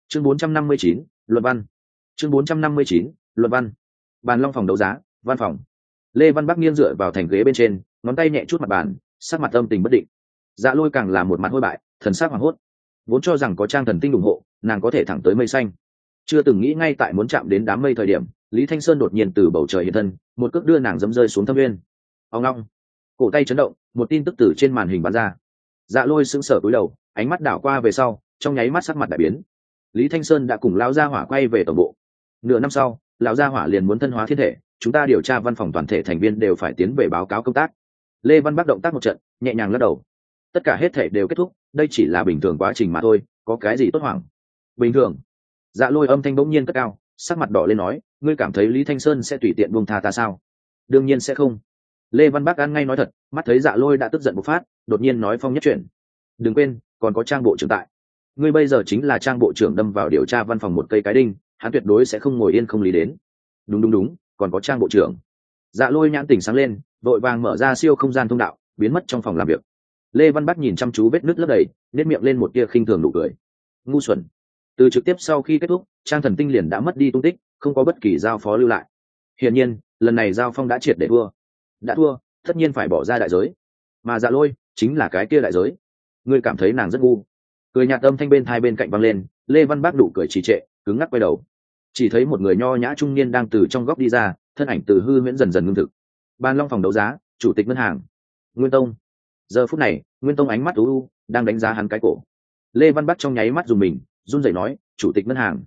chương 459, luận văn. chương 459, luận văn. Bàn long phòng đấu giá, văn phòng. Lê Văn Bắc nghiêng dựa vào thành ghế bên trên, ngón tay nhẹ chút mặt bàn, sắc mặt âm tình bất định. Dạ Lôi càng là một mặt hôi bại, thần sắc hoảng hốt. Vốn cho rằng có Trang Thần Tinh ủng hộ, nàng có thể thẳng tới mây xanh. Chưa từng nghĩ ngay tại muốn chạm đến đám mây thời điểm, Lý Thanh Sơn đột nhiên từ bầu trời hiện thân, một cước đưa nàng dẫm rơi xuống thâm nguyên. Ông long, cổ tay chấn động, một tin tức từ trên màn hình bắn ra. Dạ Lôi sững sờ cúi đầu, ánh mắt đảo qua về sau, trong nháy mắt sắc mặt đại biến. Lý Thanh Sơn đã cùng lão gia hỏa quay về tổng bộ. Nửa năm sau, lão gia hỏa liền muốn thân hóa thiên thể, chúng ta điều tra văn phòng toàn thể thành viên đều phải tiến về báo cáo công tác. Lê Văn Bắc động tác một trận, nhẹ nhàng lắc đầu. Tất cả hết thể đều kết thúc, đây chỉ là bình thường quá trình mà thôi, có cái gì tốt hoảng. Bình thường. Dạ Lôi âm thanh bỗng nhiên cất cao, sắc mặt đỏ lên nói, ngươi cảm thấy Lý Thanh Sơn sẽ tùy tiện buông tha ta sao? Đương nhiên sẽ không. Lê Văn Bắc ăn ngay nói thật, mắt thấy Dạ Lôi đã tức giận bộc phát, đột nhiên nói phong nhất chuyển. Đừng quên, còn có Trang bộ trưởng tại. Ngươi bây giờ chính là Trang bộ trưởng đâm vào điều tra văn phòng một cây cái đinh, hắn tuyệt đối sẽ không ngồi yên không lý đến. Đúng, còn có Trang bộ trưởng. Dạ Lôi nhãn tỉnh sáng lên, vội vàng mở ra siêu không gian thông đạo, biến mất trong phòng làm việc. Lê Văn Bắc nhìn chăm chú vết nứt lấp đầy, nét miệng lên một tia khinh thường nụ cười. Ngu xuẩn. Từ trực tiếp sau khi kết thúc, Trang Thần Tinh liền đã mất đi tung tích, không có bất kỳ giao phó lưu lại. Hiển nhiên, lần này giao phong đã triệt để thua. Đã thua, tất nhiên phải bỏ ra đại giới. Mà Dạ Lôi chính là cái kia đại giới. Ngươi cảm thấy nàng rất ngu. Cười nhạt âm thanh bên hai bên cạnh văng lên, Lê Văn Bắc đủ cười trì trệ, cứng ngắc quay đầu. Chỉ thấy một người nho nhã trung niên đang từ trong góc đi ra, thân ảnh từ hư huyễn dần dần ngưng thực. Ban long phòng đấu giá, chủ tịch ngân hàng Nguyên Tông. Giờ phút này, Nguyên Tông ánh mắt u đang đánh giá hắn cái cổ. Lê Văn Bắc trong nháy mắt dùng mình, run rẩy nói, chủ tịch ngân hàng,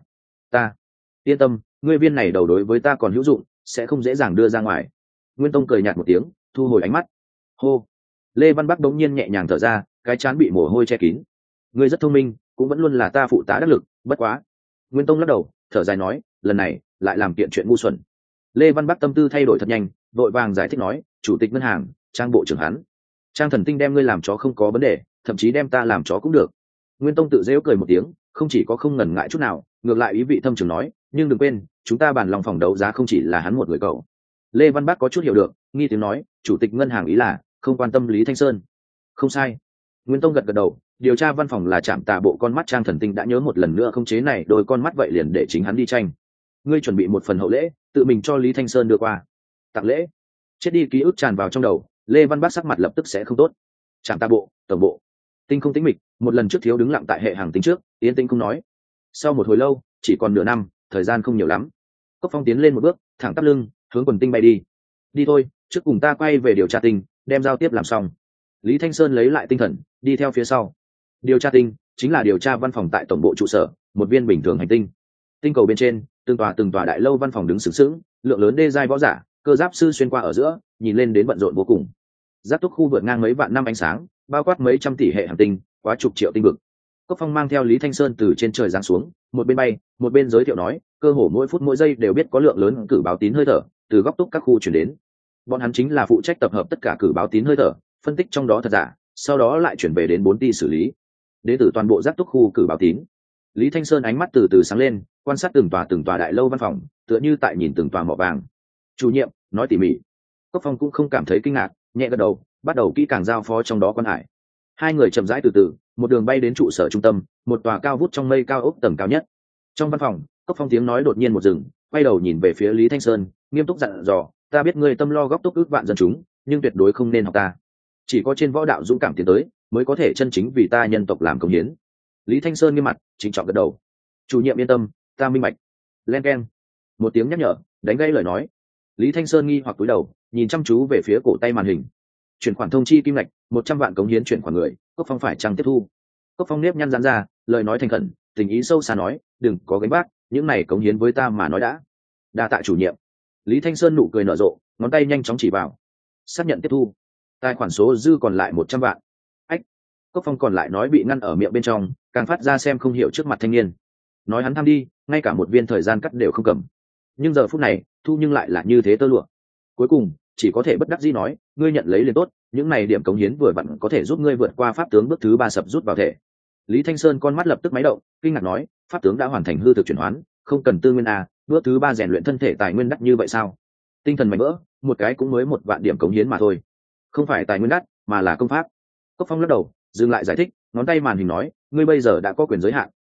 ta yên tâm, ngươi viên này đầu đối với ta còn hữu dụng, sẽ không dễ dàng đưa ra ngoài. Nguyên Tông cười nhạt một tiếng, thu hồi ánh mắt. Hô. Lê Văn Bắc đống nhiên nhẹ nhàng thở ra, cái trán bị mồ hôi che kín. Ngươi rất thông minh, cũng vẫn luôn là ta phụ tá đắc lực, bất quá. Nguyên Tông lắc đầu, thở dài nói, lần này lại làm kiện chuyện ngu xuẩn. Lê Văn Bắc tâm tư thay đổi thật nhanh, vội vàng giải thích nói, chủ tịch ngân hàng, Trang bộ trưởng hắn. Trang Thần Tinh đem ngươi làm chó không có vấn đề, thậm chí đem ta làm chó cũng được. Nguyên Tông tự giễu cười một tiếng, không chỉ có không ngần ngại chút nào, ngược lại ý vị thâm trường nói, nhưng đừng quên, chúng ta bàn lòng phòng đấu giá không chỉ là hắn một người cậu. Lê Văn Bắc có chút hiểu được, nghi tiếng nói, chủ tịch ngân hàng ý là không quan tâm Lý Thanh Sơn. Không sai. Nguyên Tông gật gật đầu, điều tra văn phòng là chạm tà bộ con mắt Trang Thần Tinh đã nhớ một lần nữa không chế này đôi con mắt, vậy liền để chính hắn đi tranh. Ngươi chuẩn bị một phần hậu lễ, tự mình cho Lý Thanh Sơn đưa qua. Tặng lễ. Chết đi ký ức tràn vào trong đầu, Lê Văn Bắc sắc mặt lập tức sẽ không tốt. Trạm ta bộ, tổng bộ. Tinh không tĩnh mịch, một lần trước thiếu đứng lặng tại hệ hàng tính trước, yên tĩnh không nói. Sau một hồi lâu, chỉ còn nửa năm, thời gian không nhiều lắm. Cốc Phong tiến lên một bước, thẳng tắp lưng, hướng Quần Tinh bay đi. Đi thôi, trước cùng ta quay về điều tra tinh, đem giao tiếp làm xong. Lý Thanh Sơn lấy lại tinh thần, đi theo phía sau. Điều tra tinh chính là điều tra văn phòng tại tổng bộ trụ sở, một viên bình thường hành tinh. Tinh cầu bên trên, từng tòa đại lâu văn phòng đứng sừng sững, lượng lớn đê giai võ giả, cơ giáp sư xuyên qua ở giữa, nhìn lên đến bận rộn vô cùng. Giáp túc khu vượt ngang mấy vạn năm ánh sáng, bao quát mấy trăm tỷ hệ hành tinh, quá chục triệu tinh vực. Cốc Phong mang theo Lý Thanh Sơn từ trên trời giáng xuống, một bên bay, một bên giới thiệu nói, cơ hồ mỗi phút mỗi giây đều biết có lượng lớn cử báo tín hơi thở từ góc túc các khu chuyển đến. Bọn hắn chính là phụ trách tập hợp tất cả cử báo tín hơi thở, phân tích trong đó thật giả, sau đó lại chuyển về đến 4 ty xử lý. Đến từ toàn bộ giáp túc khu cử báo tín. Lý Thanh Sơn ánh mắt từ từ sáng lên, quan sát từng tòa đại lâu văn phòng, tựa như tại nhìn từng tòa mỏ vàng. Chủ nhiệm nói tỉ mỉ. Cốc Phong cũng không cảm thấy kinh ngạc, nhẹ gật đầu, bắt đầu kỹ càng giao phó trong đó quan hải. Hai người chậm rãi từ từ, một đường bay đến trụ sở trung tâm, một tòa cao vút trong mây cao ốc tầng cao nhất. Trong văn phòng, Cốc Phong tiếng nói đột nhiên một dừng, quay đầu nhìn về phía Lý Thanh Sơn, nghiêm túc dặn dò, ta biết ngươi tâm lo góc túc ước vạn dân chúng, nhưng tuyệt đối không nên học ta. Chỉ có trên võ đạo dũng cảm tiến tới, mới có thể chân chính vì ta nhân tộc làm công hiến. Lý Thanh Sơn nghiêm mặt, trịnh trọng gật đầu. Chủ nhiệm yên tâm, ta minh bạch. Len keng. Một tiếng nhắc nhở, đánh gây lời nói. Lý Thanh Sơn nghi hoặc cúi đầu, nhìn chăm chú về phía cổ tay màn hình. Chuyển khoản thông chi kim ngạch, 100 vạn cống hiến chuyển khoản người, Cốc Phong phải chăng tiếp thu? Cốc Phong nếp nhăn giãn ra, lời nói thành khẩn, tình ý sâu xa nói, đừng có gánh vác, những này cống hiến với ta mà nói đã. Đa tạ chủ nhiệm. Lý Thanh Sơn nụ cười nở rộ, ngón tay nhanh chóng chỉ vào. Xác nhận tiếp thu. Tài khoản số dư còn lại 100 vạn. Ách. Cốc Phong còn lại nói bị ngăn ở miệng bên trong, càng phát ra xem không hiểu trước mặt thanh niên. Nói hắn tham đi, ngay cả một viên thời gian cắt đều không cầm. Nhưng giờ phút này, thu nhưng lại là như thế tơ lụa. Cuối cùng, chỉ có thể bất đắc dĩ nói, ngươi nhận lấy liền tốt, những này điểm cống hiến vừa vặn có thể giúp ngươi vượt qua pháp tướng bước thứ 3 sập rút vào thể. Lý Thanh Sơn con mắt lập tức máy động, kinh ngạc nói, pháp tướng đã hoàn thành hư thực chuyển hoán, không cần tư nguyên a, bước thứ 3 rèn luyện thân thể tài nguyên đắt như vậy sao? Tinh thần mạnh vỡ, một cái cũng mới 1 vạn điểm cống hiến mà thôi. Không phải tài nguyên đắt, mà là công pháp. Cốc Phong lắc đầu, dừng lại giải thích, ngón tay màn hình nói, ngươi bây giờ đã có quyền giới hạn,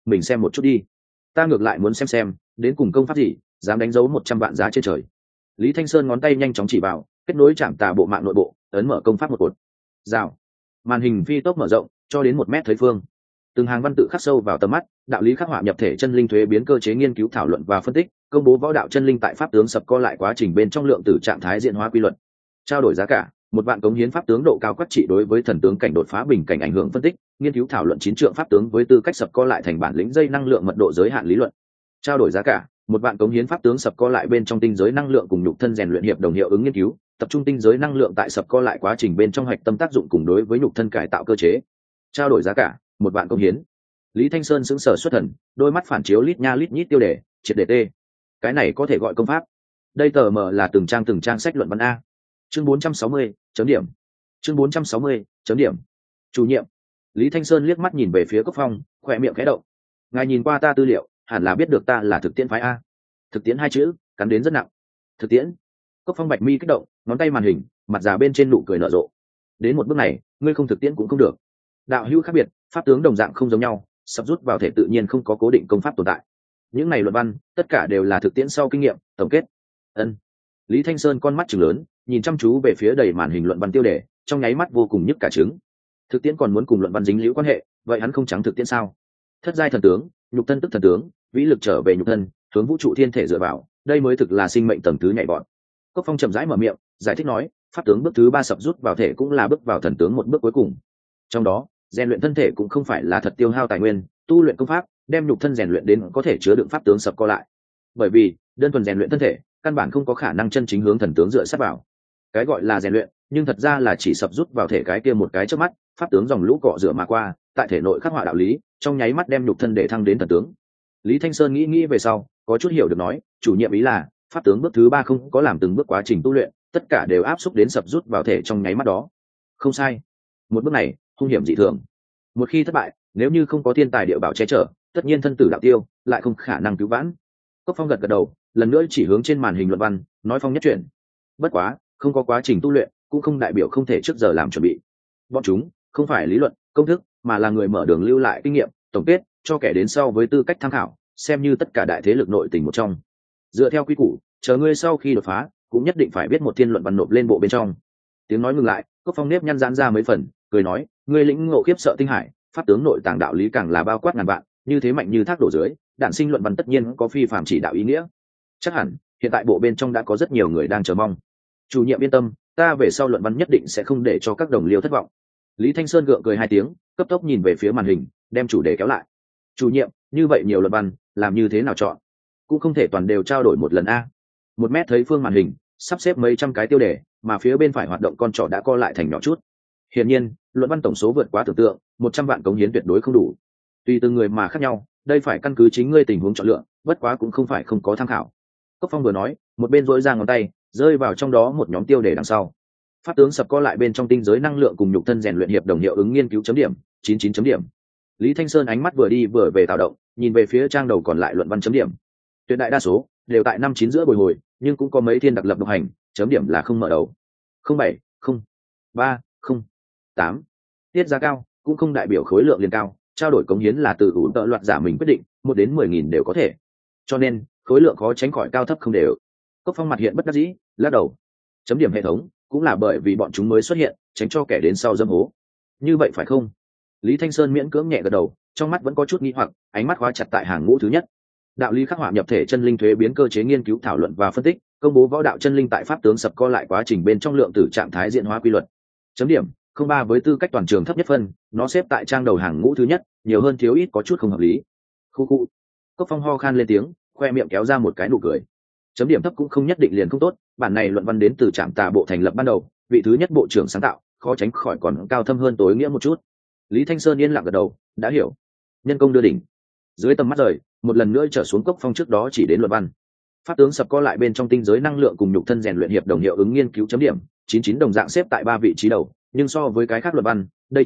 mình xem một chút đi. Ta ngược lại muốn xem đến cùng công pháp gì dám đánh dấu 100 vạn giá trên trời. Lý Thanh Sơn ngón tay nhanh chóng chỉ vào, kết nối chạm tà bộ mạng nội bộ, ấn mở công pháp một cột. Rào. Màn hình phi tốc mở rộng, cho đến 1 mét thấy phương. Từng hàng văn tự khắc sâu vào tầm mắt, đạo lý khắc họa nhập thể chân linh thuế biến cơ chế nghiên cứu thảo luận và phân tích, công bố võ đạo chân linh tại pháp tướng sập co lại quá trình bên trong lượng tử trạng thái diễn hóa quy luật. Trao đổi giá cả, 1 vạn cống hiến pháp tướng độ cao quắc trị đối với thần tướng cảnh đột phá bình cảnh ảnh hưởng phân tích, nghiên cứu thảo luận 9 trượng pháp tướng với tư cách sập co lại thành bản lĩnh dây năng lượng mật độ giới hạn lý luận. Trao đổi giá cả, 1 vạn cống hiến pháp tướng sập co lại bên trong tinh giới năng lượng cùng nhục thân rèn luyện hiệp đồng hiệu ứng nghiên cứu, tập trung tinh giới năng lượng tại sập co lại quá trình bên trong hạch tâm tác dụng cùng đối với nhục thân cải tạo cơ chế. Trao đổi giá cả, 1 vạn cống hiến. Lý Thanh Sơn sững sờ xuất thần, đôi mắt phản chiếu lít nha lít nhít tiêu đề, triệt đề tê. Cái này có thể gọi công pháp? Đây tờ mờ là từng trang sách luận văn a. Chương 460, chấm điểm. Chương 460, chấm điểm. Chủ nhiệm. Lý Thanh Sơn liếc mắt nhìn về phía Cốc Phong, khỏe miệng khẽ động. Ngài nhìn qua ta tư liệu, hẳn là biết được ta là thực tiễn phái a. Thực tiễn 2 chữ, cắn đến rất nặng. Thực tiễn. Cốc Phong bạch mi kích động, ngón tay màn hình, mặt già bên trên nụ cười nở rộ. Đến một bước này, ngươi không thực tiễn cũng không được. Đạo hữu khác biệt, pháp tướng đồng dạng không giống nhau, sắp rút vào thể tự nhiên không có cố định công pháp tồn tại. Những này luận văn, tất cả đều là thực tiễn sau kinh nghiệm tổng kết. Ân. Lý Thanh Sơn con mắt trừng lớn, nhìn chăm chú về phía đầy màn hình luận văn tiêu đề, trong nháy mắt vô cùng nhức cả trứng. Thực tiễn còn muốn cùng luận văn dính liễu quan hệ, vậy hắn không trắng thực tiễn sao? Thất giai thần tướng, nhục thân tức thần tướng, vĩ lực trở về nhục thân, hướng vũ trụ thiên thể dựa vào, đây mới thực là sinh mệnh tầng thứ nhảy vọt. Cốc Phong chậm rãi mở miệng, giải thích nói, pháp tướng bước thứ 3 sập rút vào thể cũng là bước vào thần tướng một bước cuối cùng. Trong đó, rèn luyện thân thể cũng không phải là thật tiêu hao tài nguyên, tu luyện công pháp, đem nhục thân rèn luyện đến có thể chứa đựng pháp tướng sập co lại. Bởi vì, đơn thuần rèn luyện thân thể, căn bản không có khả năng chân chính hướng thần tướng dựa sát vào. Cái gọi là rèn luyện, nhưng thật ra là chỉ sập rút vào thể cái kia một cái chớp mắt, pháp tướng dòng lũ cọ rửa mà qua, tại thể nội khắc họa đạo lý, trong nháy mắt đem nhục thân để thăng đến thần tướng. Lý Thanh Sơn nghĩ về sau, có chút hiểu được nói, chủ nhiệm ý là, pháp tướng bước thứ 3 không có làm từng bước quá trình tu luyện, tất cả đều áp xúc đến sập rút vào thể trong nháy mắt đó. Không sai. Một bước này, hung hiểm dị thường. Một khi thất bại, nếu như không có thiên tài địa bảo che chở, tất nhiên thân tử đạo tiêu, lại không khả năng cứu vãn. Cốc Phong gật đầu, lần nữa chỉ hướng trên màn hình luận văn, nói phong nhất chuyển. Bất quá, không có quá trình tu luyện, cũng không đại biểu không thể trước giờ làm chuẩn bị. Bọn chúng không phải lý luận, công thức, mà là người mở đường lưu lại kinh nghiệm, tổng kết cho kẻ đến sau với tư cách tham khảo, xem như tất cả đại thế lực nội tình một trong. Dựa theo quy củ, chờ ngươi sau khi đột phá, cũng nhất định phải biết một thiên luận văn nộp lên bộ bên trong. Tiếng nói ngừng lại, Cốc Phong nếp nhăn giãn ra mấy phần, cười nói, ngươi lĩnh ngộ khiếp sợ tinh hải, pháp tướng nội tàng đạo lý càng là bao quát ngàn vạn, như thế mạnh như thác đổ dưới, đản sinh luận văn tất nhiên có phi phàm chỉ đạo ý nghĩa. Chắc hẳn hiện tại bộ bên trong đã có rất nhiều người đang chờ mong. Chủ nhiệm yên tâm, ta về sau luận văn nhất định sẽ không để cho các đồng liêu thất vọng. Lý Thanh Sơn gượng cười 2 tiếng, cấp tốc nhìn về phía màn hình, đem chủ đề kéo lại. Chủ nhiệm, như vậy nhiều luận văn, làm như thế nào chọn? Cũng không thể toàn đều trao đổi một lần a. 1 mét thấy phương màn hình, sắp xếp mấy trăm cái tiêu đề, mà phía bên phải hoạt động con trỏ đã co lại thành nhỏ chút. Hiển nhiên, luận văn tổng số vượt quá tưởng tượng, 100 vạn cống hiến tuyệt đối không đủ. Tùy từng người mà khác nhau, đây phải căn cứ chính ngươi tình huống chọn lựa, bất quá cũng không phải không có tham khảo. Cốc Phong vừa nói, một bên rỗi ra ngón tay, rơi vào trong đó một nhóm tiêu đề đằng sau. Pháp tướng sập co lại bên trong tinh giới năng lượng cùng nhục thân rèn luyện hiệp đồng hiệu ứng nghiên cứu chấm điểm, 99 chấm điểm. Lý Thanh Sơn ánh mắt vừa đi vừa về tạo động, nhìn về phía trang đầu còn lại luận văn chấm điểm. Tuyệt đại đa số đều tại 5-9 giữa bồi hồi, nhưng cũng có mấy thiên đặc lập độc hành, chấm điểm là không mở đầu. 07, 0, 3, 0, 8. Tiết giá cao, cũng không đại biểu khối lượng liền cao, trao đổi cống hiến là từ ủ tợ loạt giả mình quyết định, 1 đến 10.000 đều có thể. Cho nên, khối lượng khó tránh khỏi cao thấp không đều. Cốc Phong mặt hiện bất đắc dĩ, lắc đầu. Chấm điểm hệ thống cũng là bởi vì bọn chúng mới xuất hiện, tránh cho kẻ đến sau dâm hố. Như vậy phải không? Lý Thanh Sơn miễn cưỡng nhẹ gật đầu, trong mắt vẫn có chút nghi hoặc, ánh mắt khóa chặt tại hàng ngũ thứ nhất. Đạo lý khắc họa nhập thể chân linh thuế biến cơ chế nghiên cứu thảo luận và phân tích, công bố võ đạo chân linh tại pháp tướng sập co lại quá trình bên trong lượng tử trạng thái diễn hóa quy luật. Chấm điểm 03 với tư cách toàn trường thấp nhất phân, nó xếp tại trang đầu hàng ngũ thứ nhất, nhiều hơn thiếu ít có chút không hợp lý. Khu khu. Cốc Phong ho khan lên tiếng, khoe miệng kéo ra một cái nụ cười. Chấm điểm thấp cũng không nhất định liền không tốt, bản này luận văn đến từ trạm tà bộ thành lập ban đầu, vị thứ nhất bộ trưởng sáng tạo, khó tránh khỏi còn cao thâm hơn tối nghĩa một chút. Lý Thanh Sơn yên lặng gật đầu, đã hiểu. Nhân công đưa đỉnh. Dưới tầm mắt rời, một lần nữa trở xuống Cốc Phong trước đó chỉ đến luận văn. Pháp tướng sập co lại bên trong tinh giới năng lượng cùng nhục thân rèn luyện hiệp đồng hiệu ứng nghiên cứu chấm điểm, 99 đồng dạng xếp tại 3 vị trí đầu, nhưng so với cái khác luận văn, đây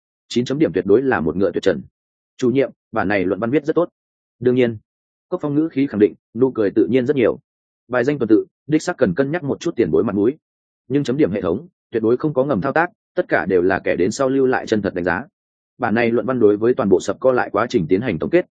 9 chấm điểm tuyệt đối là một ngựa tuyệt trần. Chủ nhiệm, bản này luận văn viết rất tốt. Đương nhiên. Cốc Phong ngữ khí khẳng định, nụ cười tự nhiên rất nhiều. Bài danh tuần tự, đích xác cần cân nhắc một chút tiền bối mặt mũi, nhưng chấm điểm hệ thống tuyệt đối không có ngầm thao tác, tất cả đều là kẻ đến sau lưu lại chân thật đánh giá. Bản này luận văn đối với toàn bộ sập co lại quá trình tiến hành tổng kết,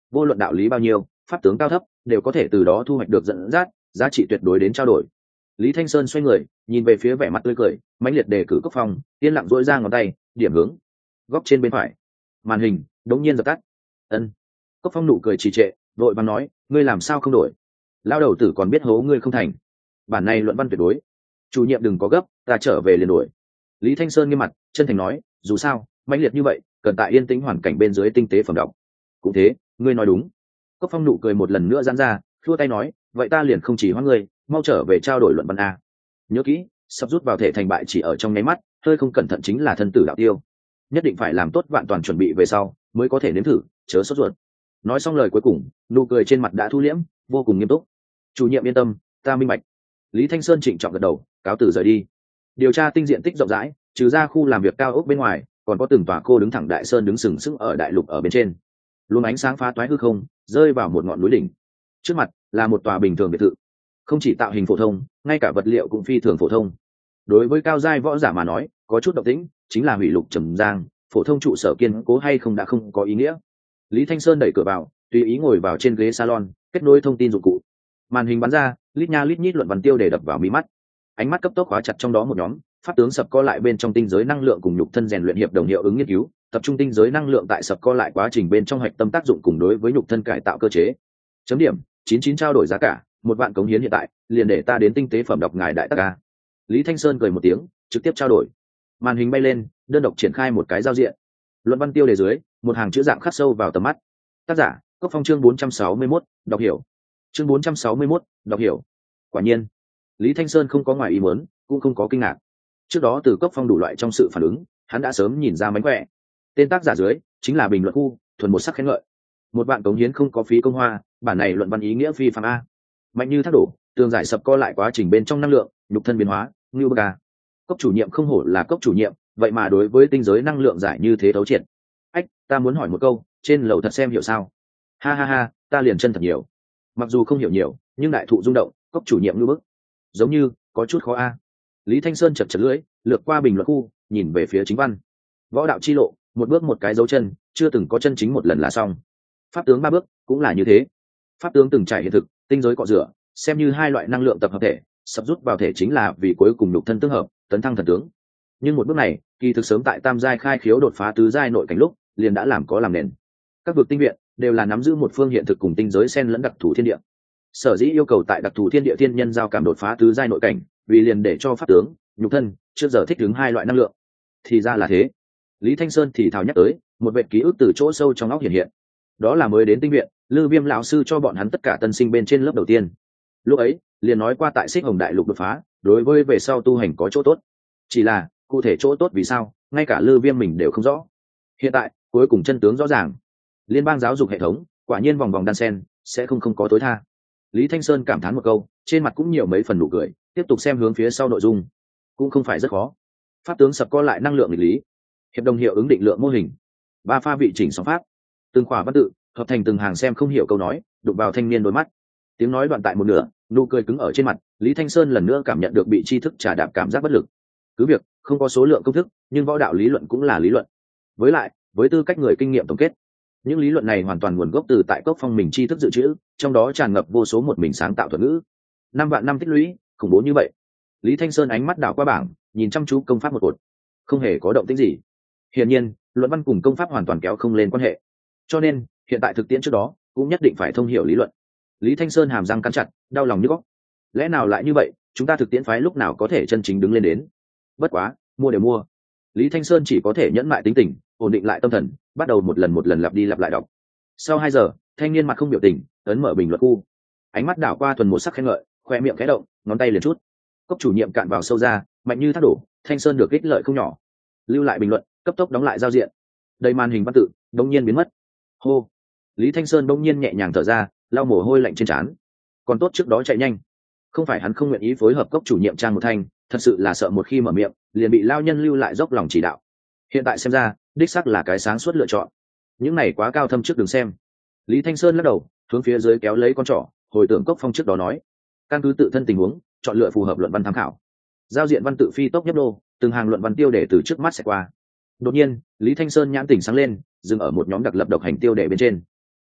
vô luận đạo lý bao nhiêu, pháp tướng cao thấp đều có thể từ đó thu hoạch được dẫn dắt, giá trị tuyệt đối đến trao đổi. Lý Thanh Sơn xoay người nhìn về phía vẻ mặt tươi cười mãnh liệt đề cử Cốc Phong, yên lặng duỗi ra ngón tay điểm hướng góc trên bên phải. Màn hình đống nhiên dập tắt. Ân. Cốc Phong nụ cười trì trệ, vội vàng nói, ngươi làm sao không đổi? Lao đầu tử còn biết hố ngươi không thành. Bản này luận văn tuyệt đối. Chủ nhiệm đừng có gấp, ta trở về liền đổi. Lý Thanh Sơn nghiêm mặt chân thành nói, dù sao mãnh liệt như vậy cần tại yên tĩnh hoàn cảnh bên dưới tinh tế phẩm đọc. Cũng thế, ngươi nói đúng. Cốc Phong nụ cười một lần nữa giãn ra, khua tay nói, vậy ta liền không chỉ hoãn ngươi, mau trở về trao đổi luận văn a. Nhớ kỹ, sắp rút vào thể thành bại chỉ ở trong nháy mắt, hơi không cẩn thận chính là thân tử đạo tiêu. Nhất định phải làm tốt vạn toàn chuẩn bị về sau mới có thể nếm thử, chớ sốt ruột. Nói xong lời cuối cùng, nụ cười trên mặt đã thu liễm, vô cùng nghiêm túc. Chủ nhiệm yên tâm, ta minh bạch. Lý Thanh Sơn trịnh trọng gật đầu, cáo từ rời đi. Điều tra tinh diện tích rộng rãi, trừ ra khu làm việc cao ốc bên ngoài, còn có từng tòa cô đứng thẳng đại sơn đứng sừng sững ở đại lục ở bên trên. Luồng ánh sáng phá toái hư không, rơi vào một ngọn núi đỉnh. Trước mặt là một tòa bình thường biệt thự, không chỉ tạo hình phổ thông, ngay cả vật liệu cũng phi thường phổ thông. Đối với cao giai võ giả mà nói, có chút động tĩnh chính là hủy lục trầm giang, phổ thông trụ sở kiên cố hay không đã không có ý nghĩa. Lý Thanh Sơn đẩy cửa vào, tùy ý ngồi vào trên ghế salon, kết nối thông tin dụng cụ. Màn hình bắn ra, lít nha lít nhít luận văn tiêu để đập vào mí mắt. Ánh mắt cấp tốc khóa chặt trong đó một nhóm pháp tướng sập co lại bên trong tinh giới năng lượng cùng nhục thân rèn luyện hiệp đồng hiệu ứng nghiên cứu, tập trung tinh giới năng lượng tại sập co lại quá trình bên trong hạch tâm tác dụng cùng đối với nhục thân cải tạo cơ chế. Chấm điểm 99 trao đổi giá cả, 1 vạn cống hiến hiện tại, liền để ta đến tinh tế phẩm đọc ngài đại tác ca. Lý Thanh Sơn cười một tiếng, trực tiếp trao đổi. Màn hình bay lên, đơn độc triển khai một cái giao diện. Luận văn tiêu đề dưới, một hàng chữ dạng khắc sâu vào tầm mắt. Tác giả: Cốc Phong, chương 461, đọc hiểu. Chương 461, đọc hiểu. Quả nhiên, Lý Thanh Sơn không có ngoài ý muốn, cũng không có kinh ngạc. Trước đó từ Cốc Phong đủ loại trong sự phản ứng, hắn đã sớm nhìn ra mánh khỏe. Tên tác giả dưới chính là bình luận khu, thuần một sắc khen ngợi. 1 vạn cống hiến không có phí công hoa, bản này luận văn ý nghĩa phi phàm a. Mạnh như thác đổ, tường giải sập co lại quá trình bên trong năng lượng, nhục thân biến hóa, ngưu bậc a. Cốc chủ nhiệm không hổ là Cốc chủ nhiệm, vậy mà đối với tinh giới năng lượng giải như thế thấu triệt. Ách, ta muốn hỏi một câu, trên lầu thật xem hiểu sao? Ha ha ha, ta liền chân thật nhiều. Mặc dù không hiểu nhiều, nhưng đại thụ rung động, Cốc chủ nhiệm ngưu bức. Giống như có chút khó a. Lý Thanh Sơn chật chật lưỡi, lược qua bình luận khu, nhìn về phía chính văn. Võ đạo chi lộ, một bước một cái dấu chân, chưa từng có chân chính một lần là xong. Pháp tướng 3 bước cũng là như thế. Pháp tướng từng trải hiện thực, tinh giới cọ rửa, xem như 2 loại năng lượng tập hợp thể, sắp rút vào thể chính là vì cuối cùng nhục thân tương hợp, tấn thăng thần tướng. Nhưng một bước này, kỳ thực sớm tại tam giai khai khiếu đột phá tứ giai nội cảnh lúc, liền đã làm có làm nền. Các vực tinh viện đều là nắm giữ một phương hiện thực cùng tinh giới xen lẫn đặc thù thiên địa. Sở dĩ yêu cầu tại đặc thù thiên địa thiên nhân giao cảm đột phá tứ giai nội cảnh, vì liền để cho pháp tướng, nhục thân trước giờ thích ứng 2 loại năng lượng. Thì ra là thế. Lý Thanh Sơn thì thào nhắc tới, một vệt ký ức từ chỗ sâu trong óc hiện hiện. Đó là mới đến tinh viện, Lư Viêm lão sư cho bọn hắn tất cả tân sinh bên trên lớp đầu tiên. Lúc ấy, liền nói qua tại Xích Hồng Đại Lục đột phá, đối với về sau tu hành có chỗ tốt. Chỉ là, cụ thể chỗ tốt vì sao, ngay cả Lư Viêm mình đều không rõ. Hiện tại, cuối cùng chân tướng rõ ràng. Liên bang giáo dục hệ thống, quả nhiên vòng vòng đan sen, sẽ không có tối tha. Lý Thanh Sơn cảm thán một câu, trên mặt cũng nhiều mấy phần nụ cười, tiếp tục xem hướng phía sau nội dung. Cũng không phải rất khó. Pháp tướng sập co lại năng lượng nghịch lý, hiệp đồng hiệu ứng định lượng mô hình, 3 pha vị chỉnh sóng pháp, từng khỏa văn tự hợp thành từng hàng xem không hiểu câu nói, đụng vào thanh niên đôi mắt. Tiếng nói đoạn tại một nửa, nụ cười cứng ở trên mặt. Lý Thanh Sơn lần nữa cảm nhận được bị tri thức trà đạp cảm giác bất lực. Cứ việc không có số lượng công thức, nhưng võ đạo lý luận cũng là lý luận. Với lại, với tư cách người kinh nghiệm tổng kết, những lý luận này hoàn toàn nguồn gốc từ tại Cốc Phong mình tri thức dự trữ, trong đó tràn ngập vô số một mình sáng tạo thuật ngữ. 5 vạn năm tích lũy, khủng bố như vậy. Lý Thanh Sơn ánh mắt đảo qua bảng, nhìn chăm chú công pháp một cột, không hề có động tĩnh gì. Hiển nhiên, luận văn cùng công pháp hoàn toàn kéo không lên quan hệ. Cho nên, hiện tại thực tiễn trước đó, cũng nhất định phải thông hiểu lý luận. Lý Thanh Sơn hàm răng cắn chặt, đau lòng nhức óc. Lẽ nào lại như vậy, chúng ta thực tiễn phái lúc nào có thể chân chính đứng lên đến? Bất quá, mua đều mua. Lý Thanh Sơn chỉ có thể nhẫn mại tính tình, ổn định lại tâm thần, bắt đầu một lần lặp đi lặp lại đọc. Sau 2 giờ, thanh niên mặt không biểu tình, ấn mở bình luận khu. Ánh mắt đảo qua thuần một sắc khen ngợi, khoe miệng khẽ động, ngón tay liền chút. Cốc chủ nhiệm cạn vào sâu ra, mạnh như thác đổ, Thanh Sơn được ích lợi không nhỏ. Lưu lại bình luận, cấp tốc đóng lại giao diện. Đây màn hình văn tự đống nhiên biến mất. Hô. Lý Thanh Sơn đống nhiên nhẹ nhàng thở ra, lau mồ hôi lạnh trên trán. Còn tốt trước đó chạy nhanh. Không phải hắn không nguyện ý phối hợp Cốc chủ nhiệm Trang một thanh, thật sự là sợ một khi mở miệng, liền bị lao nhân lưu lại dốc lòng chỉ đạo. Hiện tại xem ra, đích xác là cái sáng suốt lựa chọn. Những này quá cao thâm trước đừng xem. Lý Thanh Sơn lắc đầu, hướng phía dưới kéo lấy con trỏ, hồi tưởng Cốc Phong trước đó nói, căn cứ tự thân tình huống, chọn lựa phù hợp luận văn tham khảo. Giao diện văn tự phi tốc nhấp đô, từng hàng luận văn tiêu đề từ trước mắt sẽ qua. Đột nhiên, Lý Thanh Sơn nhãn tỉnh sáng lên, dừng ở một nhóm đặc lập độc hành tiêu đề bên trên.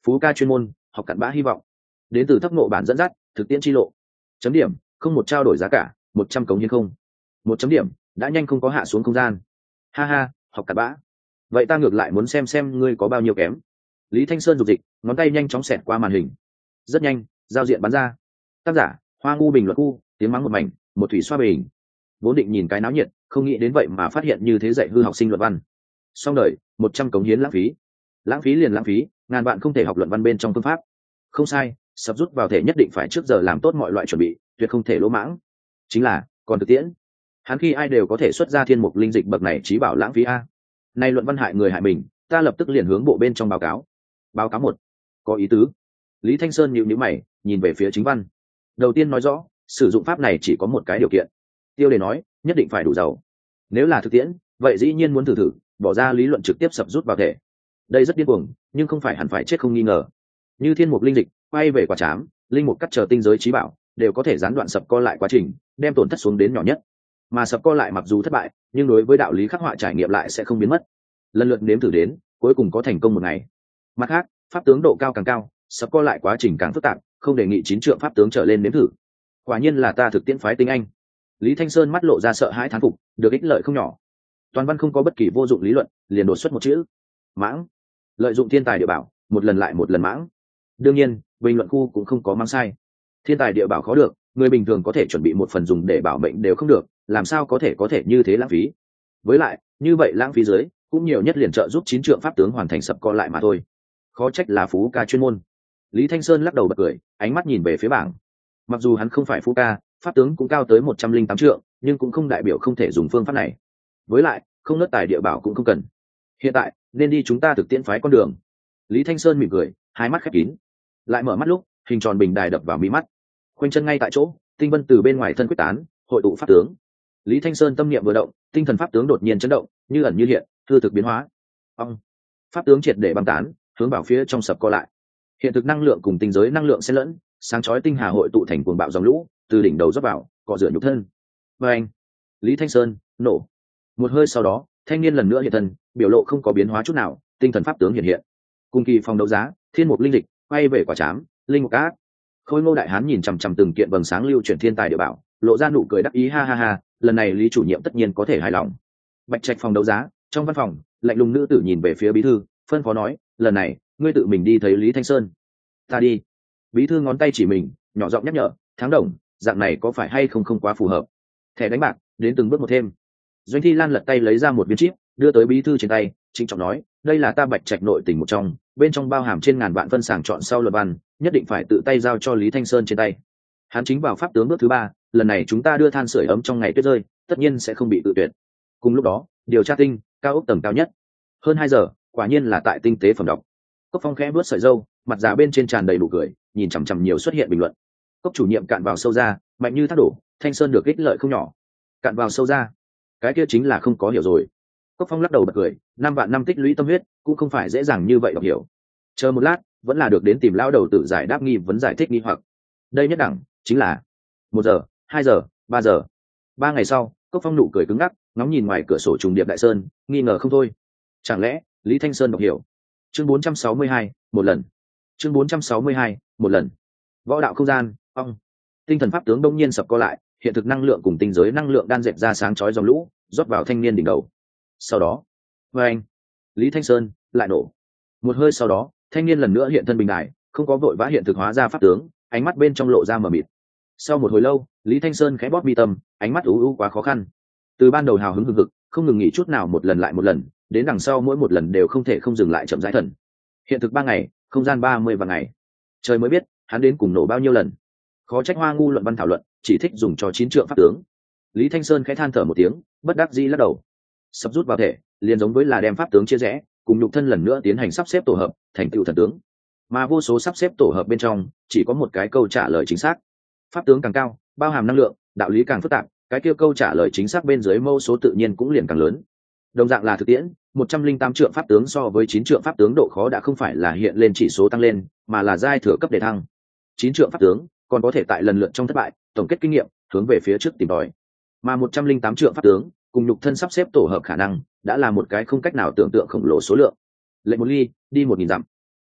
Phú ca chuyên môn, học cặn bã hy vọng. Đến từ thấp nộ bản dẫn dắt, thực tiễn chi lộ. Chấm điểm, không một trao đổi giá cả, 100 cống hiến không. Một chấm điểm, đã nhanh không có hạ xuống không gian. Ha ha, học cặn bã. Vậy ta ngược lại muốn xem ngươi có bao nhiêu kém. Lý Thanh Sơn dục dịch, ngón tay nhanh chóng xẹt qua màn hình. Rất nhanh, giao diện bắn ra. Tác giả, Hoa Ngu bình luận khu, tiếng mắng một mảnh, một thủy xoa bình. Vốn định nhìn cái náo nhiệt, không nghĩ đến vậy mà phát hiện như thế dạy hư học sinh luận văn. Xong đời, 100 cống hiến lãng phí. Lãng phí liền lãng phí, ngàn bạn không thể học luận văn bên trong phương pháp. Không sai, sập rút vào thể nhất định phải trước giờ làm tốt mọi loại chuẩn bị, tuyệt không thể lỗ mãng. Chính là, còn thực tiễn, hắn khi ai đều có thể xuất ra thiên mục linh dịch bậc này chí bảo lãng phí a. Nay luận văn hại người hại mình, ta lập tức liền hướng bộ bên trong báo cáo. Báo cáo 1. Có ý tứ. Lý Thanh Sơn nhíu nhíu mày, nhìn về phía chính văn. Đầu tiên nói rõ, sử dụng pháp này chỉ có một cái điều kiện. Tiêu đề nói, nhất định phải đủ giàu. Nếu là thực tiễn, vậy dĩ nhiên muốn thử, bỏ ra lý luận trực tiếp sập rút vào thể. Đây rất điên cuồng, nhưng không phải hẳn phải chết không nghi ngờ. Như thiên mục linh dịch, quay về quả trám, linh mục cắt chờ tinh giới trí bảo, đều có thể gián đoạn sập co lại quá trình, đem tổn thất xuống đến nhỏ nhất. Mà sập co lại mặc dù thất bại, nhưng đối với đạo lý khắc họa trải nghiệm lại sẽ không biến mất. Lần lượt nếm thử đến, cuối cùng có thành công một ngày. Mặt khác, pháp tướng độ cao càng cao, sập co lại quá trình càng phức tạp, không đề nghị 9 trượng pháp tướng trở lên nếm thử. Quả nhiên là ta thực tiễn phái tinh anh. Lý Thanh Sơn mắt lộ ra sợ hãi thán phục, được ích lợi không nhỏ. Toàn văn không có bất kỳ vô dụng lý luận, liền đột xuất một chữ: mãng. Lợi dụng thiên tài địa bảo, một lần lại một lần mãng. Đương nhiên, bình luận khu cũng không có mang sai. Thiên tài địa bảo khó được, người bình thường có thể chuẩn bị một phần dùng để bảo mệnh đều không được, làm sao có thể như thế lãng phí. Với lại, như vậy lãng phí dưới, cũng nhiều nhất liền trợ giúp 9 trượng pháp tướng hoàn thành sập co lại mà thôi. Khó trách là phú ca chuyên môn. Lý Thanh Sơn lắc đầu bật cười, ánh mắt nhìn về phía bảng. Mặc dù hắn không phải phú ca, pháp tướng cũng cao tới 108 trượng, nhưng cũng không đại biểu không thể dùng phương pháp này. Với lại, không nớt tài địa bảo cũng không cần. Hiện tại, nên đi chúng ta thực tiễn phái con đường. Lý Thanh Sơn mỉm cười, hai mắt khép kín. Lại mở mắt lúc, hình tròn bình đài đập vào mi mắt. Khoanh chân ngay tại chỗ, tinh vân từ bên ngoài thân quyết tán, hội tụ pháp tướng. Lý Thanh Sơn tâm niệm vừa động, tinh thần pháp tướng đột nhiên chấn động, như ẩn như hiện, hư thực biến hóa. Ông, pháp tướng triệt để băng tán, hướng vào phía trong sập co lại. Hiện thực năng lượng cùng tinh giới năng lượng xen lẫn, sáng chói tinh hà hội tụ thành cuồng bạo dòng lũ, từ đỉnh đầu rót vào, cọ rửa nhục thân. Và anh, Lý Thanh Sơn nổ. Một hơi sau đó, thanh niên lần nữa hiện thân, biểu lộ không có biến hóa chút nào, tinh thần pháp tướng hiện hiện. Cùng kỳ phòng đấu giá, thiên mục linh dịch, quay về quả trám, linh mục ác. Khôi Ngô đại hán nhìn chằm chằm từng kiện vầng sáng lưu chuyển thiên tài địa bảo, lộ ra nụ cười đắc ý ha ha ha, lần này Lý chủ nhiệm tất nhiên có thể hài lòng. Bạch Trạch phòng đấu giá, trong văn phòng, lạnh lùng nữ tử nhìn về phía bí thư, phân phó nói, lần này, ngươi tự mình đi thấy Lý Thanh Sơn. Ta đi. Bí thư ngón tay chỉ mình, nhỏ giọng nhắc nhở, Tháng Đồng, dạng này có phải hay không quá phù hợp. Thẻ đánh bạc, đến từng bước một thêm. Doanh Thi Lan lật tay lấy ra một viên chip, đưa tới bí thư trên tay, trịnh trọng nói, đây là ta Bạch Trạch nội tình một trong, bên trong bao hàm trên ngàn vạn phân sàng chọn sau luật văn, nhất định phải tự tay giao cho Lý Thanh Sơn trên tay. Hắn chính vào pháp tướng bước thứ 3, lần này chúng ta đưa than sưởi ấm trong ngày tuyết rơi, tất nhiên sẽ không bị tự tuyệt. Cùng lúc đó, điều tra tinh, cao ốc tầng cao nhất. Hơn 2 giờ, quả nhiên là tại tinh tế phẩm đọc. Cốc Phong khẽ bước sợi râu, mặt già bên trên tràn đầy nụ cười, nhìn chằm chằm nhiều xuất hiện bình luận. Cốc chủ nhiệm cạn vào sâu ra, mạnh như thác đổ, Thanh Sơn được ích lợi không nhỏ. Cạn vào sâu ra, cái kia chính là không có hiểu rồi. Cốc Phong lắc đầu bật cười, 5 vạn năm tích lũy tâm huyết, cũng không phải dễ dàng như vậy đọc hiểu. Chờ một lát, vẫn là được đến tìm lão đầu tử giải đáp nghi vấn giải thích nghi hoặc. Đây nhất đẳng chính là 1 giờ, 2 giờ, 3 giờ. 3 ngày sau, Cốc Phong nụ cười cứng ngắc, ngóng nhìn ngoài cửa sổ trùng điệp đại sơn, nghi ngờ không thôi. Chẳng lẽ Lý Thanh Sơn đọc hiểu? Chương 462, một lần. Chương 462, một lần. Võ đạo không gian, ong. Tinh thần pháp tướng đông nhiên sập co lại, hiện thực năng lượng cùng tinh giới năng lượng đan dệt ra sáng chói dòng lũ, rót vào thanh niên đỉnh đầu. Sau đó, anh, Lý Thanh Sơn lại nổ. Một hơi sau đó, thanh niên lần nữa hiện thân bình đài, không có vội vã hiện thực hóa ra pháp tướng, ánh mắt bên trong lộ ra mờ mịt. Sau một hồi lâu, Lý Thanh Sơn khẽ bóp mi tâm, ánh mắt u quá khó khăn. Từ ban đầu hào hứng hừng hực, không ngừng nghỉ chút nào một lần lại một lần, đến đằng sau mỗi một lần đều không thể không dừng lại chậm rãi thần. Hiện thực 3 ngày, không gian 30 và ngày. Trời mới biết, hắn đến cùng nổ bao nhiêu lần. Khó trách Hoa Ngu luận văn thảo luận, chỉ thích dùng cho 9 trượng pháp tướng. Lý Thanh Sơn khẽ than thở một tiếng, bất đắc dĩ lắc đầu. Sắp rút vào thể, liền giống với là đem pháp tướng chia rẽ, cùng nhục thân lần nữa tiến hành sắp xếp tổ hợp, thành tựu thần tướng. Mà vô số sắp xếp tổ hợp bên trong, chỉ có một cái câu trả lời chính xác. Pháp tướng càng cao, bao hàm năng lượng, đạo lý càng phức tạp, cái kia câu trả lời chính xác bên dưới mâu số tự nhiên cũng liền càng lớn. Đồng dạng là thực tiễn, 108 trượng pháp tướng so với 9 trượng pháp tướng độ khó đã không phải là hiện lên chỉ số tăng lên, mà là giai thừa cấp để thăng. 9 trượng pháp tướng còn có thể tại lần lượt trong thất bại, tổng kết kinh nghiệm, hướng về phía trước tìm tòi. Mà 108 trượng pháp tướng, cùng nhục thân sắp xếp tổ hợp khả năng, đã là một cái không cách nào tưởng tượng khổng lồ số lượng. Lệnh một ly, đi 1000 dặm.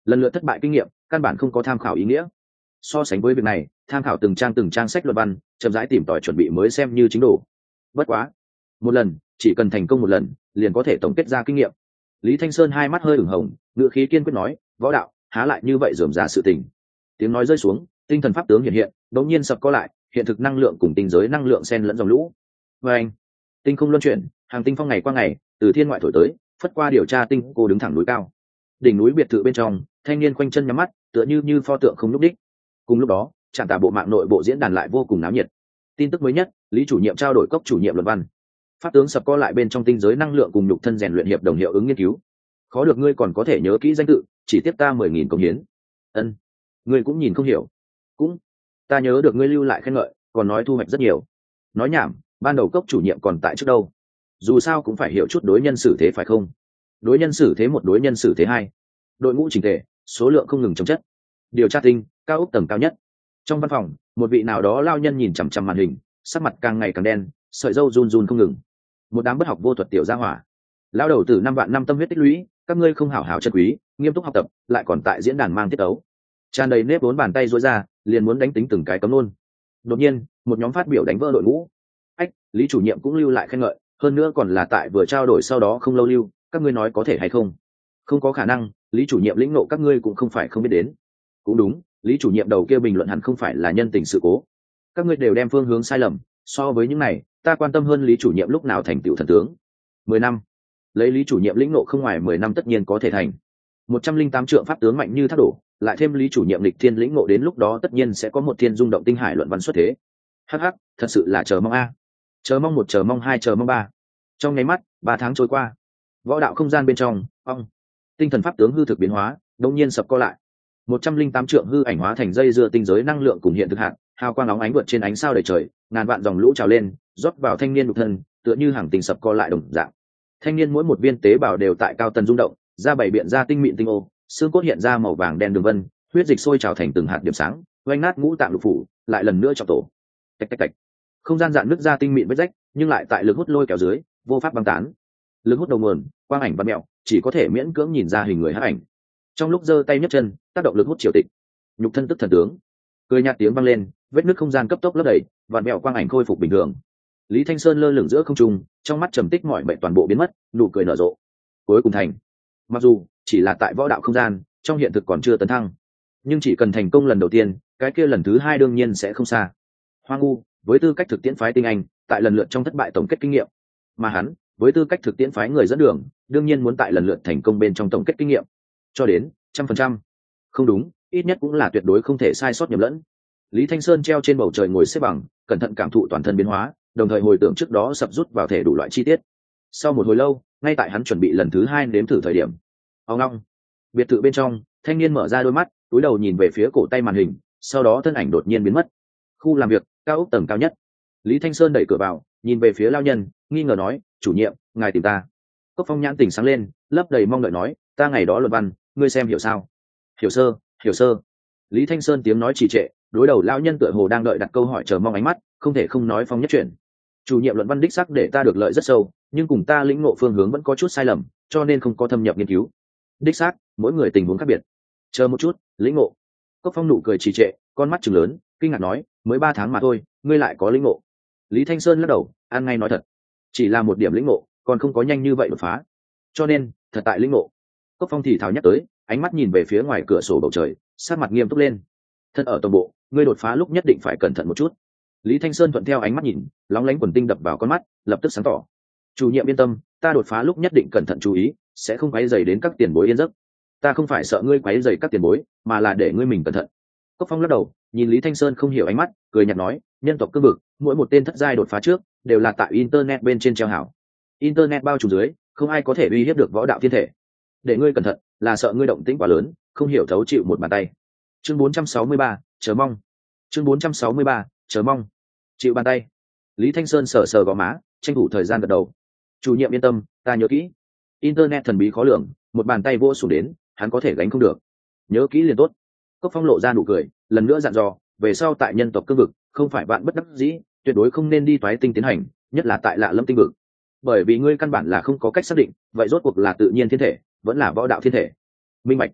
lần lượt thất bại kinh nghiệm căn bản không có tham khảo ý nghĩa. So sánh với việc này, tham khảo từng trang sách luận văn, chậm rãi tìm tòi chuẩn bị mới xem như chính đồ. Bất quá, một lần chỉ cần thành công một lần liền có thể tổng kết ra kinh nghiệm. Lý Thanh Sơn hai mắt hơi ửng hồng, ngữ khí kiên quyết nói, võ đạo há lại như vậy rườm rà sự tình. Tiếng nói rơi xuống, tinh thần pháp tướng hiện hiện, đột nhiên sập co lại, hiện thực năng lượng cùng tinh giới năng lượng xen lẫn dòng lũ. Và anh, tinh không luân chuyển, hàng tinh phong ngày qua ngày, từ thiên ngoại thổi tới, phất qua điều tra tinh cô đứng thẳng núi cao. Đỉnh núi biệt thự bên trong, thanh niên khoanh chân nhắm mắt, tựa như pho tượng không lúc đích. Cùng lúc đó, trạm tả bộ mạng nội bộ diễn đàn lại vô cùng náo nhiệt. Tin tức mới nhất, Lý chủ nhiệm trao đổi cốc chủ nhiệm luận văn. Pháp tướng sập co lại bên trong tinh giới năng lượng cùng nhục thân rèn luyện hiệp đồng hiệu ứng nghiên cứu. Khó được ngươi còn có thể nhớ kỹ danh tự, chỉ tiếp ta 10.000 công hiến. Ân, ngươi cũng nhìn không hiểu. Cũng, ta nhớ được ngươi lưu lại khen ngợi, còn nói thu hoạch rất nhiều. Nói nhảm, ban đầu cốc chủ nhiệm còn tại trước đâu. Dù sao cũng phải hiểu chút đối nhân xử thế phải không? Đối nhân xử thế một, đối nhân xử thế hai. Đội ngũ chỉnh tề, số lượng không ngừng chống chất. Điều tra tinh, cao ốc tầng cao nhất. Trong văn phòng, một vị nào đó lao nhân nhìn chằm chằm màn hình, sắc mặt càng ngày càng đen, sợi râu run run không ngừng. Một đám bất học vô thuật tiểu gia hỏa. Lao đầu từ 5 vạn năm tâm huyết tích lũy, các ngươi không hảo hảo chân quý, nghiêm túc học tập, lại còn tại diễn đàn mang tiết ấu. Tràn đầy nếp vốn bàn tay duỗi ra, liền muốn đánh tính từng cái cấm luôn. Đột nhiên, một nhóm phát biểu đánh vỡ đội ngũ. Ách, Lý chủ nhiệm cũng lưu lại khen ngợi, hơn nữa còn là tại vừa trao đổi sau đó không lâu lưu, các ngươi nói có thể hay không? Không có khả năng, Lý chủ nhiệm lĩnh ngộ các ngươi cũng không phải không biết đến. Cũng đúng, Lý chủ nhiệm đầu kia bình luận hẳn không phải là nhân tình sự cố. Các ngươi đều đem phương hướng sai lầm, so với những này, ta quan tâm hơn Lý chủ nhiệm lúc nào thành tựu thần tướng. 10 năm. Lấy Lý chủ nhiệm lĩnh ngộ không ngoài 10 năm tất nhiên có thể thành. 108 trượng pháp tướng mạnh như thác đổ, lại thêm Lý chủ nhiệm lịch thiên lĩnh ngộ đến lúc đó tất nhiên sẽ có một thiên dung động tinh hải luận văn xuất thế. Hắc hắc, thật sự là chờ mong a. Chờ mong 1, chờ mong 2, chờ mong 3. Trong nháy mắt, 3 tháng trôi qua. Võ đạo không gian bên trong, tinh thần pháp tướng hư thực biến hóa, đột nhiên sập co lại. 108 trượng hư ảnh hóa thành dây dưa tinh giới năng lượng cùng hiện thực hạt, hào quang óng ánh vượt trên ánh sao đầy trời, ngàn vạn dòng lũ trào lên, rót vào thanh niên nhục thân, tựa như hàng tình sập co lại đồng dạng. Thanh niên mỗi một viên tế bào đều tại cao tần rung động, da bảy biện ra tinh mịn tinh ô, xương cốt hiện ra màu vàng đen đường vân, huyết dịch sôi trào thành từng hạt điểm sáng, oanh nát ngũ tạng lục phủ, lại lần nữa trọng tổ. Tạch tạch tạch. Không gian dạn nứt ra tinh mịn vết rách, nhưng lại tại lực hút lôi kéo dưới, vô pháp băng tán. Lực hút đầu nguồn, quang ảnh văn mèo, chỉ có thể miễn cưỡng nhìn ra hình người hắc ảnh. Trong lúc giơ tay nhấc chân, tác động lực hút triều tịch. Nhục thân tức thần tướng. Cười nhạt tiếng vang lên, vết nứt không gian cấp tốc lấp đầy, vạn mèo quang ảnh khôi phục bình thường. Lý Thanh Sơn lơ lửng giữa không trung, trong mắt trầm tích mọi bệnh toàn bộ biến mất, nụ cười nở rộ. Cuối cùng thành. Mặc dù chỉ là tại võ đạo không gian, trong hiện thực còn chưa tấn thăng, nhưng chỉ cần thành công lần đầu tiên, cái kia lần thứ hai đương nhiên sẽ không xa. Hoang Ngu, với tư cách thực tiễn phái tinh anh, tại lần lượt trong thất bại tổng kết kinh nghiệm, mà hắn, với tư cách thực tiễn phái người dẫn đường, đương nhiên muốn tại lần lượt thành công bên trong tổng kết kinh nghiệm, cho đến 100%. Không đúng, ít nhất cũng là tuyệt đối không thể sai sót nhầm lẫn. Lý Thanh Sơn treo trên bầu trời ngồi xếp bằng, cẩn thận cảm thụ toàn thân biến hóa, đồng thời hồi tưởng trước đó sập rút vào thể đủ loại chi tiết. Sau một hồi lâu, ngay tại hắn chuẩn bị lần thứ hai nếm thử thời điểm, ông long, biệt thự bên trong, thanh niên mở ra đôi mắt, cúi đầu nhìn về phía cổ tay màn hình, sau đó thân ảnh đột nhiên biến mất. Khu làm việc, cao ốc tầng cao nhất. Lý Thanh Sơn đẩy cửa vào, nhìn về phía lao nhân, nghi ngờ nói, chủ nhiệm, ngài tìm ta. Cốc Phong nhãn tỉnh sáng lên, lấp đầy mong đợi nói, ta ngày đó luận văn, ngươi xem hiểu sao? Hiểu sơ, hiểu sơ. Lý Thanh Sơn tiếng nói trì trệ, đối đầu lao nhân tựa hồ đang đợi đặt câu hỏi chờ mong ánh mắt, không thể không nói phong nhất chuyển. Chủ nhiệm luận văn đích xác để ta được lợi rất sâu, nhưng cùng ta lĩnh ngộ phương hướng vẫn có chút sai lầm, cho nên không có thâm nhập nghiên cứu. Đích xác, mỗi người tình huống khác biệt. Chờ một chút, lĩnh ngộ. Cốc Phong nụ cười trì trệ, con mắt trừng lớn, kinh ngạc nói, mới 3 tháng mà thôi, ngươi lại có lĩnh ngộ. Lý Thanh Sơn lắc đầu, ăn ngay nói thật, chỉ là một điểm lĩnh ngộ, còn không có nhanh như vậy đột phá. Cho nên, thật tại lĩnh ngộ. Cốc Phong thì thào nhắc tới, ánh mắt nhìn về phía ngoài cửa sổ bầu trời, sát mặt nghiêm túc lên. Thân ở tổng bộ, ngươi đột phá lúc nhất định phải cẩn thận một chút. Lý Thanh Sơn thuận theo ánh mắt nhìn, lóng lánh quần tinh đập vào con mắt, lập tức sáng tỏ. Chủ nhiệm yên tâm, ta đột phá lúc nhất định cẩn thận chú ý, sẽ không quấy rầy đến các tiền bối yên giấc. Ta không phải sợ ngươi quấy rầy các tiền bối, mà là để ngươi mình cẩn thận. Cốc Phong lắc đầu, nhìn Lý Thanh Sơn không hiểu ánh mắt, cười nhạt nói, nhân tộc cương vực, mỗi một tên thất giai đột phá trước, đều là tại internet bên trên treo hảo. Internet bao trùm dưới, không ai có thể uy hiếp được võ đạo thiên thể. Để ngươi cẩn thận, là sợ ngươi động tĩnh quá lớn, không hiểu thấu chịu một bàn tay. Chương 463, chờ mong. Chương 463, chờ mong. Chịu bàn tay. Lý Thanh Sơn sờ sờ gò má, tranh thủ thời gian gật đầu. Chủ nhiệm yên tâm, ta nhớ kỹ. Internet thần bí khó lường, một bàn tay vô xuống đến, hắn có thể gánh không được. Nhớ kỹ liền tốt. Cốc Phong lộ ra nụ cười, lần nữa dặn dò, về sau tại nhân tộc cương vực, không phải vạn bất đắc dĩ, tuyệt đối không nên đi toái tinh tiến hành, nhất là tại lạ lâm tinh vực. Bởi vì ngươi căn bản là không có cách xác định, vậy rốt cuộc là tự nhiên thiên thể, vẫn là võ đạo thiên thể. Minh bạch.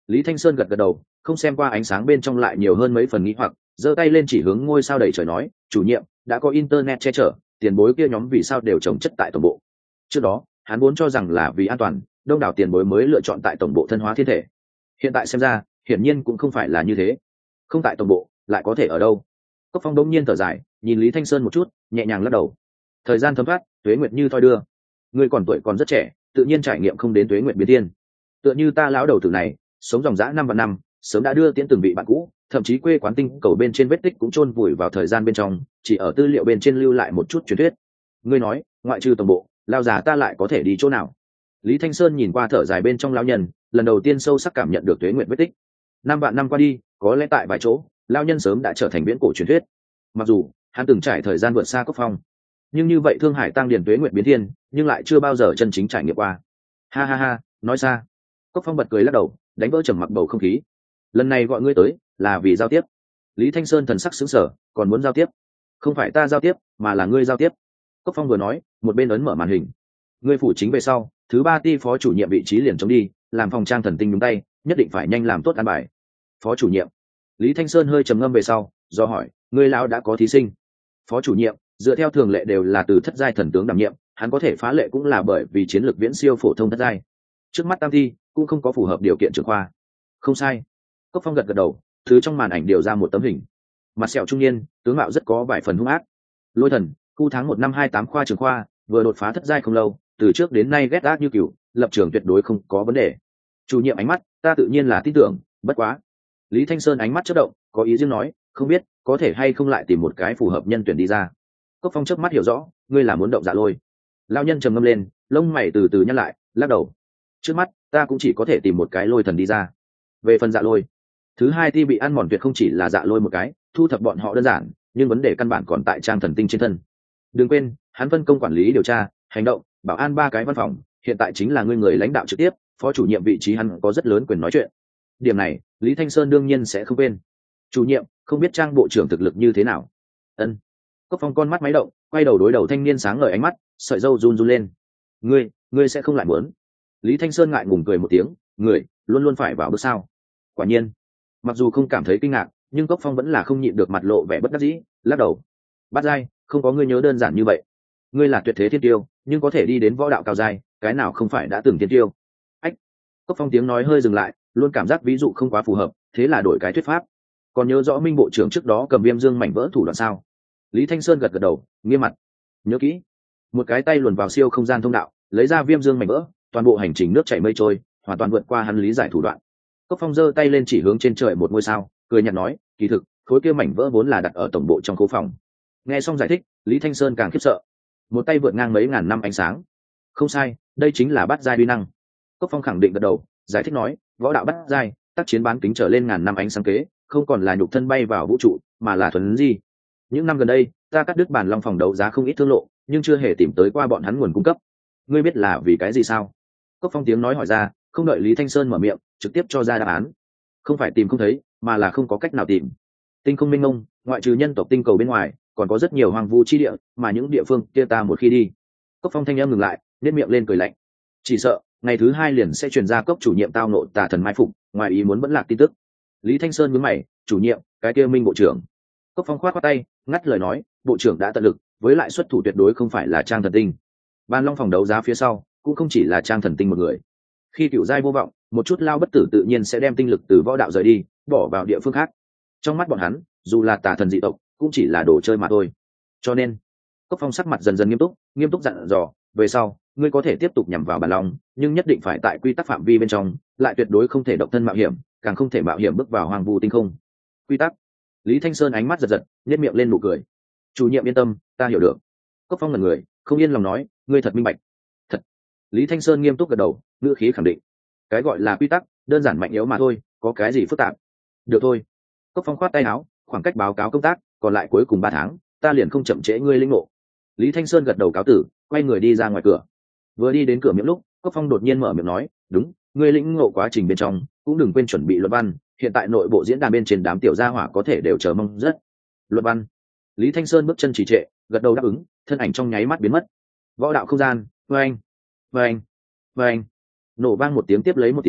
Lý Thanh Sơn gật gật đầu, không xem qua ánh sáng bên trong lại nhiều hơn mấy phần nghi hoặc, giơ tay lên chỉ hướng ngôi sao đầy trời nói, chủ nhiệm, đã có internet che chở, tiền bối kia nhóm vì sao đều trồng chất tại tổng bộ. Trước đó hắn vốn cho rằng là vì an toàn, đông đảo tiền bối mới lựa chọn tại tổng bộ thân hóa thiên thể. Hiện tại xem ra hiển nhiên cũng không phải là như thế. Không tại tổng bộ lại có thể ở đâu? Cốc Phong đống nhiên thở dài, nhìn Lý Thanh Sơn một chút, nhẹ nhàng lắc đầu. Thời gian thấm thoát, tuế nguyệt như thoi đưa, ngươi còn tuổi còn rất trẻ, tự nhiên trải nghiệm không đến tuế nguyệt biến thiên. Tựa như ta lão đầu tử này, sống dòng dã 5 vạn năm, sớm đã đưa tiễn từng vị bạn cũ, thậm chí quê quán tinh cầu bên trên vết tích cũng chôn vùi vào thời gian bên trong, chỉ ở tư liệu bên trên lưu lại một chút truyền thuyết. Ngươi nói, ngoại trừ tổng bộ, lao già ta lại có thể đi chỗ nào? Lý Thanh Sơn nhìn qua thở dài bên trong lão nhân, lần đầu tiên sâu sắc cảm nhận được tuế nguyệt vết tích. 5 vạn năm qua đi, có lẽ tại vài chỗ, lão nhân sớm đã trở thành viễn cổ truyền thuyết. Mặc dù hắn từng trải thời gian vượt xa Cốc Phong, nhưng như vậy Thương Hải tăng điền tuế nguyệt biến thiên, nhưng lại chưa bao giờ chân chính trải nghiệm qua. Ha ha ha, nói xa. Cốc Phong bật cười lắc đầu, đánh vỡ trầm mặc bầu không khí. Lần này gọi ngươi tới là vì giao tiếp. Lý Thanh Sơn thần sắc sững sờ, còn muốn giao tiếp? Không phải ta giao tiếp, mà là ngươi giao tiếp. Cốc Phong vừa nói, một bên ấn mở màn hình. Ngươi phủ chính về sau, thứ 3 ty phó chủ nhiệm vị trí liền chống đi, làm phòng trang thần tinh đúng tay, nhất định phải nhanh làm tốt an bài. Phó chủ nhiệm. Lý Thanh Sơn hơi trầm ngâm về sau, do hỏi, ngươi lão đã có thí sinh? Phó chủ nhiệm, dựa theo thường lệ đều là từ thất giai thần tướng đảm nhiệm, hắn có thể phá lệ cũng là bởi vì chiến lược viễn siêu phổ thông thất giai. Trước mắt tam thi cũng không có phù hợp điều kiện trưởng khoa. Không sai. Cốc Phong gật gật đầu, thứ trong màn ảnh điều ra một tấm hình. Mặt sẹo trung niên, tướng mạo rất có vài phần hung ác. Lôi thần, khu tháng 1 năm 28 khoa trưởng khoa, vừa đột phá thất giai không lâu, từ trước đến nay ghét ác như cừu, lập trường tuyệt đối không có vấn đề. Chủ nhiệm ánh mắt, ta tự nhiên là tin tưởng, bất quá. Lý Thanh Sơn ánh mắt chớp động, có ý riêng nói, không biết có thể hay không lại tìm một cái phù hợp nhân tuyển đi ra. Cốc Phong chớp mắt hiểu rõ, ngươi là muốn động Dạ Lôi. Lão nhân trầm ngâm lên, lông mày từ từ nhăn lại, lắc đầu. Trước mắt ta cũng chỉ có thể tìm một cái lôi thần đi ra. Về phần Dạ Lôi, thứ 2 ti bị ăn mòn tuyệt không chỉ là Dạ Lôi một cái, thu thập bọn họ đơn giản, nhưng vấn đề căn bản còn tại trang thần tinh trên thân. Đừng quên, hắn phân công quản lý điều tra, hành động, bảo an 3 cái văn phòng, hiện tại chính là ngươi người lãnh đạo trực tiếp, phó chủ nhiệm vị trí hắn có rất lớn quyền nói chuyện. Điểm này Lý Thanh Sơn đương nhiên sẽ không quên. Chủ nhiệm, không biết trang bộ trưởng thực lực như thế nào? Ân. Cốc Phong con mắt máy động, quay đầu đối đầu thanh niên sáng ngời ánh mắt, sợi râu run run lên. Ngươi sẽ không lại muốn? Lý Thanh Sơn ngại ngùng cười một tiếng, người luôn luôn phải vào bước sao? Quả nhiên, mặc dù không cảm thấy kinh ngạc, nhưng Cốc Phong vẫn là không nhịn được mặt lộ vẻ bất đắc dĩ, lắc đầu. Bát giai, không có ngươi nhớ đơn giản như vậy. Ngươi là tuyệt thế thiên tiêu, nhưng có thể đi đến võ đạo cao giai, cái nào không phải đã từng thiên tiêu? Ách. Cốc Phong tiếng nói hơi dừng lại, luôn cảm giác ví dụ không quá phù hợp, thế là đổi cái thuyết pháp. Còn nhớ rõ Minh bộ trưởng trước đó cầm viêm dương mảnh vỡ thủ đoạn sao? Lý Thanh Sơn gật gật đầu, nghiêm mặt. Nhớ kỹ. Một cái tay luồn vào siêu không gian thông đạo, lấy ra viêm dương mảnh vỡ, toàn bộ hành trình nước chảy mây trôi, hoàn toàn vượt qua hắn lý giải thủ đoạn. Cốc Phong giơ tay lên chỉ hướng trên trời một ngôi sao, cười nhạt nói, kỳ thực khối kia mảnh vỡ vốn là đặt ở tổng bộ trong khu phòng. Nghe xong giải thích, Lý Thanh Sơn càng khiếp sợ. Một tay vượt ngang mấy ngàn năm ánh sáng. Không sai, đây chính là bát giai uy năng. Cốc Phong khẳng định gật đầu, giải thích nói, võ đạo bát giai, tác chiến bán kính trở lên ngàn năm ánh sáng kế, không còn là nhục thân bay vào vũ trụ, mà là thuần di. Những năm gần đây, ta cắt đứt bản long phòng đấu giá không ít thương lộ, nhưng chưa hề tìm tới qua bọn hắn nguồn cung cấp. Ngươi biết là vì cái gì sao? Cốc Phong tiếng nói hỏi ra, không đợi Lý Thanh Sơn mở miệng, trực tiếp cho ra đáp án. Không phải tìm không thấy, mà là không có cách nào tìm. Tinh không mênh mông, ngoại trừ nhân tộc tinh cầu bên ngoài, còn có rất nhiều hoang vu chi địa, mà những địa phương kia ta một khi đi. Cốc Phong thanh âm ngừng lại, nhếch miệng lên cười lạnh. Chỉ sợ ngày thứ 2 liền sẽ truyền ra cốc chủ nhiệm tao nộ tà thần mai phục, ngoài ý muốn vẫn lạc tin tức. Lý Thanh Sơn nhướng mày, chủ nhiệm, cái kia Minh bộ trưởng. Cốc Phong khoát tay, ngắt lời nói, bộ trưởng đã tận lực, với lại xuất thủ tuyệt đối không phải là trang thần tinh. Ban long phòng đấu giá phía sau cũng không chỉ là trang thần tinh một người. Khi cựu giai vô vọng, một chút lao bất tử tự nhiên sẽ đem tinh lực từ võ đạo rời đi, bỏ vào địa phương khác. Trong mắt bọn hắn, dù là tà thần dị tộc, cũng chỉ là đồ chơi mà thôi. Cho nên, Cốc Phong sắc mặt dần dần nghiêm túc dặn dò, về sau, ngươi có thể tiếp tục nhằm vào bản long, nhưng nhất định phải tại quy tắc phạm vi bên trong, lại tuyệt đối không thể động thân mạo hiểm, càng không thể mạo hiểm bước vào hoang vu tinh không. Quy tắc. Lý Thanh Sơn ánh mắt giật giật, nhếch miệng lên nụ cười. Chủ nhiệm yên tâm, ta hiểu được. Cốc Phong ngẩn người, không yên lòng nói, ngươi thật minh bạch. Thật. Lý Thanh Sơn nghiêm túc gật đầu, ngữ khí khẳng định. Cái gọi là quy tắc, đơn giản mạnh yếu mà thôi, có cái gì phức tạp. Được thôi. Cốc Phong khoát tay áo, khoảng cách báo cáo công tác, còn lại cuối cùng 3 tháng, ta liền không chậm trễ ngươi linh ngộ. Lý Thanh Sơn gật đầu cáo tử, quay người đi ra ngoài cửa. Vừa đi đến cửa miệng lúc, Cốc Phong đột nhiên mở miệng nói, đúng, ngươi lĩnh ngộ quá trình bên trong, cũng đừng quên chuẩn bị luận văn, hiện tại nội bộ diễn đàn bên trên đám tiểu gia hỏa có thể đều chờ mong rất. Luận văn. Lý Thanh Sơn bước chân trì trệ, gật đầu đáp ứng, thân ảnh trong nháy mắt biến mất. Võ đạo không gian, vâng, vâng, vâng. Nổ vang một tiếng tiếp lấy một tiếng,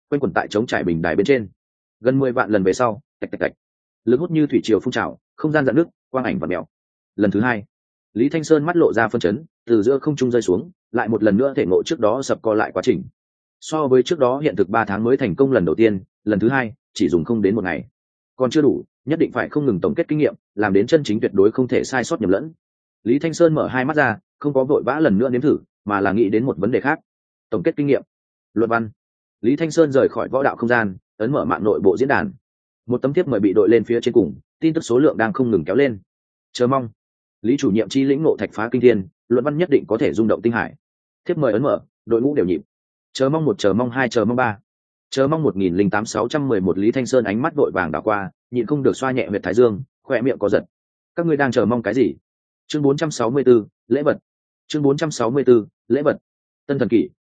quanh quẩn tại trống trải bình đài bên trên. Gần 10 vạn lần về sau, tạch tạch tạch, lực hút như thủy triều phun trào, không gian dạn nước, quang ảnh và mèo. Lần thứ hai, Lý Thanh Sơn mắt lộ ra phân chấn, từ giữa không trung rơi xuống, lại một lần nữa thể ngộ trước đó sập co lại quá trình. So với trước đó hiện thực 3 tháng mới thành công lần đầu tiên, lần thứ hai chỉ dùng không đến một ngày. Còn chưa đủ, nhất định phải không ngừng tổng kết kinh nghiệm, làm đến chân chính tuyệt đối không thể sai sót nhầm lẫn. Lý Thanh Sơn mở hai mắt ra, không có vội vã lần nữa nếm thử, mà là nghĩ đến một vấn đề khác. Tổng kết kinh nghiệm. Luận văn. Lý Thanh Sơn rời khỏi võ đạo không gian, ấn mở mạng nội bộ diễn đàn. Một tấm thiếp mời bị đội lên phía trên cùng, tin tức số lượng đang không ngừng kéo lên. Chờ mong. Lý chủ nhiệm chi lĩnh ngộ thạch phá kinh thiên, luận văn nhất định có thể rung động tinh hải. Thiếp mời ấn mở, đội ngũ đều nhịp. Chờ mong 1, chờ mong 2, chờ mong 3. Chờ mong 1008-611. Lý Thanh Sơn ánh mắt vội vàng đảo qua, nhịn không được xoa nhẹ huyệt thái dương, khỏe miệng có giật. Các ngươi đang chờ mong cái gì? Chương 464, lễ vật. Chương 464, lễ vật. Tân Thần Kỷ,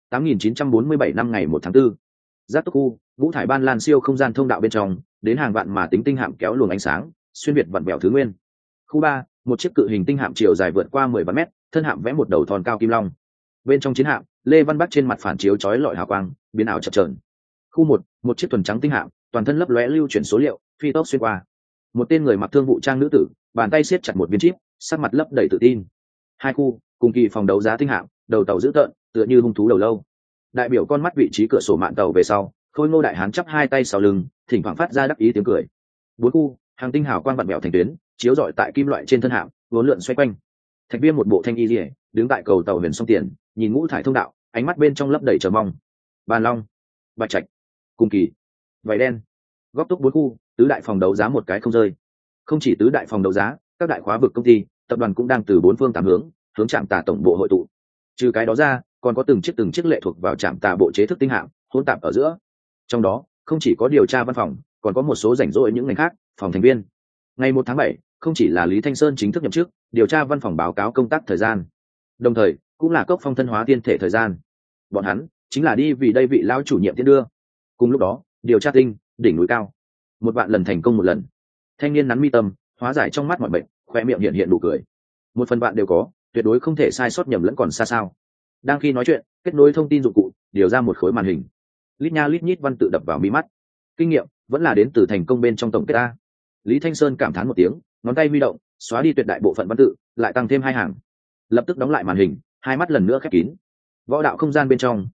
8947 năm ngày 1 tháng 4. Giác Túc Khu, Vũ thải ban lan siêu không gian thông đạo bên trong, đến hàng vạn mà tính tinh hạm kéo luồng ánh sáng, xuyên việt vặn vẹo thứ nguyên. Khu 3, một chiếc cự hình tinh hạm chiều dài vượt qua 10 vạn mét, thân hạm vẽ một đầu thon cao kim long. Bên trong chiến hạm, Lê Văn Bắc trên mặt phản chiếu chói lọi hào quang, biến ảo chập chờn. Khu 1, một chiếc thuần trắng tinh hạm, toàn thân lấp lóe lưu chuyển số liệu, phi tốc xuyên qua. Một tên người mặc thương vụ trang nữ tử, bàn tay siết chặt một viên chip, sắc mặt lấp đầy tự tin. Hai khu, cùng kỳ phòng đấu giá tinh hạm, đầu tàu dữ tợn, tựa như hung thú đầu lâu. Đại biểu con mắt vị trí cửa sổ mạn tàu về sau, Khôi Ngô đại hán chắp hai tay sau lưng, thỉnh thoảng phát ra đắc ý tiếng cười. Bốn khu, hàng tinh hào quang vặn vẹo thành tuyến, chiếu rọi tại kim loại trên thân hạm, uốn lượn xoay quanh. Thạch Viêm một bộ thanh y liễu, đứng tại cầu tàu huyền sông tiền, nhìn ngũ thải thông đạo, ánh mắt bên trong lấp đầy chờ mong. Bàn Long, Bạch Trạch, cùng kỳ, vảy đen, góc túc bốn khu, tứ đại phòng đấu giá một cái không rơi. Không chỉ tứ đại phòng đấu giá, các đại khóa vực công ty, tập đoàn cũng đang từ bốn phương tám hướng trạm tà tổng bộ hội tụ. Trừ cái đó ra, còn có từng chiếc lệ thuộc vào trạm tà bộ chế thức tinh hạm, hỗn tạp ở giữa. Trong đó, không chỉ có điều tra văn phòng, còn có một số rảnh rỗi những ngành khác, phòng thành viên. Ngày 1 tháng 7, không chỉ là Lý Thanh Sơn chính thức nhậm chức, điều tra văn phòng báo cáo công tác thời gian, đồng thời cũng là Cốc Phong thân hóa tiên thể thời gian. Bọn hắn chính là đi vì đây vị lao chủ nhiệm tiến đưa. Cùng lúc đó, điều tra tinh, đỉnh núi cao, 1 vạn lần thành công 1 lần. Thanh niên nắn mi tâm, hóa giải trong mắt mọi bệnh, khoe miệng hiện nụ cười. 1 phần vạn đều có, tuyệt đối không thể sai sót nhầm lẫn còn xa sao. Đang khi nói chuyện, kết nối thông tin dụng cụ, điều ra một khối màn hình. Lít nha lít nhít văn tự đập vào mi mắt. Kinh nghiệm vẫn là đến từ thành công bên trong tổng kết a. Lý Thanh Sơn cảm thán một tiếng, ngón tay huy động, xóa đi tuyệt đại bộ phận văn tự, lại tăng thêm 2 hàng. Lập tức đóng lại màn hình, hai mắt lần nữa khép kín. Võ đạo không gian bên trong,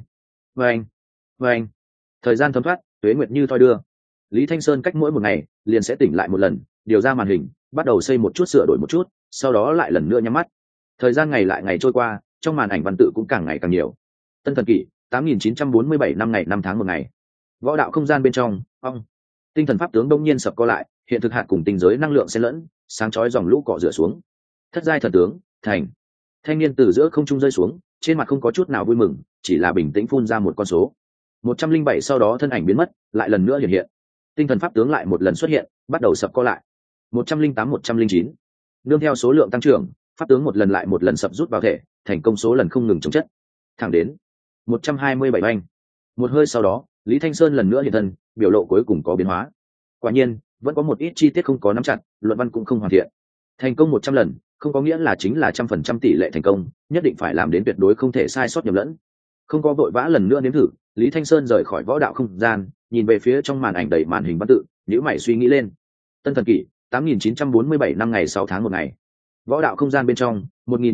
oeng. Thời gian thấm thoát, tuế nguyệt như thoi đưa. Lý Thanh Sơn cách mỗi 1 ngày liền sẽ tỉnh lại 1 lần, điều ra màn hình, bắt đầu xây một chút sửa đổi một chút, sau đó lại lần nữa nhắm mắt. Thời gian ngày lại ngày trôi qua, trong màn ảnh văn tự cũng càng ngày càng nhiều. Tân Thần Kỷ, 8947 năm ngày 5 tháng 1 ngày. Võ đạo không gian bên trong, tinh thần pháp tướng đông nhiên sập co lại, hiện thực hạt cùng tinh giới năng lượng xen lẫn, sáng chói dòng lũ cọ rửa xuống. Thất giai thần tướng, thành. Thanh niên từ giữa không trung rơi xuống, trên mặt không có chút nào vui mừng, chỉ là bình tĩnh phun ra một con số. 107 sau đó thân ảnh biến mất, lại lần nữa hiện. Tinh thần pháp tướng lại một lần xuất hiện, bắt đầu sập co lại. 108-109. Nương theo số lượng tăng trưởng, pháp tướng một lần lại một lần sập rút vào thể, thành công số lần không ngừng chống chất. Thẳng đến 127 oanh. Một hơi sau đó, Lý Thanh Sơn lần nữa hiện thân, biểu lộ cuối cùng có biến hóa. Quả nhiên, vẫn có một ít chi tiết không có nắm chặt, luận văn cũng không hoàn thiện. Thành công 100 lần, không có nghĩa là chính là 100% tỷ lệ thành công, nhất định phải làm đến tuyệt đối không thể sai sót nhầm lẫn. Không có vội vã lần nữa nếm thử, Lý Thanh Sơn rời khỏi võ đạo không gian, nhìn về phía trong màn ảnh đầy màn hình văn tự, nhíu mày suy nghĩ lên. Tân Thần Kỷ, 8947 năm ngày 6 tháng 1 ngày. Võ đạo không gian bên trong,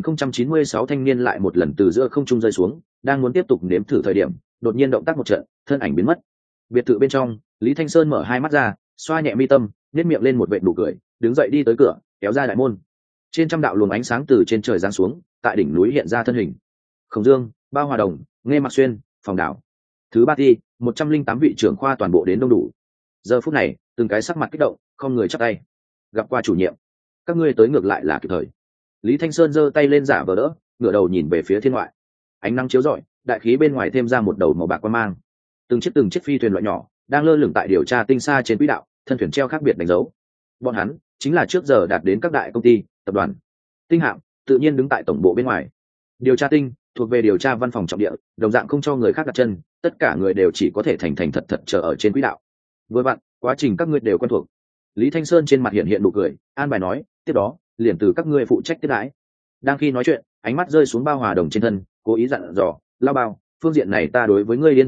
1096 thanh niên lại một lần từ giữa không trung rơi xuống, đang muốn tiếp tục nếm thử thời điểm, đột nhiên động tác một trận, thân ảnh biến mất. Biệt thự bên trong, Lý Thanh Sơn mở hai mắt ra, xoa nhẹ mi tâm, nhếch miệng lên một vệt nụ cười, đứng dậy đi tới cửa, kéo ra đại môn. Trên trăm đạo luồng ánh sáng từ trên trời giáng xuống, tại đỉnh núi hiện ra thân hình. Khổng Dương, Bao Hòa Đồng, Nghe Mạc Xuyên, Phòng Đảo. Thứ ba ti, 108 vị trưởng khoa toàn bộ đến đông đủ. Giờ phút này, từng cái sắc mặt kích động, không người chắp tay. Gặp qua chủ nhiệm, các ngươi tới ngược lại là kịp thời. Lý Thanh Sơn giơ tay lên giả vờ đỡ, ngửa đầu nhìn về phía thiên ngoại. Ánh nắng chiếu rọi, đại khí bên ngoài thêm ra một đầu màu bạc quang mang. Từng chiếc phi thuyền loại nhỏ đang lơ lửng tại điều tra tinh xa trên quỹ đạo, thân thuyền treo khác biệt đánh dấu. Bọn hắn chính là trước giờ đạt đến các đại công ty, tập đoàn. Tinh hạm tự nhiên đứng tại tổng bộ bên ngoài. Điều tra tinh thuộc về điều tra văn phòng trọng địa, đồng dạng không cho người khác đặt chân, tất cả người đều chỉ có thể thành thật chờ ở trên quỹ đạo. Với bạn, quá trình các ngươi đều quen thuộc. Lý Thanh Sơn trên mặt hiện nụ cười, an bài nói, tiếp đó liền từ các ngươi phụ trách tiếp đãi. Đang khi nói chuyện, ánh mắt rơi xuống Bao Hòa Đồng trên thân, cố ý dặn dò, Lao Bao, phương diện này ta đối với ngươi yên tâm nhất,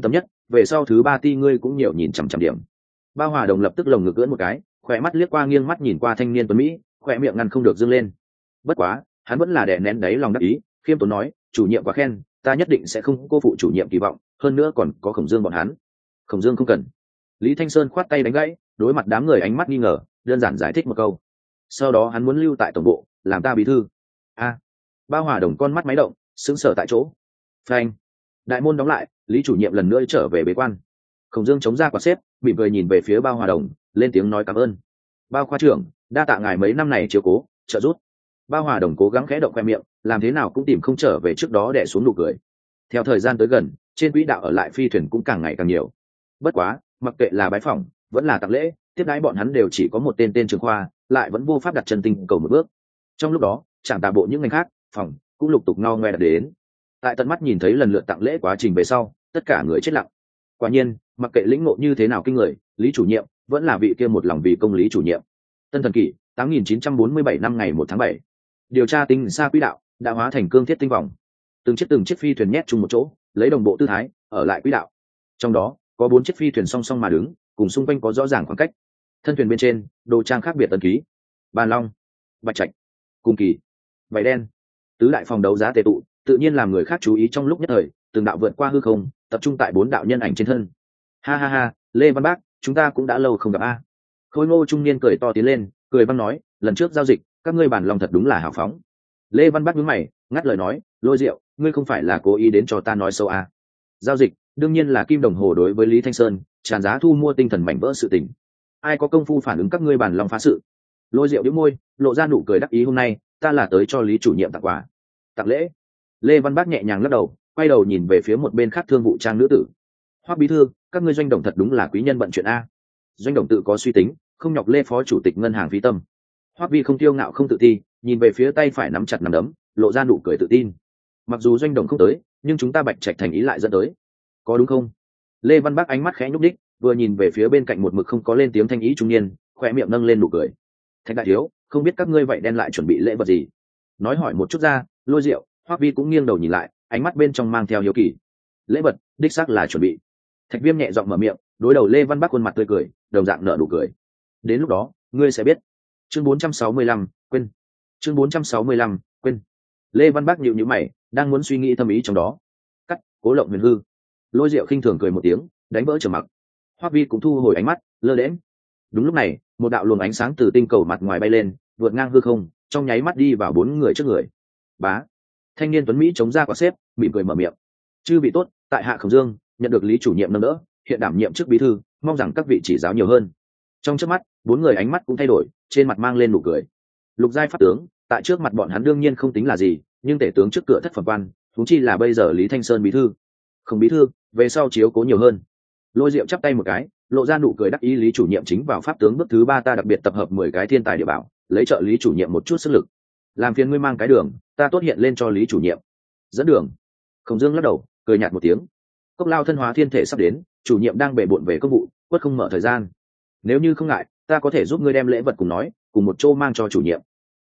về sau thứ ba ti ngươi cũng nhiều nhìn chằm chằm điểm. Bao Hòa Đồng lập tức lồng ngực ưỡn một cái, khỏe mắt liếc qua nghiêng mắt nhìn qua thanh niên tuấn mỹ, khỏe miệng ngăn không được dâng lên. Bất quá hắn vẫn là đè nén đáy lòng đắc ý, khiêm tốn nói, chủ nhiệm quá khen, ta nhất định sẽ không cô phụ chủ nhiệm kỳ vọng, hơn nữa còn có Khổng Dương bọn hắn. Khổng Dương không cần. Lý Thanh Sơn khoát tay đánh gãy, đối mặt đám người ánh mắt nghi ngờ, đơn giản giải thích một câu. Sau đó hắn muốn lưu tại tổng bộ, làm ta bí thư. A. Bao Hòa Đồng con mắt máy động, sững sờ tại chỗ. Phanh. Đại môn đóng lại, Lý chủ nhiệm lần nữa trở về bế quan. Khổng Dương chống ra quạt xếp, mỉm cười nhìn về phía Bao Hòa Đồng, lên tiếng nói cảm ơn. Bao khoa trưởng, đa tạ ngài mấy năm này chiếu cố trợ giúp. Bao Hòa Đồng cố gắng khẽ động khoe miệng, làm thế nào cũng tìm không trở về trước đó đè xuống nụ cười. Theo thời gian tới gần, trên quỹ đạo ở lại phi thuyền cũng càng ngày càng nhiều. Bất quá, mặc kệ là bái phỏng vẫn là tặng lễ, tiếp đãi bọn hắn đều chỉ có một tên Trường Khoa, lại vẫn vô pháp đặt chân tinh cầu một bước. Trong lúc đó, chẳng tà bộ những ngành khác, phòng cũng lục tục ngao ngoe đặt đến. Tại tận mắt nhìn thấy lần lượt tặng lễ quá trình về sau, tất cả người chết lặng. Quả nhiên, mặc kệ lĩnh ngộ như thế nào kinh người, Lý chủ nhiệm vẫn là vị kia một lòng vì công Lý chủ nhiệm. Tân Thần Kỷ 8947 năm ngày 1 tháng 7. Điều tra tinh xa quỹ đạo đã hóa thành cương thiết tinh vòng, từng chiếc phi thuyền nhét chung một chỗ, lấy đồng bộ tư thái ở lại quỹ đạo. Trong đó có 4 chiếc phi thuyền song song mà đứng, cùng xung quanh có rõ ràng khoảng cách. Thân thuyền bên trên đồ trang khác biệt tân ký: Bàn Long, Bạch Trạch, Cung Kỳ, Vảy Đen. Tứ đại phòng đấu giá tề tụ, tự nhiên làm người khác chú ý trong lúc nhất thời, từng đạo vượt qua hư không, tập trung tại 4 đạo nhân ảnh trên thân. Ha ha ha, Lê Văn Bác, chúng ta cũng đã lâu không gặp a. Khôi Ngô trung niên cười to tiến lên, cười vang nói, lần trước giao dịch, các ngươi Bàn Long thật đúng là hào phóng. Lê Văn Bác nhướng mày, ngắt lời nói, Lôi Diệu, ngươi không phải là cố ý đến cho ta nói xấu a? Giao dịch đương nhiên là kim đồng hồ đối với Lý Thanh Sơn tràn giá thu mua tinh thần mảnh vỡ sự tình. Ai có công phu phản ứng các ngươi Bàn Long phá sự? Lôi Diệu đĩu môi, lộ ra nụ cười đắc ý, hôm nay ta là tới cho Lý chủ nhiệm tặng quà, tặng lễ. Lê Văn Bác nhẹ nhàng lắc đầu, quay đầu nhìn về phía một bên khác thương vụ trang nữ tử. Hoắc bí thư, các ngươi Doanh Đồng thật đúng là quý nhân bận chuyện a. Doanh Đồng tự có suy tính, không nhọc Lê phó chủ tịch ngân hàng phí tâm. Hoắc Vi không tiêu ngạo không tự ti, nhìn về phía tay phải nắm chặt nắm đấm, lộ ra nụ cười tự tin. Mặc dù Doanh Đồng không tới, nhưng chúng ta Bạch Trạch thành ý lại dẫn tới, có đúng không? Lê Văn Bác ánh mắt khẽ nhúc đích, vừa nhìn về phía bên cạnh một mực không có lên tiếng thanh ý trung niên, khỏe miệng nâng lên nụ cười. Thạch đại thiếu, không biết các ngươi vậy đen lại chuẩn bị lễ vật gì? Nói hỏi một chút ra. Lôi Diệu, Hoắc Vi cũng nghiêng đầu nhìn lại, ánh mắt bên trong mang theo hiếu kỳ. Lễ vật đích xác là chuẩn bị. Thạch Viêm nhẹ giọng mở miệng, đối đầu Lê Văn Bác khuôn mặt tươi cười, đồng dạng nở nụ cười. Đến lúc đó, ngươi sẽ biết. Chương 465, quên. Chương 465, quên. Lê Văn Bác nhíu nhíu mày, đang muốn suy nghĩ thâm ý trong đó. Cắt, Cố Lộng Huyền hư. Lôi Diệu khinh thường cười một tiếng, đánh vỡ trầm mặc. Hoắc Vi cũng thu hồi ánh mắt, lơ đễnh. Đúng lúc này, một đạo luồng ánh sáng từ tinh cầu mặt ngoài bay lên, vượt ngang hư không, trong nháy mắt đi vào 4 người trước người. Bá. Thanh niên tuấn mỹ chống ra quả xếp, mỉm cười mở miệng. Chư vị tốt, tại hạ Khổng Dương, nhận được Lý chủ nhiệm nâng đỡ, hiện đảm nhiệm chức bí thư, mong rằng các vị chỉ giáo nhiều hơn. Trong chớp mắt, 4 người ánh mắt cũng thay đổi, trên mặt mang lên nụ cười. Lục giai pháp tướng, tại trước mặt bọn hắn đương nhiên không tính là gì, nhưng tể tướng trước cửa thất phẩm quan, huống chi là bây giờ Lý Thanh Sơn bí thư. Không bí thư, về sau chiếu cố nhiều hơn. Lôi Diệu chắp tay một cái, lộ ra nụ cười đắc ý. Lý chủ nhiệm chính vào pháp tướng bước thứ 3, ta đặc biệt tập hợp 10 cái thiên tài địa bảo, lấy trợ Lý chủ nhiệm một chút sức lực. Làm phiền ngươi mang cái đường, ta tốt hiện lên cho Lý chủ nhiệm. Dẫn đường. Khổng Dương lắc đầu, cười nhạt một tiếng. Cốc Lao thân hóa thiên thể sắp đến, chủ nhiệm đang bề bộn về công vụ, quất không mở thời gian. Nếu như không ngại, ta có thể giúp ngươi đem lễ vật cùng nói, cùng một chỗ mang cho chủ nhiệm.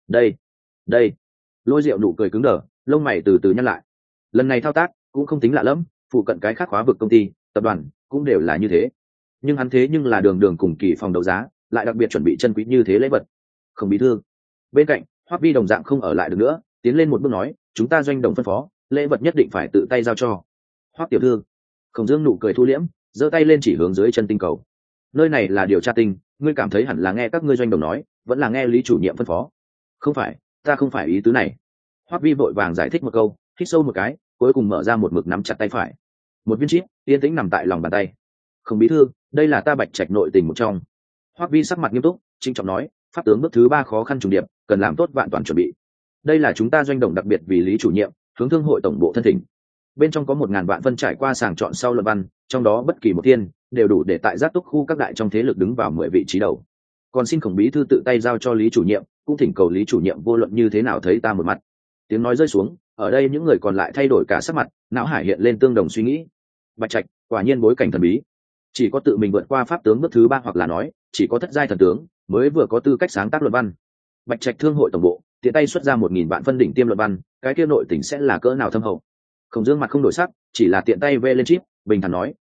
Đây. Lôi Diệu nụ cười cứng đờ, lông mày từ từ nhăn lại. Lần này thao tác cũng không tính lạ lắm, phụ cận cái khác khóa vực công ty, tập đoàn cũng đều là như thế. Nhưng hắn thế nhưng là đường cùng kỳ phòng đấu giá, lại đặc biệt chuẩn bị chân quý như thế lễ vật. Không bí thư. Bên cạnh, Hoắc Vi đồng dạng không ở lại được nữa, tiến lên một bước nói, chúng ta Doanh Đồng phân phó, lễ vật nhất định phải tự tay giao cho Hoắc tiểu thư. Khổng Dương nụ cười thu liễm, giơ tay lên chỉ hướng dưới chân tinh cầu. Nơi này là điều tra tinh, ngươi cảm thấy hẳn là nghe các ngươi Doanh Đồng nói, vẫn là nghe Lý chủ nhiệm phân phó? Không phải, ta không phải ý tứ này. Hoắc Vi vội vàng giải thích một câu, hít sâu một cái, cuối cùng mở ra một mực nắm chặt tay phải. Một viên chip yên tĩnh nằm tại lòng bàn tay. Không bí thư, đây là ta Bạch Trạch nội tình một trong. Hoắc Vi sắc mặt nghiêm túc, trịnh trọng nói, pháp tướng bước thứ 3 khó khăn trùng điệp, cần làm tốt vạn toàn chuẩn bị. Đây là chúng ta Doanh Đồng đặc biệt vì Lý chủ nhiệm hướng thương hội tổng bộ thân thỉnh. Bên trong có 1000 vạn phân trải qua sàng chọn sau luận văn, trong đó bất kỳ một thiên đều đủ để tại giác túc khu các đại trong thế lực đứng vào 10 vị trí đầu. Còn xin Khổng bí thư tự tay giao cho Lý chủ nhiệm, cũng thỉnh cầu Lý chủ nhiệm vô luận như thế nào thấy ta một mặt. Tiếng nói rơi xuống, ở đây những người còn lại thay đổi cả sắc mặt, não hải hiện lên tương đồng suy nghĩ. Bạch Trạch quả nhiên bối cảnh thần bí, chỉ có tự mình vượt qua pháp tướng bước thứ 3, hoặc là nói chỉ có thất giai thần tướng mới vừa có tư cách sáng tác luận văn. Bạch Trạch thương hội tổng bộ tiện tay xuất ra 1000 vạn phân đỉnh tiêm luận văn, cái kia nội tình sẽ là cỡ nào thâm hậu. Khổng Dương mặt không đổi sắc, chỉ là tiện tay vê lên chip, bình thản nói,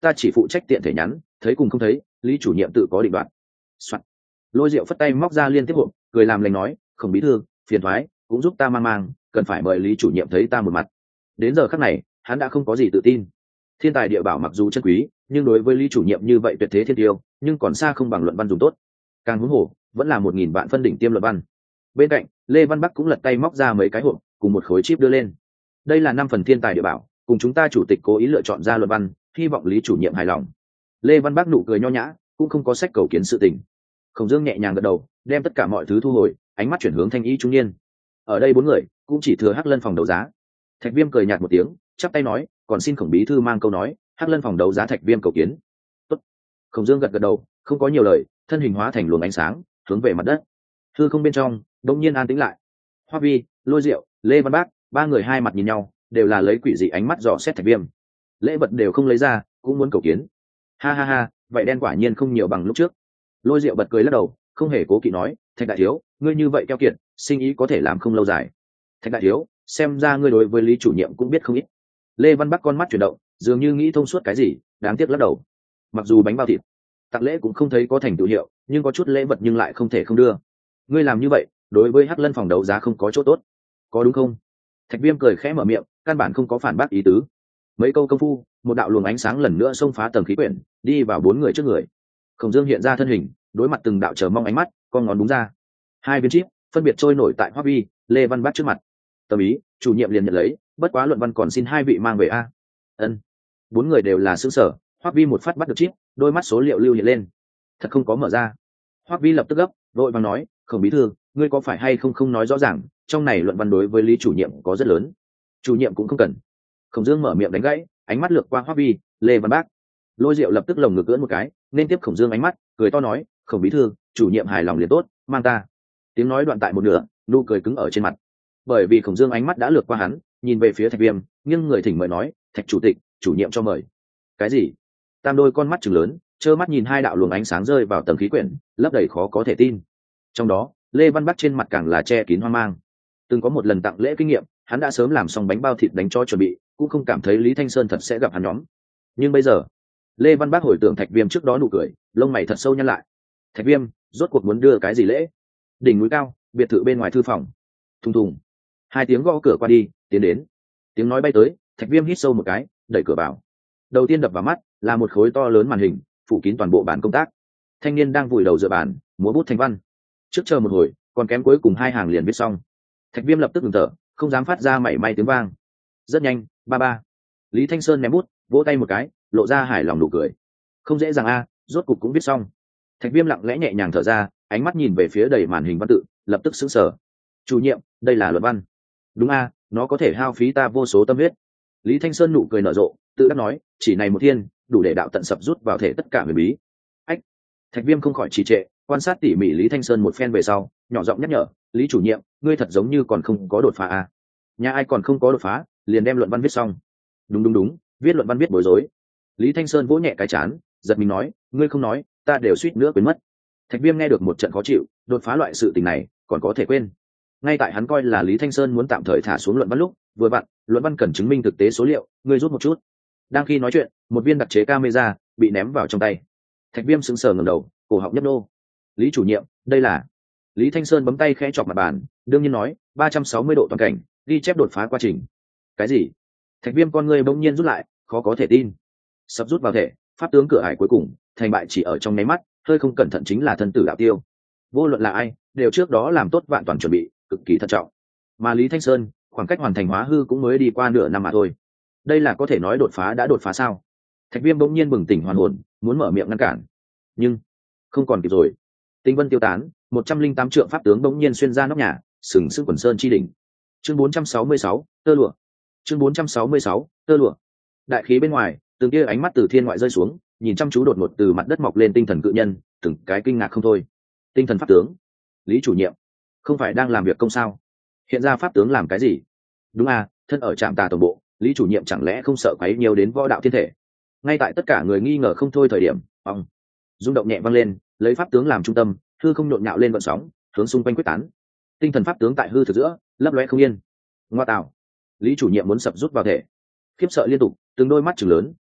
ta chỉ phụ trách tiện thể nhắn, thấy cùng không thấy lý chủ nhiệm tự có định đoạt. Lôi Diệu phất tay móc ra liên tiếp hộp, cười làm lành nói, Khổng bí thư, phiền thoái cũng giúp ta mang, cần phải mời lý chủ nhiệm thấy ta một mặt. Đến giờ khắc này hắn đã không có gì tự tin. Thiên tài địa bảo mặc dù chân quý, nhưng đối với lý chủ nhiệm như vậy tuyệt thế thiên tiêu, nhưng còn xa không bằng luận văn dùng tốt. Càng huống hồ vẫn là 1000 vạn phân đỉnh tiêm luận văn. Bên cạnh Lê Văn Bắc cũng lật tay móc ra mấy cái hộp cùng một khối chip đưa lên. Đây là 5 phần thiên tài địa bảo, cùng chúng ta chủ tịch cố ý lựa chọn ra luận văn, hy vọng lý chủ nhiệm hài lòng. Lê Văn Bắc nụ cười nho nhã, cũng không có sách cầu kiến sự tình. Khổng Dương nhẹ nhàng gật đầu, đem tất cả mọi thứ thu hồi, ánh mắt chuyển hướng Thanh Y trung niên. Ở đây 4 người cũng chỉ thừa Hắc Lân phòng đấu giá. Thạch Viêm cười nhạt một tiếng, chắp tay nói, còn xin Khổng bí thư mang câu nói, Hắc Lân phòng đấu giá Thạch Viêm cầu kiến. Tốt. Khổng Dương gật gật đầu, không có nhiều lời, thân hình hóa thành luồng ánh sáng, hướng về mặt đất. Hư không bên trong đột nhiên an tĩnh lại. Hoa Vi, Lôi Diệu, Lê Văn Bác, 3 người hai mặt nhìn nhau, đều là lấy quỷ dị ánh mắt dò xét Thạch Viêm. Lễ vật đều không lấy ra, cũng muốn cầu kiến. Ha ha ha, vậy đen quả nhiên không nhiều bằng lúc trước. Lôi Diệu bật cười lắc đầu, không hề cố kỵ nói, Thạch đại thiếu, ngươi như vậy keo kiệt, sinh ý có thể làm không lâu dài. Thạch đại thiếu, xem ra ngươi đối với lý chủ nhiệm cũng biết không ít. Lê Văn Bắc con mắt chuyển động, dường như nghĩ thông suốt cái gì, đáng tiếc lắc đầu. Mặc dù bánh bao thịt tặng lễ cũng không thấy có thành tựu hiệu, nhưng có chút lễ vật nhưng lại không thể không đưa. Ngươi làm như vậy đối với Hắc Lân phòng đấu giá không có chỗ tốt, có đúng không? Thạch Viêm cười khẽ mở miệng, căn bản không có phản bác ý tứ. Mấy câu công phu, một đạo luồng ánh sáng lần nữa xông phá tầng khí quyển, đi vào 4 người trước người. Khổng Dương hiện ra thân hình, đối mặt từng đạo chờ mong ánh mắt, con ngón đúng ra. 2 viên chip phân biệt trôi nổi tại Hoắc Vi, Lê Văn Bắc trước mặt. Tâm ý, chủ nhiệm liền nhận lấy, bất quá luận văn còn xin 2 vị mang về a. Ân. 4 người đều là sửng sở, Hoắc Vi một phát bắt được chip, đôi mắt số liệu lưu hiện lên. Thật không có mở ra. Hoắc Vi lập tức gấp, vội vàng nói, Khổng bí thư, ngươi có phải hay không nói rõ ràng, trong này luận văn đối với lý chủ nhiệm có rất lớn. Chủ nhiệm cũng không cần. Khổng Dương mở miệng đánh gãy, ánh mắt lướt qua Hoắc Vi, Lê Văn Bác. Lôi Diệu lập tức lồng ngực ưỡn một cái, nên tiếp Khổng Dương ánh mắt, cười to nói, Khổng bí thư, chủ nhiệm hài lòng liền tốt, mang ta. Tiếng nói đoạn tại một nửa, nụ cười cứng ở trên mặt. Bởi vì Khổng Dương ánh mắt đã lướt qua hắn, nhìn về phía Thạch Viêm, nhưng người thỉnh mời nói, Thạch chủ tịch, chủ nhiệm cho mời. Cái gì? Tam đôi con mắt trừng lớn, trơ mắt nhìn 2 đạo luồng ánh sáng rơi vào tầng khí quyển, lấp đầy khó có thể tin. Trong đó, Lê Văn Bắc trên mặt càng là che kín hoang mang. Từng có một lần tặng lễ kinh nghiệm, hắn đã sớm làm xong bánh bao thịt đánh cho chuẩn bị, cũng không cảm thấy Lý Thanh Sơn thật sẽ gặp hắn nhóm. Nhưng bây giờ, Lê Văn Bắc hồi tưởng Thạch Viêm trước đó nụ cười, lông mày thật sâu nhăn lại. Thạch Viêm, rốt cuộc muốn đưa cái gì lễ? Đỉnh núi cao, biệt thự bên ngoài thư phòng. Thùng thùng. 2 tiếng gõ cửa qua đi, tiến đến. Tiếng nói bay tới, Thạch Viêm hít sâu một cái, đẩy cửa vào. Đầu tiên đập vào mắt là một khối to lớn màn hình, phủ kín toàn bộ bàn công tác. Thanh niên đang vùi đầu dựa bàn, múa bút thành văn. Trước chờ một hồi, còn kém cuối cùng 2 hàng liền viết xong. Thạch Viêm lập tức ngừng thở, không dám phát ra mảy may tiếng vang. Rất nhanh, ba. Lý Thanh Sơn ném bút, vỗ tay một cái, lộ ra hài lòng nụ cười. Không dễ dàng a, rốt cục cũng viết xong. Thạch Viêm lặng lẽ nhẹ nhàng thở ra, ánh mắt nhìn về phía đầy màn hình văn tự, lập tức sững sờ. Chủ nhiệm, đây là luận văn. Đúng a, nó có thể hao phí ta vô số tâm huyết. Lý Thanh Sơn nụ cười nở rộ, tự đắc nói, chỉ này một thiên, đủ để đạo tận sập rút vào thể tất cả huyền bí. Ách. Thạch Viêm không khỏi trì trệ, quan sát tỉ mỉ Lý Thanh Sơn một phen về sau, nhỏ giọng nhắc nhở, Lý chủ nhiệm, ngươi thật giống như còn không có đột phá à? Nhà ai còn không có đột phá, liền đem luận văn viết xong. Đúng, viết luận văn viết bối rối. Lý Thanh Sơn vỗ nhẹ cái chán, giật mình nói, ngươi không nói, ta đều suýt nữa quên mất. Thạch Viêm nghe được một trận khó chịu, đột phá loại sự tình này, còn có thể quên. Ngay tại hắn coi là Lý Thanh Sơn muốn tạm thời thả xuống luận văn lúc, vừa vặn, luận văn cần chứng minh thực tế số liệu, ngươi rút một chút. Đang khi nói chuyện, một viên đặc chế camera bị ném vào trong tay. Thạch Viêm sững sờ ngẩng đầu, cổ họng nhấp nô. Lý chủ nhiệm, đây là... Lý Thanh Sơn bấm tay khẽ chọc mặt bàn, đương nhiên nói, 360 độ toàn cảnh, ghi chép đột phá quá trình. Cái gì? Thạch Viêm con ngươi bỗng nhiên rút lại, khó có thể tin. Sắp rút vào thể, pháp tướng cửa ải cuối cùng, thành bại chỉ ở trong nháy mắt, hơi không cẩn thận chính là thân tử đạo tiêu. Vô luận là ai, đều trước đó làm tốt vạn toàn chuẩn bị, cực kỳ thận trọng. Mà Lý Thanh Sơn, khoảng cách hoàn thành hóa hư cũng mới đi qua nửa năm mà thôi. Đây là có thể nói đột phá đã đột phá sao? Thạch Viêm bỗng nhiên bừng tỉnh hoàn hồn, muốn mở miệng ngăn cản, nhưng không còn kịp rồi. Tinh vân tiêu tán, 108 trượng pháp tướng bỗng nhiên xuyên ra nóc nhà, sừng sững quần sơn chi đỉnh. Chương 466, tơ lụa. Chương 466, tơ lụa. Đại khí bên ngoài, từng kia ánh mắt từ thiên ngoại rơi xuống, nhìn chăm chú đột ngột từ mặt đất mọc lên tinh thần cự nhân, từng cái kinh ngạc không thôi. Tinh thần pháp tướng? Lý chủ nhiệm, không phải đang làm việc công sao? Hiện ra pháp tướng làm cái gì? Đúng à, thân ở trạm tà tổng bộ, Lý chủ nhiệm chẳng lẽ không sợ quấy nhiều đến võ đạo thiên thể? Ngay tại tất cả người nghi ngờ không thôi thời điểm, ong, rung động nhẹ vang lên, lấy pháp tướng làm trung tâm, hư không nhộn nhạo lên vận sóng, hướng xung quanh quyết tán. Tinh thần pháp tướng tại hư thực giữa, lấp lóe không yên. Ngoa tạo, Lý chủ nhiệm muốn sập rút vào thể. Khiếp sợ liên tục, từng đôi mắt trừng lớn,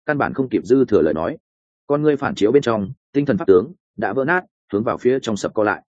căn bản không kịp dư thừa lời nói. Con ngươi phản chiếu bên trong, tinh thần pháp tướng đã vỡ nát, hướng vào phía trong sập co lại.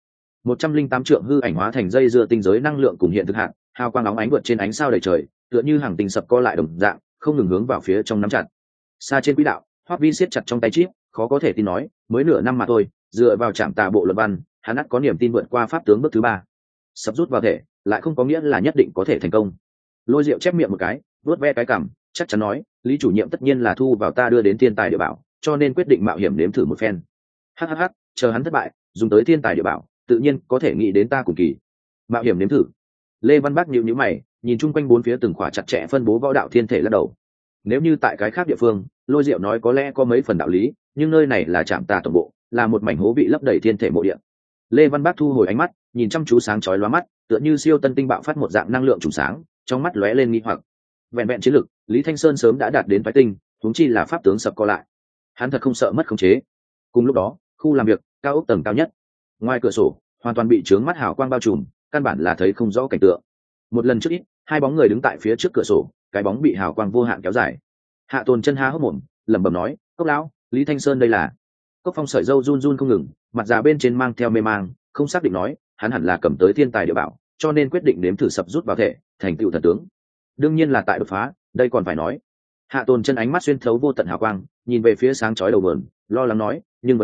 108 trượng hư ảnh hóa thành dây dưa tinh giới năng lượng cùng hiện thực hạn, hào quang óng ánh vượt trên ánh sao đầy trời, tựa như hàng tinh sập co lại đồng dạng, không ngừng hướng vào phía trong nắm chặt. Xa trên quỹ đạo, Hoắc Vi siết chặt trong tay chip, khó có thể tin nói, mới nửa năm mà thôi, dựa vào Trảm Tà bộ luận văn, hắn ắt có niềm tin vượt qua pháp tướng bước thứ 3. Sập rút vào thể, lại không có nghĩa là nhất định có thể thành công. Lôi Diệu chép miệng một cái, vuốt ve cái cằm, chắc chắn nói, Lý chủ nhiệm tất nhiên là thu vào ta đưa đến thiên tài địa bảo, cho nên quyết định mạo hiểm nếm thử một phen. Hắc, chờ hắn thất bại, dùng tới thiên tài địa bảo, tự nhiên có thể nghĩ đến ta cùng kỳ. Mạo hiểm nếm thử. Lê Văn Bắc nhíu nhíu mày, nhìn chung quanh bốn phía từng khỏa chặt chẽ phân bố võ đạo thiên thể lắc đầu. Nếu như tại cái khác địa phương, Lôi Diệu nói có lẽ có mấy phần đạo lý, nhưng nơi này là Trảm Tà tổng bộ, là một mảnh hố bị lấp đầy thiên thể mộ địa. Lê Văn Bắc thu hồi ánh mắt, nhìn chăm chú sáng chói lóa mắt, tựa như siêu tân tinh bạo phát một dạng năng lượng trùng sáng, trong mắt lóe lên nghi hoặc. Vẹn vẹn chiến lực, Lý Thanh Sơn sớm đã đạt đến phái tinh, huống chi là pháp tướng sập co lại. Hắn thật không sợ mất khống chế. Cùng lúc đó, khu làm việc, cao ốc tầng cao nhất. Ngoài cửa sổ, hoàn toàn bị chướng mắt hào quang bao trùm, căn bản là thấy không rõ cảnh tượng. Một lần trước ít, hai bóng người đứng tại phía trước cửa sổ, cái bóng bị hào quang vô hạn kéo dài. Hạ Tồn chân há hốc mồm, lẩm bẩm nói, "Cốc lão, Lý Thanh Sơn đây là?" Cốc Phong sợi râu run run không ngừng, mặt già bên trên mang theo mê mang, không xác định nói, hắn hẳn là cầm tới thiên tài địa bảo, cho nên quyết định nếm thử sập rút vào thể, thành tựu thần tướng. Đương nhiên là tại đột phá, đây còn phải nói. Hạ Tồn chân ánh mắt xuyên thấu vô tận hào quang, nhìn về phía sáng chói đầu vườn, lo lắng nói, nhưng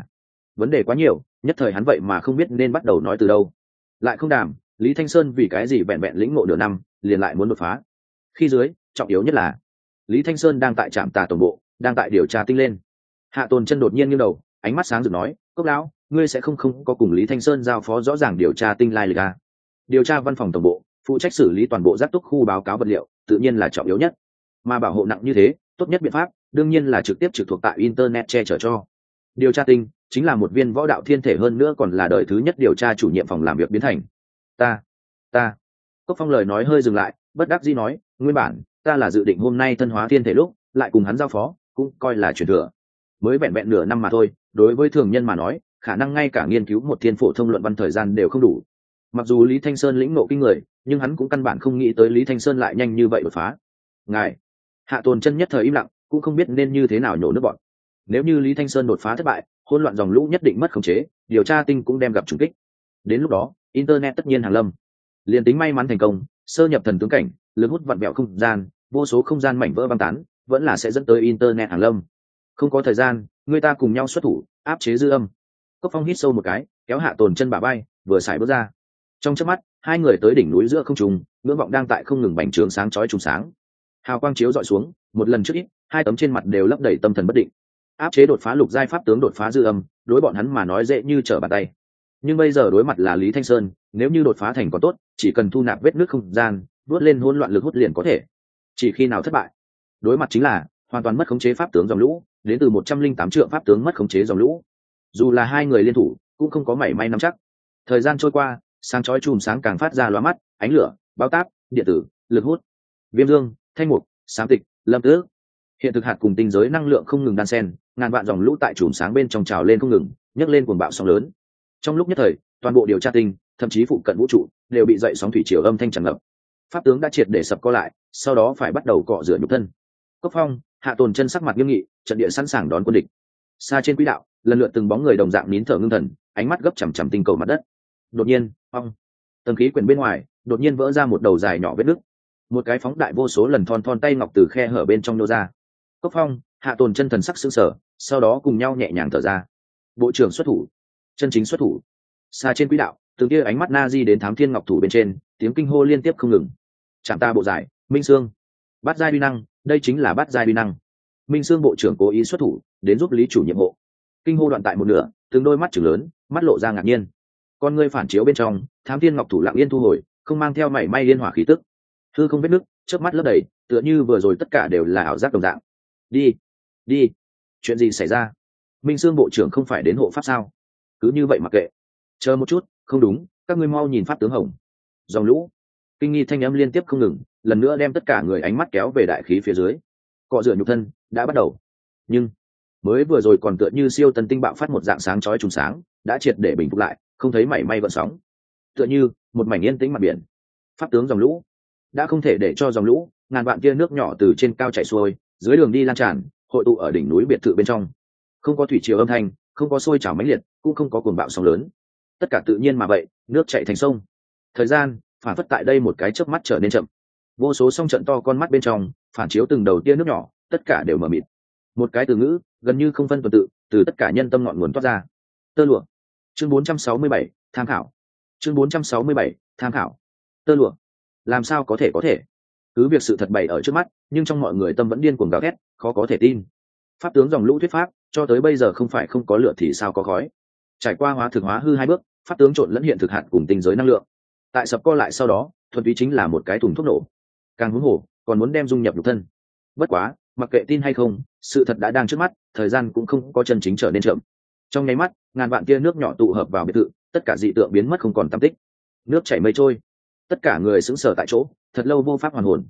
vấn đề quá nhiều, nhất thời hắn vậy mà không biết nên bắt đầu nói từ đâu. Lại không đảm, Lý Thanh Sơn vì cái gì vẹn vẹn lĩnh ngộ nửa năm, liền lại muốn đột phá. Khi dưới, trọng yếu nhất là Lý Thanh Sơn đang tại Trạm Tà tổng bộ, đang tại điều tra tinh lên. Hạ Tồn chân đột nhiên nghiêng đầu, ánh mắt sáng rực nói, "Cốc lão, ngươi sẽ không có cùng Lý Thanh Sơn giao phó rõ ràng điều tra tinh lai lịch à? Điều tra văn phòng tổng bộ, phụ trách xử lý toàn bộ giác túc khu báo cáo vật liệu, tự nhiên là trọng yếu nhất. Mà bảo hộ nặng như thế, tốt nhất biện pháp, đương nhiên là trực tiếp trực thuộc tại internet che chở cho. Điều tra tinh chính là một viên võ đạo thiên thể, hơn nữa còn là đời thứ nhất điều tra chủ nhiệm phòng làm việc biến thành. Ta. Cốc Phong lời nói hơi dừng lại, bất đắc dĩ nói, nguyên bản ta là dự định hôm nay thân hóa thiên thể lúc lại cùng hắn giao phó, cũng coi là truyền thừa. Mới vẹn vẹn nửa năm mà thôi, đối với thường nhân mà nói, khả năng ngay cả nghiên cứu một thiên phổ thông luận văn thời gian đều không đủ. Mặc dù Lý Thanh Sơn lĩnh ngộ kinh người, nhưng hắn cũng căn bản không nghĩ tới Lý Thanh Sơn lại nhanh như vậy đột phá. Ngài, Hạ Tồn chân nhất thời im lặng, cũng không biết nên như thế nào nhổ nước bọn. Nếu như Lý Thanh Sơn đột phá thất bại, hỗn loạn dòng lũ nhất định mất khống chế, điều tra tinh cũng đem gặp trùng kích. Đến lúc đó, internet tất nhiên hàng lâm. Liên tính may mắn thành công, sơ nhập thần tướng cảnh, lực hút vặn vẹo không gian, vô số không gian mảnh vỡ băng tán, vẫn là sẽ dẫn tới internet hàng lâm. Không có thời gian, người ta cùng nhau xuất thủ, áp chế dư âm. Cốc Phong hít sâu một cái, kéo Hạ Tồn chân bả vai, vừa xài bước ra. Trong chớp mắt, hai người tới đỉnh núi giữa không trung, ngưỡng vọng đang tại không ngừng bành trướng sáng chói trùng sáng. Hào quang chiếu dọi xuống, một lần trước ít, hai tấm trên mặt đều lấp đầy tâm thần bất định. Áp chế đột phá lục giai pháp tướng, đột phá dư âm, đối bọn hắn mà nói dễ như trở bàn tay. Nhưng bây giờ đối mặt là Lý Thanh Sơn, nếu như đột phá thành còn tốt, chỉ cần thu nạp vết nước không gian, vuốt lên hỗn loạn lực hút liền có thể. Chỉ khi nào thất bại, đối mặt chính là hoàn toàn mất khống chế pháp tướng dòng lũ, đến từ 108 trượng pháp tướng mất khống chế dòng lũ. Dù là hai người liên thủ, cũng không có mảy may nắm chắc. Thời gian trôi qua, sáng chói chùm sáng càng phát ra lóa mắt, ánh lửa, bao táp, điện tử, lực hút, viêm dương, thanh mục, xám tịch, lâm tước. Hiện thực hạt cùng tinh giới năng lượng không ngừng đan xen, ngàn vạn dòng lũ tại chùm sáng bên trong trào lên không ngừng, nhấc lên cuồng bạo sóng lớn. Trong lúc nhất thời, toàn bộ điều tra tinh, thậm chí phụ cận vũ trụ, đều bị dậy sóng thủy triều âm thanh tràn ngập. Pháp tướng đã triệt để sập co lại, sau đó phải bắt đầu cọ rửa nhục thân. Cốc Phong, Hạ Tồn chân sắc mặt nghiêm nghị, trận địa sẵn sàng đón quân địch. Xa trên quỹ đạo, lần lượt từng bóng người đồng dạng nín thở ngưng thần, ánh mắt gấp chằm chằm tinh cầu mặt đất. Đột nhiên, tầng khí quyển bên ngoài đột nhiên vỡ ra một đầu dài nhỏ vết nứt, một cái phóng đại vô số lần thon thon tay ngọc từ khe hở bên trong nô ra. Cốc Phong, Hạ Tồn chân thần sắc sững sờ, sau đó cùng nhau nhẹ nhàng thở ra. Bộ trưởng xuất thủ, chân chính xuất thủ. Xa trên quỹ đạo, từng kia ánh mắt na di đến Thám Thiên Ngọc thủ bên trên, tiếng kinh hô liên tiếp không ngừng. Chạm ta bộ giải, Minh Sương, bát giai uy năng, đây chính là bát giai uy năng. Minh Sương bộ trưởng cố ý xuất thủ, đến giúp Lý chủ nhiệm hộ. Kinh hô đoạn tại một nửa, từng đôi mắt trừng lớn, mắt lộ ra ngạc nhiên. Con ngươi phản chiếu bên trong, Thám Thiên Ngọc thủ lặng yên thu hồi, không mang theo mảy may liên hỏa khí tức. Hư không vết nứt, chớp mắt lấp đầy, tựa như vừa rồi tất cả đều là ảo giác đồng dạng. Đi, chuyện gì xảy ra? Minh Sương bộ trưởng không phải đến hộ pháp sao? Cứ như vậy mặc kệ. Chờ một chút, không đúng, các ngươi mau nhìn pháp tướng hồng. Dòng lũ, kinh nghi thanh âm liên tiếp không ngừng, lần nữa đem tất cả người ánh mắt kéo về đại khí phía dưới. Cọ rửa nhục thân đã bắt đầu, nhưng mới vừa rồi còn tựa như siêu tân tinh bạo phát một dạng sáng chói trùng sáng, đã triệt để bình phục lại, không thấy mảy may gợn sóng, tựa như một mảnh yên tĩnh mặt biển. Pháp tướng dòng lũ đã không thể để cho dòng lũ ngàn vạn tia nước nhỏ từ trên cao chảy xuôi, dưới đường đi lan tràn, hội tụ ở đỉnh núi biệt thự bên trong. Không có thủy triều âm thanh, không có sôi trào mãnh liệt, cũng không có cuồng bạo sóng lớn, tất cả tự nhiên mà vậy, nước chảy thành sông. Thời gian phản phất tại đây một cái chớp mắt trở nên chậm. Vô số song trận to con mắt bên trong phản chiếu từng đầu tia nước nhỏ, tất cả đều mờ mịt. Một cái từ ngữ gần như không phân tuần tự từ tất cả nhân tâm ngọn nguồn toát ra. Tơ lụa. Chương 467, tham khảo. Chương 467, tham khảo. Tơ lụa. Làm sao có thể? Cứ việc sự thật bày ở trước mắt, nhưng trong mọi người tâm vẫn điên cuồng gào thét, khó có thể tin. Pháp tướng dòng lũ thuyết pháp, cho tới bây giờ không phải không có lửa thì sao có khói. Trải qua hóa thực hóa hư hai bước, pháp tướng trộn lẫn hiện thực hạt cùng tinh giới năng lượng. Tại sập co lại sau đó, thuần túy chính là một cái thùng thuốc nổ. Càng huống hồ, còn muốn đem dung nhập nhục thân. Bất quá, mặc kệ tin hay không, sự thật đã đang trước mắt, thời gian cũng không có chân chính trở nên chậm. Trong nháy mắt, ngàn vạn tia nước nhỏ tụ hợp vào biệt thự, tất cả dị tượng biến mất không còn tăm tích. Nước chảy mây trôi, tất cả người sững sờ tại chỗ, thật lâu vô pháp hoàn hồn.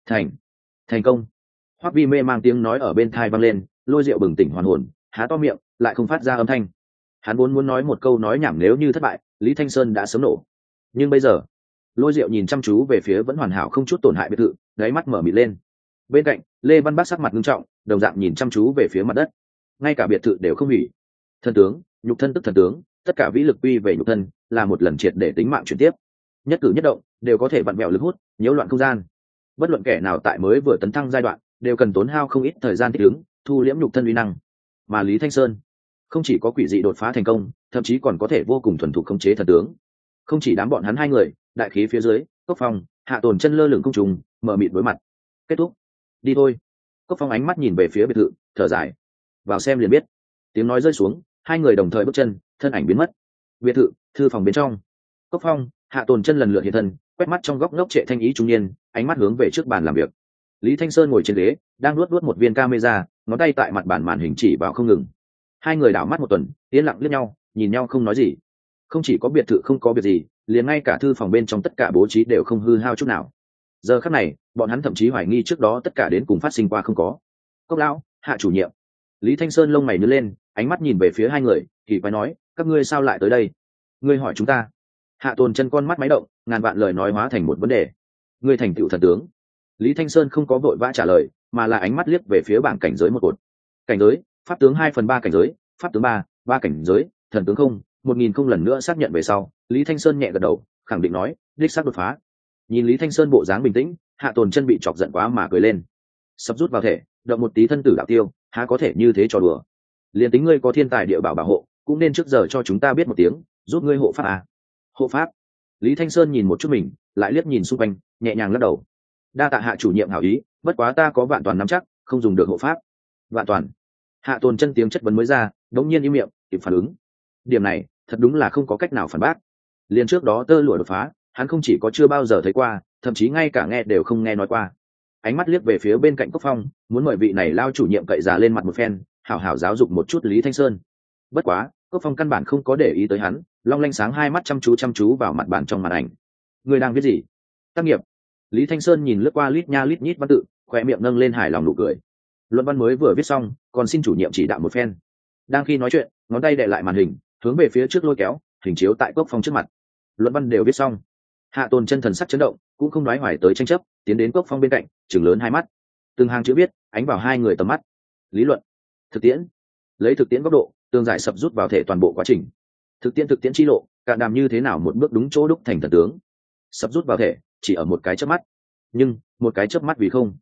Thành công. Hoắc Vi mê mang tiếng nói ở bên tai vang lên, Lôi Diệu bừng tỉnh hoàn hồn, há to miệng, lại không phát ra âm thanh. Hắn vốn muốn nói một câu nói nhảm nếu như thất bại, Lý Thanh Sơn đã sớm nổ. Nhưng bây giờ, Lôi Diệu nhìn chăm chú về phía vẫn hoàn hảo không chút tổn hại biệt thự, đáy mắt mở mịt lên. Bên cạnh, Lê Văn Bắc sắc mặt nghiêm trọng, đồng dạng nhìn chăm chú về phía mặt đất. Ngay cả biệt thự đều không hủy. Thần tướng, nhục thân tức thần tướng, tất cả vĩ lực quy về nhục thân, là một lần triệt để tính mạng chuyển tiếp. Nhất cử nhất động đều có thể vặn vẹo lực hút, nhiễu loạn không gian. Bất luận kẻ nào tại mới vừa tấn thăng giai đoạn, đều cần tốn hao không ít thời gian thích ứng, thu liễm nhục thân uy năng. Mà Lý Thanh Sơn không chỉ có quỷ dị đột phá thành công, thậm chí còn có thể vô cùng thuần thục khống chế thần tướng. Không chỉ đám bọn hắn hai người, đại khí phía dưới, Cốc Phong, Hạ Tồn chân lơ lửng không trùng, mở mịt đối mặt. Kết thúc. Đi thôi. Cốc Phong ánh mắt nhìn về phía biệt thự, thở dài. Vào xem liền biết. Tiếng nói rơi xuống, hai người đồng thời bước chân, thân ảnh biến mất. Biệt thự, thư phòng bên trong. Cốc Phong, Hạ Tồn chân lần lượt hiện thân, quét mắt trong góc ngốc trệ thanh ý trung niên, ánh mắt hướng về trước bàn làm việc. Lý Thanh Sơn ngồi trên ghế, đang luốt một viên camera, ngón tay tại mặt bàn màn hình chỉ vào không ngừng. Hai người đảo mắt một tuần, yên lặng liếc nhau, nhìn nhau không nói gì. Không chỉ có biệt thự không có việc gì, liền ngay cả thư phòng bên trong tất cả bố trí đều không hư hao chút nào. Giờ khắc này, bọn hắn thậm chí hoài nghi trước đó tất cả đến cùng phát sinh qua không có. Cốc lão, Hạ chủ nhiệm. Lý Thanh Sơn lông mày nhướng lên, ánh mắt nhìn về phía hai người, kỳ quái nói, các ngươi sao lại tới đây? Ngươi hỏi chúng ta. Hạ Tồn chân con mắt máy động, ngàn vạn lời nói hóa thành một vấn đề. Ngươi thành tựu thần tướng. Lý Thanh Sơn không có vội vã trả lời, mà là ánh mắt liếc về phía bảng cảnh giới một cột. Cảnh giới, pháp tướng 2/3 cảnh giới, pháp tướng 3 cảnh giới, thần tướng 1000 không lần nữa xác nhận về sau, Lý Thanh Sơn nhẹ gật đầu, khẳng định nói, đích xác đột phá. Nhìn Lý Thanh Sơn bộ dáng bình tĩnh, Hạ Tồn chân bị chọc giận quá mà cười lên. Sắp rút vào thể, động một tí thân tử đạo tiêu, há có thể như thế trò đùa. Liền tính ngươi có thiên tài địa bảo bảo hộ, cũng nên trước giờ cho chúng ta biết một tiếng, giúp ngươi hộ pháp à? Hộ pháp? Lý Thanh Sơn nhìn một chút mình, lại liếc nhìn xung quanh, nhẹ nhàng lắc đầu. Đa tạ Hạ chủ nhiệm hảo ý, bất quá ta có vạn toàn nắm chắc, không dùng được hộ pháp. Vạn toàn? Hạ Tồn chân tiếng chất vấn mới ra, đống nhiên im miệng, kịp phản ứng. Điểm này, thật đúng là không có cách nào phản bác. Liền trước đó tơ lụa đột phá, hắn không chỉ có chưa bao giờ thấy qua, thậm chí ngay cả nghe đều không nghe nói qua. Ánh mắt liếc về phía bên cạnh Cốc Phong, muốn mời vị này lao chủ nhiệm cậy già lên mặt một phen, hảo hảo giáo dục một chút Lý Thanh Sơn. Bất quá, Cốc Phong căn bản không có để ý tới hắn, long lanh sáng hai mắt chăm chú vào mặt bản trong màn ảnh. Người đang viết gì? Tác nghiệp. Lý Thanh Sơn nhìn lướt qua lít nha lít nhít văn tự, khóe miệng nâng lên hài lòng nụ cười. Luận văn mới vừa viết xong, còn xin chủ nhiệm chỉ đạo một phen. Đang khi nói chuyện, ngón tay đè lại màn hình, hướng về phía trước lôi kéo, hình chiếu tại Cốc Phong trước mặt. Luận văn đều viết xong. Hạ Tồn chân thần sắc chấn động, cũng không nói hoài tới tranh chấp, tiến đến Cốc Phong bên cạnh, trừng lớn hai mắt. Từng hàng chữ viết, ánh vào hai người tầm mắt. Lý luận, thực tiễn. Lấy thực tiễn góc độ, tương giải sập rút vào thể toàn bộ quá trình. Thực tiễn chi lộ, cạn đàm như thế nào một bước đúng chỗ đúc thành thần tướng. Sập rút vào thể, chỉ ở một cái chớp mắt. Nhưng, một cái chớp mắt vì không.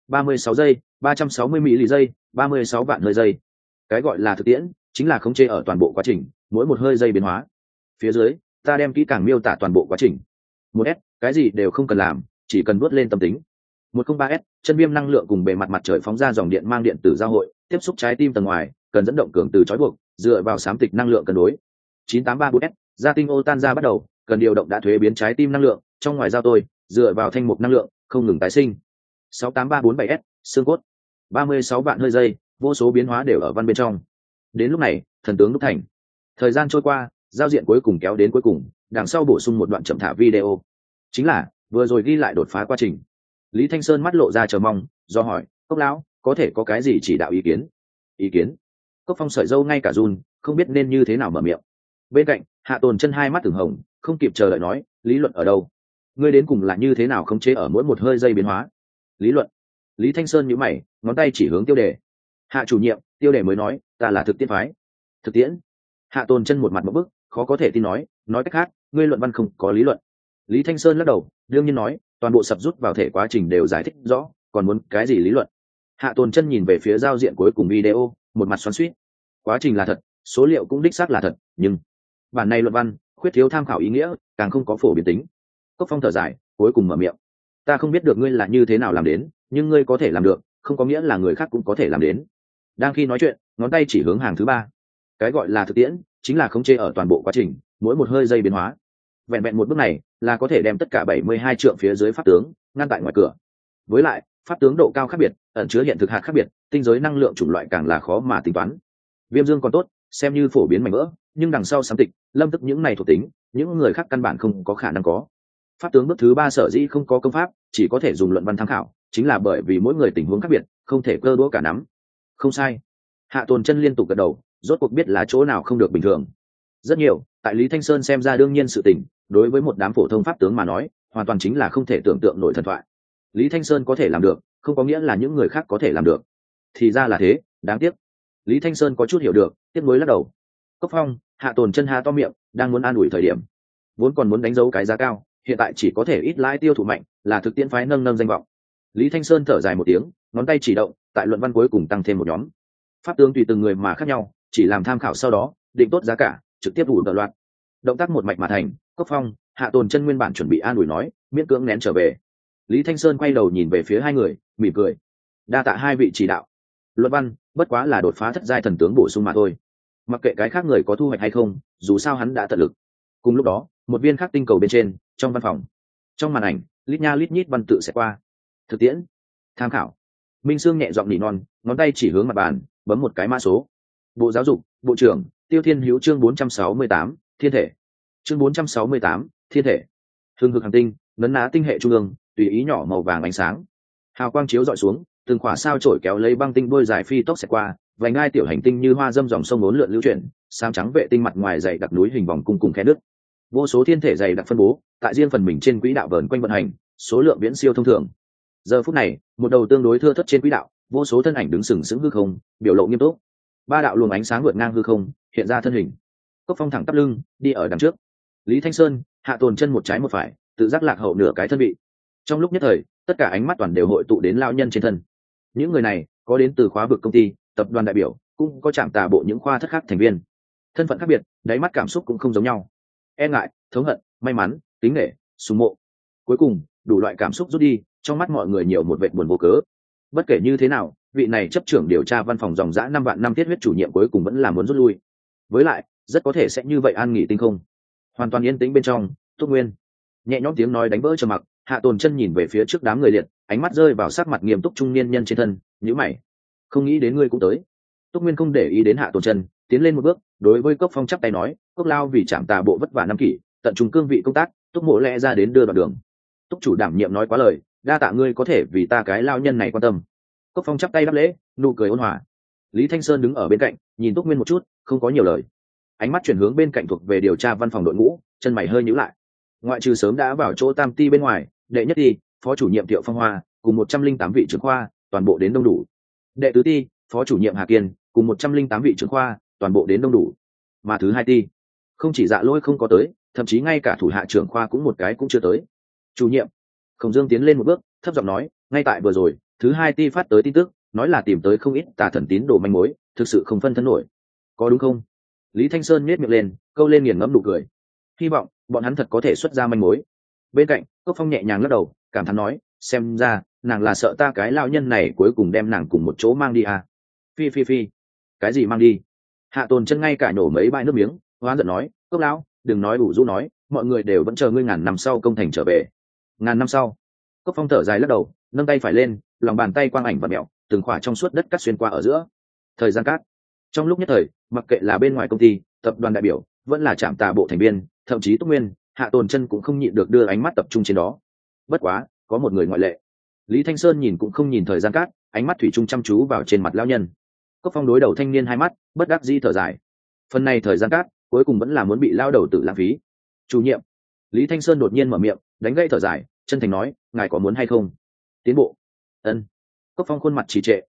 36 giây, 360 mili giây, 36 vạn hơi giây. Cái gọi là thực tiễn, chính là khống chế ở toàn bộ quá trình, mỗi một hơi giây biến hóa. Phía dưới, ta đem kỹ càng miêu tả toàn bộ quá trình. 1S, cái gì đều không cần làm, chỉ cần vuốt lên tâm tính. 103S, chân viêm năng lượng cùng bề mặt mặt trời phóng ra dòng điện mang điện tử giao hội, tiếp xúc trái tim tầng ngoài, cần dẫn động cường từ trói buộc, dựa vào xám tịch năng lượng cân đối. 9834S, gia tinh ô tan ra bắt đầu, cần điều động đã thuế biến trái tim năng lượng, trong ngoài giao tôi, dựa vào thanh mục năng lượng, không ngừng tái sinh. 68347S, xương cốt. 36 vạn hơi giây, vô số biến hóa đều ở văn bên trong. Đến lúc này, thần tướng đúc thành. Thời gian trôi qua, giao diện cuối cùng kéo đến cuối cùng, đằng sau bổ sung một đoạn chậm thả video. Chính là vừa rồi ghi lại đột phá quá trình. Lý Thanh Sơn mắt lộ ra chờ mong, do hỏi, Cốc lão, có thể có cái gì chỉ đạo ý kiến? Ý kiến? Cốc Phong sợi râu ngay cả run, không biết nên như thế nào mở miệng. Bên cạnh, Hạ Tồn chân hai mắt từng hồng, không kịp chờ đợi nói, lý luận ở đâu? Ngươi đến cùng là như thế nào khống chế ở mỗi một hơi giây biến hóa? Lý luận. Lý Thanh Sơn nhíu mày, ngón tay chỉ hướng tiêu đề. Hạ chủ nhiệm, tiêu đề mới nói ta là thực tiễn phái. Thực tiễn? Hạ Tồn Chân một mặt một bức, khó có thể tin nói cách khác ngươi luận văn không có lý luận. Lý Thanh Sơn lắc đầu, đương nhiên nói toàn bộ sập rút vào thể quá trình đều giải thích rõ, còn muốn cái gì lý luận. Hạ Tồn Chân nhìn về phía giao diện cuối cùng video, một mặt xoắn xuýt. Quá trình là thật, số liệu cũng đích xác là thật, nhưng bản này luận văn khuyết thiếu tham khảo ý nghĩa, càng không có phổ biến tính. Cốc Phong thở dài, cuối cùng mở miệng, ta không biết được ngươi là như thế nào làm đến, nhưng ngươi có thể làm được không có nghĩa là người khác cũng có thể làm đến. Đang khi nói chuyện, ngón tay chỉ hướng hàng thứ ba. Cái gọi là thực tiễn chính là khống chế ở toàn bộ quá trình, mỗi một hơi giây biến hóa. Vẹn vẹn một bước này là có thể đem tất cả 72 trượng phía dưới pháp tướng ngăn tại ngoài cửa. Với lại pháp tướng độ cao khác biệt, ẩn chứa hiện thực hạt khác biệt, tinh giới năng lượng chủng loại càng là khó mà tính toán. Viêm dương còn tốt, xem như phổ biến mảnh vỡ, nhưng đằng sau sám tịch, lâm tức những này thuộc tính, những người khác căn bản không có khả năng có. Pháp tướng bước thứ ba sở dĩ không có công pháp, chỉ có thể dùng luận văn tham khảo, chính là bởi vì mỗi người tình huống khác biệt, không thể cơ đũa cả nắm. Không sai. Hạ Tồn Chân liên tục gật đầu, rốt cuộc biết là chỗ nào không được bình thường. Rất nhiều, tại Lý Thanh Sơn xem ra đương nhiên sự tình, đối với một đám phổ thông pháp tướng mà nói, hoàn toàn chính là không thể tưởng tượng nổi thần thoại. Lý Thanh Sơn có thể làm được, không có nghĩa là những người khác có thể làm được. Thì ra là thế, đáng tiếc. Lý Thanh Sơn có chút hiểu được, tiếc nuối lắc đầu. Cốc Phong, Hạ Tồn Chân há to miệng, đang muốn an ủi thời điểm, vốn còn muốn đánh dấu cái giá cao, hiện tại chỉ có thể ít lãi tiêu thụ mạnh, là thực tiễn phái nâng danh vọng. Lý Thanh Sơn thở dài một tiếng, ngón tay chỉ động, tại luận văn cuối cùng tăng thêm một nhóm. Pháp tướng tùy từng người mà khác nhau, chỉ làm tham khảo sau đó, định tốt giá cả, trực tiếp ủ đợt loạt. Động tác một mạch mà thành. Cốc Phong, Hạ Tồn Chân nguyên bản chuẩn bị an ủi nói, miễn cưỡng nén trở về. Lý Thanh Sơn quay đầu nhìn về phía hai người, mỉm cười. Đa tạ hai vị chỉ đạo. Luận văn bất quá là đột phá thất giai thần tướng bổ sung mà thôi. Mặc kệ cái khác người có thu hoạch hay không, dù sao hắn đã tận lực. Cùng lúc đó, một viên khác tinh cầu bên trên, trong văn phòng. Trong màn ảnh, lít nha lít nhít văn tự sẽ qua. Thực tiễn, tham khảo. Minh Sương nhẹ giọng nỉ non, ngón tay chỉ hướng mặt bàn, bấm một cái mã số. Bộ Giáo dục, Bộ trưởng Tiêu Thiên Hữu, chương 468, thiên thể. Chương 468, thiên thể. Hưng hực hành tinh, nấn ná tinh hệ trung ương, tùy ý nhỏ màu vàng ánh sáng. Hào quang chiếu dọi xuống, từng khỏa sao chổi kéo lấy băng tinh đôi dài phi tốc xẹt qua, vành ngai tiểu hành tinh như hoa dâm dòng sông uốn lượn lưu chuyển, sam trắng vệ tinh mặt ngoài dày đặc núi hình vòng cung cùng khe nước. Vô số thiên thể dày đặc phân bố, tại riêng phần mình trên quỹ đạo vờn quanh vận hành, số lượng viễn siêu thông thường. Giờ phút này, một đầu tương đối thưa thớt trên quỹ đạo, vô số thân ảnh đứng sừng sững hư không, biểu lộ nghiêm túc. Ba đạo luồng ánh sáng vượt ngang hư không, hiện ra thân hình. Cốc Phong thẳng tắp lưng, đi ở đằng trước. Lý Thanh Sơn, Hạ Tồn Chân một trái một phải, tự giác lạc hậu nửa cái thân vị. Trong lúc nhất thời, tất cả ánh mắt toàn đều hội tụ đến lão nhân trên thân. Những người này có đến từ khóa vực công ty, tập đoàn đại biểu, cũng có trạm tà bộ những khoa thất khác thành viên. Thân phận khác biệt, đáy mắt cảm xúc cũng không giống nhau. E ngại, thống hận, may mắn, kính nể, sùng mộ. Cuối cùng, đủ loại cảm xúc rút đi, trong mắt mọi người nhiều một vệt buồn vô cớ. Bất kể như thế nào, vị này chấp trưởng điều tra văn phòng dòng dã 5 vạn năm thiết huyết chủ nhiệm cuối cùng vẫn là muốn rút lui. Với lại, rất có thể sẽ như vậy an nghỉ tinh không. Hoàn toàn yên tĩnh bên trong, Túc Nguyên nhẹ nhõm tiếng nói đánh vỡ trầm mặc. Hạ Tồn Chân nhìn về phía trước đám người liệt, ánh mắt rơi vào sắc mặt nghiêm túc trung niên nhân trên thân, nhíu mày. Không nghĩ đến ngươi cũng tới. Túc Nguyên không để ý đến Hạ Tồn Chân, tiến lên một bước, đối với Cốc Phong chắp tay nói, Cốc lao vì trạm tà bộ vất vả năm kỷ, tận trung cương vị công tác, Túc mộ lẽ ra đến đưa đoạn đường. Túc chủ đảm nhiệm nói quá lời, đa tạ ngươi có thể vì ta cái lao nhân này quan tâm. Cốc Phong chắp tay đáp lễ, nụ cười ôn hòa. Lý Thanh Sơn đứng ở bên cạnh, nhìn Túc Nguyên một chút, không có nhiều lời. Ánh mắt chuyển hướng bên cạnh thuộc về điều tra văn phòng đội ngũ, chân mày hơi nhíu lại. Ngoại trừ sớm đã vào chỗ tam ti bên ngoài, đệ nhất ti, phó chủ nhiệm Thiệu Phong Hoa, cùng 108 vị trưởng khoa, toàn bộ đến đông đủ. Đệ tứ ti, phó chủ nhiệm Hà Kiên, cùng 108 vị trưởng khoa, toàn bộ đến đông đủ. Mà thứ hai ti, không chỉ Dạ Lôi không có tới, thậm chí ngay cả thủ hạ trưởng khoa cũng một cái cũng chưa tới. Chủ nhiệm, Khổng Dương tiến lên một bước, thấp giọng nói, ngay tại vừa rồi, thứ hai ti phát tới tin tức, nói là tìm tới không ít tà thần tín đồ manh mối, thực sự không phân thân nổi. Có đúng không? Lý Thanh Sơn nhếch miệng lên, câu lên nghiền ngẫm nụ cười. Hy vọng bọn hắn thật có thể xuất ra manh mối. Bên cạnh, Cốc Phong nhẹ nhàng lắc đầu, cảm thán nói, xem ra nàng là sợ ta cái lão nhân này cuối cùng đem nàng cùng một chỗ mang đi à? Phi phi phi, cái gì mang đi? Hạ Tồn Chân ngay cả nổ mấy bãi nước miếng, hoán giận nói, Cốc lão, đừng nói ủ rũ nói, mọi người đều vẫn chờ ngươi ngàn năm sau công thành trở về. Ngàn năm sau? Cốc Phong thở dài lắc đầu, nâng tay phải lên, lòng bàn tay quang ảnh và mẹo, từng khỏa trong suốt đất cắt xuyên qua ở giữa. Thời gian cắt. Trong lúc nhất thời, mặc kệ là bên ngoài công ty, tập đoàn đại biểu, vẫn là trạm tà bộ thành viên, thậm chí Túc Nguyên, Hạ Tồn Chân cũng không nhịn được đưa ánh mắt tập trung trên đó. Bất quá, có một người ngoại lệ. Lý Thanh Sơn nhìn cũng không nhìn thời gian cát, ánh mắt thủy chung chăm chú vào trên mặt lão nhân. Cốc Phong đối đầu thanh niên hai mắt, bất đắc dĩ thở dài. Phần này thời gian cát, cuối cùng vẫn là muốn bị lao đầu tử lãng phí. Chủ nhiệm. Lý Thanh Sơn đột nhiên mở miệng, đánh gãy thở dài, chân thành nói, ngài có muốn hay không? Tiến bộ. Ân. Cốc Phong khuôn mặt trì trệ,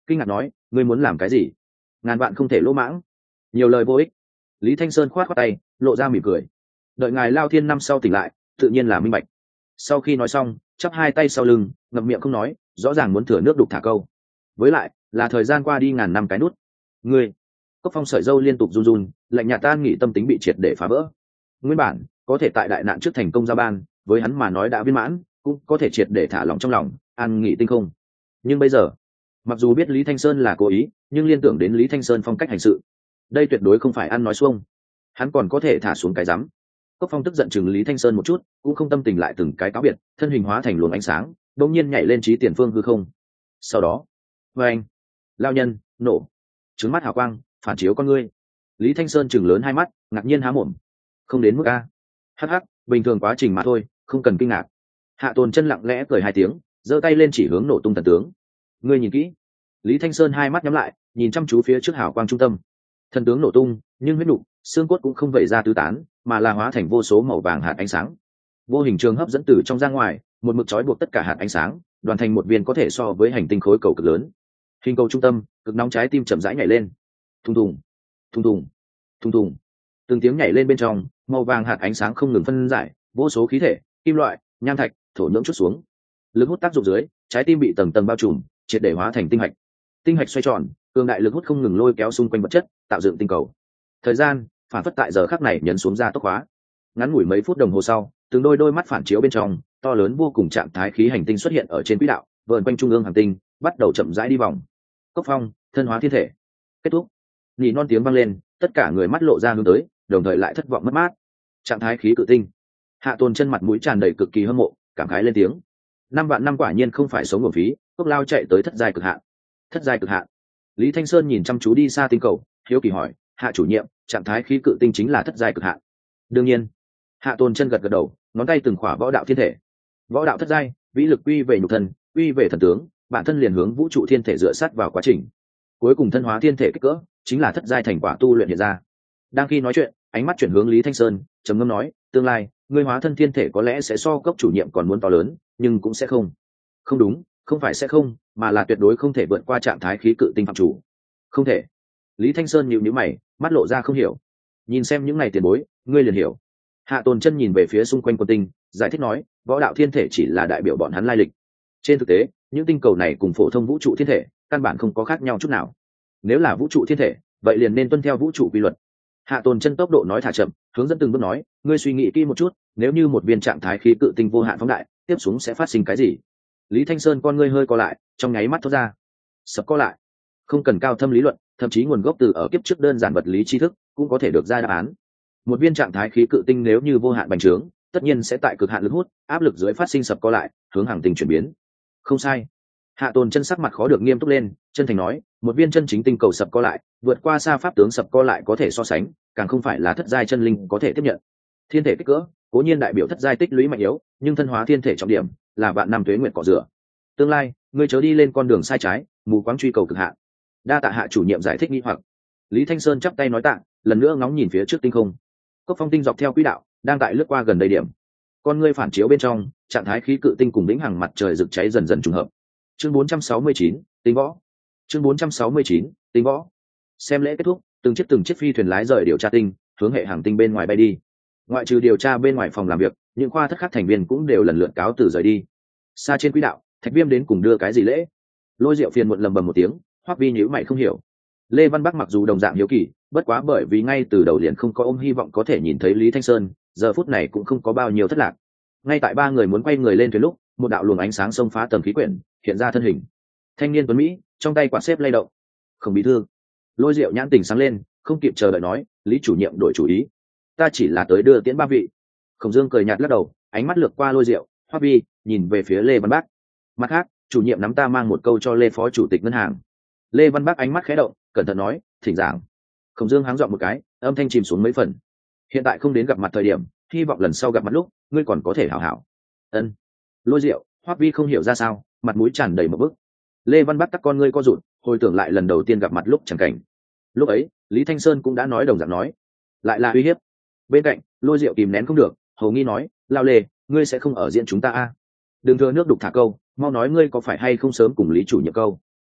kinh ngạc nói, ngươi muốn làm cái gì? Ngàn vạn không thể lỗ mãng. Nhiều lời vô ích. Lý Thanh Sơn khoát khoát tay, lộ ra mỉm cười. Đợi ngài Lao Thiên năm sau tỉnh lại, tự nhiên là minh bạch. Sau khi nói xong, chắp hai tay sau lưng, ngậm miệng không nói, rõ ràng muốn thừa nước đục thả câu. Với lại, là thời gian qua đi ngàn năm cái nút. Ngươi, Cốc Phong sợi râu liên tục run run, lạnh nhạt tan nghỉ tâm tính bị triệt để phá vỡ. Nguyên bản, có thể tại đại nạn trước thành công giao ban, với hắn mà nói đã viên mãn, cũng có thể triệt để thả lòng trong lòng, an nghỉ tinh không. Nhưng bây giờ, mặc dù biết Lý Thanh Sơn là cố ý, nhưng liên tưởng đến Lý Thanh Sơn phong cách hành sự, đây tuyệt đối không phải ăn nói xuông. Hắn còn có thể thả xuống cái rắm. Cốc Phong tức giận chừng Lý Thanh Sơn một chút, cũng không tâm tình lại từng cái cáo biệt, thân hình hóa thành luồng ánh sáng, đột nhiên nhảy lên trí tiền phương hư không. Sau đó, anh, lao nhân, nổ, trứng mắt hào quang, phản chiếu con ngươi. Lý Thanh Sơn chừng lớn hai mắt, ngạc nhiên há mồm. Không đến mức a. Hắc hắc, bình thường quá trình mà thôi, không cần kinh ngạc. Hạ Tồn Chân lặng lẽ cười hai tiếng, giơ tay lên chỉ hướng nổ tung thần tướng. Ngươi nhìn kỹ. Lý Thanh Sơn hai mắt nhắm lại, nhìn chăm chú phía trước hào quang trung tâm. Thần tướng nổ tung, nhưng huyết nục, xương cốt cũng không vẩy ra tứ tán, mà là hóa thành vô số màu vàng hạt ánh sáng. Vô hình trường hấp dẫn từ trong ra ngoài, một mực trói buộc tất cả hạt ánh sáng, đoàn thành một viên có thể so với hành tinh khối cầu cực lớn. Hình cầu trung tâm, cực nóng trái tim chậm rãi nhảy lên. Thùng thùng, thùng thùng, thùng thùng. Từng tiếng nhảy lên bên trong, màu vàng hạt ánh sáng không ngừng phân giải, vô số khí thể, kim loại, nham thạch, thổ nhưỡng chút xuống. Lực hút tác dụng dưới, trái tim bị tầng tầng bao trùm, triệt để hóa thành tinh hạch. Tinh hạch xoay tròn, cường đại lực hút không ngừng lôi kéo xung quanh vật chất, tạo dựng tinh cầu. Thời gian phản phất tại giờ khắc này nhấn xuống ra tốc hóa. Ngắn ngủi mấy phút đồng hồ sau, từng đôi mắt phản chiếu bên trong, to lớn vô cùng trạng thái khí hành tinh xuất hiện ở trên quỹ đạo, vờn quanh trung ương hành tinh, bắt đầu chậm rãi đi vòng. Cốc Phong, thân hóa thiên thể. Kết thúc. Nhị non tiếng vang lên, tất cả người mắt lộ ra hướng tới, đồng thời lại thất vọng mất mát. Trạng thái khí cự tinh. Hạ Tồn Chân mặt mũi tràn đầy cực kỳ hâm mộ, cảm khái lên tiếng. 5 vạn năm quả nhiên không phải sống nguồn phí, Cốc Lao chạy tới thất giai cực hạn. Thất giai cực hạn. Lý Thanh Sơn nhìn chăm chú đi xa tinh cầu, hiếu kỳ hỏi, Hạ chủ nhiệm, trạng thái khí cự tinh chính là thất giai cực hạn? Đương nhiên. Hạ Tồn Chân gật gật đầu, ngón tay từng khỏa võ đạo thiên thể. Võ đạo thất giai, vĩ lực quy về nhục thân, quy về thần tướng, bản thân liền hướng vũ trụ thiên thể dựa sát vào quá trình. Cuối cùng thân hóa thiên thể kích cỡ, chính là thất giai thành quả tu luyện hiện ra. Đang khi nói chuyện, ánh mắt chuyển hướng Lý Thanh Sơn, trầm ngâm nói, tương lai, ngươi hóa thân thiên thể có lẽ sẽ so Cốc chủ nhiệm còn muốn to lớn, nhưng cũng sẽ không. Không đúng, không phải sẽ không, mà là tuyệt đối không thể vượt qua trạng thái khí cự tinh phạm chủ. Không thể. Lý Thanh Sơn nhíu nhíu mày, mắt lộ ra không hiểu. Nhìn xem những này tiền bối, ngươi liền hiểu. Hạ Tồn Chân nhìn về phía xung quanh quân tinh, giải thích nói, võ đạo thiên thể chỉ là đại biểu bọn hắn lai lịch. Trên thực tế, những tinh cầu này cùng phổ thông vũ trụ thiên thể, căn bản không có khác nhau chút nào. Nếu là vũ trụ thiên thể, vậy liền nên tuân theo vũ trụ quy luật. Hạ Tồn Chân tốc độ nói thả chậm, hướng dẫn từng bước nói, ngươi suy nghĩ kỹ một chút, nếu như một viên trạng thái khí cự tinh vô hạn phóng đại, tiếp xuống sẽ phát sinh cái gì? Lý Thanh Sơn con ngươi hơi co lại, trong nháy mắt thoát ra. Sập co lại. Không cần cao thâm lý luận, thậm chí nguồn gốc từ ở kiếp trước đơn giản vật lý tri thức, cũng có thể được ra đáp án. Một viên trạng thái khí cự tinh nếu như vô hạn bành trướng, tất nhiên sẽ tại cực hạn lực hút, áp lực dưới phát sinh sập co lại, hướng hàng tinh chuyển biến. Không sai. Hạ Tồn Chân sắc mặt khó được nghiêm túc lên, chân thành nói, một viên chân chính tinh cầu sập co lại, vượt qua xa pháp tướng sập co lại có thể so sánh, càng không phải là thất giai chân linh có thể tiếp nhận. Thiên thể kích cỡ, cố nhiên đại biểu thất giai tích lũy mạnh yếu, nhưng thân hóa thiên thể trọng điểm là vạn năm tuế nguyệt cỏ rửa. Tương lai, ngươi chớ đi lên con đường sai trái, mù quáng truy cầu cực hạn. Đa tạ Hạ chủ nhiệm giải thích nghi hoặc. Lý Thanh Sơn chắp tay nói tạ, lần nữa ngóng nhìn phía trước tinh không. Cốc Phong tinh dọc theo quỹ đạo, đang tại lướt qua gần đây điểm. Con ngươi phản chiếu bên trong, trạng thái khí cự tinh cùng lĩnh hàng mặt trời rực cháy dần dần trùng hợp. Chương 469, tính võ. Chương 469, tính võ. Xem lễ kết thúc, từng chiếc phi thuyền lái rời điều tra tinh, hướng hệ hàng tinh bên ngoài bay đi. Ngoại trừ điều tra bên ngoài phòng làm việc, những khoa thất khác thành viên cũng đều lần lượt cáo từ rời đi. Xa trên quỹ đạo, Thạch Viêm đến cùng đưa cái gì lễ? Lôi Diệu phiền muộn lầm bầm một tiếng, Hoắc Vi nhíu mày không hiểu. Lê Văn Bắc mặc dù đồng dạng hiếu kỳ, bất quá bởi vì ngay từ đầu liền không có ôm hy vọng có thể nhìn thấy Lý Thanh Sơn, giờ phút này cũng không có bao nhiêu thất lạc. Ngay tại ba người muốn quay người lên thuyền lúc, một đạo luồng ánh sáng xông phá tầng khí quyển, hiện ra thân hình. Thanh niên tuấn mỹ, trong tay quạt xếp lay động. Không bị thương. Lôi Diệu nhãn tình sáng lên, không kịp chờ đợi nói, Lý chủ nhiệm đổi chủ ý. Ta chỉ là tới đưa tiễn ba vị. Khổng Dương cười nhạt lắc đầu, ánh mắt lướt qua Lôi Diệu, Hoắc Vi, nhìn về phía Lê Văn Bắc. Mặt khác, chủ nhiệm nắm ta mang một câu cho Lê phó chủ tịch ngân hàng. Lê Văn Bắc ánh mắt khẽ động, cẩn thận nói, thỉnh giảng. Khổng Dương háng dọn một cái, âm thanh chìm xuống mấy phần. Hiện tại không đến gặp mặt thời điểm, hy vọng lần sau gặp mặt lúc, ngươi còn có thể hảo hảo. Ân. Lôi Diệu, Hoắc Vi không hiểu ra sao, mặt mũi tràn đầy một bức. Lê Văn Bắc tắc con ngươi co rụt, hồi tưởng lại lần đầu tiên gặp mặt lúc chẳng cảnh. Lúc ấy, Lý Thanh Sơn cũng đã nói đồng dạng nói, lại là uy hiếp. Bên cạnh, Lôi Diệu kìm nén không được, hầu nghi nói, Lao Lê, ngươi sẽ không ở diễn chúng ta a? Đừng thừa nước đục thả câu, mau nói ngươi có phải hay không sớm cùng Lý chủ nhiệm câu.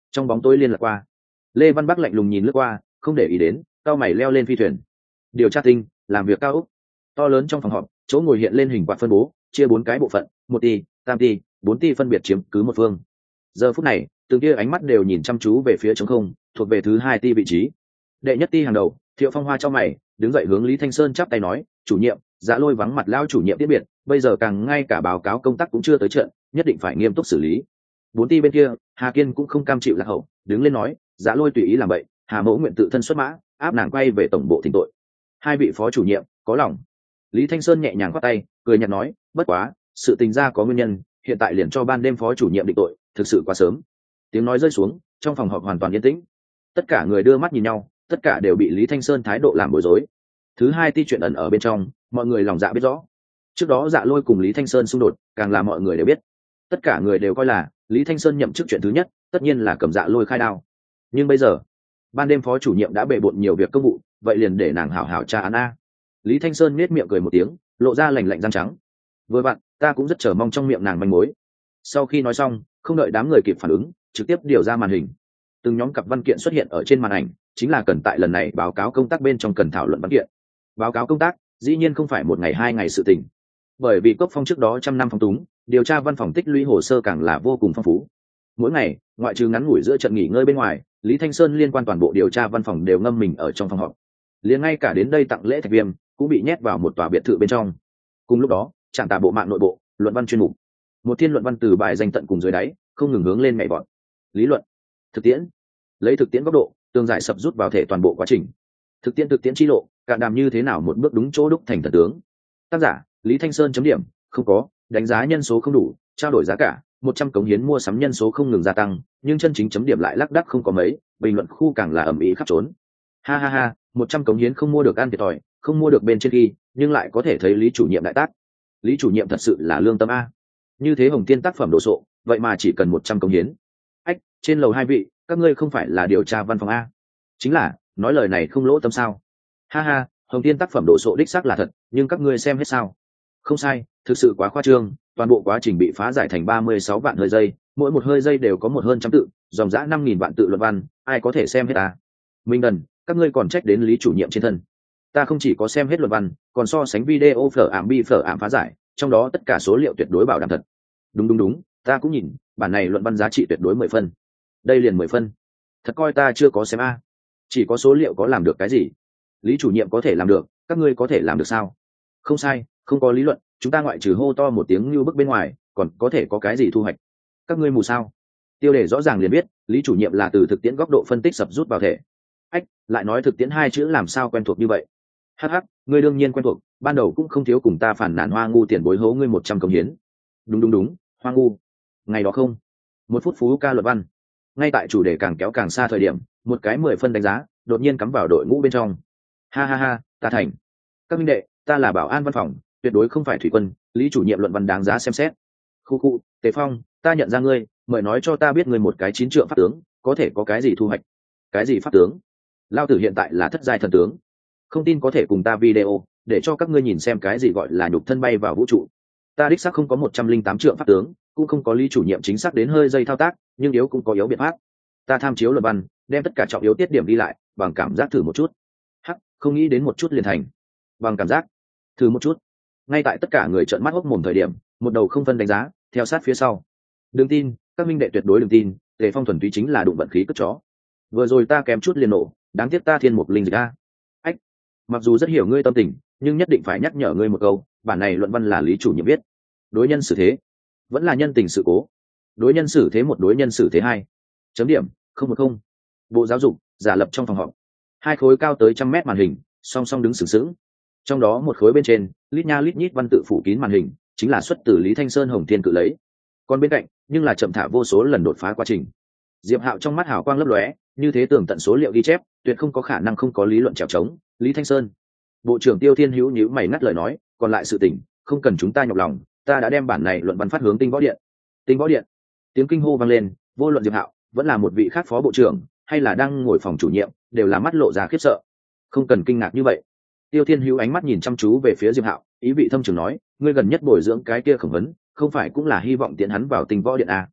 Trong bóng tối liên lạc qua, Lê Văn Bắc lạnh lùng nhìn lướt qua, không để ý đến, cao mày leo lên phi thuyền. Điều tra tinh, làm việc cao ốc. To lớn trong phòng họp, chỗ ngồi hiện lên hình quạt phân bố, chia 4 cái bộ phận, 1 ty, tam ty, 4 ty phân biệt chiếm cứ một phương. Giờ phút này, từng kia ánh mắt đều nhìn chăm chú về phía trống không, thuộc về thứ 2 ty vị trí. Đệ nhất ty hàng đầu, Thiệu Phong Hoa cho mày, đứng dậy hướng Lý Thanh Sơn chắp tay nói, chủ nhiệm, Dạ Lôi vắng mặt lao chủ nhiệm tiết biệt, bây giờ càng ngay cả báo cáo công tác cũng chưa tới trận, nhất định phải nghiêm túc xử lý. 4 ty bên kia, Hà Kiên cũng không cam chịu lạc hậu, đứng lên nói, Dạ Lôi tùy ý làm vậy, Hà Mẫu nguyện tự thân xuất mã, áp nàng quay về tổng bộ thỉnh tội. 2 vị phó chủ nhiệm có lòng. Lý Thanh Sơn nhẹ nhàng quát tay, cười nhạt nói, bất quá, sự tình ra có nguyên nhân, hiện tại liền cho ban đêm phó chủ nhiệm định tội, thực sự quá sớm. Tiếng nói rơi xuống, trong phòng họp hoàn toàn yên tĩnh. Tất cả người đưa mắt nhìn nhau, tất cả đều bị Lý Thanh Sơn thái độ làm bối rối. Thứ 2 ti chuyện ẩn ở bên trong, mọi người lòng dạ biết rõ. Trước đó Dạ Lôi cùng Lý Thanh Sơn xung đột, càng là mọi người đều biết. Tất cả người đều coi là Lý Thanh Sơn nhậm chức chuyện thứ nhất, tất nhiên là cầm Dạ Lôi khai đao. Nhưng bây giờ, ban đêm phó chủ nhiệm đã bề bộn nhiều việc công vụ, vậy liền để nàng hảo hảo tra án a. Lý Thanh Sơn nhếch miệng cười một tiếng, lộ ra lạnh lạnh răng trắng. Vừa vặn, ta cũng rất chờ mong trong miệng nàng manh mối. Sau khi nói xong, không đợi đám người kịp phản ứng, trực tiếp điều ra màn hình. Từng nhóm cặp văn kiện xuất hiện ở trên màn ảnh, chính là cần tại lần này báo cáo công tác bên trong cần thảo luận văn kiện. Báo cáo công tác, dĩ nhiên không phải 1 ngày 2 ngày sự tình. Bởi vì Cốc Phong trước đó trăm năm phong túng, điều tra văn phòng tích lũy hồ sơ càng là vô cùng phong phú. Mỗi ngày, ngoại trừ ngắn ngủi giữa trận nghỉ ngơi bên ngoài, Lý Thanh Sơn liên quan toàn bộ điều tra văn phòng đều ngâm mình ở trong phòng họp. Liền ngay cả đến đây tặng lễ Thạch Viêm cũng bị nhét vào một tòa biệt thự bên trong. Cùng lúc đó, trạm tà bộ mạng nội bộ, luận văn chuyên mục. Một thiên luận văn từ bài danh tận cùng dưới đáy, không ngừng hướng lên nhảy vọt. Lý luận, thực tiễn, lấy thực tiễn góc độ, tường giải sập rút vào thể toàn bộ quá trình. Thực tiễn chi lộ, cạn đàm như thế nào một bước đúng chỗ đúc thành thần tướng. Tác giả, Lý Thanh Sơn chấm điểm, không có, đánh giá nhân số không đủ, trao đổi giá cả, 100 cống hiến mua sắm nhân số không ngừng gia tăng, nhưng chân chính chấm điểm lại lác đác không có mấy, bình luận khu càng là ầm ĩ khắp trốn. Ha ha ha, 100 cống hiến không mua được ăn thiệt thòi, không mua được bên trên ghi, nhưng lại có thể thấy Lý chủ nhiệm đại tác. Lý chủ nhiệm thật sự là lương tâm a. Như thế Hồng Tiên tác phẩm đồ sộ, vậy mà chỉ cần 100 cống hiến. Ách, trên lầu 2 vị, các ngươi không phải là điều tra văn phòng a? Chính là, nói lời này không lỗ tâm sao? Ha ha, Hồng Tiên tác phẩm đồ sộ đích xác là thật, nhưng các ngươi xem hết sao? Không sai, thực sự quá khoa trương, toàn bộ quá trình bị phá giải thành 36 vạn hơi giây, mỗi một hơi giây đều có một hơn trăm tự, dòng dã 5.000 vạn tự luận văn, ai có thể xem hết à? Minh Đần, các ngươi còn trách đến Lý chủ nhiệm trên thân. Ta không chỉ có xem hết luận văn, còn so sánh video phở ảm phá giải, trong đó tất cả số liệu tuyệt đối bảo đảm thật. Đúng, ta cũng nhìn, bản này luận văn giá trị tuyệt đối 10 phân. Đây liền 10 phân. Thật coi ta chưa có xem a. Chỉ có số liệu có làm được cái gì? Lý chủ nhiệm có thể làm được, các ngươi có thể làm được sao? Không sai, không có lý luận, chúng ta ngoại trừ hô to một tiếng như bức bên ngoài, còn có thể có cái gì thu hoạch? Các ngươi mù sao? Tiêu đề rõ ràng liền biết, Lý chủ nhiệm là từ thực tiễn góc độ phân tích sập rút vào thể. Ách, lại nói thực tiễn 2 chữ làm sao quen thuộc như vậy? Hắc, ngươi đương nhiên quen thuộc, ban đầu cũng không thiếu cùng ta phản nàn Hoa ngu tiền bối hố ngươi 100 cống hiến. Đúng, Hoa ngu. Ngày đó không. 1 phút phú ca luận văn. Ngay tại chủ đề càng kéo càng xa thời điểm, một cái 10 phân đánh giá, đột nhiên cắm vào đội ngũ bên trong. Ha, ta thành. Các minh đệ, ta là bảo an văn phòng, tuyệt đối không phải thủy quân, Lý chủ nhiệm luận văn đáng giá xem xét. Khu, Tề Phong, ta nhận ra ngươi, mời nói cho ta biết ngươi một cái 9 trượng pháp tướng, có thể có cái gì thu hoạch? Cái gì pháp tướng? Lao tử hiện tại là thất giai thần tướng. Không tin có thể cùng ta video, để cho các ngươi nhìn xem cái gì gọi là nhục thân bay vào vũ trụ. Ta đích xác không có 108 trượng pháp tướng, cũng không có Lý chủ nhiệm chính xác đến hơi dây thao tác, nhưng yếu cũng có yếu biện pháp. Ta tham chiếu luận văn, đem tất cả trọng yếu tiết điểm đi lại, bằng cảm giác thử một chút. Không nghĩ đến một chút liền thành. Bằng cảm giác, thử một chút. Ngay tại tất cả người trợn mắt hốc mồm thời điểm, một đầu không phân đánh giá, theo sát phía sau. Đừng tin, các minh đệ tuyệt đối đừng tin, Tề Phong thuần túy chính là đụng vận khí cất chó. Vừa rồi ta kém chút liền nổ, đáng tiếc ta thiên mục linh dịch a. Ách, mặc dù rất hiểu ngươi tâm tình, nhưng nhất định phải nhắc nhở ngươi một câu, bản này luận văn là Lý chủ nhiệm viết. Đối nhân xử thế, vẫn là nhân tình sự cố. Đối nhân xử thế 1, đối nhân xử thế 2. Chấm điểm, 010. Bộ Giáo dục giả lập trong phòng họp. 2 khối cao tới 100 mét màn hình, song song đứng sừng sững. Trong đó một khối bên trên, lít nha lít nhít văn tự phủ kín màn hình, chính là xuất từ Lý Thanh Sơn Hồng Thiên cự lấy. Còn bên cạnh, nhưng là chậm thả vô số lần đột phá quá trình. Diệp Hạo trong mắt hào quang lấp lóe, như thế tường tận số liệu ghi chép, tuyệt không có khả năng không có lý luận trèo trống. Lý Thanh Sơn, Bộ trưởng Tiêu Thiên Hữu nhíu mày ngắt lời nói, còn lại sự tình, không cần chúng ta nhọc lòng, ta đã đem bản này luận văn phát hướng Tinh Võ Điện. Tinh Võ Điện. Tiếng kinh hô vang lên, vô luận Diệp Hạo, vẫn là một vị khác phó bộ trưởng, hay là đang ngồi phòng chủ nhiệm, đều là mắt lộ ra khiếp sợ. Không cần kinh ngạc như vậy. Tiêu Thiên Hữu ánh mắt nhìn chăm chú về phía Diệp Hạo, ý vị thâm trường nói, ngươi gần nhất bồi dưỡng cái kia Khổng Vấn, không phải cũng là hy vọng tiến hắn vào Tinh Võ Điện à?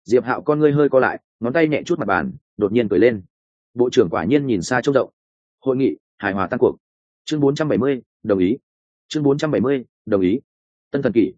Diệp Hạo con ngươi hơi co lại, ngón tay nhẹ chút mặt bàn, đột nhiên cười lên. Bộ trưởng quả nhiên nhìn xa trông rộng. Hội nghị hài hòa tan cuộc. Chương 470, đồng ý. Chương 470, đồng ý. Tân Thần Kỷ,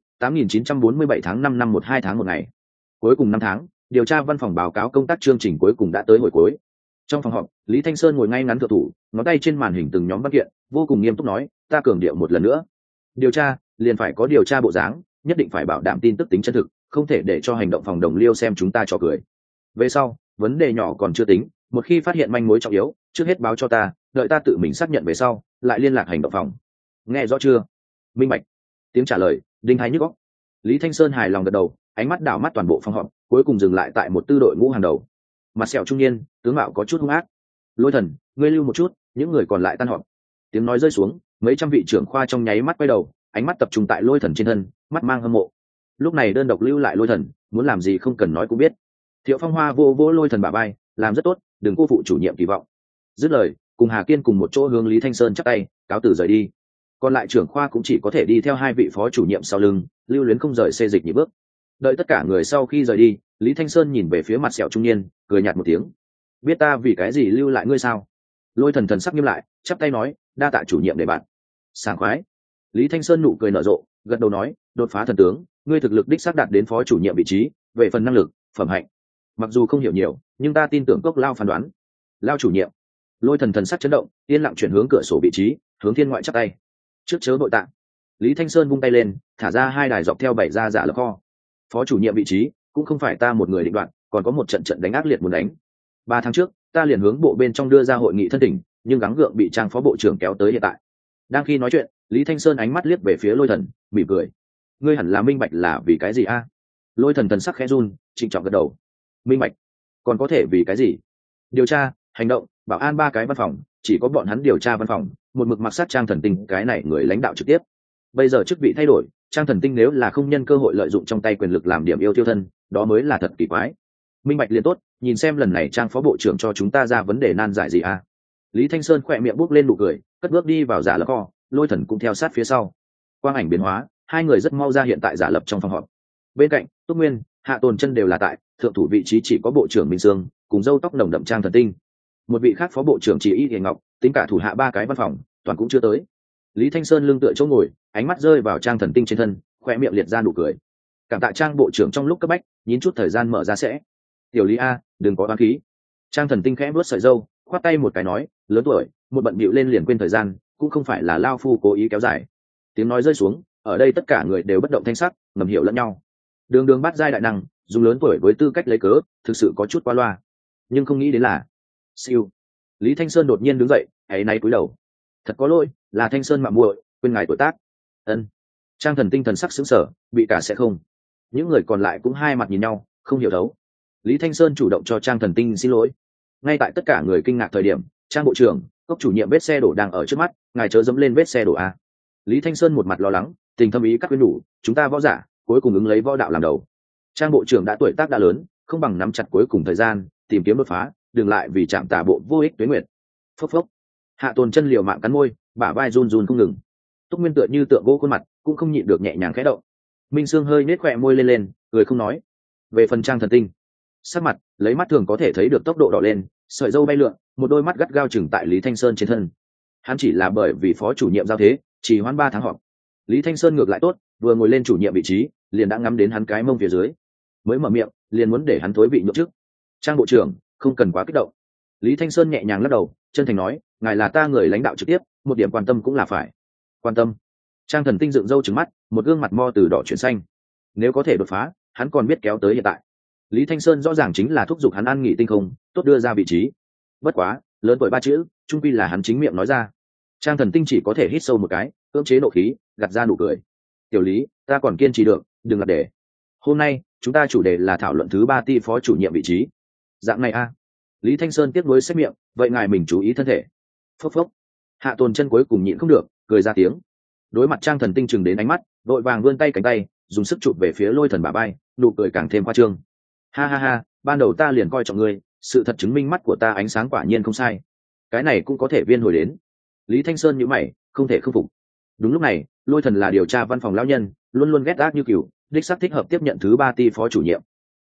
8947 tháng 5 năm 12 tháng 1 ngày. Cuối cùng 5 tháng, điều tra văn phòng báo cáo công tác chương trình cuối cùng đã tới hồi cuối. Trong phòng họp, Lý Thanh Sơn ngồi ngay ngắn thượng thủ, ngón tay trên màn hình từng nhóm văn kiện, vô cùng nghiêm túc nói, ta cường điệu một lần nữa. Điều tra, liền phải có điều tra bộ dáng, nhất định phải bảo đảm tin tức tính chân thực, không thể để cho hành động phòng đồng liêu xem chúng ta trò cười. Về sau, vấn đề nhỏ còn chưa tính, một khi phát hiện manh mối trọng yếu, trước hết báo cho ta, đợi ta tự mình xác nhận về sau, lại liên lạc hành động phòng. Nghe rõ chưa? Minh bạch. Tiếng trả lời đinh hai nhức óc. Lý Thanh Sơn hài lòng gật đầu, ánh mắt đảo mắt toàn bộ phòng họp, cuối cùng dừng lại tại một tư đội ngũ hàng đầu. Mặt sẹo trung niên, tướng mạo có chút hung ác. Lôi Thần, ngươi lưu một chút, những người còn lại tan họp. Tiếng nói rơi xuống, mấy trăm vị trưởng khoa trong nháy mắt quay đầu, ánh mắt tập trung tại Lôi Thần trên thân, mắt mang hâm mộ. Lúc này đơn độc lưu lại Lôi Thần, muốn làm gì không cần nói cũng biết. Thiệu Phong Hoa vô vỗ Lôi Thần bả vai, làm rất tốt, đừng cô phụ chủ nhiệm kỳ vọng. Dứt lời, cùng Hà Kiên cùng một chỗ hướng Lý Thanh Sơn chắp tay, cáo từ rời đi. Còn lại trưởng khoa cũng chỉ có thể đi theo hai vị phó chủ nhiệm sau lưng, lưu luyến không rời xê dịch nhị bước. Đợi tất cả người sau khi rời đi, Lý Thanh Sơn nhìn về phía mặt sẹo trung niên, cười nhạt một tiếng. Biết ta vì cái gì lưu lại ngươi sao? Lôi Thần thần sắc nghiêm lại, chắp tay nói, đa tạ chủ nhiệm để bạn. Sảng khoái. Lý Thanh Sơn nụ cười nở rộ, gật đầu nói, đột phá thần tướng, ngươi thực lực đích xác đạt đến phó chủ nhiệm vị trí, về phần năng lực, phẩm hạnh, mặc dù không hiểu nhiều, nhưng ta tin tưởng Cốc Lao phán đoán. Lao chủ nhiệm. Lôi Thần thần sắc chấn động, yên lặng chuyển hướng cửa sổ vị trí, hướng thiên ngoại chắp tay. Trước chớ nội tạ. Lý Thanh Sơn vung tay lên, thả ra hai đài dọc theo bảy ra dạ lập kho. Phó chủ nhiệm vị trí cũng không phải ta một người định đoạt, còn có một trận trận đánh ác liệt muốn đánh. 3 tháng trước, ta liền hướng bộ bên trong đưa ra hội nghị thân tỉnh, nhưng gắng gượng bị Trang phó bộ trưởng kéo tới hiện tại. Đang khi nói chuyện, Lý Thanh Sơn ánh mắt liếc về phía Lôi Thần, mỉm cười. Ngươi hẳn là minh bạch là vì cái gì a? Lôi Thần thần sắc khẽ run, trịnh trọng gật đầu. Minh bạch? Còn có thể vì cái gì? Điều tra, hành động, bảo an 3 cái văn phòng, chỉ có bọn hắn điều tra văn phòng, một mực mặc sát Trang Thần Tinh cái này người lãnh đạo trực tiếp. Bây giờ chức vị thay đổi, Trang Thần Tinh nếu là không nhân cơ hội lợi dụng trong tay quyền lực làm điểm yêu tiêu thân, đó mới là thật kỳ quái. Minh bạch liền tốt, nhìn xem lần này Trang phó bộ trưởng cho chúng ta ra vấn đề nan giải gì a? Lý Thanh Sơn khỏe miệng bốc lên nụ cười, cất bước đi vào giả lập kho, Lôi Thần cũng theo sát phía sau. Quang ảnh biến hóa, hai người rất mau ra hiện tại giả lập trong phòng họp. Bên cạnh, Túc Nguyên, Hạ Tồn Chân đều là tại, thượng thủ vị trí chỉ có bộ trưởng Minh Sương, cùng râu tóc nồng đậm Trang Thần Tinh. Một vị khác phó bộ trưởng chỉ Y Hiền Ngọc, tính cả thủ hạ 3 cái văn phòng, toàn cũng chưa tới. Lý Thanh Sơn lưng tựa chỗ ngồi, ánh mắt rơi vào Trang Thần Tinh trên thân, khỏe miệng liệt ra nụ cười. Cảm tạ Trang bộ trưởng trong lúc cấp bách, nhín chút thời gian mở ra sẽ. Tiểu Lý a, đừng có oán khí. Trang Thần Tinh khẽ vuốt sợi râu, khoát tay một cái nói, lớn tuổi, một bận bịu lên liền quên thời gian, cũng không phải là lao phu cố ý kéo dài. Tiếng nói rơi xuống, ở đây tất cả người đều bất động thanh sắc, ngầm hiểu lẫn nhau. Đường Đường bắt giai đại năng, dùng lớn tuổi với tư cách lấy cớ, thực sự có chút qua loa. Nhưng không nghĩ đến là, siêu. Lý Thanh Sơn đột nhiên đứng dậy, ấy nay cúi đầu. Thật có lỗi, là Thanh Sơn mạo muội, quên ngài tuổi tác. Ân. Trang Thần Tinh thần sắc sững sờ, bị cả sẽ không. Những người còn lại cũng hai mặt nhìn nhau, không hiểu thấu. Lý Thanh Sơn chủ động cho Trang Thần Tinh xin lỗi. Ngay tại tất cả người kinh ngạc thời điểm, Trang bộ trưởng, Cốc chủ nhiệm vết xe đổ đang ở trước mắt, ngài chớ dẫm lên vết xe đổ a. Lý Thanh Sơn một mặt lo lắng, tình thâm ý cắt khuyên nhủ, chúng ta võ giả, cuối cùng ứng lấy võ đạo làm đầu. Trang bộ trưởng đã tuổi tác đã lớn, không bằng nắm chặt cuối cùng thời gian, tìm kiếm đột phá, đừng lại vì chạm tà bộ vô ích tuế nguyệt. Phốc phốc. Hạ Tồn Chân liều mạng cắn môi, bả vai run run không ngừng. Túc Nguyên tựa như tượng gỗ khuôn mặt, cũng không nhịn được nhẹ nhàng khẽ động. Minh Sương hơi nết khóe môi lên lên, cười không nói. Về phần Trang Thần Tinh, sắc mặt lấy mắt thường có thể thấy được tốc độ đỏ lên, sợi râu bay lượn, một đôi mắt gắt gao chừng tại Lý Thanh Sơn trên thân. Hắn chỉ là bởi vì phó chủ nhiệm giao thế, chỉ hoãn 3 tháng họp. Lý Thanh Sơn ngược lại tốt, vừa ngồi lên chủ nhiệm vị trí, liền đã ngắm đến hắn cái mông phía dưới, mới mở miệng, liền muốn để hắn thối vị nhượng chức. Trang bộ trưởng, không cần quá kích động. Lý Thanh Sơn nhẹ nhàng lắc đầu, chân thành nói, ngài là ta người lãnh đạo trực tiếp, một điểm quan tâm cũng là phải. Quan tâm? Trang Thần Tinh dựng râu trừng mắt, một gương mặt mo từ đỏ chuyển xanh. Nếu có thể đột phá, hắn còn biết kéo tới hiện tại. Lý Thanh Sơn rõ ràng chính là thúc giục hắn ăn nghỉ tinh không, tốt đưa ra vị trí. Bất quá, lớn tuổi 3 chữ, chung quy là hắn chính miệng nói ra. Trang Thần Tinh chỉ có thể hít sâu một cái, cưỡng chế nộ khí, gạt ra nụ cười. Tiểu Lý, ta còn kiên trì được, đừng lặp đề. Hôm nay, chúng ta chủ đề là thảo luận thứ 3 ti phó chủ nhiệm vị trí. Dạng này a. Lý Thanh Sơn tiếp nối xét miệng, vậy ngài mình chú ý thân thể. Phốc phốc. Hạ Tồn Chân cuối cùng nhịn không được, cười ra tiếng. Đối mặt Trang Thần Tinh chừng đến ánh mắt, đội vàng vươn tay cánh tay, dùng sức chụp về phía Lôi Thần bả vai, nụ cười càng thêm khoa trương. Ha ha ha, ban đầu ta liền coi trọng ngươi, sự thật chứng minh mắt của ta ánh sáng quả nhiên không sai. Cái này cũng có thể viên hồi đến. Lý Thanh Sơn nhíu mày, không thể không phục. Đúng lúc này, Lôi Thần là điều tra văn phòng lão nhân, luôn luôn ghét ác như cừu, đích xác thích hợp tiếp nhận thứ 3 ti phó chủ nhiệm.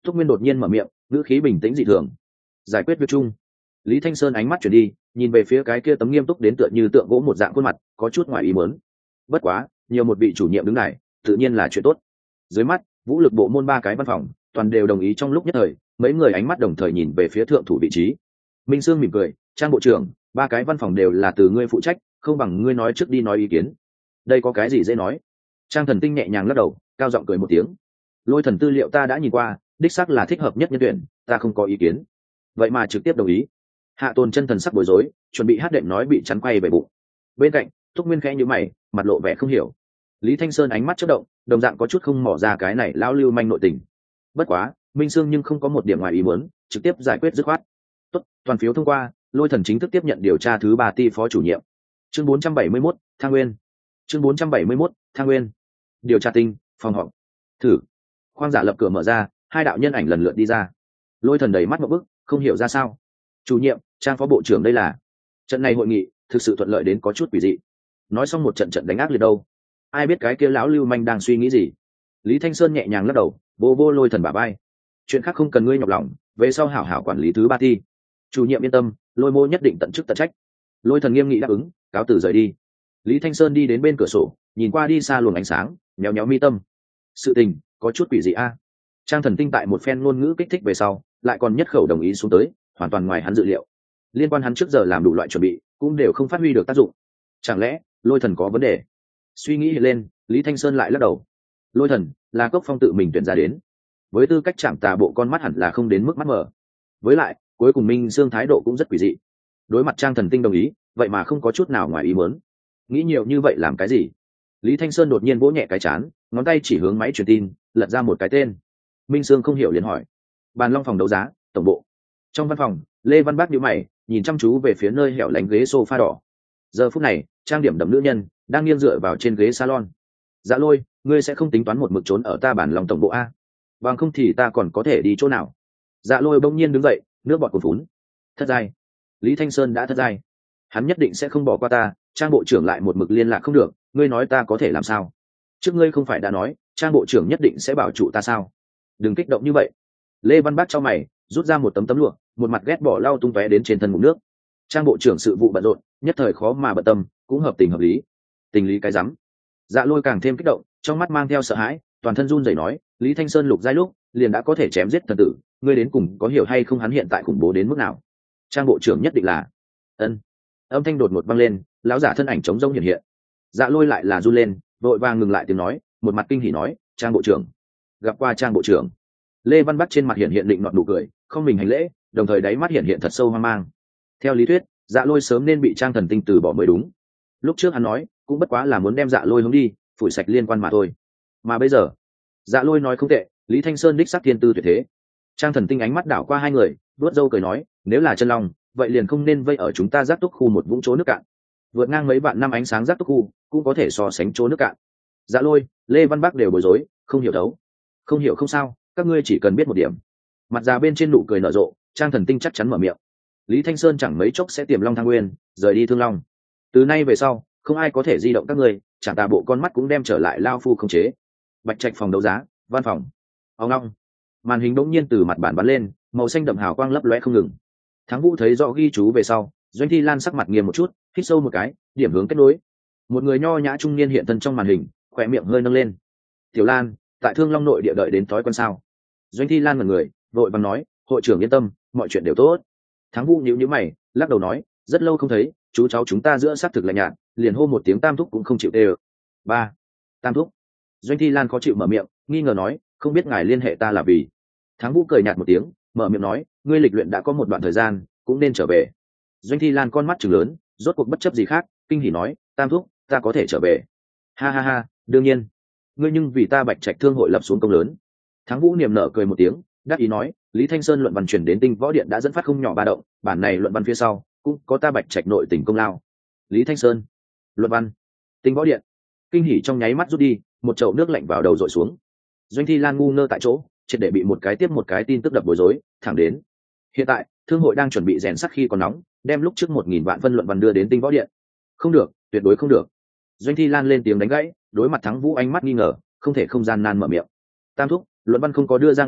Thúc Nguyên đột nhiên mở miệng, ngữ khí bình tĩnh dị thường. Giải quyết việc chung. Lý Thanh Sơn ánh mắt chuyển đi, nhìn về phía cái kia tấm nghiêm túc đến tựa như tượng gỗ một dạng khuôn mặt, có chút ngoài ý muốn. Bất quá, nhiều một vị chủ nhiệm đứng này, tự nhiên là chuyện tốt. Dưới mắt, vũ lực bộ môn 3 cái văn phòng, toàn đều đồng ý trong lúc nhất thời, mấy người ánh mắt đồng thời nhìn về phía thượng thủ vị trí. Minh Sương mỉm cười, Trang bộ trưởng, 3 cái văn phòng đều là từ ngươi phụ trách, không bằng ngươi nói trước đi nói ý kiến. Đây có cái gì dễ nói? Trang Thần Tinh nhẹ nhàng lắc đầu, cao giọng cười một tiếng. Lôi thần tư liệu ta đã nhìn qua, đích xác là thích hợp nhất nhân tuyển, ta không có ý kiến. Vậy mà trực tiếp đồng ý. Hạ Tôn chân thần sắc bối rối, chuẩn bị hát đệm nói bị chắn quay về bụng. Bên cạnh, Thúc Nguyên khẽ nhíu mày, mặt lộ vẻ không hiểu. Lý Thanh Sơn ánh mắt chớp động, đồng dạng có chút không mỏ ra cái này lão lưu manh nội tình. Bất quá, Minh Sương nhưng không có một điểm ngoài ý muốn, trực tiếp giải quyết dứt khoát. Tốt, toàn phiếu thông qua, Lôi thần chính thức tiếp nhận điều tra thứ 3 ty phó chủ nhiệm. Chương 471, Thang Nguyên. Chương 471, Thang Nguyên. Điều tra tinh, phòng họp. Thử. Khoang giả lập cửa mở ra, 2 đạo nhân ảnh lần lượt đi ra. Lôi thần đầy mắt ngộp bức, không hiểu ra sao. Chủ nhiệm, Trang phó bộ trưởng đây là. Trận này hội nghị thực sự thuận lợi đến có chút quỷ dị. Nói xong một trận trận đánh ác liệt đâu, ai biết cái kia lão lưu manh đang suy nghĩ gì. Lý Thanh Sơn nhẹ nhàng lắc đầu, vô vô Lôi thần bả vai. Chuyện khác không cần ngươi nhọc lòng, về sau hảo hảo quản lý thứ 3 thi. Chủ nhiệm yên tâm, Lôi mô nhất định tận chức tận trách. Lôi thần nghiêm nghị đáp ứng, cáo từ rời đi. Lý Thanh Sơn đi đến bên cửa sổ, nhìn qua đi xa luồng ánh sáng, nhéo nhéo mi tâm. Sự tình có chút quỷ dị a. Trang Thần Tinh tại một phen ngôn ngữ kích thích về sau, lại còn nhất khẩu đồng ý xuống tới, hoàn toàn ngoài hắn dự liệu. Liên quan hắn trước giờ làm đủ loại chuẩn bị, cũng đều không phát huy được tác dụng. Chẳng lẽ Lôi thần có vấn đề? Suy nghĩ lên, Lý Thanh Sơn lại lắc đầu. Lôi thần là Cốc Phong tự mình tuyển ra đến, với tư cách chạm tà bộ con mắt hẳn là không đến mức mắt mở. Với lại, cuối cùng Minh Dương thái độ cũng rất quỷ dị. Đối mặt Trang Thần Tinh đồng ý, vậy mà không có chút nào ngoài ý muốn. Nghĩ nhiều như vậy làm cái gì? Lý Thanh Sơn đột nhiên vỗ nhẹ cái chán, ngón tay chỉ hướng máy truyền tin, lật ra một cái tên. Minh Dương không hiểu liền hỏi. Bàn Long phòng đấu giá, tổng bộ. Trong văn phòng, Lê Văn Bác nhíu mày, nhìn chăm chú về phía nơi hẻo lánh ghế sofa đỏ. Giờ phút này, trang điểm đậm nữ nhân đang nghiêng dựa vào trên ghế salon. Dạ Lôi, ngươi sẽ không tính toán một mực trốn ở ta Bàn Long tổng bộ a? Bằng không thì ta còn có thể đi chỗ nào? Dạ Lôi bỗng nhiên đứng dậy, nước bọt cuồn phún. Thất giai. Lý Thanh Sơn đã thất giai. Hắn nhất định sẽ không bỏ qua ta. Trang bộ trưởng lại một mực liên lạc không được, ngươi nói ta có thể làm sao? Trước ngươi không phải đã nói Trang bộ trưởng nhất định sẽ bảo trụ ta sao? Đừng kích động như vậy. Lê Văn Bác cho mày, rút ra một tấm lụa, một mặt ghét bỏ lau tung tóe đến trên thân ngụm nước. Trang bộ trưởng sự vụ bận rộn, nhất thời khó mà bận tâm, cũng hợp tình hợp lý. Tình lý cái rắm. Dạ Lôi càng thêm kích động, trong mắt mang theo sợ hãi, toàn thân run rẩy nói, Lý Thanh Sơn lục giai lúc liền đã có thể chém giết thần tử, ngươi đến cùng có hiểu hay không hắn hiện tại khủng bố đến mức nào? Trang bộ trưởng nhất định là. Ân. Âm thanh đột ngột vang lên, lão giả thân ảnh trống rỗng hiện hiện. Dạ Lôi lại là run lên, vội vàng ngừng lại tiếng nói, một mặt kinh hỉ nói, Trang bộ trưởng. Gặp qua Trang bộ trưởng. Lê Văn Bắc trên mặt hiện hiện định nọt nụ cười, không mình hành lễ, đồng thời đáy mắt hiện hiện thật sâu hoang mang. Theo lý thuyết, Dạ Lôi sớm nên bị Trang Thần Tinh từ bỏ mới đúng. Lúc trước hắn nói, cũng bất quá là muốn đem Dạ Lôi hướng đi, phủi sạch liên quan mà thôi. Mà bây giờ, Dạ Lôi nói không tệ, Lý Thanh Sơn đích xác thiên tư tuyệt thế. Trang Thần Tinh ánh mắt đảo qua hai người, vuốt râu cười nói, nếu là chân long, vậy liền không nên vây ở chúng ta giác túc khu một vũng chỗ nước cạn. Vượt ngang mấy vạn năm ánh sáng giác túc khu, cũng có thể so sánh chỗ nước cạn. Dạ Lôi, Lê Văn Bắc đều bối rối, không hiểu đấu. Không hiểu không sao, các ngươi chỉ cần biết một điểm. Mặt già bên trên nụ cười nở rộ, Trang Thần Tinh chắc chắn mở miệng. Lý Thanh Sơn chẳng mấy chốc sẽ tiềm long thang nguyên, rời đi Thương Long. Từ nay về sau, không ai có thể di động các ngươi, chẳng tà bộ con mắt cũng đem trở lại lao phu không chế. Bạch Trạch phòng đấu giá, văn phòng. Ông long. Màn hình đột nhiên từ mặt bản bắn lên, màu xanh đậm hào quang lấp lóe không ngừng. Thắng Vũ thấy rõ ghi chú về sau, Doanh Thi Lan sắc mặt nghiêm một chút, hít sâu một cái, điểm hướng kết nối. Một người nho nhã trung niên hiện thân trong màn hình, khỏe miệng hơi nâng lên. Tiểu Lan, tại Thương Long nội địa đợi đến tối quan sao? Doanh Thi Lan ngẩn người, vội vàng nói, hội trưởng yên tâm, mọi chuyện đều tốt. Thắng Vũ nhíu nhíu mày, lắc đầu nói, rất lâu không thấy, chú cháu chúng ta giữa xác thực lạnh nhạt, liền hô một tiếng tam thúc cũng không chịu tê. Ba, tam thúc. Doanh Thi Lan khó chịu mở miệng, nghi ngờ nói, không biết ngài liên hệ ta là vì. Thắng Vũ cười nhạt một tiếng, mở miệng nói, ngươi lịch luyện đã có một đoạn thời gian, cũng nên trở về. Doanh Thi Lan con mắt trừng lớn, rốt cuộc bất chấp gì khác, kinh hỉ nói, tam thúc, ta có thể trở về. Ha ha ha, đương nhiên. Ngươi nhưng vì ta Bạch Trạch thương hội lập xuống công lớn. Thắng Vũ niềm nở cười một tiếng, đáp ý nói, Lý Thanh Sơn luận văn chuyển đến Tinh Võ Điện đã dẫn phát không nhỏ ba động, bản này luận văn phía sau cũng có ta Bạch Trạch nội tình công lao. Lý Thanh Sơn, luận văn, Tinh Võ Điện. Kinh hỉ trong nháy mắt rút đi, một chậu nước lạnh vào đầu dội xuống. Doanh Thi Lan ngu ngơ tại chỗ, triệt để bị một cái tiếp một cái tin tức đập bối rối, thẳng đến. Hiện tại, thương hội đang chuẩn bị rèn sắt khi còn nóng, đem lúc trước 1000 vạn phân luận văn đưa đến Tinh Võ Điện. Không được, tuyệt đối không được. Doanh Thi Lan lên tiếng đánh gãy, đối mặt Thắng Vũ ánh mắt nghi ngờ, không thể không gian nan mở miệng. Tam thúc, luận văn không có đưa ra ngoài,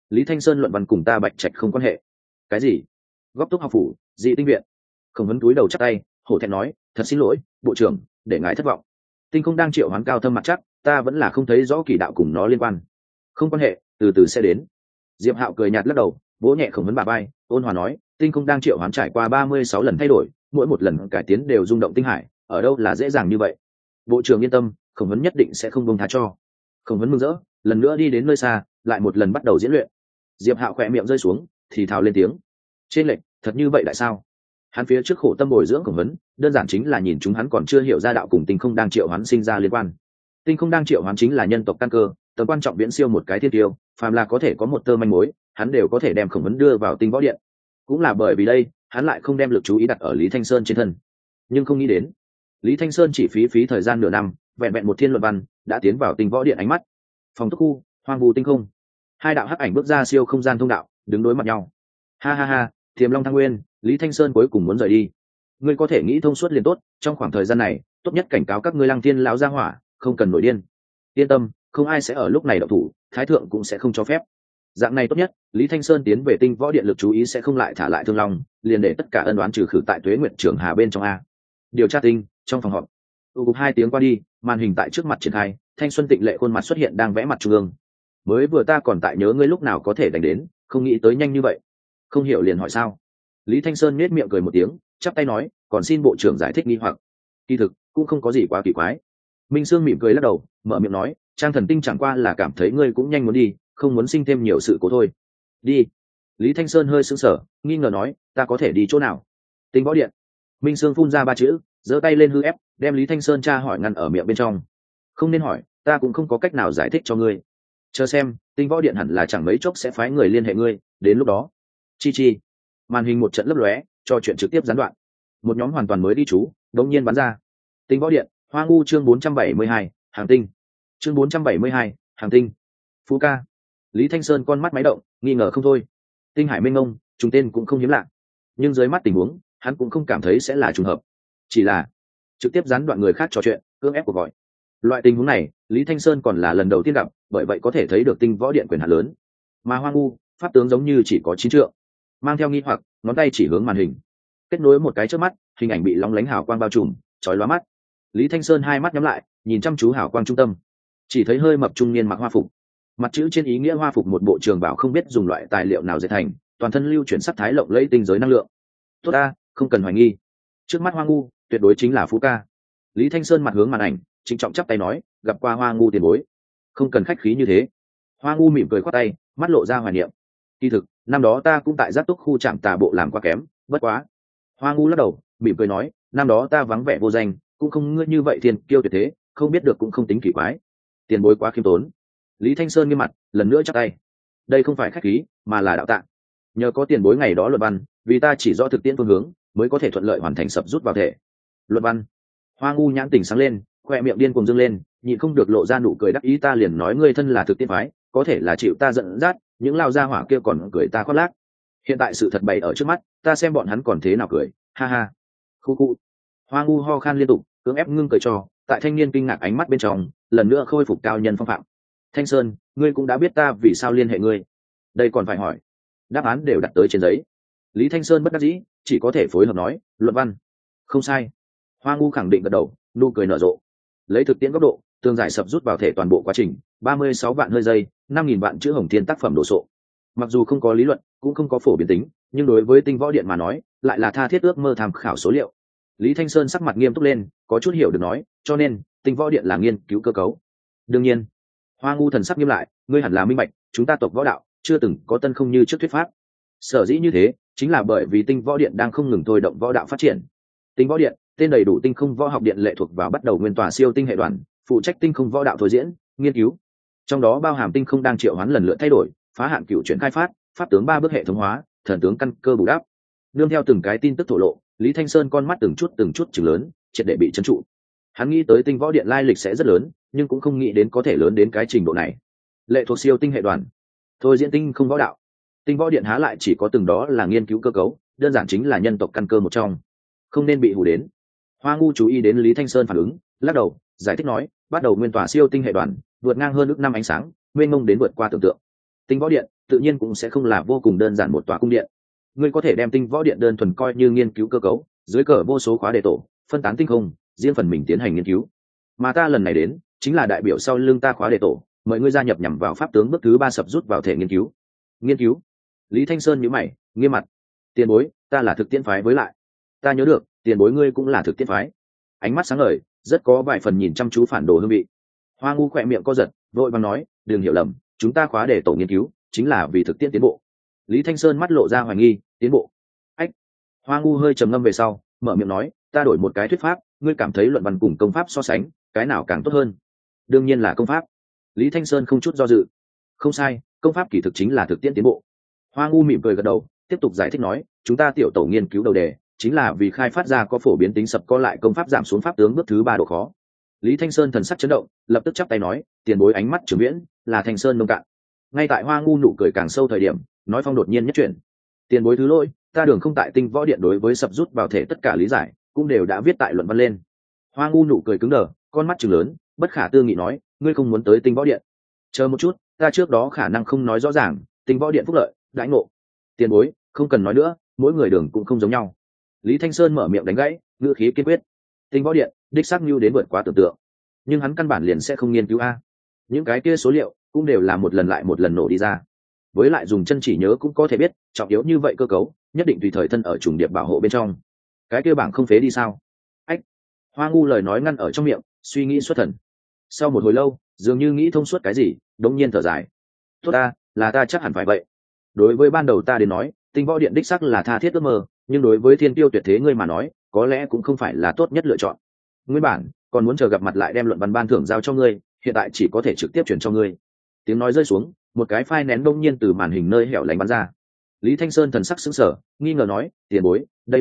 Lý Thanh Sơn luận văn cùng ta Bạch Trạch không quan hệ. Cái gì? Góc túc học phủ, dị tinh viện. Khổng Vấn túi đầu chắp tay, hổ thẹn nói, thật xin lỗi, bộ trưởng, để ngài thất vọng. Tinh không đang triệu hoán cao thâm mặt chắc, ta vẫn là không thấy rõ kỳ đạo cùng nó liên quan. Không quan hệ, từ từ sẽ đến. Diệp Hạo cười nhạt lắc đầu, vỗ nhẹ Khổng Vấn bả vai, ôn hòa nói, tinh không đang triệu hoán trải qua 36 lần thay đổi, mỗi một lần cải tiến đều rung động tinh hải, ở đâu là dễ dàng như vậy. Bộ trưởng yên tâm, Khổng Vấn nhất định sẽ không buông tha cho. Khổng Vấn mừng rỡ, lần nữa đi đến nơi xa, lại một lần bắt đầu diễn luyện. Diệp Hạo khỏe miệng rơi xuống, thì thào lên tiếng, trên lệnh thật như vậy tại sao? Hắn phía trước khổ tâm bồi dưỡng Khổng Vấn, đơn giản chính là nhìn chúng hắn còn chưa hiểu ra đạo cùng tinh không đang triệu hoán sinh ra liên quan. Tinh không đang triệu hoán chính là nhân tộc căn cơ, tầm quan trọng viễn siêu một cái thiên tiêu, phàm là có thể có một tơ manh mối, hắn đều có thể đem Khổng Vấn đưa vào tinh võ điện. Cũng là bởi vì đây, hắn lại không đem lực chú ý đặt ở Lý Thanh Sơn trên thân. Nhưng không nghĩ đến, Lý Thanh Sơn chỉ phí thời gian nửa năm, vẹn vẹn một thiên luận văn, đã tiến vào tinh võ điện ánh mắt. Phòng túc khu, hoang vu tinh không. Hai đạo hắc ảnh bước ra siêu không gian thông đạo, đứng đối mặt nhau. Ha ha ha, Tiềm Long Thăng Nguyên, Lý Thanh Sơn cuối cùng muốn rời đi. Ngươi có thể nghĩ thông suốt liền tốt, trong khoảng thời gian này, tốt nhất cảnh cáo các ngươi Lăng Thiên lão gia hỏa, không cần nổi điên. Yên tâm, không ai sẽ ở lúc này động thủ, thái thượng cũng sẽ không cho phép. Dạng này tốt nhất, Lý Thanh Sơn tiến về tinh võ điện lực chú ý sẽ không lại thả lại Thương Long, liền để tất cả ân oán trừ khử tại Tuế Nguyệt Trường Hà bên trong a. Điều tra tinh, trong phòng họp. Cục 2 tiếng qua đi, màn hình tại trước mặt triển khai, thanh xuân tịnh lệ khuôn mặt xuất hiện đang vẽ mặt trung ương. Mới vừa ta còn tại nhớ ngươi lúc nào có thể đánh đến, không nghĩ tới nhanh như vậy. Không hiểu liền hỏi sao? Lý Thanh Sơn nhếch miệng cười một tiếng, chắp tay nói, còn xin bộ trưởng giải thích nghi hoặc. Kỳ thực cũng không có gì quá kỳ quái. Minh Sương mỉm cười lắc đầu, mở miệng nói, Trang Thần Tinh chẳng qua là cảm thấy ngươi cũng nhanh muốn đi, không muốn sinh thêm nhiều sự cố thôi. Đi. Lý Thanh Sơn hơi sững sờ, nghi ngờ nói, ta có thể đi chỗ nào? Tinh võ điện. Minh Sương phun ra 3 chữ, giơ tay lên hư ép, đem Lý Thanh Sơn tra hỏi ngăn ở miệng bên trong. Không nên hỏi, ta cũng không có cách nào giải thích cho ngươi. Chờ xem, tinh võ điện hẳn là chẳng mấy chốc sẽ phái người liên hệ ngươi, đến lúc đó. Chi chi. Màn hình một trận lấp lóe, cho chuyện trực tiếp gián đoạn. Một nhóm hoàn toàn mới đi chú, đột nhiên bắn ra. Tinh võ điện, Hoa Ngu chương 472, Hàng tinh. Chương 472, Hàng tinh. Phú ca. Lý Thanh Sơn con mắt máy động, nghi ngờ không thôi. Tinh hải minh ngông, trùng tên cũng không hiếm lạ. Nhưng dưới mắt tình huống, hắn cũng không cảm thấy sẽ là trùng hợp. Chỉ là trực tiếp gián đoạn người khác trò chuyện, cưỡng ép cuộc gọi. Loại tình huống này, Lý Thanh Sơn còn là lần đầu tiên gặp, bởi vậy có thể thấy được tinh võ điện quyền hạn lớn. Mà Hoa Ngu, pháp tướng giống như chỉ có 9 trượng. Mang theo nghi hoặc, ngón tay chỉ hướng màn hình. Kết nối một cái trước mắt, hình ảnh bị lóng lánh hào quang bao trùm, chói lóa mắt. Lý Thanh Sơn hai mắt nhắm lại, nhìn chăm chú hào quang trung tâm. Chỉ thấy hơi mập trung niên mặc hoa phục. Mặt chữ trên ý nghĩa hoa phục một bộ trường bảo không biết dùng loại tài liệu nào dệt thành, toàn thân lưu chuyển sắc thái lộng lẫy tinh giới năng lượng. Tốt ta, không cần hoài nghi. Trước mắt Hoa Ngu, tuyệt đối chính là Phú ca. Lý Thanh Sơn mặt hướng màn ảnh, trịnh trọng chắp tay nói, gặp qua Hoa Ngu tiền bối. Không cần khách khí như thế. Hoa Ngu mỉm cười khoát tay, mắt lộ ra hoài niệm. Kỳ thực, năm đó ta cũng tại Giác Túc khu trạm tà bộ làm quá kém, bất quá. Hoa Ngu lắc đầu, mỉm cười nói, năm đó ta vắng vẻ vô danh, cũng không ngươi như vậy thiên kiêu tuyệt thế, không biết được cũng không tính kỳ quái. Tiền bối quá khiêm tốn. Lý Thanh Sơn nghiêm mặt, lần nữa chắp tay. Đây không phải khách khí, mà là đạo tạng. Nhờ có tiền bối ngày đó luận văn, vì ta chỉ rõ thực tiễn phương hướng, mới có thể thuận lợi hoàn thành sập rút vào thể. Luận văn. Hoa Ngu nhãn tỉnh sáng lên, khoe miệng điên cuồng dâng lên, nhịn không được lộ ra nụ cười đắc ý, ta liền nói ngươi thân là thực tiễn phái, có thể là chịu ta giận dắt, những lao gia hỏa kia còn cười ta khoác lác. Hiện tại sự thật bày ở trước mắt, ta xem bọn hắn còn thế nào cười, ha ha. Khu khu. Hoa Ngu ho khan liên tục, cưỡng ép ngưng cười cho, tại thanh niên kinh ngạc ánh mắt bên trong, lần nữa khôi phục cao nhân phong phạm. Thanh Sơn, ngươi cũng đã biết ta vì sao liên hệ ngươi, đây còn phải hỏi. Đáp án đều đặt tới trên giấy. Lý Thanh Sơn bất đắc dĩ, chỉ có thể phối hợp nói, luận văn. Không sai. Hoa Ngu khẳng định gật đầu, nụ cười nở rộ. Lấy thực tiễn góc độ, tường giải sập rút vào thể toàn bộ quá trình, 36 vạn hơi giây, 5.000 vạn chữ hồng thiên tác phẩm đồ sộ. Mặc dù không có lý luận, cũng không có phổ biến tính, nhưng đối với tinh võ điện mà nói, lại là tha thiết ước mơ tham khảo số liệu. Lý Thanh Sơn sắc mặt nghiêm túc lên, có chút hiểu được nói, cho nên tinh võ điện là nghiên cứu cơ cấu. Đương nhiên. Hoa Ngu thần sắc nghiêm lại, ngươi hẳn là minh bạch, chúng ta tộc võ đạo chưa từng có tân không như trước thuyết pháp. Sở dĩ như thế, chính là bởi vì tinh võ điện đang không ngừng thôi động võ đạo phát triển. Tinh võ điện, tên đầy đủ tinh không võ học điện lệ thuộc vào bắt đầu nguyên tòa siêu tinh hệ đoàn, phụ trách tinh không võ đạo thôi diễn, nghiên cứu. Trong đó bao hàm tinh không đang triệu hoán lần lượt thay đổi, phá hạn cựu chuyển khai phát, pháp tướng 3 bước hệ thống hóa, thần tướng căn cơ bù đắp. Nương theo từng cái tin tức thổ lộ, Lý Thanh Sơn con mắt từng chút chừng lớn, triệt để bị trấn trụ. Hắn nghĩ tới tinh võ điện lai lịch sẽ rất lớn, nhưng cũng không nghĩ đến có thể lớn đến cái trình độ này. Lệ thuộc siêu tinh hệ đoàn, thôi diễn tinh không võ đạo. Tinh võ điện há lại chỉ có từng đó là nghiên cứu cơ cấu, đơn giản chính là nhân tộc căn cơ một trong. Không nên bị hù đến. Hoa Ngu chú ý đến Lý Thanh Sơn phản ứng, lắc đầu, giải thích nói, bắt đầu nguyên tòa siêu tinh hệ đoàn, vượt ngang hơn ước năm ánh sáng, mênh mông đến vượt qua tưởng tượng. Tinh võ điện tự nhiên cũng sẽ không là vô cùng đơn giản một tòa cung điện. Ngươi có thể đem tinh võ điện đơn thuần coi như nghiên cứu cơ cấu, dưới cờ vô số khóa đề tổ, phân tán tinh không, riêng phần mình tiến hành nghiên cứu. Mà ta lần này đến, chính là đại biểu sau lưng ta khóa đề tổ, mời ngươi gia nhập nhằm vào pháp tướng bước thứ 3 sập rút vào thể nghiên cứu. Nghiên cứu? Lý Thanh Sơn nhíu mày, nghiêm mặt. Tiền bối, ta là thực tiễn phái với lại. Ta nhớ được, tiền bối ngươi cũng là thực tiễn phái. Ánh mắt sáng ngời, rất có vài phần nhìn chăm chú phản đồ hương vị. Hoa Ngu khỏe miệng co giật, vội vàng nói, đừng hiểu lầm, chúng ta khóa đề tổ nghiên cứu chính là vì thực tiễn tiến bộ. Lý Thanh Sơn mắt lộ ra hoài nghi, tiến bộ? Ách. Hoa Ngu hơi trầm ngâm về sau, mở miệng nói, ta đổi một cái thuyết pháp, ngươi cảm thấy luận văn cùng công pháp so sánh, cái nào càng tốt hơn? Đương nhiên là công pháp. Lý Thanh Sơn không chút do dự. Không sai, công pháp kỳ thực chính là thực tiễn tiến bộ. Hoa Ngu mỉm cười gật đầu, tiếp tục giải thích nói, chúng ta tiểu tổ nghiên cứu đầu đề chính là vì khai phát ra có phổ biến tính sập co lại công pháp giảm xuống pháp tướng bước thứ 3 độ khó. Lý Thanh Sơn thần sắc chấn động, lập tức chắp tay nói, tiền bối ánh mắt trường viễn, là Thanh Sơn nông cạn. Ngay tại Hoa Ngu nụ cười càng sâu thời điểm, nói phong đột nhiên nhất chuyển. Tiền bối thứ lỗi, ta đường không tại tinh võ điện đối với sập rút vào thể tất cả lý giải, cũng đều đã viết tại luận văn lên. Hoa Ngu nụ cười cứng đờ, con mắt trừng lớn, bất khả tư nghị nói, ngươi không muốn tới tinh võ điện? Chờ một chút, ta trước đó khả năng không nói rõ ràng, tinh võ điện phúc lợi, đãi ngộ. Tiền bối, không cần nói nữa, mỗi người đường cũng không giống nhau. Lý Thanh Sơn mở miệng đánh gãy, ngữ khí kiên quyết. Tinh võ điện đích xác nhu đến vượt quá tưởng tượng, nhưng hắn căn bản liền sẽ không nghiên cứu a. Những cái kia số liệu cũng đều là một lần lại một lần nổ đi ra. Với lại dùng chân chỉ nhớ cũng có thể biết, trọng yếu như vậy cơ cấu, nhất định tùy thời thân ở trùng điệp bảo hộ bên trong. Cái kia bảng không phế đi sao? Ách. Hoa Ngu lời nói ngăn ở trong miệng, suy nghĩ xuất thần. Sau một hồi lâu, dường như nghĩ thông suốt cái gì, đống nhiên thở dài. Tốt ta, là ta chắc hẳn phải vậy. Đối với ban đầu ta đến nói, tinh võ điện đích sắc là tha thiết ước mơ, nhưng đối với thiên tiêu tuyệt thế ngươi mà nói, có lẽ cũng không phải là tốt nhất lựa chọn. Nguyên bản còn muốn chờ gặp mặt lại đem luận văn ban thưởng giao cho ngươi, hiện tại chỉ có thể trực tiếp chuyển cho ngươi. Tiếng nói rơi xuống, một cái phai nén đông nhiên từ màn hình nơi hẻo lánh bắn ra. Lý Thanh Sơn thần sắc sững sờ, nghi ngờ nói, tiền bối,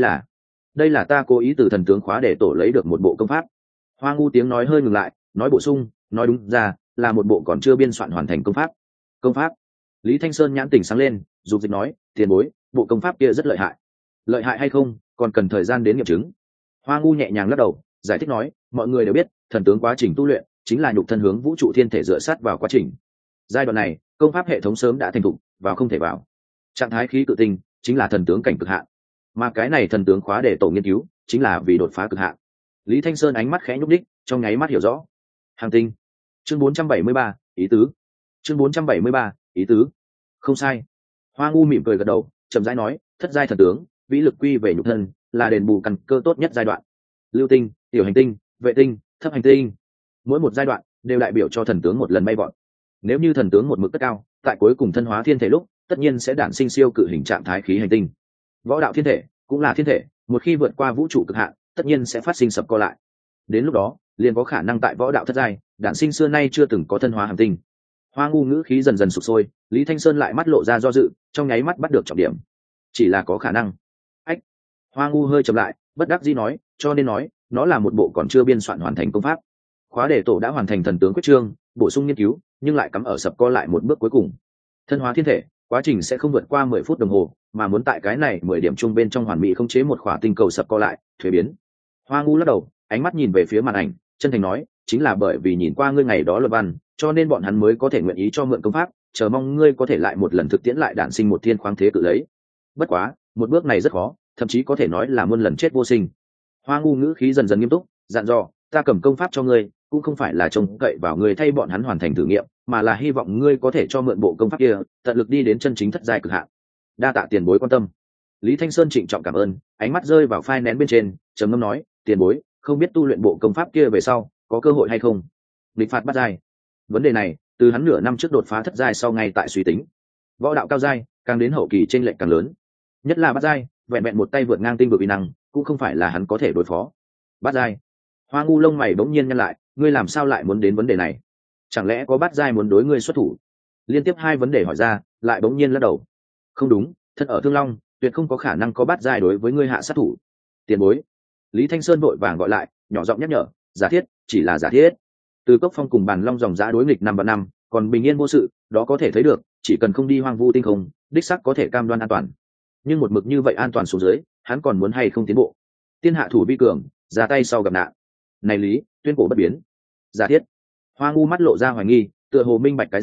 đây là ta cố ý từ thần tướng khóa để tổ lấy được một bộ công pháp. Hoa Ngu tiếng nói hơi ngừng lại, nói bổ sung, nói đúng ra là một bộ còn chưa biên soạn hoàn thành công pháp. Công pháp? Lý Thanh Sơn nhãn tỉnh sáng lên, dục dịch nói, tiền bối, bộ công pháp kia rất lợi hại. Lợi hại hay không, còn cần thời gian đến nghiệm chứng. Hoa Ngu nhẹ nhàng lắc đầu, giải thích nói, mọi người đều biết, thần tướng quá trình tu luyện chính là nhục thân hướng vũ trụ thiên thể dựa sát vào quá trình. Giai đoạn này, công pháp hệ thống sớm đã thành thục, vào không thể vào. Trạng thái khí cự tinh chính là thần tướng cảnh cực hạn, mà cái này thần tướng khóa để tổ nghiên cứu chính là vì đột phá cực hạn. Lý Thanh Sơn ánh mắt khẽ nhúc đích, trong nháy mắt hiểu rõ. Hàng tinh. Chương 473, ý tứ. Chương 473, ý tứ. Không sai. Hoa Ngu mỉm cười gật đầu, chậm rãi nói, thất giai thần tướng, vĩ lực quy về nhục thân, là đền bù căn cơ tốt nhất giai đoạn. Lưu tinh, tiểu hành tinh, vệ tinh, thấp hành tinh, mỗi một giai đoạn đều đại biểu cho thần tướng một lần bay vọt. Nếu như thần tướng một mực cất cao, tại cuối cùng thân hóa thiên thể lúc, tất nhiên sẽ đản sinh siêu cự hình trạng thái khí hành tinh. Võ đạo thiên thể cũng là thiên thể, một khi vượt qua vũ trụ cực hạn, tất nhiên sẽ phát sinh sập co lại. Đến lúc đó, liền có khả năng tại võ đạo thất giai, đản sinh xưa nay chưa từng có thân hóa hành tinh. Hoa Ngu ngữ khí dần dần sụp sôi, Lý Thanh Sơn lại mắt lộ ra do dự, trong nháy mắt bắt được trọng điểm. Chỉ là có khả năng. Ách. Hoa Ngu hơi chậm lại, bất đắc dĩ nói, cho nên nói, nó là một bộ còn chưa biên soạn hoàn thành công pháp. Khóa đề tổ đã hoàn thành thần tướng quyết trương, bổ sung nghiên cứu, nhưng lại cắm ở sập co lại một bước cuối cùng. Thân hóa thiên thể, quá trình sẽ không vượt qua 10 phút đồng hồ, mà muốn tại cái này 10 điểm chung bên trong hoàn mỹ khống chế một khỏa tinh cầu sập co lại, thuế biến. Hoa Ngu lắc đầu, ánh mắt nhìn về phía màn ảnh, chân thành nói, chính là bởi vì nhìn qua ngươi ngày đó luận văn, cho nên bọn hắn mới có thể nguyện ý cho mượn công pháp, chờ mong ngươi có thể lại một lần thực tiễn lại đản sinh một thiên khoáng thế cự lấy. Bất quá, một bước này rất khó, thậm chí có thể nói là muôn lần chết vô sinh. Hoa Ngu ngữ khí dần dần nghiêm túc, dặn dò, ta cầm công pháp cho ngươi, cũng không phải là trông cậy vào ngươi thay bọn hắn hoàn thành thử nghiệm, mà là hy vọng ngươi có thể cho mượn bộ công pháp kia, tận lực đi đến chân chính thất giai cực hạn. Đa tạ tiền bối quan tâm. Lý Thanh Sơn trịnh trọng cảm ơn, ánh mắt rơi vào file nén bên trên, trầm ngâm nói, tiền bối, không biết tu luyện bộ công pháp kia về sau, có cơ hội hay không? Địch phạt bắt giai. Vấn đề này, từ hắn nửa năm trước đột phá thất giai sau ngay tại suy tính. Võ đạo cao giai, càng đến hậu kỳ chênh lệch càng lớn. Nhất là bắt giai, vẹn vẹn một tay vượt ngang tinh vực uy năng, cũng không phải là hắn có thể đối phó. Bắt giai. Hoa Ngu lông mày bỗng nhiên nhăn lại, ngươi làm sao lại muốn đến vấn đề này? Chẳng lẽ có bắt giai muốn đối ngươi xuất thủ? Liên tiếp hai vấn đề hỏi ra, lại bỗng nhiên lắc đầu. Không đúng, thân ở Thương Long, tuyệt không có khả năng có bắt giai đối với ngươi hạ sát thủ. Tiền bối. Lý Thanh Sơn vội vàng gọi lại, nhỏ giọng nhắc nhở, giả thiết, chỉ là giả thiết. Từ Cốc Phong cùng Bàn Long dòng dã đối nghịch 5 còn bình yên vô sự, đó có thể thấy được, chỉ cần không đi hoang vu tinh không, đích xác có thể cam đoan an toàn. Nhưng một mực như vậy an toàn xuống dưới, hắn còn muốn hay không tiến bộ? Tiên hạ thủ vi cường, ra tay sau gặp nạn. Này lý, tuyên cổ bất biến. Giả thiết. Hoa Ngu mắt lộ ra hoài nghi, tựa hồ minh bạch cái gì,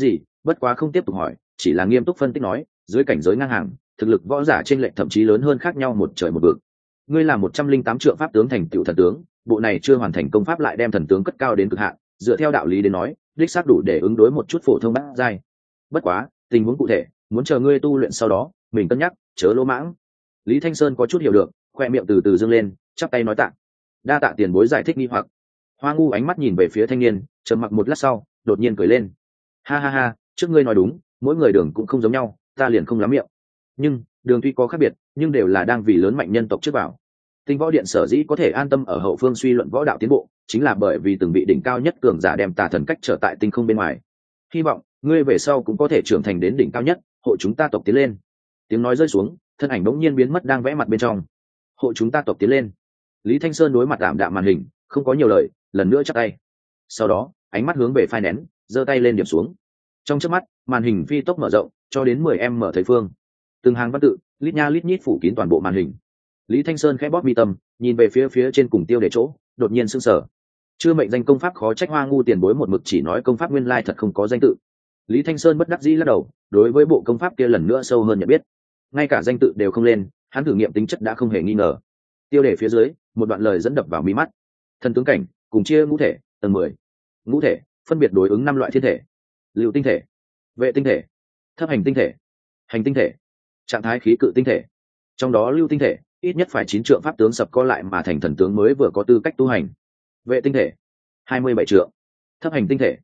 bất quá không tiếp tục hỏi, chỉ là nghiêm túc phân tích nói, dưới cảnh giới ngang hàng, thực lực võ giả trên lệnh thậm chí lớn hơn khác nhau một trời một vực. Ngươi là 108 trượng pháp tướng thành tựu thần tướng, bộ này chưa hoàn thành công pháp lại đem thần tướng cất cao đến cực hạn, dựa theo đạo lý đến nói, đích xác đủ để ứng đối một chút phổ thông bát giai. Bất quá, tình huống cụ thể, muốn chờ ngươi tu luyện sau đó, mình cân nhắc, chớ lỗ mãng. Lý Thanh Sơn có chút hiểu được, khoe miệng từ từ dương lên, chắp tay nói tạ. Đa tạ tiền bối giải thích nghi hoặc. Hoa Ngu ánh mắt nhìn về phía thanh niên, trầm mặc một lát sau, đột nhiên cười lên. Ha ha ha, trước ngươi nói đúng, mỗi người đường cũng không giống nhau, ta liền không lắm miệng. Nhưng đường tuy có khác biệt, nhưng đều là đang vì lớn mạnh nhân tộc trước bảo. Tinh Võ Điện sở dĩ có thể an tâm ở hậu phương suy luận võ đạo tiến bộ, chính là bởi vì từng vị đỉnh cao nhất cường giả đem tà thần cách trở tại tinh không bên ngoài. Hy vọng ngươi về sau cũng có thể trưởng thành đến đỉnh cao nhất, hộ chúng ta tộc tiến lên. Tiếng nói rơi xuống, thân ảnh bỗng nhiên biến mất đang vẽ mặt bên trong. Hộ chúng ta tộc tiến lên. Lý Thanh Sơn đối mặt đạm đạm màn hình, không có nhiều lời, lần nữa chắp tay. Sau đó, ánh mắt hướng về phai nén, giơ tay lên điểm xuống. Trong chớp mắt, màn hình phi tốc mở rộng, cho đến 10 mở thấy phương. Từng hàng văn tự, lít nha lít nhít phủ kín toàn bộ màn hình. Lý Thanh Sơn khẽ bóp mi tâm, nhìn về phía trên cùng tiêu đề chỗ, đột nhiên sững sờ. Chưa mệnh danh công pháp khó trách Hoa Ngu tiền bối một mực chỉ nói công pháp nguyên lai thật không có danh tự. Lý Thanh Sơn bất đắc dĩ lắc đầu, đối với bộ công pháp kia lần nữa sâu hơn nhận biết. Ngay cả danh tự đều không lên, hắn thử nghiệm tính chất đã không hề nghi ngờ. Tiêu đề phía dưới, một đoạn lời dẫn đập vào mí mắt. Thần tướng cảnh, cùng chia ngũ thể, tầng 10. Ngũ thể, phân biệt đối ứng 5 loại thiên thể: lưu tinh thể, vệ tinh thể, thấp hành tinh thể, hành tinh thể, trạng thái khí cự tinh thể. Trong đó lưu tinh thể, ít nhất phải 9 trượng pháp tướng sập co lại mà thành thần tướng mới vừa có tư cách tu hành. Vệ tinh thể, 27 trượng. Thấp hành tinh thể,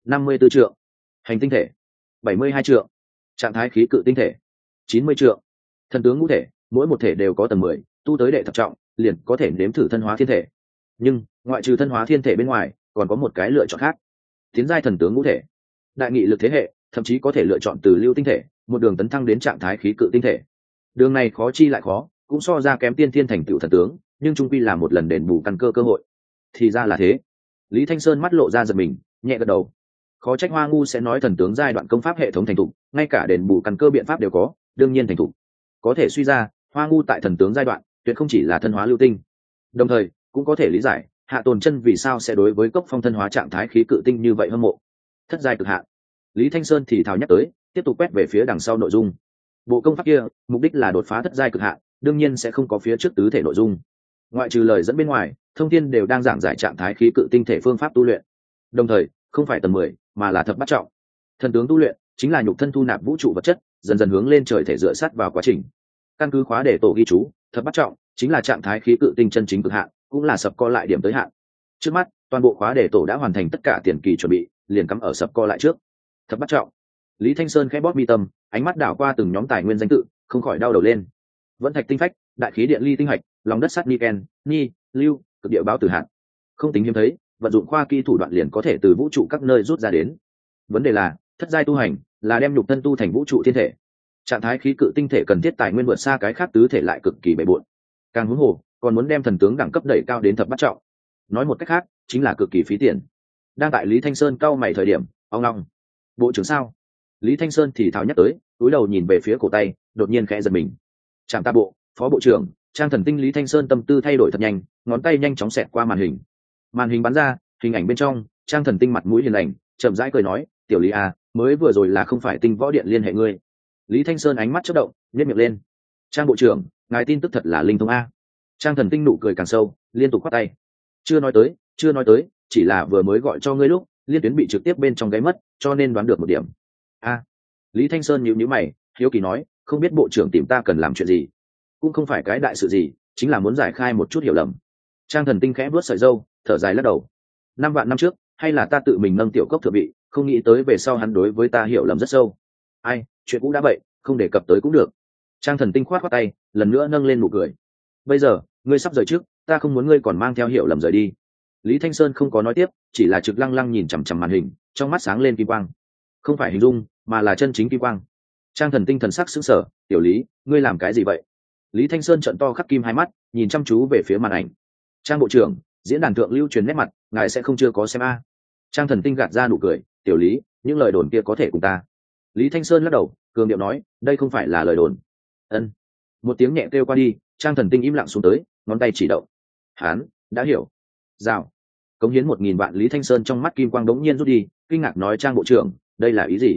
54 trượng. Hành tinh thể, 72 trượng. Trạng thái khí cự tinh thể, 90 trượng. Thần tướng ngũ thể, mỗi một thể đều có tầng 10, tu tới đệ thập trọng, liền có thể nếm thử thân hóa thiên thể. Nhưng ngoại trừ thân hóa thiên thể bên ngoài, còn có một cái lựa chọn khác. Tiến giai thần tướng ngũ thể, đại nghị lực thế hệ, thậm chí có thể lựa chọn từ lưu tinh thể, một đường tấn thăng đến trạng thái khí cự tinh thể. Đường này khó chi lại khó, cũng so ra kém tiên thiên thành tựu thần tướng, nhưng trung quy là một lần đền bù căn cơ hội. Thì ra là thế. Lý Thanh Sơn mắt lộ ra giật mình, nhẹ gật đầu. Khó trách Hoa Ngu sẽ nói thần tướng giai đoạn công pháp hệ thống thành thục, ngay cả đền bù căn cơ biện pháp đều có, đương nhiên thành thục. Có thể suy ra, Hoa Ngu tại thần tướng giai đoạn, tuyệt không chỉ là thân hóa lưu tinh. Đồng thời, cũng có thể lý giải, Hạ Tồn Chân vì sao sẽ đối với cốc phong thân hóa trạng thái khí cự tinh như vậy hâm mộ. Thất giai cực hạn. Lý Thanh Sơn thì thào nhắc tới, tiếp tục quét về phía đằng sau nội dung. Bộ công pháp kia, mục đích là đột phá thất giai cực hạn, đương nhiên sẽ không có phía trước tứ thể nội dung. Ngoại trừ lời dẫn bên ngoài, thông tin đều đang giảng giải trạng thái khí cự tinh thể phương pháp tu luyện. Đồng thời, không phải tầng 10, mà là thập bát trọng. Thần tướng tu luyện chính là nhục thân thu nạp vũ trụ vật chất, dần dần hướng lên trời thể dựa sát vào quá trình. Căn cứ khóa để tổ ghi chú, thập bát trọng chính là trạng thái khí cự tinh chân chính cực hạn, cũng là sập co lại điểm tới hạn. Trước mắt, toàn bộ khóa để tổ đã hoàn thành tất cả tiền kỳ chuẩn bị, liền cắm ở sập co lại trước. Thập bát trọng. Lý Thanh Sơn khẽ bóp mi tâm, ánh mắt đảo qua từng nhóm tài nguyên danh tự, không khỏi đau đầu lên. Vẫn thạch tinh phách, đại khí điện ly tinh hạch, lòng đất sắt niken, ni, lưu, cực địa báo tử hạt. Không tính hiếm thấy, vận dụng khoa kỹ thủ đoạn liền có thể từ vũ trụ các nơi rút ra đến. Vấn đề là, thất giai tu hành là đem nhục thân tu thành vũ trụ thiên thể. Trạng thái khí cự tinh thể cần thiết tài nguyên vượt xa cái khác tứ thể lại cực kỳ bề bộn. Càng huống hồ, còn muốn đem thần tướng đẳng cấp đẩy cao đến thập bát trọng. Nói một cách khác, chính là cực kỳ phí tiền. Đang tại Lý Thanh Sơn cau mày thời điểm, ông long. Bộ trưởng sao? Lý Thanh Sơn thì thào nhắc tới, cúi đầu nhìn về phía cổ tay, đột nhiên khẽ giật mình. Trạm ta bộ, phó bộ trưởng, Trang Thần Tinh. Lý Thanh Sơn tâm tư thay đổi thật nhanh, ngón tay nhanh chóng xẹt qua màn hình. Màn hình bắn ra, hình ảnh bên trong, Trang Thần Tinh mặt mũi hiền lành, chậm rãi cười nói, tiểu Lý à, mới vừa rồi là không phải Tinh Võ Điện liên hệ ngươi. Lý Thanh Sơn ánh mắt chớp động, nhếch miệng lên. Trang bộ trưởng, ngài tin tức thật là linh thông a. Trang Thần Tinh nụ cười càng sâu, liên tục khoát tay. Chưa nói tới, chỉ là vừa mới gọi cho ngươi lúc, liên tuyến bị trực tiếp bên trong gáy mất, cho nên đoán được một điểm. A. Lý Thanh Sơn nhíu nhíu mày, hiếu kỳ nói, không biết bộ trưởng tìm ta cần làm chuyện gì? Cũng không phải cái đại sự gì, chính là muốn giải khai một chút hiểu lầm. Trang Thần Tinh khẽ vuốt sợi râu, thở dài lắc đầu. 5 vạn năm trước, hay là ta tự mình nâng tiểu cốc thượng vị, không nghĩ tới về sau hắn đối với ta hiểu lầm rất sâu. Ai, chuyện cũ đã vậy, không đề cập tới cũng được. Trang Thần Tinh khoát khoát tay, lần nữa nâng lên nụ cười. Bây giờ, ngươi sắp rời trước, ta không muốn ngươi còn mang theo hiểu lầm rời đi. Lý Thanh Sơn không có nói tiếp, chỉ là trực lăng lăng nhìn chằm chằm màn hình, trong mắt sáng lên kim quang. Không phải hình dung, mà là chân chính kim quang. Trang Thần Tinh thần sắc sững sờ, tiểu Lý, ngươi làm cái gì vậy? Lý Thanh Sơn trợn to khắc kim hai mắt, nhìn chăm chú về phía màn ảnh. Trang bộ trưởng, diễn đàn thượng lưu truyền nét mặt, ngài sẽ không chưa có xem a? Trang Thần Tinh gạt ra nụ cười, tiểu Lý, những lời đồn kia có thể cùng ta. Lý Thanh Sơn lắc đầu, cường điệu nói, đây không phải là lời đồn. Ân. Một tiếng nhẹ kêu qua đi, Trang Thần Tinh im lặng xuống tới, ngón tay chỉ động. Hán, đã hiểu. Rào. Cống hiến 1000 vạn. Lý Thanh Sơn trong mắt kim quang đống nhiên rút đi, kinh ngạc nói, Trang bộ trưởng, đây là ý gì?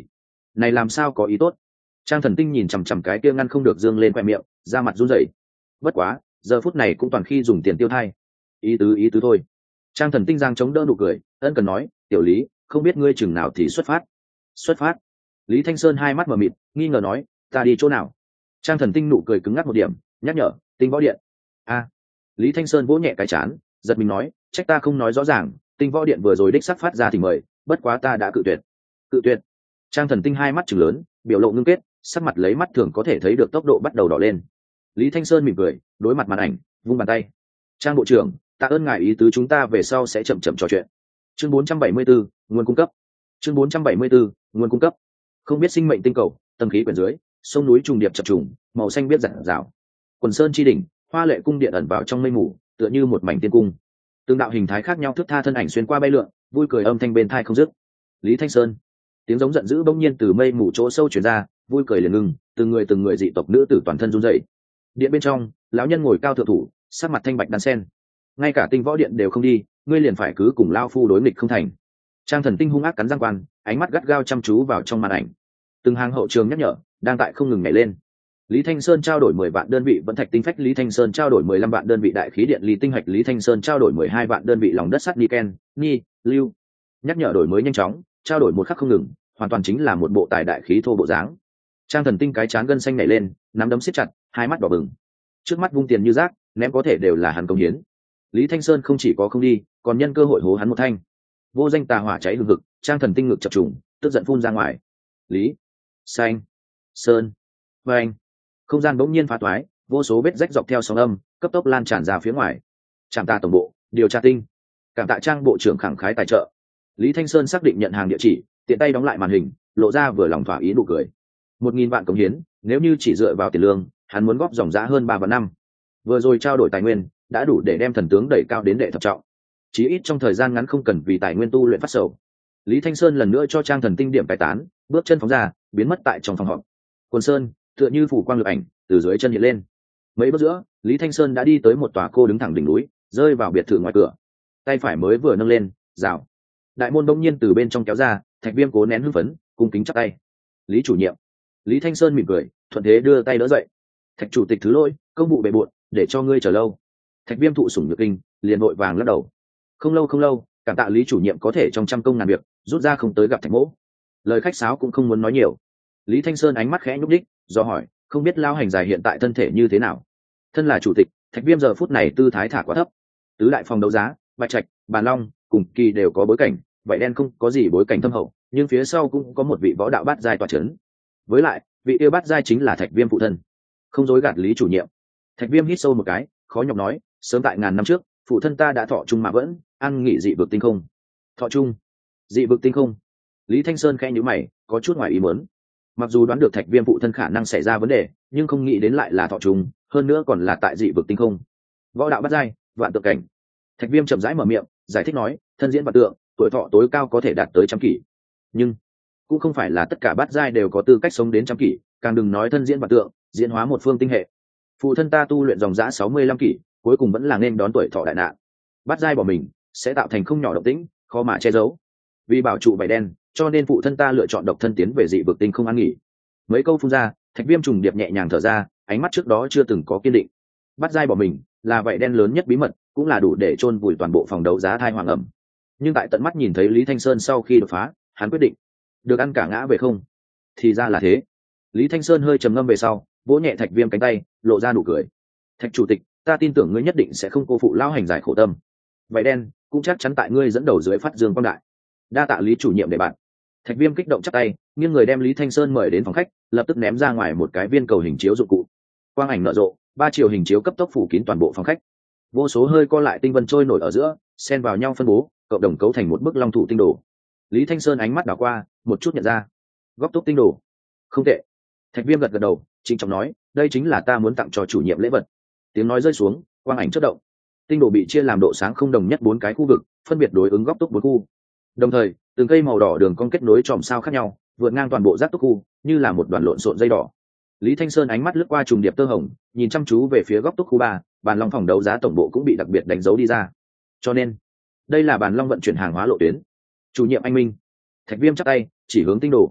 này làm sao có ý tốt. Trang Thần Tinh nhìn chằm chằm cái kia ngăn không được dương lên khoe miệng, da mặt run rẩy. Bất quá giờ phút này cũng toàn khi dùng tiền tiêu thay. Ý tứ thôi. Trang Thần Tinh giang chống đỡ nụ cười, ân cần nói, tiểu Lý, không biết ngươi chừng nào thì xuất phát. Lý Thanh Sơn hai mắt mờ mịt, nghi ngờ nói, ta đi chỗ nào? Trang Thần Tinh nụ cười cứng ngắc một điểm, nhắc nhở, Tinh Võ Điện. A. Lý Thanh Sơn vỗ nhẹ cái chán, giật mình nói, trách ta không nói rõ ràng, Tinh Võ Điện vừa rồi đích sắc phát ra thì mời, bất quá ta đã cự tuyệt. Cự tuyệt? Trang Thần Tinh hai mắt trừng lớn, biểu lộ ngưng kết, sắc mặt lấy mắt thường có thể thấy được tốc độ bắt đầu đỏ lên. Lý Thanh Sơn mỉm cười, đối mặt màn ảnh, vung bàn tay. Trang bộ trưởng, tạ ơn ngài ý tứ, chúng ta về sau sẽ chậm chậm trò chuyện. Chương 474, nguồn cung cấp. Chương 474, nguồn cung cấp. Không biết sinh mệnh tinh cầu, tầng khí quyển dưới, sông núi trùng điệp chập trùng, màu xanh biết rạng rào. Quần sơn chi đỉnh, hoa lệ cung điện ẩn vào trong mây mù, tựa như một mảnh tiên cung. Từng đạo hình thái khác nhau thước tha thân ảnh xuyên qua bay lượn, vui cười âm thanh bên tai không dứt. Lý Thanh Sơn, tiếng giống giận dữ bỗng nhiên từ mây mù chỗ sâu truyền ra, vui cười liền ngưng, từng người dị tộc nữ tử toàn thân run rẩy. Điện bên trong, lão nhân ngồi cao thượng thủ, sắc mặt thanh bạch đan sen. Ngay cả Tinh Võ Điện đều không đi, ngươi liền phải cứ cùng lao phu đối nghịch không thành. Trang Thần Tinh hung ác cắn răng quan, ánh mắt gắt gao chăm chú vào trong màn ảnh. Từng hàng hậu trường nhắc nhở đang tại không ngừng nhảy lên. Lý Thanh Sơn trao đổi 10 vạn đơn vị vẫn thạch tinh phách, Lý Thanh Sơn trao đổi 15 vạn đơn vị đại khí điện lý tinh hạch, Lý Thanh Sơn trao đổi 12 vạn đơn vị lòng đất sắt niken, ni, lưu. Nhắc nhở đổi mới nhanh chóng, trao đổi một khắc không ngừng, hoàn toàn chính là một bộ tài đại khí thô bộ dáng. Trang Thần Tinh cái chán gân xanh nhảy lên, nắm đấm siết chặt, hai mắt đỏ bừng. Trước mắt vung tiền như rác, ném có thể đều là hắn công hiến. Lý Thanh Sơn không chỉ có không đi, còn nhân cơ hội hố hắn một thanh. Vô danh tà hỏa cháy hừng hực, Trang Thần Tinh ngực chập trùng, tức giận phun ra ngoài. Lý, Xanh, Sơn, và anh. Không gian bỗng nhiên phá toái, vô số vết rách dọc theo sóng âm, cấp tốc lan tràn ra phía ngoài. Trạm ta tổng bộ, điều tra tinh. Cảm tạ Trang bộ trưởng khẳng khái tài trợ. Lý Thanh Sơn xác định nhận hàng địa chỉ, tiện tay đóng lại màn hình, lộ ra vừa lòng thỏa ý nụ cười. 1000 vạn cống hiến, nếu như chỉ dựa vào tiền lương, hắn muốn góp dòng giá hơn 3 vạn năm. Vừa rồi trao đổi tài nguyên, đã đủ để đem thần tướng đẩy cao đến đệ thập trọng. Chí ít trong thời gian ngắn không cần vì tài nguyên tu luyện phát sầu. Lý Thanh Sơn lần nữa cho Trang Thần Tinh điểm cải tán, bước chân phóng ra, biến mất tại trong phòng họp. Quần sơn tựa như phủ quang lực ảnh, từ dưới chân hiện lên. Mấy bước giữa, Lý Thanh Sơn đã đi tới một tòa cô đứng thẳng đỉnh núi, rơi vào biệt thự ngoài cửa. Tay phải mới vừa nâng lên, rào. Đại môn bỗng nhiên từ bên trong kéo ra, Thạch Viêm cố nén hưng phấn, cung kính chắp tay. Lý chủ nhiệm. Lý Thanh Sơn mỉm cười, thuận thế đưa tay đỡ dậy. Thạch chủ tịch thứ lỗi, công vụ bề bộn, để cho ngươi chờ lâu. Thạch Viêm thụ sủng nhược kinh, liền vội vàng lắc đầu. Không lâu, cảm tạ Lý chủ nhiệm có thể trong trăm công ngàn việc, rút ra không tới gặp Thạch mỗ. Lời khách sáo cũng không muốn nói nhiều. Lý Thanh Sơn ánh mắt khẽ nhúc đích, do hỏi, không biết lao hành dài hiện tại thân thể như thế nào. Thân là chủ tịch, Thạch Viêm giờ phút này tư thái thả quá thấp. Tứ đại phòng đấu giá, Bạch Trạch, Bàn Long, cùng kỳ đều có bối cảnh, vậy đen không có gì bối cảnh thâm hậu, nhưng phía sau cũng có một vị võ đạo bát giai tọa chấn. Với lại, vị yêu bát giai chính là Thạch Viêm phụ thân. Không dối gạt Lý chủ nhiệm. Thạch Viêm hít sâu một cái, khó nhọc nói, sớm tại ngàn năm trước, phụ thân ta đã thọ chung mà vẫn ăn nghỉ dị vực tinh không. Thọ chung, dị vực tinh không. Lý Thanh Sơn khẽ nhíu mày, có chút ngoài ý muốn. Mặc dù đoán được Thạch Viêm phụ thân khả năng xảy ra vấn đề, nhưng không nghĩ đến lại là thọ chung, hơn nữa còn là tại dị vực tinh không. Võ đạo bát giai, vạn tượng cảnh. Thạch Viêm chậm rãi mở miệng, giải thích nói, thân diễn vạn tượng, tuổi thọ tối cao có thể đạt tới 100 kỷ. Nhưng cũng không phải là tất cả bát giai đều có tư cách sống đến 100 kỷ, càng đừng nói thân diễn vạn tượng, diễn hóa một phương tinh hệ. Phụ thân ta tu luyện dòng dã 65 kỷ, cuối cùng vẫn là nên đón tuổi thọ đại nạn. Bát giai bỏ mình, sẽ tạo thành không nhỏ động tĩnh, khó mà che giấu. Vì bảo trụ vảy đen, cho nên phụ thân ta lựa chọn độc thân tiến về dị vực tinh không an nghỉ. Mấy câu phun ra, Thạch Viêm trùng điệp nhẹ nhàng thở ra, ánh mắt trước đó chưa từng có kiên định. Bát giai bỏ mình, là vảy đen lớn nhất bí mật, cũng là đủ để chôn vùi toàn bộ phòng đấu giá thai hoàng ẩm. Nhưng tại tận mắt nhìn thấy Lý Thanh Sơn sau khi đột phá, hắn quyết định được ăn cả ngã về không. Thì ra là thế. Lý Thanh Sơn hơi trầm ngâm về sau, vỗ nhẹ Thạch Viêm cánh tay, lộ ra nụ cười. Thạch chủ tịch, ta tin tưởng ngươi nhất định sẽ không cô phụ lao hành giải khổ tâm. Vảy đen cũng chắc chắn tại ngươi dẫn đầu dưới phát dương quang đại. Đa tạ Lý chủ nhiệm để bạn. Thạch Viêm kích động chắp tay, nghiêng người đem Lý Thanh Sơn mời đến phòng khách, lập tức ném ra ngoài một cái viên cầu hình chiếu dụng cụ. Quang ảnh nở rộ, 3 chiều hình chiếu cấp tốc phủ kín toàn bộ phòng khách. Vô số hơi co lại tinh vân trôi nổi ở giữa, xen vào nhau phân bố, cộng đồng cấu thành một bức long thủ tinh đồ. Lý Thanh Sơn ánh mắt đảo qua, một chút nhận ra, góc túc tinh đồ. Không tệ. Thạch Viêm gật gật đầu, trịnh trọng nói, đây chính là ta muốn tặng cho chủ nhiệm lễ vật. Tiếng nói rơi xuống, quang ảnh chớp động. Tinh đồ bị chia làm độ sáng không đồng nhất 4 cái khu vực, phân biệt đối ứng góc túc 4 khu. Đồng thời, từng cây màu đỏ đường cong kết nối chòm sao khác nhau, vượt ngang toàn bộ giác túc khu, như là một đoàn lộn xộn dây đỏ. Lý Thanh Sơn ánh mắt lướt qua trùng điệp tơ hồng, nhìn chăm chú về phía góc túc khu 3, Bàn Long phòng đấu giá tổng bộ cũng bị đặc biệt đánh dấu đi ra. Cho nên, đây là Bàn Long vận chuyển hàng hóa lộ tuyến. Chủ nhiệm anh minh. Thạch Viêm chắp tay, chỉ hướng tinh đồ.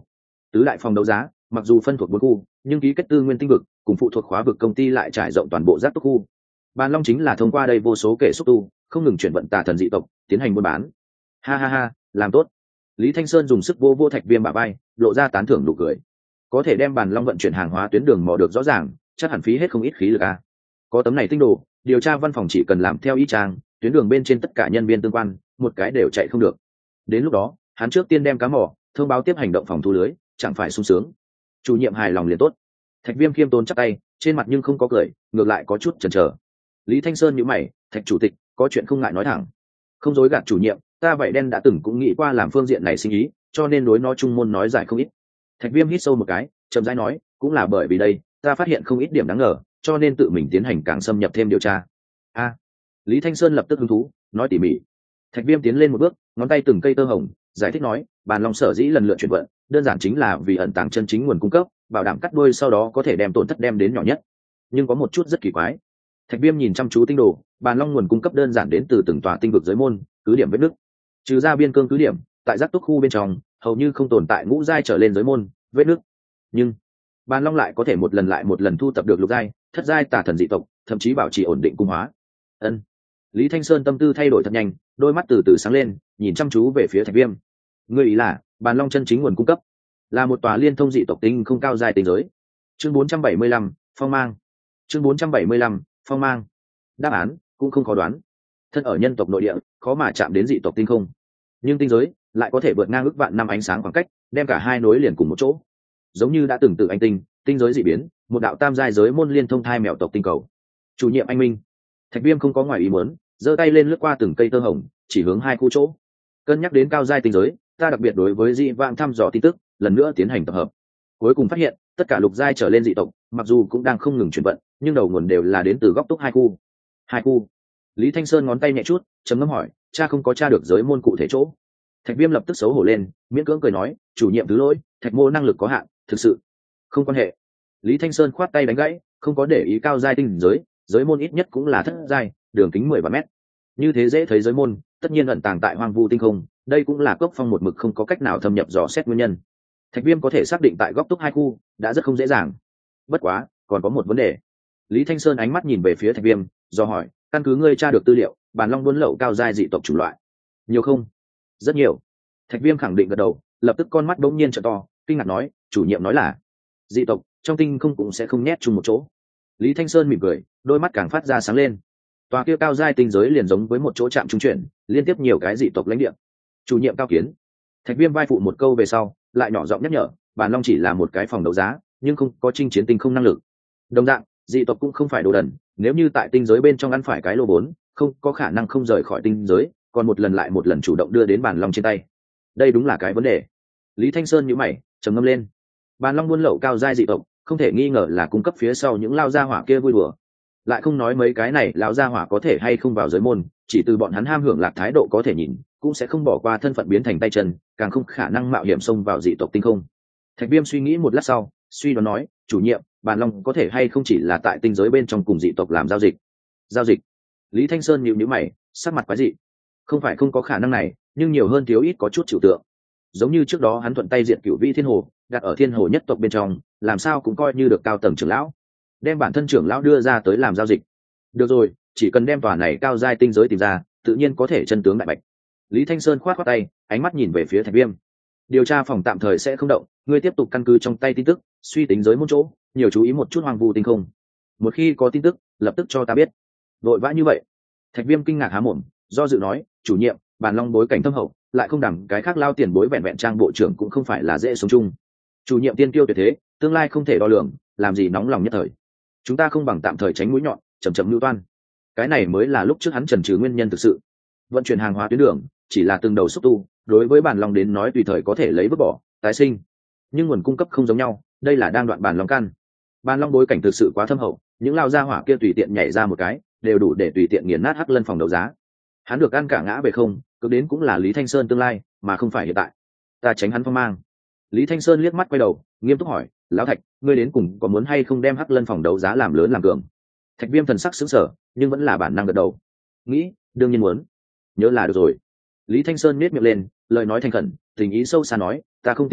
Tứ đại phòng đấu giá mặc dù phân thuộc bốn khu, nhưng ký kết tư nguyên tinh vực cùng phụ thuộc khóa vực công ty lại trải rộng toàn bộ giác túc khu. Bàn Long chính là thông qua đây vô số kẻ xúc tu, không ngừng chuyển vận tà thần dị tộc, tiến hành buôn bán. Ha ha ha, làm tốt. Lý Thanh Sơn dùng sức vô vô Thạch Viêm bả vai, lộ ra tán thưởng nụ cười. Có thể đem Bàn Long vận chuyển hàng hóa tuyến đường mò được rõ ràng, chắc hẳn phí hết không ít khí lực a. Có tấm này tinh đồ, điều tra văn phòng chỉ cần làm theo ý trang, tuyến đường bên trên tất cả nhân viên tương quan, một cái đều chạy không được. Đến lúc đó, hắn trước tiên đem cá mỏ, thông báo tiếp hành động phòng thu lưới, chẳng phải sung sướng. Chủ nhiệm hài lòng liền tốt. Thạch Viêm khiêm tốn chắp tay, trên mặt nhưng không có cười, ngược lại có chút chần chờ. Lý Thanh Sơn nhíu mày, Thạch chủ tịch, có chuyện không ngại nói thẳng. Không dối gạt chủ nhiệm, ta vậy đen đã từng cũng nghĩ qua làm phương diện này sinh ý, cho nên đối nó trung môn nói giải không ít. Thạch Viêm hít sâu một cái, chậm rãi nói, cũng là bởi vì đây, ta phát hiện không ít điểm đáng ngờ, cho nên tự mình tiến hành càng xâm nhập thêm điều tra. A. Lý Thanh Sơn lập tức hứng thú, nói tỉ mỉ. Thạch Viêm tiến lên một bước, ngón tay từng cây tơ hồng, giải thích nói, Bàn Long sở dĩ lần lượt chuyển vận, đơn giản chính là vì ẩn tàng chân chính nguồn cung cấp, bảo đảm cắt đuôi sau đó có thể đem tổn thất đem đến nhỏ nhất. Nhưng có một chút rất kỳ quái. Thạch Viêm nhìn chăm chú tinh đồ, Bàn Long nguồn cung cấp đơn giản đến từ từng tòa tinh vực giới môn, cứ điểm vết nứt. Trừ ra biên cương cứ điểm, tại giác túc khu bên trong, hầu như không tồn tại ngũ giai trở lên giới môn, vết nứt. Nhưng Bàn Long lại có thể một lần lại một lần thu tập được lục giai, thất giai tà thần dị tộc, thậm chí bảo trì ổn định cung hóa. Ân. Lý Thanh Sơn tâm tư thay đổi thật nhanh, đôi mắt từ từ sáng lên, nhìn chăm chú về phía Thạch Viêm. Ngươi ý là, Bàn Long chân chính nguồn cung cấp là một tòa liên thông dị tộc tinh không cao giai tinh giới. Chương 475, phong mang. Chương 475, phong mang. Đáp án cũng không khó đoán. Thân ở nhân tộc nội địa, khó mà chạm đến dị tộc tinh không, nhưng tinh giới lại có thể vượt ngang ước vạn năm ánh sáng khoảng cách, đem cả hai nối liền cùng một chỗ. Giống như đã từng tự anh tinh giới dị biến, một đạo tam giai giới môn liên thông thai mèo tộc tinh cầu. Chủ nhiệm anh minh. Thạch Viêm không có ngoài ý muốn, giơ tay lên lướt qua từng cây tơ hồng, chỉ hướng hai khu chỗ. Cân nhắc đến cao giai tinh giới, ta đặc biệt đối với dị vãng thăm dò tin tức, lần nữa tiến hành tập hợp. Cuối cùng phát hiện, tất cả lục giai trở lên dị tộc, mặc dù cũng đang không ngừng chuyển vận, nhưng đầu nguồn đều là đến từ góc túc hai khu. Hai khu. Lý Thanh Sơn ngón tay nhẹ chút, trầm ngâm hỏi, cha không có tra được giới môn cụ thể chỗ. Thạch Viêm lập tức xấu hổ lên, miễn cưỡng cười nói, chủ nhiệm thứ lỗi, Thạch mô năng lực có hạn, thực sự không quan hệ. Lý Thanh Sơn khoát tay đánh gãy, không có để ý cao giai tinh giới, giới môn ít nhất cũng là thất giai, đường kính 10 mét. Như thế dễ thấy giới môn, tất nhiên ẩn tàng tại hoang vu tinh không, đây cũng là Cốc Phong một mực không có cách nào thâm nhập dò xét nguyên nhân. Thạch Viêm có thể xác định tại góc túc hai khu, đã rất không dễ dàng. Bất quá, còn có một vấn đề. Lý Thanh Sơn ánh mắt nhìn về phía Thạch Viêm, do hỏi, căn cứ ngươi tra được tư liệu, Bàn Long buôn lậu cao giai dị tộc chủng loại, nhiều không? Rất nhiều. Thạch Viêm khẳng định gật đầu, lập tức con mắt bỗng nhiên trợ to, kinh ngạc nói, chủ nhiệm nói là dị tộc trong tinh không cũng sẽ không nhét chung một chỗ. Lý Thanh Sơn mỉm cười, đôi mắt càng phát ra sáng lên. Tòa kia cao giai tinh giới liền giống với một chỗ trạm trung chuyển, liên tiếp nhiều cái dị tộc lãnh địa. Chủ nhiệm cao kiến. Thạch Viêm vai phụ một câu về sau, lại nhỏ giọng nhắc nhở, Bàn Long chỉ là một cái phòng đấu giá, nhưng không có chinh chiến tinh không năng lực. Đồng dạng, dị tộc cũng không phải đồ đần, nếu như tại tinh giới bên trong ăn phải cái lô vốn, không có khả năng không rời khỏi tinh giới, còn một lần lại một lần chủ động đưa đến Bàn Long trên tay. Đây đúng là cái vấn đề. Lý Thanh Sơn nhíu mày, trầm ngâm lên. Bàn Long buôn lậu cao giai dị tộc, không thể nghi ngờ là cung cấp phía sau những lao gia hỏa kia vui đùa. Lại không nói mấy cái này lão gia hỏa có thể hay không vào giới môn, chỉ từ bọn hắn ham hưởng lạc thái độ có thể nhìn, cũng sẽ không bỏ qua thân phận biến thành tay chân, càng không khả năng mạo hiểm xông vào dị tộc tinh không. Thạch Viêm suy nghĩ một lát sau, suy đoán nói, chủ nhiệm, Bàn Long có thể hay không chỉ là tại tinh giới bên trong cùng dị tộc làm giao dịch. Giao dịch? Lý Thanh Sơn nhíu nhíu mày, sắc mặt quái dị. Không phải không có khả năng này, nhưng nhiều hơn thiếu ít có chút chịu tượng. Giống như trước đó hắn thuận tay diệt Cửu Vĩ Thiên Hồ, đặt ở Thiên Hồ nhất tộc bên trong, làm sao cũng coi như được cao tầng trưởng lão, đem bản thân trưởng lão đưa ra tới làm giao dịch. Được rồi, chỉ cần đem tòa này cao giai tinh giới tìm ra, tự nhiên có thể chân tướng đại bạch. Lý Thanh Sơn khoát khoát tay, ánh mắt nhìn về phía Thạch Viêm. Điều tra phòng tạm thời sẽ không động, ngươi tiếp tục căn cứ trong tay tin tức, suy tính giới môn chỗ, nhiều chú ý một chút hoang vu tinh không. Một khi có tin tức, lập tức cho ta biết. Vội vã như vậy? Thạch Viêm kinh ngạc há mồm, do dự nói, chủ nhiệm, Bàn Long bối cảnh thâm hậu, lại không đảm cái khác lao tiền bối vẹn vẹn trang bộ trưởng cũng không phải là dễ sống chung. Chủ nhiệm tiên kiêu tuyệt thế, tương lai không thể đo lường, làm gì nóng lòng nhất thời. Chúng ta không bằng tạm thời tránh mũi nhọn, chậm chậm lưu toan. Cái này mới là lúc trước hắn trần trừ nguyên nhân thực sự. Vận chuyển hàng hóa tuyến đường chỉ là từng đầu xúc tu, đối với Bàn Long đến nói tùy thời có thể lấy vứt bỏ, tái sinh. Nhưng nguồn cung cấp không giống nhau, đây là đang đoạn Bàn Long căn. Bàn Long bối cảnh thực sự quá thâm hậu, những lao gia hỏa kia tùy tiện nhảy ra một cái, đều đủ để tùy tiện nghiền nát Hắc Lân phòng đấu giá. Hắn được ăn cả ngã về không, cực đến cũng là Lý Thanh Sơn tương lai, mà không phải hiện tại. Ta tránh hắn phong mang. Lý Thanh Sơn liếc mắt quay đầu, nghiêm túc hỏi, lão Thạch, ngươi đến cùng có muốn hay không đem Hắc Lân phòng đấu giá làm lớn làm cường? Thạch Viêm thần sắc sững sờ, nhưng vẫn là bản năng gật đầu. Nghĩ, đương nhiên muốn. Nhớ là được rồi. Lý Thanh Sơn nhếch miệng lên, lời nói thành khẩn, tình ý sâu xa nói, ta không tiến bộ,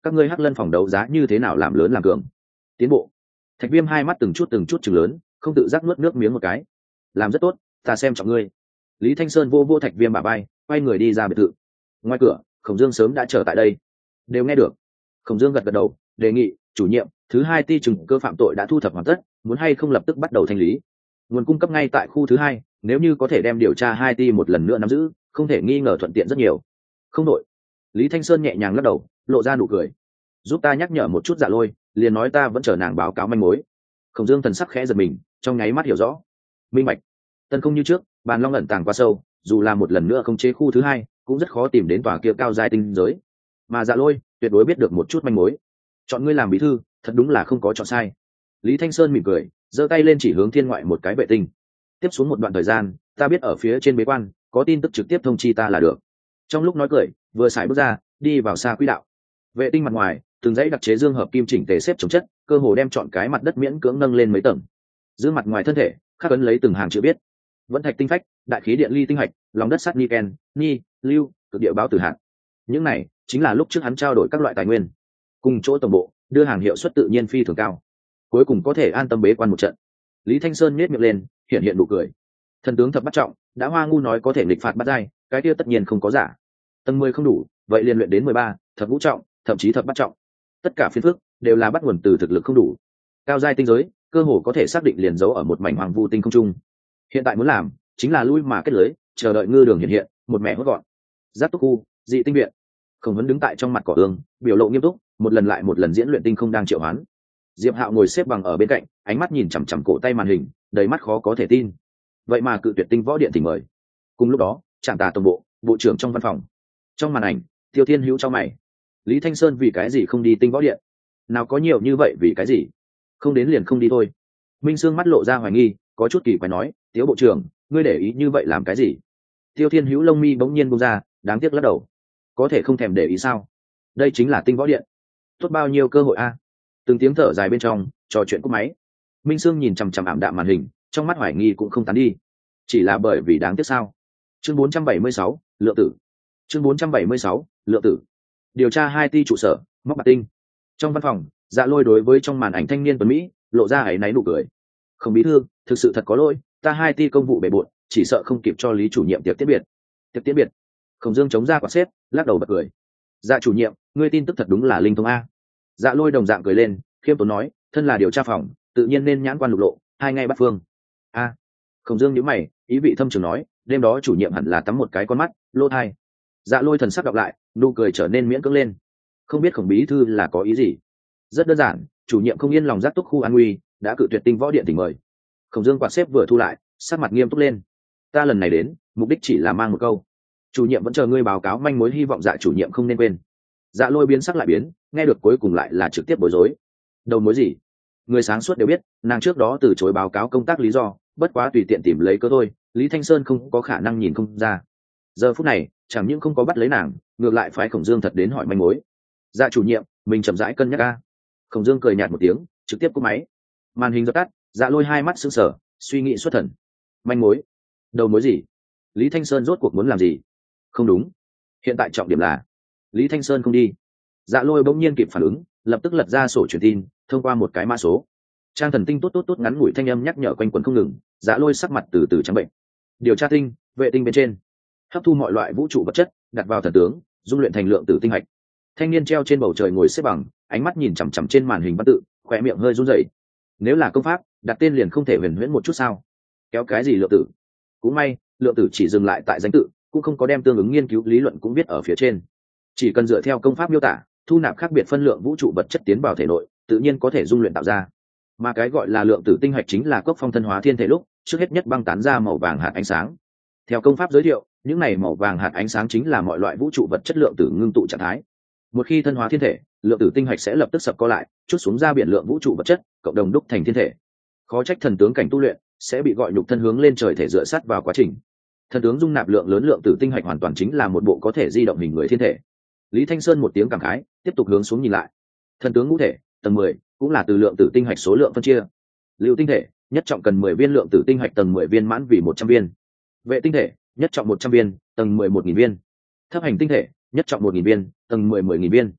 các ngươi Hắc Lân phòng đấu giá như thế nào làm lớn làm cường? Tiến bộ. Thạch Viêm hai mắt từng chút chừng lớn, không tự giác nuốt nước miếng một cái. Làm rất tốt, ta xem trọng ngươi. Lý Thanh Sơn vô Thạch Viêm bả vai, quay người đi ra biệt thự. Ngoài cửa, Khổng Dương sớm đã chờ tại đây. Đều nghe được. Khổng Dương gật đầu, đề nghị, chủ nhiệm, thứ hai ti trừng cơ phạm tội đã thu thập hoàn tất, muốn hay không lập tức bắt đầu thanh lý. Nguồn cung cấp ngay tại khu thứ hai, nếu như có thể đem điều tra hai ti một lần nữa nắm giữ, không thể nghi ngờ thuận tiện rất nhiều. Không đội. Lý Thanh Sơn nhẹ nhàng lắc đầu, lộ ra nụ cười. Giúp ta nhắc nhở một chút Dạ Lôi, liền nói ta vẫn chờ nàng báo cáo manh mối. Khổng Dương thần sắc khẽ giật mình, trong nháy mắt hiểu rõ. Minh bạch. Tân không như trước, bàn long ẩn tàng quá sâu, dù là một lần nữa không chế khu thứ hai, cũng rất khó tìm đến tòa kia cao giai tinh giới. Mà Dạ Lôi tuyệt đối biết được một chút manh mối. Chọn ngươi làm bí thư, thật đúng là không có chọn sai. Lý Thanh Sơn mỉm cười, giơ tay lên chỉ hướng thiên ngoại một cái vệ tinh. Tiếp xuống một đoạn thời gian, ta biết ở phía trên bế quan có tin tức trực tiếp thông chi ta là được. Trong lúc nói cười, vừa xài bước ra, đi vào xa quỹ đạo. Vệ tinh mặt ngoài, từng dãy đặc chế dương hợp kim chỉnh tề xếp chồng chất, cơ hồ đem chọn cái mặt đất miễn cưỡng nâng lên mấy tầng. Giữa mặt ngoài thân thể, khắc ấn lấy từng hàng chữ viết: vẫn thạch tinh phách, đại khí điện ly tinh hạch, lòng đất sắt niken, ni, lưu, cực địa báo tử hạt. Những này chính là lúc trước hắn trao đổi các loại tài nguyên, cùng chỗ tổng bộ đưa hàng hiệu suất tự nhiên phi thường cao, cuối cùng có thể an tâm bế quan một trận. Lý Thanh Sơn nhếch miệng lên, hiện nụ cười. Thần tướng thập bắt trọng, đã Hoa Ngu nói có thể nghịch phạt bắt giai, cái kia tất nhiên không có giả. Tầng 10 không đủ, vậy liền luyện đến 13, thập ngũ trọng, thậm chí thập bắt trọng. Tất cả phiền phức đều là bắt nguồn từ thực lực không đủ. Cao giai tinh giới, cơ hồ có thể xác định liền giấu ở một mảnh hoàng vu tinh không trung. Hiện tại muốn làm, chính là lui mà kết lưới, chờ đợi ngư đường hiện, một mẹ hốt gọn. Giáp túc khu, dị tinh viện. Không Vấn đứng tại trong mặt cỏ ương, biểu lộ nghiêm túc, một lần lại một lần diễn luyện tinh không đang triệu hoán. Diệp Hạo ngồi xếp bằng ở bên cạnh, ánh mắt nhìn chằm chằm cổ tay màn hình, đầy mắt khó có thể tin. Vậy mà cự tuyệt tinh võ điện thỉnh mời. Cùng lúc đó, Trạm Tà tổng bộ trưởng trong văn phòng. Trong màn ảnh, Tiêu Thiên Hữu cho mày. Lý Thanh Sơn vì cái gì không đi tinh võ điện? Nào có nhiều như vậy vì cái gì? Không đến liền không đi thôi. Minh Sương mắt lộ ra hoài nghi, có chút kỳ quái nói, Tiếu bộ trưởng, ngươi để ý như vậy làm cái gì? Tiêu Thiên Hữu lông mi bỗng nhiên bung ra, đáng tiếc lắc đầu. Có thể không thèm để ý sao? Đây chính là tinh võ điện. Tốt bao nhiêu cơ hội a? Từng tiếng thở dài bên trong, trò chuyện cúp máy. Minh Sương nhìn chằm chằm ảm đạm màn hình, trong mắt hoài nghi cũng không tán đi. Chỉ là bởi vì đáng tiếc sao? Chương 476, lượng tử. Chương 476, lượng tử. Điều tra hai ti trụ sở, móc bạc tinh. Trong văn phòng, Dạ Lôi đối với trong màn ảnh thanh niên tuấn mỹ, lộ ra áy náy nụ cười. Không bí thư, thực sự thật có lỗi, ta hai ti công vụ bề bộn, chỉ sợ không kịp cho Lý chủ nhiệm tiệc tiễn biệt. Tiệc tiễn biệt. Khổng Dương chống ra quả xếp, lắc đầu bật cười. Dạ chủ nhiệm, ngươi tin tức thật đúng là linh thông a. Dạ Lôi đồng dạng cười lên, khiêm tốn nói, thân là điều tra phòng, tự nhiên nên nhãn quan lục lộ, hai ngay bắt phương. A. Khổng Dương nhíu mày, ý vị thâm trường nói, đêm đó chủ nhiệm hẳn là tắm một cái con mắt, lỗ thai. Dạ Lôi thần sắc đọc lại, nụ cười trở nên miễn cưỡng lên. Không biết Khổng bí thư là có ý gì? Rất đơn giản, chủ nhiệm không yên lòng giác túc khu an nguy, đã cự tuyệt tinh võ điện tỉnh mời. Khổng Dương quạt xếp vừa thu lại, sắc mặt nghiêm túc lên. Ta lần này đến, mục đích chỉ là mang một câu. Chủ nhiệm vẫn chờ ngươi báo cáo manh mối, hy vọng Dạ chủ nhiệm không nên quên. Dạ Lôi biến sắc lại biến, nghe được cuối cùng lại là trực tiếp bối rối. Đầu mối gì? Người sáng suốt đều biết, nàng trước đó từ chối báo cáo công tác lý do, bất quá tùy tiện tìm lấy cớ thôi, Lý Thanh Sơn không có khả năng nhìn không ra. Giờ phút này, chẳng những không có bắt lấy nàng, ngược lại phái Khổng Dương thật đến hỏi manh mối. Dạ chủ nhiệm, mình chậm rãi cân nhắc a. Khổng Dương cười nhạt một tiếng, trực tiếp cúp máy. Màn hình dập tắt, Dạ Lôi hai mắt sững sờ, suy nghĩ xuất thần. Manh mối? Đầu mối gì? Lý Thanh Sơn rốt cuộc muốn làm gì? Không đúng, hiện tại trọng điểm là Lý Thanh Sơn không đi. Dạ Lôi bỗng nhiên kịp phản ứng, lập tức lật ra sổ truyền tin, thông qua một cái mã số. Trang thần tinh tốt ngắn ngủi thanh âm nhắc nhở quanh quẩn không ngừng. Dạ Lôi sắc mặt từ từ trắng bệnh. Điều tra tinh, vệ tinh bên trên, hấp thu mọi loại vũ trụ vật chất, đặt vào thần tướng, dung luyện thành lượng tử tinh hạch. Thanh niên treo trên bầu trời ngồi xếp bằng, ánh mắt nhìn chằm chằm trên màn hình văn tự, khóe miệng hơi run rẩy. Nếu là công pháp, đặt tên liền không thể huyền huyễn một chút sao? Kéo cái gì lượng tử? Cũng may, lượng tử chỉ dừng lại tại danh tự, cũng không có đem tương ứng nghiên cứu lý luận cũng viết ở phía trên. Chỉ cần dựa theo công pháp miêu tả, thu nạp khác biệt phân lượng vũ trụ vật chất tiến vào thể nội, tự nhiên có thể dung luyện tạo ra. Mà cái gọi là lượng tử tinh hạch chính là cốc phong thân hóa thiên thể lúc trước hết nhất băng tán ra màu vàng hạt ánh sáng. Theo công pháp giới thiệu, những này màu vàng hạt ánh sáng chính là mọi loại vũ trụ vật chất lượng tử ngưng tụ trạng thái. Một khi thân hóa thiên thể, lượng tử tinh hạch sẽ lập tức sập co lại, chút xuống ra biển lượng vũ trụ vật chất, cộng đồng đúc thành thiên thể. Khó trách thần tướng cảnh tu luyện sẽ bị gọi nhục thân hướng lên trời thể dựa sát vào quá trình. Thần tướng dung nạp lượng lớn lượng tử tinh hạch hoàn toàn chính là một bộ có thể di động hình người thiên thể. Lý Thanh Sơn một tiếng cảm khái, tiếp tục hướng xuống nhìn lại. Thần tướng ngũ thể, tầng 10, cũng là từ lượng tử tinh hạch số lượng phân chia. Lưu tinh thể, nhất trọng cần 10 viên lượng tử tinh hạch tầng 10 viên mãn vì 100 viên. Vệ tinh thể, nhất trọng 100 viên, tầng 10 1000 viên. Thấp hành tinh thể, nhất trọng 1000 viên, tầng 10 10.000 viên.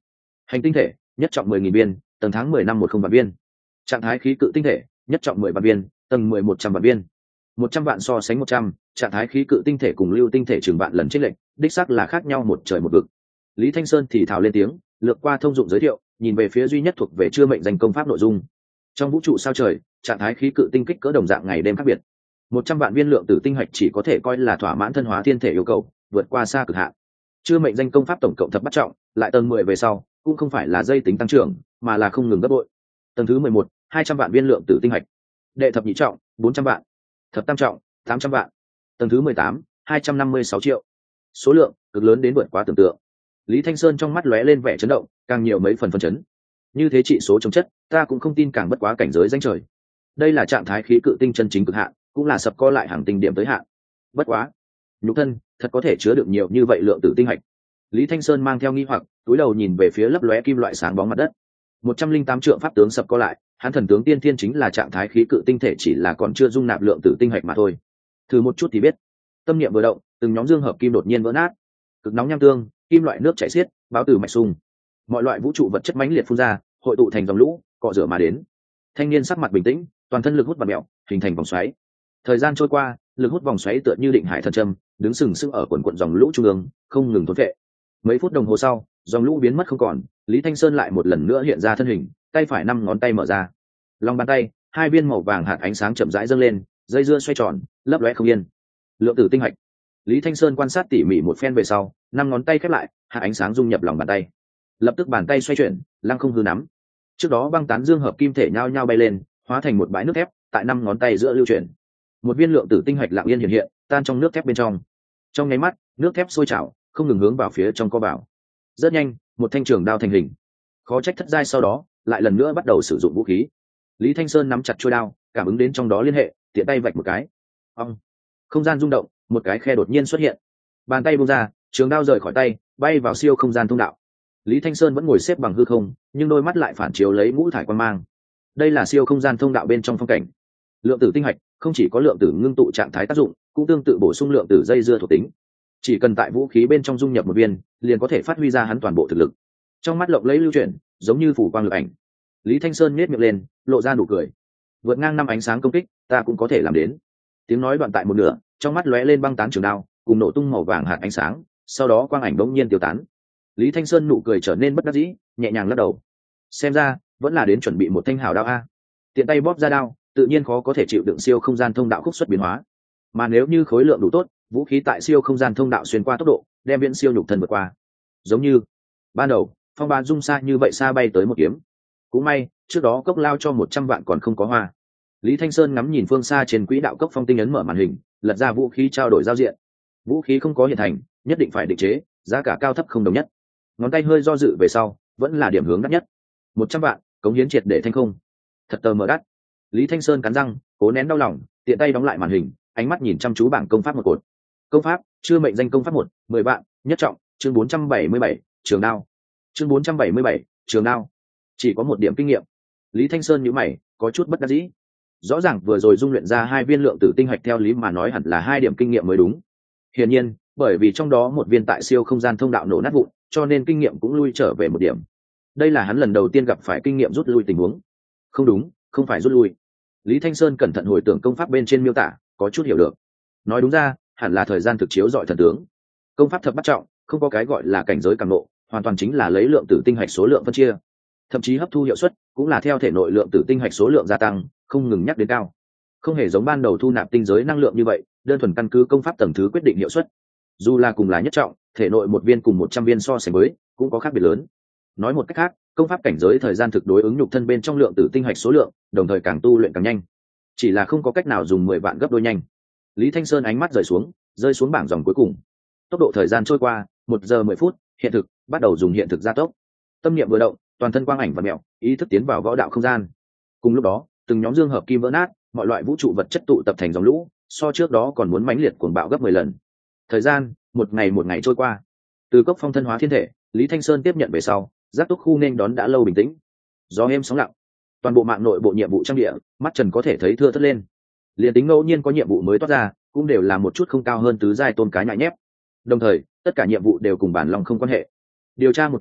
Hành tinh thể nhất trọng 10.000 viên, tầng tháng 10 năm 10 vạn viên. Trạng thái khí cự tinh thể nhất trọng 10 vạn viên, tầng 10 100 vạn viên. 100 vạn so sánh 100, trạng thái khí cự tinh thể cùng lưu tinh thể chừng vạn lần chênh lệch, đích xác là khác nhau một trời một vực. Lý Thanh Sơn thì thào lên tiếng, lược qua thông dụng giới thiệu, nhìn về phía duy nhất thuộc về chưa mệnh danh công pháp nội dung. Trong vũ trụ sao trời, trạng thái khí cự tinh kích cỡ đồng dạng ngày đêm khác biệt. 100 vạn viên lượng tử tinh hạch chỉ có thể coi là thỏa mãn thân hóa thiên thể yêu cầu, vượt qua xa cực hạn. Chưa mệnh danh công pháp tổng cộng thập bắt trọng, lại tầng 10 về sau, cũng không phải là dây tính tăng trưởng, mà là không ngừng gấp bội. Tầng thứ 11, 200 vạn viên lượng tử tinh hạch. Đệ thập nhị trọng, 400 vạn. Thập tam trọng, 800 vạn. Tầng thứ 18, 256 triệu. Số lượng cực lớn đến vượt quá tưởng tượng. Lý Thanh Sơn trong mắt lóe lên vẻ chấn động, càng nhiều mấy phần phấn chấn. Như thế trị số chống chất, ta cũng không tin càng bất quá cảnh giới danh trời. Đây là trạng thái khí cự tinh chân chính cực hạn, cũng là sập co lại hàng tinh điểm tới hạn. Bất quá, nhục thân thật có thể chứa được nhiều như vậy lượng tử tinh hạch. Lý Thanh Sơn mang theo nghi hoặc, túi đầu nhìn về phía lấp lóe kim loại sáng bóng mặt đất. 108 trượng pháp tướng sập co lại, hắn thần tướng tiên thiên chính là trạng thái khí cự tinh thể, chỉ là còn chưa dung nạp lượng tử tinh hạch mà thôi. Thử một chút thì biết. Tâm niệm vừa động, từng nhóm dương hợp kim đột nhiên vỡ nát. Cực nóng nham tương, kim loại nước chảy xiết, báo từ mạch sung. Mọi loại vũ trụ vật chất mãnh liệt phun ra, hội tụ thành dòng lũ, cọ rửa mà đến. Thanh niên sắc mặt bình tĩnh, toàn thân lực hút vặn mèo, hình thành vòng xoáy. Thời gian trôi qua, lực hút vòng xoáy tựa như định hải thần châm, đứng sừng sững ở quần quần dòng lũ trung ương, không ngừng thốn vệ. Mấy phút đồng hồ sau, dòng lũ biến mất không còn, Lý Thanh Sơn lại một lần nữa hiện ra thân hình, tay phải 5 ngón tay mở ra. Lòng bàn tay, 2 viên màu vàng hạt ánh sáng chậm rãi dâng lên, dây dưa xoay tròn, lấp lóe không yên. Lượng tử tinh hạch. Lý Thanh Sơn quan sát tỉ mỉ một phen về sau, 5 ngón tay khép lại, hạt ánh sáng dung nhập lòng bàn tay. Lập tức bàn tay xoay chuyển, lăng không hư nắm. Trước đó băng tán dương hợp kim thể nhao nhao bay lên, hóa thành một bãi nước thép, tại 5 ngón tay giữa lưu chuyển. Một viên lượng tử tinh hạch lặng yên hiện hiện, tan trong nước thép bên trong. Trong nháy mắt, nước thép sôi trào, không ngừng hướng vào phía trong co vào. Rất nhanh, một thanh trường đao thành hình. Khó trách thất giai sau đó, lại lần nữa bắt đầu sử dụng vũ khí. Lý Thanh Sơn nắm chặt chuôi đao, cảm ứng đến trong đó liên hệ, tiện tay vạch một cái. Ong! Không gian rung động, một cái khe đột nhiên xuất hiện. Bàn tay buông ra, trường đao rời khỏi tay, bay vào siêu không gian thông đạo. Lý Thanh Sơn vẫn ngồi xếp bằng hư không, nhưng đôi mắt lại phản chiếu lấy ngũ thải quang mang. Đây là siêu không gian thông đạo bên trong phong cảnh. Lượng tử tinh hạch không chỉ có lượng tử ngưng tụ trạng thái tác dụng, cũng tương tự bổ sung lượng tử dây dưa thuộc tính. Chỉ cần tại vũ khí bên trong dung nhập một viên, liền có thể phát huy ra hắn toàn bộ thực lực. Trong mắt lộng lẫy lưu chuyển, giống như phủ quang lực ảnh. Lý Thanh Sơn nhếch miệng lên, lộ ra nụ cười. Vượt ngang 5 ánh sáng công kích, ta cũng có thể làm đến. Tiếng nói đoạn tại một nửa, trong mắt lóe lên băng tán trường đao, cùng nổ tung màu vàng hạt ánh sáng, sau đó quang ảnh bỗng nhiên tiêu tán. Lý Thanh Sơn nụ cười trở nên bất đắc dĩ, nhẹ nhàng lắc đầu. Xem ra, vẫn là đến chuẩn bị một thanh hảo đao a. Tiện tay bóp ra đao, tự nhiên khó có thể chịu đựng siêu không gian thông đạo khúc xuất biến hóa. Mà nếu như khối lượng đủ tốt, vũ khí tại siêu không gian thông đạo xuyên qua tốc độ, đem viễn siêu nhục thân vượt qua. Giống như ban đầu, phong ba dung xa như vậy xa bay tới một kiếm. Cũng may, trước đó cốc lao cho 100 vạn còn không có hoa. Lý Thanh Sơn ngắm nhìn phương xa trên quỹ đạo cốc phong tinh ấn mở màn hình, lật ra vũ khí trao đổi giao diện. Vũ khí không có hiện thành, nhất định phải định chế, giá cả cao thấp không đồng nhất. Ngón tay hơi do dự về sau, vẫn là điểm hướng đắt nhất. 100 vạn, cống hiến triệt để thanh không. Thật tờ mờ đắt. Lý Thanh Sơn cắn răng, cố nén đau lòng, tiện tay đóng lại màn hình, ánh mắt nhìn chăm chú bảng công pháp một cột. Công pháp, chưa mệnh danh công pháp 1, 10 vạn, nhất trọng, chương 477, trường đao. Chương 477, trường đao. Chỉ có 1 điểm kinh nghiệm. Lý Thanh Sơn nhíu mày, có chút bất đắc dĩ. Rõ ràng vừa rồi dung luyện ra 2 viên lượng tử tinh hạch, theo lý mà nói hẳn là 2 điểm kinh nghiệm mới đúng. Hiển nhiên, bởi vì trong đó 1 viên tại siêu không gian thông đạo nổ nát vụn, cho nên kinh nghiệm cũng lui trở về 1 điểm. Đây là hắn lần đầu tiên gặp phải kinh nghiệm rút lui tình huống. Không đúng, không phải rút lui. Lý Thanh Sơn cẩn thận hồi tưởng công pháp bên trên miêu tả, có chút hiểu được. Nói đúng ra, hẳn là thời gian thực chiếu dọi thần tướng. Công pháp thập bắt trọng, không có cái gọi là cảnh giới càng nộ, hoàn toàn chính là lấy lượng tử tinh hạch số lượng phân chia. Thậm chí hấp thu hiệu suất cũng là theo thể nội lượng tử tinh hạch số lượng gia tăng, không ngừng nhắc đến cao. Không hề giống ban đầu thu nạp tinh giới năng lượng như vậy, đơn thuần căn cứ công pháp tầng thứ quyết định hiệu suất. Dù là cùng là nhất trọng, thể nội 1 viên cùng 100 viên so sánh với, cũng có khác biệt lớn. Nói một cách khác, công pháp cảnh giới thời gian thực đối ứng nhục thân bên trong lượng tử tinh hạch số lượng, đồng thời càng tu luyện càng nhanh. Chỉ là không có cách nào dùng 10 vạn gấp đôi nhanh. Lý Thanh Sơn ánh mắt rơi xuống bảng dòng cuối cùng. Tốc độ thời gian trôi qua, 1 giờ 10 phút, hiện thực bắt đầu dùng hiện thực gia tốc. Tâm niệm vừa động, toàn thân quang ảnh và mèo, ý thức tiến vào võ đạo không gian. Cùng lúc đó, từng nhóm dương hợp kim vỡ nát, mọi loại vũ trụ vật chất tụ tập thành dòng lũ, so trước đó còn muốn mãnh liệt cuồng bạo gấp 10 lần. Thời gian, một ngày trôi qua. Từ cốc phong thân hóa thiên thể, Lý Thanh Sơn tiếp nhận về sau, giác túc khu nên đón đã lâu bình tĩnh. Gió êm sóng lặng, toàn bộ mạng nội bộ nhiệm vụ trang địa, mắt trần có thể thấy thưa thớt lên. Liền tính ngẫu nhiên có nhiệm vụ mới toát ra, cũng đều là một chút không cao hơn tứ giai tôm cái nhại nhép. Đồng thời, tất cả nhiệm vụ đều cùng bản lòng không quan hệ. Điều tra một đi,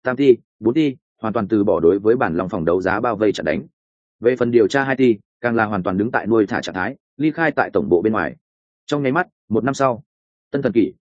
tam ti, bốn ti hoàn toàn từ bỏ đối với bản lòng phòng đấu giá bao vây chặn đánh. Về phần điều tra hai ti, càng là hoàn toàn đứng tại nuôi thả trạng thái, ly khai tại tổng bộ bên ngoài. Trong nháy mắt, một năm sau, Tân Thần Kỷ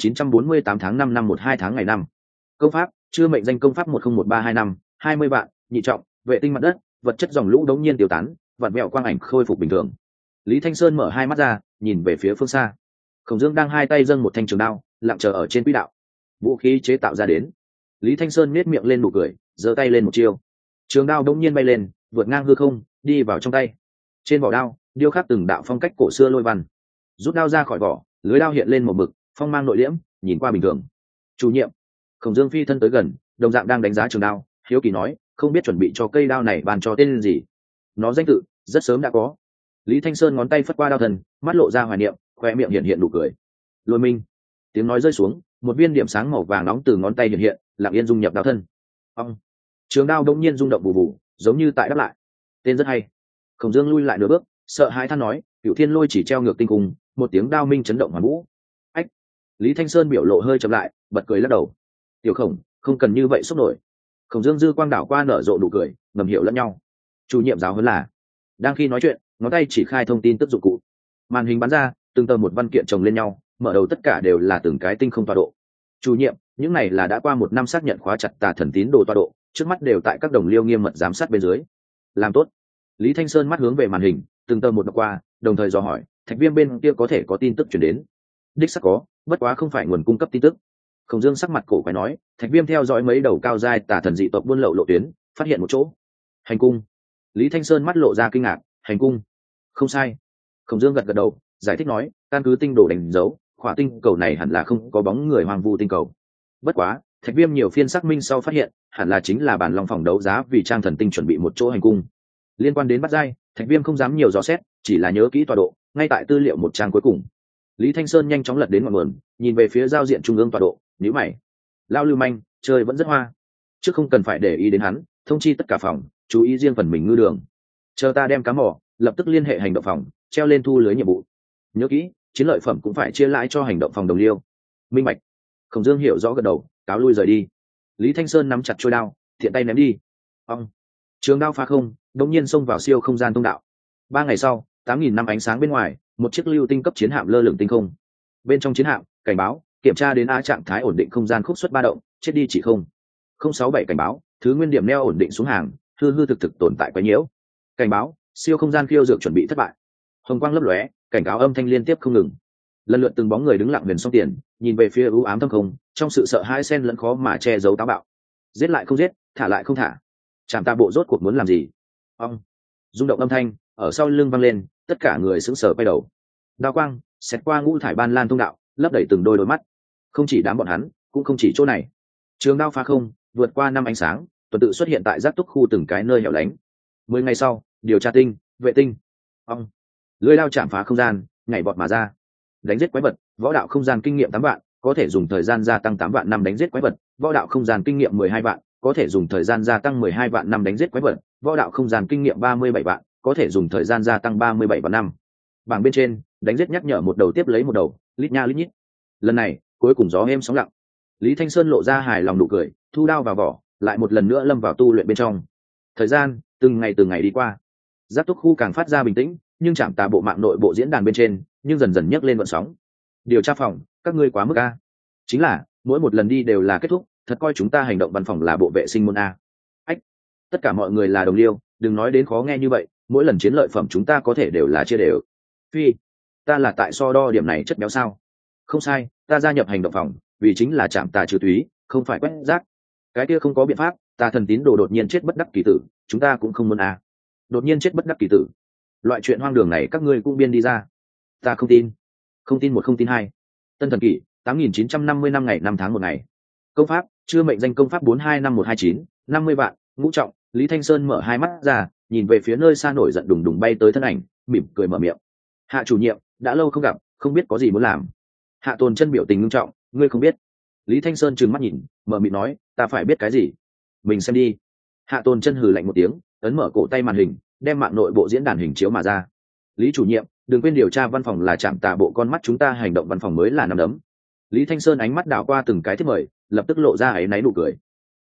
8948 tháng 5 năm 12 tháng ngày năm. Công pháp, chưa mệnh danh công pháp 101325, 20 vạn, nhị trọng, vệ tinh mặt đất, vật chất dòng lũ đống nhiên tiêu tán, vạn mẹo quang ảnh khôi phục bình thường. Lý Thanh Sơn mở hai mắt ra, nhìn về phía phương xa. Khổng Dương đang hai tay dâng một thanh trường đao, lặng chờ ở trên quỹ đạo. Vũ khí chế tạo ra đến. Lý Thanh Sơn nhếch miệng lên nụ cười, giơ tay lên một chiêu. Trường đao đống nhiên bay lên, vượt ngang hư không, đi vào trong tay. Trên vỏ đao, điêu khắc từng đạo phong cách cổ xưa lôi văn. Rút đao ra khỏi vỏ, lưới đao hiện lên một mực, phong mang nội liễm, nhìn qua bình thường. Chủ nhiệm. Khổng Dương phi thân tới gần, đồng dạng đang đánh giá trường đao, hiếu kỳ nói, không biết chuẩn bị cho cây đao này bàn cho tên gì. Nó danh tự rất sớm đã có. Lý Thanh Sơn ngón tay phất qua đao thần, mắt lộ ra hoài niệm, khoe miệng hiện hiện nụ cười. Lôi minh. Tiếng nói rơi xuống, một viên điểm sáng màu vàng nóng từ ngón tay hiện hiện, lặng yên dung nhập đao thân. Ông. Trường đao đống nhiên rung động bù bù, giống như tại đáp lại. Tên rất hay. Khổng Dương lui lại nửa bước, sợ hãi than nói, Cửu Thiên Lôi chỉ treo ngược tinh cung, một tiếng đao minh chấn động hoàn vũ. Ách. Lý Thanh Sơn biểu lộ hơi chậm lại, bật cười lắc đầu. Tiểu Khổng, không cần như vậy sốc nổi. Khổng Dương dư quang đảo qua nở rộ nụ cười, ngầm hiểu lẫn nhau. Chủ nhiệm giáo huấn là. Đang khi nói chuyện, ngón tay chỉ khai thông tin tức dụng cụ. Màn hình bắn ra, từng tờ một văn kiện chồng lên nhau, mở đầu tất cả đều là từng cái tinh không tọa độ. Chủ nhiệm, những này là đã qua một năm xác nhận khóa chặt Tà Thần tín đồ tọa độ, trước mắt đều tại các đồng liêu nghiêm mật giám sát bên dưới. Làm tốt. Lý Thanh Sơn mắt hướng về màn hình, từng tờ một đọc qua, đồng thời dò hỏi, Thạch Viêm bên kia có thể có tin tức chuyển đến. Đích xác có, bất quá không phải nguồn cung cấp tin tức. Khổng Dương sắc mặt cổ quái nói, Thạch Viêm theo dõi mấy đầu cao giai Tà Thần dị tộc buôn lậu lộ tuyến, phát hiện một chỗ. Hành cung. Lý Thanh Sơn mắt lộ ra kinh ngạc, hành cung. Không sai. Khổng Dương gật gật đầu, giải thích nói, căn cứ tinh đồ đánh dấu, khỏa tinh cầu này hẳn là không có bóng người hoang vu tinh cầu. Bất quá, Thạch Viêm nhiều phiên xác minh sau phát hiện, hẳn là chính là bản long phòng đấu giá vì Trang Thần Tinh chuẩn bị một chỗ hành cung. Liên quan đến bắt giai, Thạch Viêm không dám nhiều dò xét, chỉ là nhớ kỹ tọa độ, ngay tại tư liệu một trang cuối cùng. Lý Thanh Sơn nhanh chóng lật đến ngọn nguồn, nhìn về phía giao diện trung ương tọa độ, nhíu mày. Lao lưu manh, chơi vẫn rất hoa. Trước không cần phải để ý đến hắn, thông chi tất cả phòng, chú ý riêng phần mình ngư đường. Chờ ta đem cá mỏ, lập tức liên hệ hành động phòng, treo lên thu lưới nhiệm vụ. Nhớ kỹ, chiến lợi phẩm cũng phải chia lãi cho hành động phòng đồng liêu. Minh bạch. Khổng Dương hiểu rõ gật đầu, cáo lui rời đi. Lý Thanh Sơn nắm chặt trôi đao, thiện tay ném đi. Ông. Trường đao phá không, đột nhiên xông vào siêu không gian thông đạo. 3 ngày sau, 8.000 năm ánh sáng bên ngoài, một chiếc lưu tinh cấp chiến hạm lơ lửng tinh không. Bên trong chiến hạm, cảnh báo, kiểm tra đến A trạng thái ổn định không gian khúc xuất ba động, chết đi chỉ không. 067 cảnh báo, thứ nguyên điểm neo ổn định xuống hàng, hư hư thực thực tồn tại quá nhiễu. Cảnh báo, siêu không gian khiêu dược chuẩn bị thất bại. Hồng quang lấp lóe, cảnh cáo âm thanh liên tiếp không ngừng. Lần lượt từng bóng người đứng lặng huyền song tiền, nhìn về phía u ám thâm không, trong sự sợ hãi xen lẫn khó mà che giấu táo bạo. Giết lại không giết, thả lại không thả. Chạm ta bộ rốt cuộc muốn làm gì? Ông. Rung động âm thanh ở sau lưng vang lên, tất cả người sững sờ quay đầu. Đao quang xẹt qua ngũ thải ban lan thông đạo, lấp đầy từng đôi mắt. Không chỉ đám bọn hắn, cũng không chỉ chỗ này. Trường đao phá không, vượt qua năm ánh sáng, tuần tự xuất hiện tại giác túc khu từng cái nơi hẻo lánh. 10 ngày sau, điều tra tinh, vệ tinh. Ông. Lưỡi đao chạm phá không gian, nhảy bọt mà ra. Đánh giết quái vật, võ đạo không gian kinh nghiệm 8 vạn, có thể dùng thời gian gia tăng 8 vạn năm đánh giết quái vật, võ đạo không gian kinh nghiệm 12 vạn, có thể dùng thời gian gia tăng 12 vạn năm đánh giết quái vật, võ đạo không gian kinh nghiệm 37 vạn, có thể dùng thời gian gia tăng 37 vạn năm. Bảng bên trên, đánh giết nhắc nhở một đầu tiếp lấy một đầu, lít nha lít nhít. Lần này, cuối cùng gió êm sóng lặng. Lý Thanh Sơn lộ ra hài lòng nụ cười, thu đao vào vỏ, lại một lần nữa lâm vào tu luyện bên trong. Thời gian từng ngày đi qua, giác túc khu càng phát ra bình tĩnh, nhưng chạm tà bộ mạng nội bộ diễn đàn bên trên nhưng dần dần nhấc lên vận sóng. Điều tra phòng, các ngươi quá mức a. Chính là mỗi một lần đi đều là kết thúc, thật coi chúng ta hành động văn phòng là bộ vệ sinh môn a. Ách, tất cả mọi người là đồng liêu, đừng nói đến khó nghe như vậy, mỗi lần chiến lợi phẩm chúng ta có thể đều là chia đều. Phi, ta là tại so đo điểm này chất béo sao? Không sai, ta gia nhập hành động phòng vì chính là chạm tà trừ túy, không phải quét rác. Cái kia không có biện pháp, Tà Thần tín đồ đột nhiên chết bất đắc kỳ tử, chúng ta cũng không muốn a. Đột nhiên chết bất đắc kỳ tử, loại chuyện hoang đường này các ngươi cũng biên đi ra. Ta không tin. Không tin một không tin hai. Tân Thần Kỷ 8950 năm ngày 5 tháng 1 ngày. Công pháp, chưa mệnh danh công pháp 425129, 50 vạn, ngũ trọng. Lý Thanh Sơn mở hai mắt ra, nhìn về phía nơi xa nổi giận đùng đùng bay tới thân ảnh, mỉm cười mở miệng. Hạ chủ nhiệm, đã lâu không gặp, không biết có gì muốn làm. Hạ Tồn Chân biểu tình nghiêm trọng, ngươi không biết. Lý Thanh Sơn trừng mắt nhìn, mở miệng nói, ta phải biết cái gì? Mình xem đi. Hạ Tồn Chân hừ lạnh một tiếng, ấn mở cổ tay màn hình, đem mạng nội bộ diễn đàn hình chiếu mà ra. Lý chủ nhiệm, đừng quên điều tra văn phòng là chạm tà bộ con mắt chúng ta, hành động văn phòng mới là nắm đấm. Lý Thanh Sơn ánh mắt đảo qua từng cái thiết mời, lập tức lộ ra áy náy nụ cười.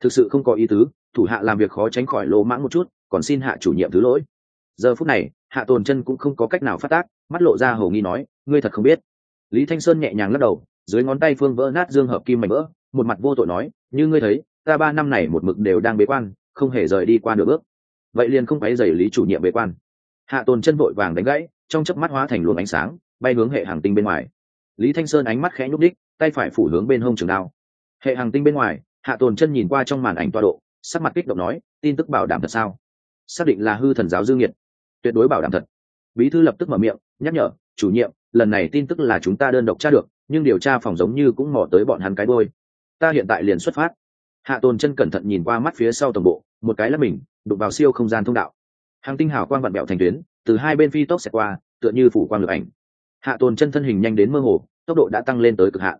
thực sự không có ý tứ, thủ hạ làm việc khó tránh khỏi lỗ mãng một chút, còn xin hạ chủ nhiệm thứ lỗi. Giờ phút này Hạ Tồn Chân cũng không có cách nào phát tác, mắt lộ ra hầu nghi nói, ngươi thật không biết. Lý Thanh Sơn nhẹ nhàng lắc đầu, dưới ngón tay phương vỡ nát dương hợp kim mảnh vỡ, một mặt vô tội nói, như ngươi thấy, ta 3 năm này một mực đều đang bế quan, không hề rời đi qua nửa bước. Vậy liền không phải giày Lý chủ nhiệm bế quan. Hạ Tồn Chân vội vàng đánh gãy, trong chớp mắt hóa thành luồng ánh sáng, bay hướng hệ hành tinh bên ngoài. Lý Thanh Sơn ánh mắt khẽ nhúc đích, tay phải phủ hướng bên hông trường đao. Hệ hành tinh bên ngoài, Hạ Tồn Chân nhìn qua trong màn ảnh tọa độ, sắc mặt kích động nói, tin tức bảo đảm thật sao? Xác định là hư thần giáo Dương Nghiệt, tuyệt đối bảo đảm thật. Bí thư lập tức mở miệng nhắc nhở, chủ nhiệm, lần này tin tức là chúng ta đơn độc tra được, nhưng điều tra phòng giống như cũng mò tới bọn hắn cái đôi. Ta hiện tại liền xuất phát. Hạ Tồn Chân cẩn thận nhìn qua mắt phía sau tổng bộ, một cái là mình đụng vào siêu không gian thông đạo. Hàng tinh hào quang vặn bẹo thành tuyến, từ hai bên phi tốc xẹt qua, tựa như phủ quang lực ảnh. Hạ Tồn Chân thân hình nhanh đến mơ hồ, tốc độ đã tăng lên tới cực hạn.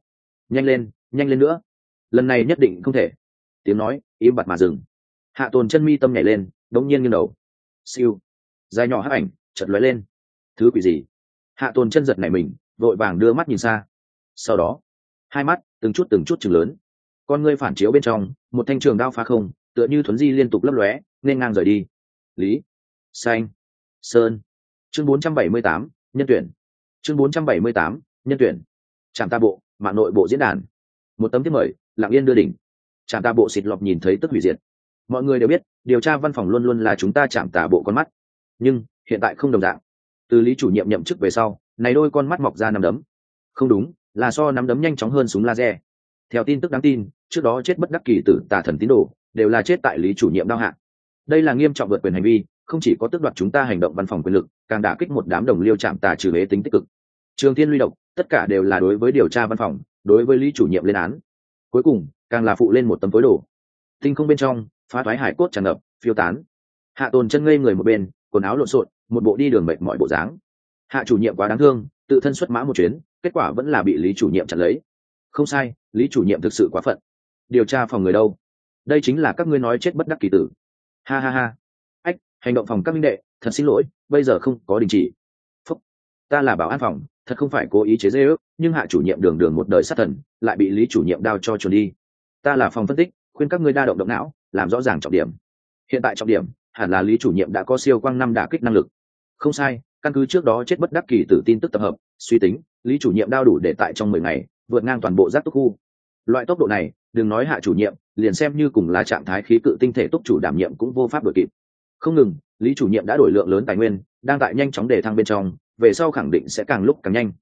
Nhanh lên nữa, lần này nhất định không thể. Tiếng nói im bặt mà dừng. Hạ Tồn Chân mi tâm nhảy lên, đống nhiên nghiêng đầu. Siêu, dài nhỏ hắc ảnh chợt lóe lên. Thứ quỷ gì? Hạ Tồn Chân giật nảy mình, vội vàng đưa mắt nhìn xa. Sau đó, hai mắt từng chút chừng lớn, con ngươi phản chiếu bên trong, một thanh trường đao phá không, tựa như thuấn di liên tục lấp lóe, nên ngang rời đi. Lý, Xanh, Sơn. Chương 478, nhân tuyển. Chương 478, nhân tuyển. Trạm ta bộ, mạng nội bộ diễn đàn. Một tấm thiếp mời, lặng yên đưa đỉnh. Trạm ta bộ xịt lọc nhìn thấy tức hủy diệt. Mọi người đều biết, điều tra văn phòng luôn luôn là chúng ta chạm tà bộ con mắt, nhưng hiện tại không đồng dạng. Từ Lý chủ nhiệm nhậm chức về sau, này đôi con mắt mọc ra nắm đấm. Không đúng, là so nắm đấm nhanh chóng hơn súng laser. Theo tin tức đáng tin, trước đó chết bất đắc kỳ tử tà thần tín đồ đều là chết tại Lý chủ nhiệm đao hạ. Đây là nghiêm trọng vượt quyền hành vi, không chỉ có tước đoạt chúng ta hành động văn phòng quyền lực, càng đả kích một đám đồng liêu chạm tà trừ hế tính tích cực. Trường Thiên Luy độc, tất cả đều là đối với điều tra văn phòng, đối với Lý chủ nhiệm lên án. Cuối cùng, càng là phụ lên một tấm tối đồ. Tinh không bên trong, phá toái hải cốt tràn ngập, phiêu tán. Hạ Tồn Chân ngây người một bên, quần áo lộn xộn, một bộ đi đường mệt mỏi bộ dáng. Hạ chủ nhiệm quá đáng thương, tự thân xuất mã một chuyến, kết quả vẫn là bị Lý chủ nhiệm chặn lấy. Không sai, Lý chủ nhiệm thực sự quá phận. Điều tra phòng người đâu? Đây chính là các ngươi nói chết bất đắc kỳ tử. Ha ha ha. Ách, hành động phòng các minh đệ, thật xin lỗi, bây giờ không có đình chỉ. Phúc, ta là bảo an phòng, thật không phải cố ý chế giễu, nhưng hạ chủ nhiệm đường đường một đời sát thần, lại bị Lý chủ nhiệm đao cho chuồn đi. Ta là phòng phân tích, khuyên các ngươi đa động não, làm rõ ràng trọng điểm. Hiện tại trọng điểm hẳn là Lý chủ nhiệm đã có siêu quang năm đả kích năng lực. Không sai, căn cứ trước đó chết bất đắc kỳ tử tin tức tập hợp, suy tính, Lý chủ nhiệm đao đủ để tại trong 10 ngày vượt ngang toàn bộ giác túc khu. Loại tốc độ này, đừng nói hạ chủ nhiệm, liền xem như cùng là trạng thái khí cự tinh thể túc chủ đảm nhiệm cũng vô pháp đuổi kịp. Không ngừng, Lý chủ nhiệm đã đổi lượng lớn tài nguyên, đang tại nhanh chóng đề thăng bên trong, về sau khẳng định sẽ càng lúc càng nhanh.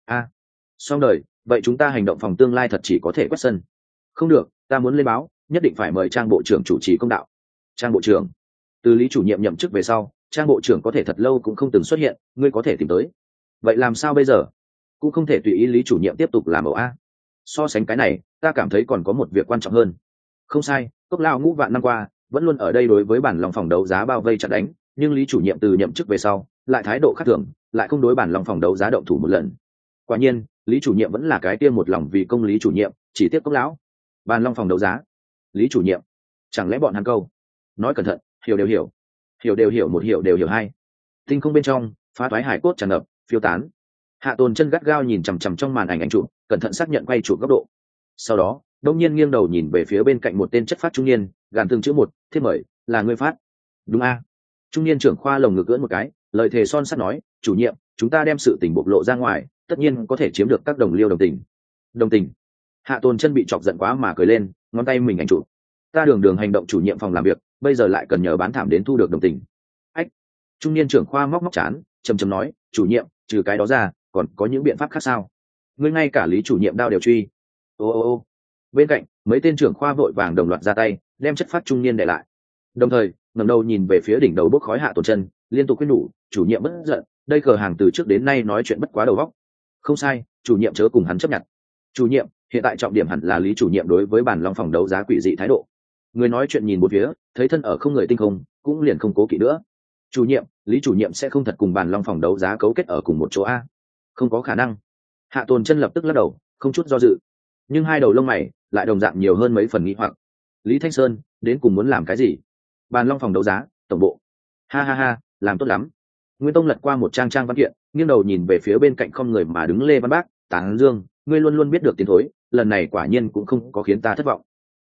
Xong đời, vậy chúng ta hành động phòng tương lai thật chỉ có thể quét sân. Không được, ta muốn lên báo, nhất định phải mời Trang bộ trưởng chủ trì công đạo. Trang bộ trưởng, từ Lý chủ nhiệm nhậm chức về sau, Trang bộ trưởng có thể thật lâu cũng không từng xuất hiện, ngươi có thể tìm tới. Vậy làm sao bây giờ? Cũng không thể tùy ý Lý chủ nhiệm tiếp tục làm ẩu a. So sánh cái này, ta cảm thấy còn có một việc quan trọng hơn. Không sai, Cốc Lao ngũ vạn năm qua vẫn luôn ở đây đối với bản lòng phòng đấu giá bao vây chặt đánh, nhưng Lý chủ nhiệm từ nhậm chức về sau, lại thái độ khác thường, lại không đối bản lòng phòng đấu giá động thủ một lần. Quả nhiên, Lý chủ nhiệm vẫn là cái kia một lòng vì công Lý chủ nhiệm, chỉ tiếc Cốc lão. Bản long phòng đấu giá, Lý chủ nhiệm, chẳng lẽ bọn hắn câu nói cẩn thận, hiểu đều hiểu, hiểu đều hiểu một, hiểu đều hiểu hai. Tinh không bên trong, phá toái hải cốt tràn ngập, phiêu tán. Hạ Tồn Chân gắt gao nhìn chằm chằm trong màn ảnh ảnh chụp, cẩn thận xác nhận quay chụp góc độ. Sau đó, đông nhiên nghiêng đầu nhìn về phía bên cạnh một tên chất phát trung niên, gàn từng chữ một, thiết mời, là ngươi phát. Đúng a. Trung niên trưởng khoa lồng ngực ưỡn một cái, lời thề son sắt nói, chủ nhiệm, chúng ta đem sự tình bộc lộ ra ngoài, tất nhiên có thể chiếm được các đồng liêu đồng tình. Đồng tình? Hạ Tồn Chân bị chọc giận quá mà cười lên, ngón tay mình ảnh chụp. Ta đường đường hành động chủ nhiệm phòng làm việc, bây giờ lại cần nhờ bán thảm đến thu được đồng tình. Ách. Trung niên trưởng khoa móc móc chán, trầm trầm nói, chủ nhiệm, trừ cái đó ra, còn có những biện pháp khác sao? Ngươi ngay cả Lý chủ nhiệm đao đều truy. Ô. Bên cạnh, mấy tên trưởng khoa vội vàng đồng loạt ra tay, đem chất phát trung niên để lại. Đồng thời, ngẩng đầu nhìn về phía đỉnh đầu bốc khói Hạ Tồn Chân, liên tục khuyên nhủ, chủ nhiệm bất giận, đây cờ hàng từ trước đến nay nói chuyện bất quá đầu óc. Không sai, chủ nhiệm chớ cùng hắn chấp nhận. Chủ nhiệm, hiện tại trọng điểm hẳn là Lý chủ nhiệm đối với bản long phòng đấu giá quỷ dị thái độ. Người nói chuyện nhìn một phía, thấy thân ở không người tinh không, cũng liền không cố kỵ nữa. Chủ nhiệm, Lý chủ nhiệm sẽ không thật cùng bản long phòng đấu giá cấu kết ở cùng một chỗ a? Không có khả năng. Hạ Tồn Chân lập tức lắc đầu, không chút do dự. Nhưng hai đầu lông mày lại đồng dạng nhiều hơn mấy phần nghi hoặc. Lý Thanh Sơn đến cùng muốn làm cái gì? Bàn long phòng đấu giá, tổng bộ. Ha ha ha, làm tốt lắm. Nguyên Tông lật qua một trang văn kiện, nghiêng đầu nhìn về phía bên cạnh không người mà đứng Lê Văn Bác, tán dương, ngươi luôn luôn biết được tiến thối, lần này quả nhiên cũng không có khiến ta thất vọng.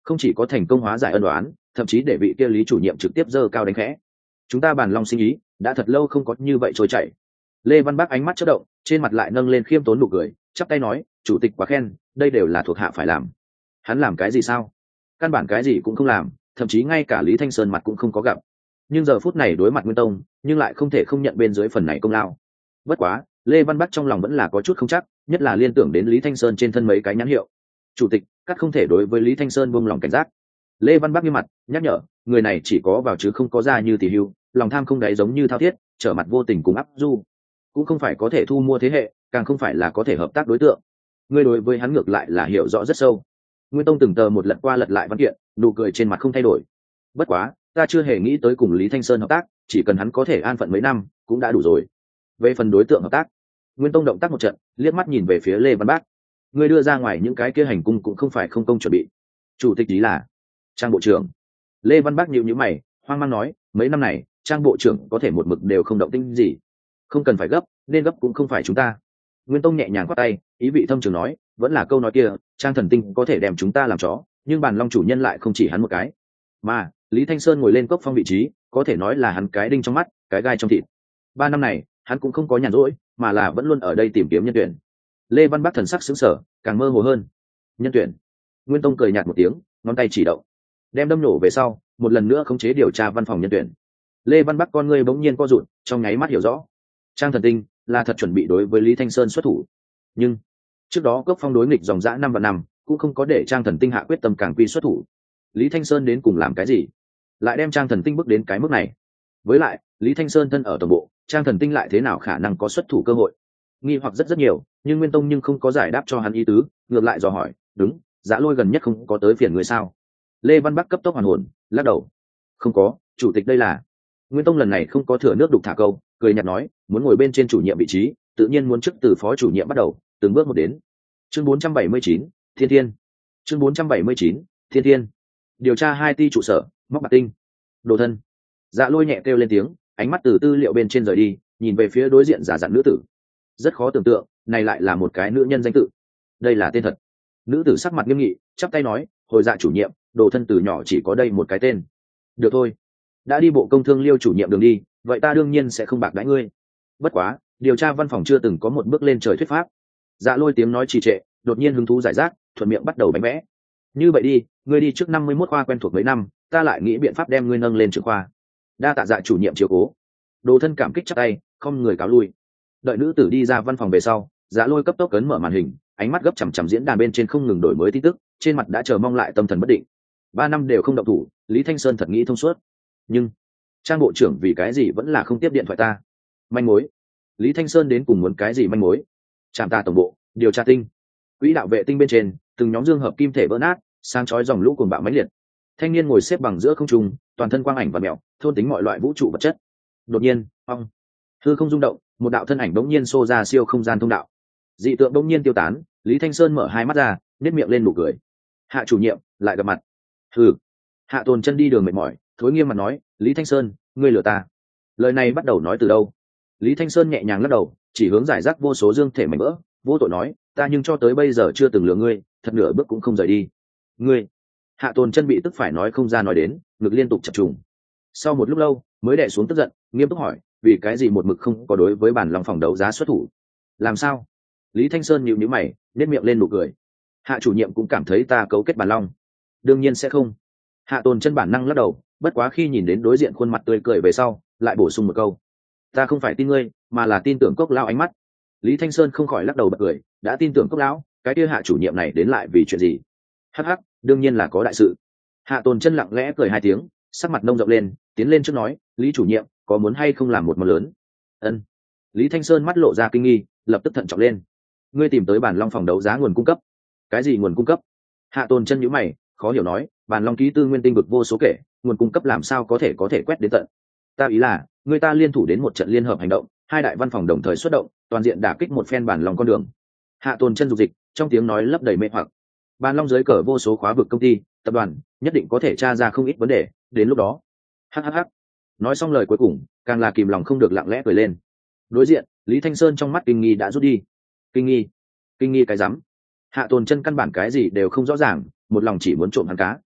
không chỉ có thành công hóa giải ân đoán, thậm chí để vị kia Lý chủ nhiệm trực tiếp giơ cao đánh khẽ. Chúng ta bàn long sinh ý đã thật lâu không có như vậy trôi chảy. Lê Văn Bắc ánh mắt chớp động, trên mặt lại nâng lên khiêm tốn nụ cười, chắp tay nói, chủ tịch quá khen, đây đều là thuộc hạ phải làm. Hắn làm cái gì sao? Căn bản cái gì cũng không làm, thậm chí ngay cả Lý Thanh Sơn mặt cũng không có gặp. Nhưng giờ phút này đối mặt Nguyên Tông, nhưng lại không thể không nhận bên dưới phần này công lao. Bất quá, Lê Văn Bắc trong lòng vẫn là có chút không chắc, nhất là liên tưởng đến Lý Thanh Sơn trên thân mấy cái nhãn hiệu. Chủ tịch, các không thể đối với Lý Thanh Sơn buông lòng cảnh giác. Lê Văn Bắc nghiêm mặt nhắc nhở, người này chỉ có vào chứ không có ra như tỷ hưu, lòng tham không đáy giống như thao thiết, trở mặt vô tình cùng áp du, cũng không phải có thể thu mua thế hệ, càng không phải là có thể hợp tác đối tượng. Ngươi đối với hắn ngược lại là hiểu rõ rất sâu. Nguyên Tông từng tờ một lật qua lật lại văn kiện, nụ cười trên mặt không thay đổi. Bất quá, ta chưa hề nghĩ tới cùng Lý Thanh Sơn hợp tác, chỉ cần hắn có thể an phận mấy năm cũng đã đủ rồi. Về phần đối tượng hợp tác, Nguyên Tông động tác một trận, liếc mắt nhìn về phía Lê Văn Bác. Ngươi đưa ra ngoài những cái kia hành cung cũng không phải không công chuẩn bị. Chủ tịch ý là Trang bộ trưởng. Lê Văn Bác nhíu nhíu mày, hoang mang nói, mấy năm này Trang bộ trưởng có thể một mực đều không động tĩnh gì. Không cần phải gấp, nên gấp cũng không phải chúng ta. Nguyên Tông nhẹ nhàng quát tay, ý vị thâm trường nói, vẫn là câu nói kia, Trang thần tinh có thể đem chúng ta làm chó, nhưng bàn long chủ nhân lại không chỉ hắn một cái. Mà Lý Thanh Sơn ngồi lên cốc phong vị trí, có thể nói là hắn cái đinh trong mắt, cái gai trong thịt. 3 năm này, hắn cũng không có nhàn rỗi, mà là vẫn luôn ở đây tìm kiếm nhân tuyển. Lê Văn Bắc thần sắc sững sờ, càng mơ hồ hơn. Nhân tuyển? Nguyên Tông cười nhạt một tiếng, ngón tay chỉ động, đem đâm nổ về sau, một lần nữa khống chế điều tra văn phòng nhân tuyển. Lê Văn Bắc con ngươi bỗng nhiên co rụt, trong nháy mắt hiểu rõ, Trang thần tinh là thật chuẩn bị đối với Lý Thanh Sơn xuất thủ. Nhưng trước đó cốc phong đối nghịch dòng dã 5 và 5, cũng không có để Trang thần tinh hạ quyết tâm càng quy xuất thủ. Lý Thanh Sơn đến cùng làm cái gì, lại đem Trang thần tinh bước đến cái mức này? Với lại, Lý Thanh Sơn thân ở tổng bộ, Trang thần tinh lại thế nào khả năng có xuất thủ cơ hội? Nghi hoặc rất nhiều, nhưng Nguyên Tông nhưng không có giải đáp cho hắn ý tứ, ngược lại dò hỏi, đúng, Dã Lôi gần nhất không có tới phiền người sao? Lê Văn Bắc cấp tốc hoàn hồn, lắc đầu, không có, chủ tịch đây là. Nguyên Tông lần này không có thừa nước đục thả câu, cười nhạt nói, muốn ngồi bên trên chủ nhiệm vị trí, tự nhiên muốn trước từ phó chủ nhiệm bắt đầu, từng bước một đến. Chương 479, Thiên Thiên. Chương 479, Thiên Thiên. Điều tra 2 ty trụ sở, móc bạc tinh. Đồ thân. Dạ Lôi nhẹ kêu lên tiếng, ánh mắt từ tư liệu bên trên rời đi, nhìn về phía đối diện giả dặn nữ tử. Rất khó tưởng tượng, này lại là một cái nữ nhân danh tự. Đây là tên thật. Nữ tử sắc mặt nghiêm nghị, chắp tay nói, hồi dạ chủ nhiệm, Đồ thân từ nhỏ chỉ có đây một cái tên. Được thôi, đã đi bộ công thương Liêu chủ nhiệm đường đi, vậy ta đương nhiên sẽ không bạc đãi ngươi. Bất quá, điều tra văn phòng chưa từng có một bước lên trời thuyết pháp. Dạ Lôi tiếng nói trì trệ, đột nhiên hứng thú giải rác, thuận miệng bắt đầu bánh vẽ. Như vậy đi, ngươi đi trước 51 khoa quen thuộc mấy năm, ta lại nghĩ biện pháp đem ngươi nâng lên trưởng khoa. Đa tạ dạ chủ nhiệm chiếu cố. Đồ thân cảm kích chắp tay, không người cáo lui. Đợi nữ tử đi ra văn phòng về sau, Dạ Lôi cấp tốc cấn mở màn hình, ánh mắt gấp chằm chằm diễn đàn bên trên không ngừng đổi mới tin tức, trên mặt đã chờ mong lại tâm thần bất định. 3 năm đều không động thủ, Lý Thanh Sơn thật nghĩ thông suốt. Nhưng Trang bộ trưởng vì cái gì vẫn là không tiếp điện thoại ta? Manh mối. Lý Thanh Sơn đến cùng muốn cái gì manh mối? Trạm ta tổng bộ, điều tra tinh. Quỹ đạo vệ tinh bên trên, từng nhóm dương hợp kim thể vỡ nát, sáng chói dòng lũ cuồng bạo mãnh liệt. Thanh niên ngồi xếp bằng giữa không trung, toàn thân quang ảnh và mèo, thôn tính mọi loại vũ trụ vật chất. Đột nhiên, ong, hư không rung động, một đạo thân ảnh bỗng nhiên xô ra siêu không gian thông đạo. Dị tượng bỗng nhiên tiêu tán, Lý Thanh Sơn mở hai mắt ra, nhếch miệng lên nụ cười. Hạ chủ nhiệm, lại gặp mặt. Hừ. Hạ Tồn chân đi đường mệt mỏi, thối nghiêm mặt nói, Lý Thanh Sơn, ngươi lừa ta. Lời này bắt đầu nói từ đâu? Lý Thanh Sơn nhẹ nhàng lắc đầu, chỉ hướng giải rác vô số dương thể mảnh vỡ, vô tội nói, ta nhưng cho tới bây giờ chưa từng lừa ngươi, thật nửa bước cũng không rời đi. Ngươi. Hạ Tồn chân bị tức phải nói không ra nói đến, ngực liên tục chập trùng. Sau một lúc lâu, mới đè xuống tức giận, nghiêm túc hỏi, vì cái gì một mực không có đối với bản lòng phòng đấu giá xuất thủ? Làm sao? Lý Thanh Sơn nhíu nhíu mày, nhếch miệng lên nụ cười. Hạ chủ nhiệm cũng cảm thấy ta cấu kết bản long. Đương nhiên sẽ không. Hạ Tồn chân bản năng lắc đầu, bất quá khi nhìn đến đối diện khuôn mặt tươi cười về sau, lại bổ sung một câu, ta không phải tin ngươi, mà là tin tưởng Cốc lão ánh mắt. Lý Thanh Sơn không khỏi lắc đầu bật cười, đã tin tưởng Cốc lão, cái kia Hạ chủ nhiệm này đến lại vì chuyện gì? Hắc hắc, đương nhiên là có đại sự. Hạ Tồn chân lặng lẽ cười 2 tiếng, sắc mặt nông rộng lên, tiến lên trước nói, Lý chủ nhiệm, có muốn hay không làm một món lớn? Ân. Lý Thanh Sơn mắt lộ ra kinh nghi, lập tức thận trọng lên. Ngươi tìm tới bản long phòng đấu giá nguồn cung cấp? Cái gì nguồn cung cấp? Hạ Tồn chân nhíu mày, khó hiểu nói, bản long ký tư nguyên tinh vực vô số kể, nguồn cung cấp làm sao có thể quét đến tận? Ta ý là, người ta liên thủ đến một trận liên hợp hành động, 2 đại văn phòng đồng thời xuất động, toàn diện đả kích một phen bản long con đường. Hạ Tồn chân dục dịch, trong tiếng nói lấp đầy mê hoặc. Bản long dưới cờ vô số khóa vực công ty, tập đoàn, nhất định có thể tra ra không ít vấn đề, đến lúc đó. Hắc. Nói xong lời cuối cùng, càng là kìm lòng không được lặng lẽ cười lên. Đối diện, Lý Thanh Sơn trong mắt kinh nghi đã rút đi. Kinh nghi cái rắm. Hạ Tồn chân căn bản cái gì đều không rõ ràng, một lòng chỉ muốn trộm hắn cá.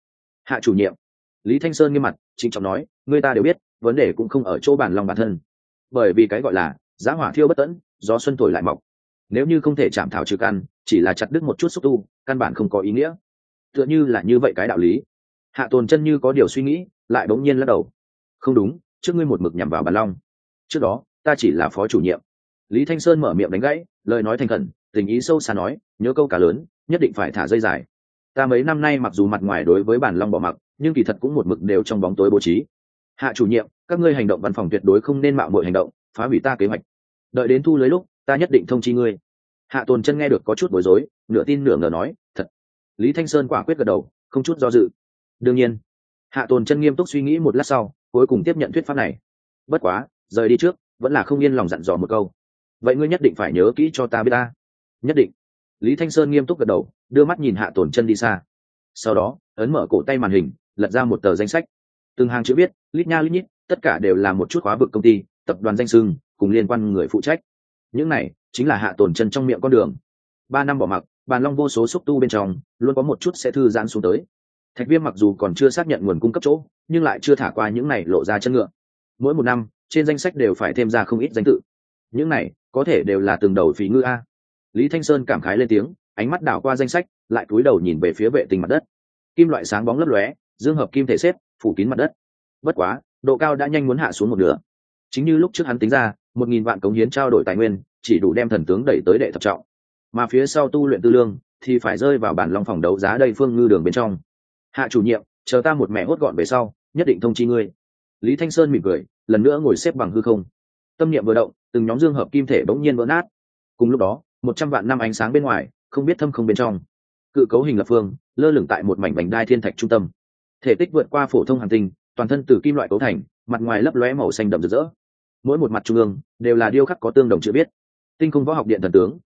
Hạ chủ nhiệm, Lý Thanh Sơn nghiêm mặt trịnh trọng nói, người ta đều biết vấn đề cũng không ở chỗ bản lòng bản thân, bởi vì cái gọi là giá hỏa thiêu bất tẫn, gió xuân thổi lại mọc. Nếu như không thể chạm thảo trừ căn, chỉ là chặt đứt một chút xúc tu, căn bản không có ý nghĩa. Tựa như là như vậy cái đạo lý. Hạ Tồn Chân như có điều suy nghĩ, lại bỗng nhiên lắc đầu. Không đúng, trước ngươi một mực nhằm vào Bản Long. Trước đó, ta chỉ là phó chủ nhiệm. Lý Thanh Sơn mở miệng đánh gãy, lời nói thành khẩn, tình ý sâu xa nói, nhớ câu cá lớn, nhất định phải thả dây dài. Ta mấy năm nay mặc dù mặt ngoài đối với Bản Long bỏ mặc, nhưng kỳ thật cũng một mực đều trong bóng tối bố trí. Hạ chủ nhiệm, các ngươi hành động văn phòng tuyệt đối không nên mạo muội hành động, phá hủy ta kế hoạch. Đợi đến thu lưới lúc, ta nhất định thông chi ngươi. Hạ Tồn Chân nghe được có chút bối rối, nửa tin nửa ngờ nói, thật. Lý Thanh Sơn quả quyết gật đầu, không chút do dự. Đương nhiên. Hạ Tồn Chân nghiêm túc suy nghĩ một lát sau, cuối cùng tiếp nhận thuyết pháp này. Bất quá, rời đi trước, vẫn là không yên lòng dặn dò một câu. Vậy ngươi nhất định phải nhớ kỹ cho ta biết ta. Nhất định. Lý Thanh Sơn nghiêm túc gật đầu, đưa mắt nhìn Hạ Tồn Chân đi xa. Sau đó, ấn mở cổ tay màn hình, lật ra một tờ danh sách. Từng hàng chữ viết, lít nha lít nhít, tất cả đều là một chút khóa vực công ty, tập đoàn danh xưng, cùng liên quan người phụ trách. Những này chính là Hạ Tồn Chân trong miệng con đường. 3 năm bỏ mặc, Bàn Long vô số xúc tu bên trong, luôn có một chút sẽ thư giãn xuống tới. Thạch Viêm mặc dù còn chưa xác nhận nguồn cung cấp chỗ, nhưng lại chưa thả qua những này lộ ra chân ngựa. Mỗi một năm, trên danh sách đều phải thêm ra không ít danh tự. Những này có thể đều là từng đầu phí ngư a. Lý Thanh Sơn cảm khái lên tiếng, ánh mắt đảo qua danh sách, lại cúi đầu nhìn về phía vệ tinh mặt đất. Kim loại sáng bóng lấp lóe, dương hợp kim thể xếp, phủ kín mặt đất. Bất quá, độ cao đã nhanh muốn hạ xuống một nửa. Chính như lúc trước hắn tính ra, 1000 vạn cống hiến trao đổi tài nguyên, chỉ đủ đem thần tướng đẩy tới đệ thập trọng. Mà phía sau tu luyện tư lương thì phải rơi vào bản long phòng đấu giá đây phương ngư đường bên trong. Hạ chủ nhiệm, chờ ta một mẹ hốt gọn về sau, nhất định thông chi ngươi. Lý Thanh Sơn mỉm cười, lần nữa ngồi xếp bằng hư không. Tâm niệm vừa động, từng nhóm dương hợp kim thể bỗng nhiên vỡ nát. Cùng lúc đó, 100 vạn năm ánh sáng bên ngoài, không biết thâm không bên trong. Cự cấu hình lập phương, lơ lửng tại một mảnh vành đai thiên thạch trung tâm. Thể tích vượt qua phổ thông hành tinh, toàn thân từ kim loại cấu thành, mặt ngoài lấp lóe màu xanh đậm rực rỡ. Mỗi một mặt trung ương đều là điêu khắc có tương đồng chữ viết. Tinh không võ học điện thần tướng,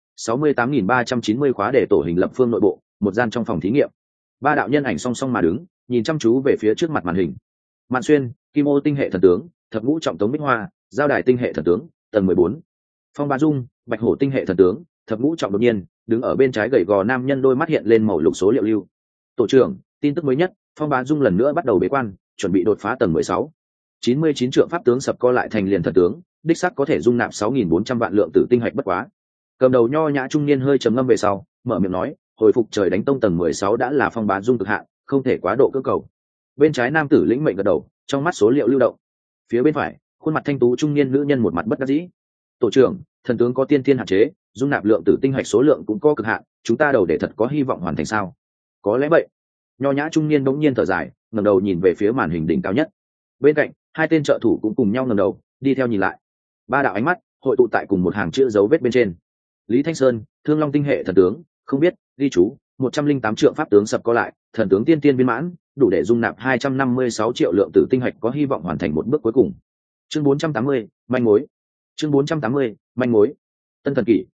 68.390 khóa để tổ hình lập phương nội bộ, một gian trong phòng thí nghiệm. 3 đạo nhân ảnh song song mà đứng, nhìn chăm chú về phía trước mặt màn hình. Mạn Xuyên, Kim Ô tinh hệ thần tướng, Thập Ngũ trọng tống Bích Hoa, Giao Đài tinh hệ thần tướng, tầng 14. Phong Bá Dung, Bạch Hổ tinh hệ thần tướng, Thập Ngũ trọng đột nhiên, đứng ở bên trái gầy gò nam nhân đôi mắt hiện lên màu lục số liệu lưu. Tổ trưởng, tin tức mới nhất, Phong Bá Dung lần nữa bắt đầu bế quan, chuẩn bị đột phá tầng 16. 99 trượng pháp tướng sập co lại thành liền thần tướng, đích xác có thể dung nạp 6.400 vạn lượng tử tinh hạch bất quá. Cầm đầu nho nhã trung niên hơi trầm ngâm về sau, mở miệng nói, hồi phục trời đánh tông tầng 16 đã là Phong Bá Dung cực hạn, không thể quá độ cưỡng cầu. Bên trái nam tử lĩnh mệnh gật đầu, trong mắt số liệu lưu động. Phía bên phải, khuôn mặt thanh tú trung niên nữ nhân một mặt bất đắc dĩ. Tổ trưởng, thần tướng có tiên thiên hạn chế, dung nạp lượng tử tinh hạch số lượng cũng có cực hạn, chúng ta đầu để thật có hy vọng hoàn thành sao? Có lẽ vậy. Nho nhã trung niên bỗng nhiên thở dài, ngẩng đầu nhìn về phía màn hình đỉnh cao nhất. Bên cạnh, hai tên trợ thủ cũng cùng nhau ngẩng đầu, đi theo nhìn lại. 3 đạo ánh mắt hội tụ tại cùng một hàng chữ dấu vết bên trên. Lý Thanh Sơn, Thương Long tinh hệ thần tướng, không biết, ghi chú, 108 trượng pháp tướng sập co lại, thần tướng tiên tiên viên mãn, đủ để dung nạp 256 triệu lượng tử tinh hạch có hy vọng hoàn thành một bước cuối cùng. Chương 480, manh mối. Chương 480, manh mối. Tân Thần Kỷ,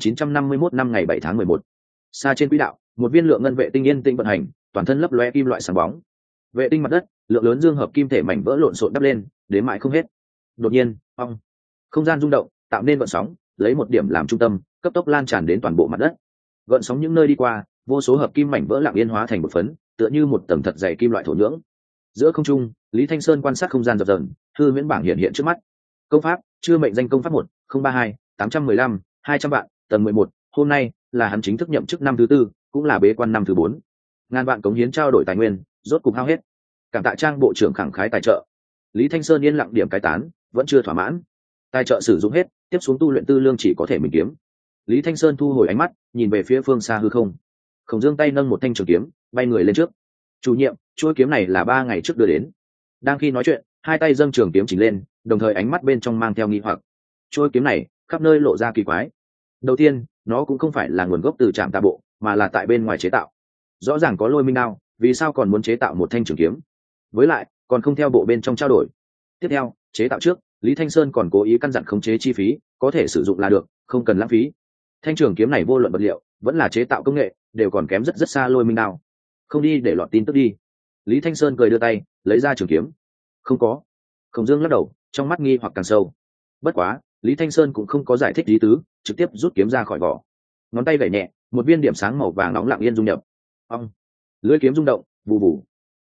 8951 năm ngày 7 tháng 11. Xa trên quỹ đạo, một viên lượng ngân vệ tinh yên tĩnh vận hành, toàn thân lấp lóe kim loại sáng bóng. Vệ tinh mặt đất, lượng lớn dương hợp kim thể mảnh vỡ lộn xộn đắp lên, đến mãi không hết. Đột nhiên, ong, không gian rung động, tạo nên gợn sóng, lấy một điểm làm trung tâm, cấp tốc lan tràn đến toàn bộ mặt đất. Gợn sóng những nơi đi qua, vô số hợp kim mảnh vỡ lặng yên hóa thành một phấn, tựa như một tầng thật dày kim loại thổ nhưỡng. Giữa không trung, Lý Thanh Sơn quan sát không gian dập dờn, hư huyễn bảng hiện hiện trước mắt. Công pháp, chưa mệnh danh công pháp 1, 032, 815, 200 vạn, tầng 11, hôm nay là hắn chính thức nhậm chức năm thứ 4, cũng là bế quan năm thứ 4. Ngàn vạn cống hiến trao đổi tài nguyên, rốt cục hao hết. Cảm tạ Trang bộ trưởng khẳng khái tài trợ. Lý Thanh Sơn yên lặng điểm cái tán, vẫn chưa thỏa mãn. Tài trợ sử dụng hết, tiếp xuống tu luyện tư lương chỉ có thể mình kiếm. Lý Thanh Sơn thu hồi ánh mắt, nhìn về phía phương xa hư không. Khổng Dương tay nâng một thanh trường kiếm, bay người lên trước. Chủ nhiệm, chuôi kiếm này là 3 ngày trước đưa đến. Đang khi nói chuyện, hai tay dâng trường kiếm chỉnh lên, đồng thời ánh mắt bên trong mang theo nghi hoặc. Chuôi kiếm này khắp nơi lộ ra kỳ quái. Đầu tiên, nó cũng không phải là nguồn gốc từ Trạm Tà Bộ, mà là tại bên ngoài chế tạo. Rõ ràng có Lôi Minh đao, vì sao còn muốn chế tạo một thanh trường kiếm? Với lại, còn không theo bộ bên trong trao đổi. Tiếp theo, chế tạo trước, Lý Thanh Sơn còn cố ý căn dặn khống chế chi phí, có thể sử dụng là được, không cần lãng phí. Thanh trường kiếm này vô luận vật liệu, vẫn là chế tạo công nghệ, đều còn kém rất rất xa Lôi Minh đao. Không đi để lọt tin tức đi. Lý Thanh Sơn cười đưa tay, lấy ra trường kiếm. Không có. Khổng Dương lắc đầu, trong mắt nghi hoặc càng sâu. Bất quá, Lý Thanh Sơn cũng không có giải thích lý tứ, trực tiếp rút kiếm ra khỏi vỏ. Ngón tay gảy nhẹ, một viên điểm sáng màu vàng nóng lặng yên dung nhập. Ong. Lưỡi kiếm rung động, vù vù.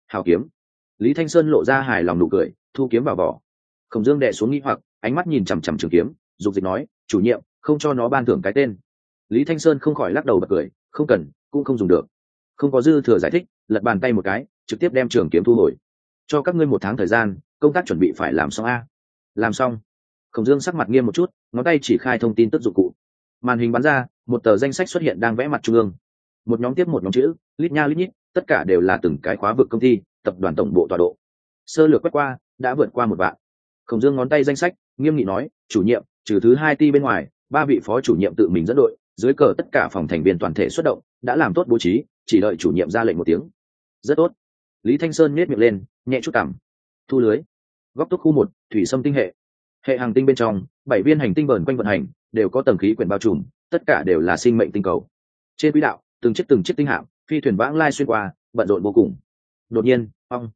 hào kiếm. Lý Thanh Sơn lộ ra hài lòng nụ cười, thu kiếm vào vỏ. Khổng Dương đè xuống nghi hoặc, ánh mắt nhìn chằm chằm trường kiếm, dục dịch nói, chủ nhiệm không cho nó ban thưởng cái tên. Lý Thanh Sơn không khỏi lắc đầu bật cười, không cần, cũng không dùng được. Không có dư thừa giải thích, lật bàn tay một cái, trực tiếp đem trường kiếm thu hồi. Cho các ngươi 1 tháng thời gian, công tác chuẩn bị phải làm xong a. Làm xong. Khổng Dương sắc mặt nghiêm một chút, ngón tay chỉ khai thông tin tức dụng cụ. Màn hình bắn ra, một tờ danh sách xuất hiện đang vẽ mặt trung ương. Một nhóm tiếp một nhóm chữ, lít nha lít nhít, tất cả đều là từng cái khóa vực công ty, tập đoàn tổng bộ tọa độ. Sơ lược quét qua, đã vượt qua 1 vạn. Khổng Dương ngón tay danh sách, nghiêm nghị nói, chủ nhiệm, trừ thứ 2 ty bên ngoài, 3 vị phó chủ nhiệm tự mình dẫn đội, dưới cờ tất cả phòng thành viên toàn thể xuất động, đã làm tốt bố trí, chỉ đợi chủ nhiệm ra lệnh một tiếng. Rất tốt. Lý Thanh Sơn nhếch miệng lên, nhẹ chút cằm. Thu lưới. Góc túc khu 1, thủy xâm tinh hệ. Hệ hành tinh bên trong, 7 viên hành tinh vờn quanh vận hành, đều có tầng khí quyển bao trùm, tất cả đều là sinh mệnh tinh cầu. Trên quỹ đạo, từng chiếc tinh hạm, phi thuyền vãng lai xuyên qua, bận rộn vô cùng. Đột nhiên,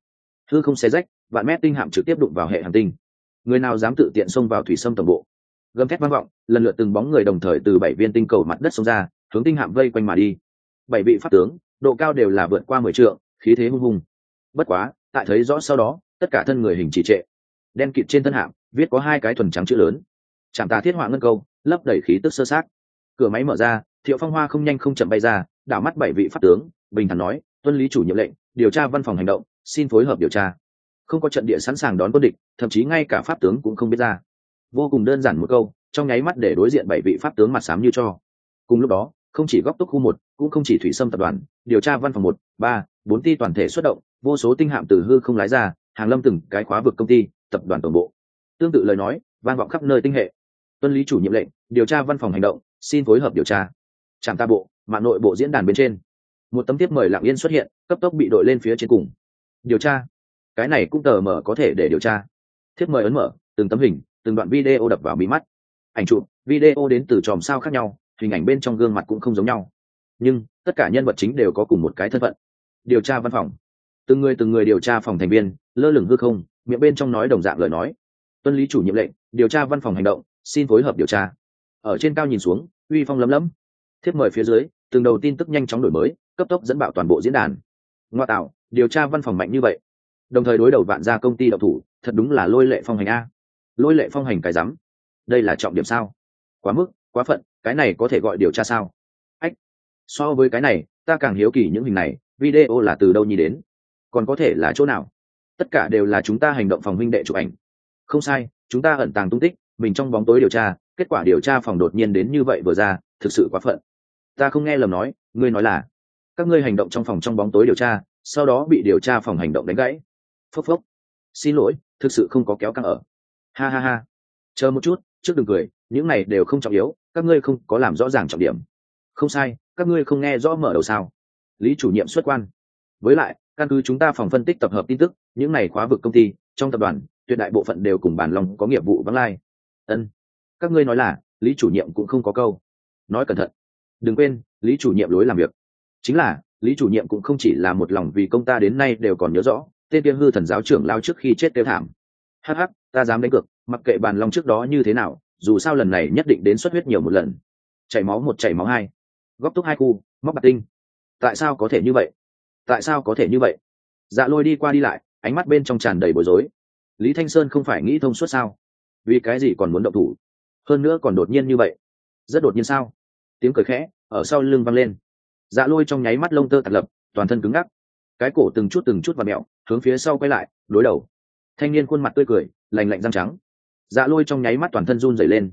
hư không xé rách, vạn mét tinh hạm trực tiếp đụng vào hệ hành tinh. Người nào dám tự tiện xông vào thủy xâm tổng bộ? Gầm thét vang vọng, lần lượt từng bóng người đồng thời từ 7 viên tinh cầu mặt đất xông ra, hướng tinh hạm vây quanh mà đi. 7 vị pháp tướng, độ cao đều là vượt qua 10 trượng, khí thế hung hùng. Bất quá, tại thấy rõ sau đó, tất cả thân người hình trì trệ. Đen kịt trên thân hạm, viết có 2 cái thuần trắng chữ lớn. Trảm Tà Thiết Họa Ngân Câu, lấp đầy khí tức sơ sát. Cửa máy mở ra, Thiệu Phong Hoa không nhanh không chậm bay ra, đảo mắt 7 vị pháp tướng, bình thản nói, tuân lý chủ nhiệm lệnh, điều tra văn phòng hành động, xin phối hợp điều tra. Không có trận địa sẵn sàng đón quân địch, thậm chí ngay cả pháp tướng cũng không biết ra. Vô cùng đơn giản một câu, trong nháy mắt để đối diện 7 vị pháp tướng mặt xám như cho. Cùng lúc đó, không chỉ góc túc khu 1, cũng không chỉ thủy xâm tập đoàn, điều tra văn phòng 1, 3, 4 ty toàn thể xuất động, vô số tinh hạm từ hư không lái ra, hàng lâm từng cái khóa vực công ty, tập đoàn tổng bộ. Tương tự lời nói, vang vọng khắp nơi tinh hệ. Tuân lý chủ nhiệm lệnh, điều tra văn phòng hành động, xin phối hợp điều tra. Trạm ta bộ, mạng nội bộ diễn đàn bên trên. Một tấm tiếp mời lặng yên xuất hiện, cấp tốc bị đội lên phía trên cùng. Điều tra. Cái này cũng tờ mở có thể để điều tra. Thiếp mời ấn mở, từng tấm hình, từng đoạn video đập vào mí mắt. Ảnh chụp, video đến từ chòm sao khác nhau, hình ảnh bên trong gương mặt cũng không giống nhau. Nhưng tất cả nhân vật chính đều có cùng một cái thân phận. Điều tra văn phòng. Từng người điều tra phòng thành viên, lơ lửng hư không, miệng bên trong nói đồng dạng lời nói. Tuân lý chủ nhiệm lệnh, điều tra văn phòng hành động, xin phối hợp điều tra. Ở trên cao nhìn xuống, uy phong lấm lấm. Thiếp mời phía dưới, từng đầu tin tức nhanh chóng đổi mới, cấp tốc dẫn bạo toàn bộ diễn đàn. Ngoa tạo, điều tra văn phòng mạnh như vậy. Đồng thời đối đầu vạn gia công ty độc thủ, thật đúng là lôi lệ phong hành a. Lôi lệ phong hành cái rắm. Đây là trọng điểm sao? Quá mức, quá phận, cái này có thể gọi điều tra sao? Ách. So với cái này, ta càng hiếu kỳ những hình này, video là từ đâu nhi đến? Còn có thể là chỗ nào? Tất cả đều là chúng ta hành động phòng huynh đệ chụp ảnh. Không sai, chúng ta ẩn tàng tung tích, mình trong bóng tối điều tra, kết quả điều tra phòng đột nhiên đến như vậy vừa ra, thực sự quá phận. Ta không nghe lầm nói, ngươi nói là các ngươi hành động trong phòng trong bóng tối điều tra, sau đó bị điều tra phòng hành động đánh gãy. Phốc phốc. Xin lỗi, thực sự không có kéo căng ở. Ha ha ha. Chờ một chút, trước đừng cười, những này đều không trọng yếu, các ngươi không có làm rõ ràng trọng điểm. Không sai, các ngươi không nghe rõ mở đầu sao? Lý chủ nhiệm xuất quan. Với lại, căn cứ chúng ta phòng phân tích tập hợp tin tức, những này khóa vực công ty trong tập đoàn, tuyệt đại bộ phận đều cùng bản lòng có nghiệp vụ vắng lai. Ân. Các ngươi nói là, Lý chủ nhiệm cũng không có câu. Nói cẩn thận. Đừng quên, Lý chủ nhiệm lối làm việc. Chính là, Lý chủ nhiệm cũng không chỉ là một lòng vì công ta đến nay đều còn nhớ rõ, tên kia hư thần giáo trưởng lao trước khi chết tiêu thảm. Hắc hắc, ta dám đánh cược, mặc kệ bàn long trước đó như thế nào, dù sao lần này nhất định đến xuất huyết nhiều một lần. Chảy máu 1 chảy máu 2. Góc túc 2 khu, móc bạc tinh. Tại sao có thể như vậy? Tại sao có thể như vậy? Dạ Lôi đi qua đi lại, ánh mắt bên trong tràn đầy bối rối. Lý Thanh Sơn không phải nghĩ thông suốt sao? Vì cái gì còn muốn động thủ? Hơn nữa còn đột nhiên như vậy. Rất đột nhiên sao? Tiếng cười khẽ ở sau lưng vang lên. Dạ Lôi trong nháy mắt lông tơ tạt lập, toàn thân cứng ngắc, cái cổ từng chút và mẹo, hướng phía sau quay lại, đối đầu. Thanh niên khuôn mặt tươi cười, lành lạnh răng trắng. Dạ Lôi trong nháy mắt toàn thân run rẩy lên.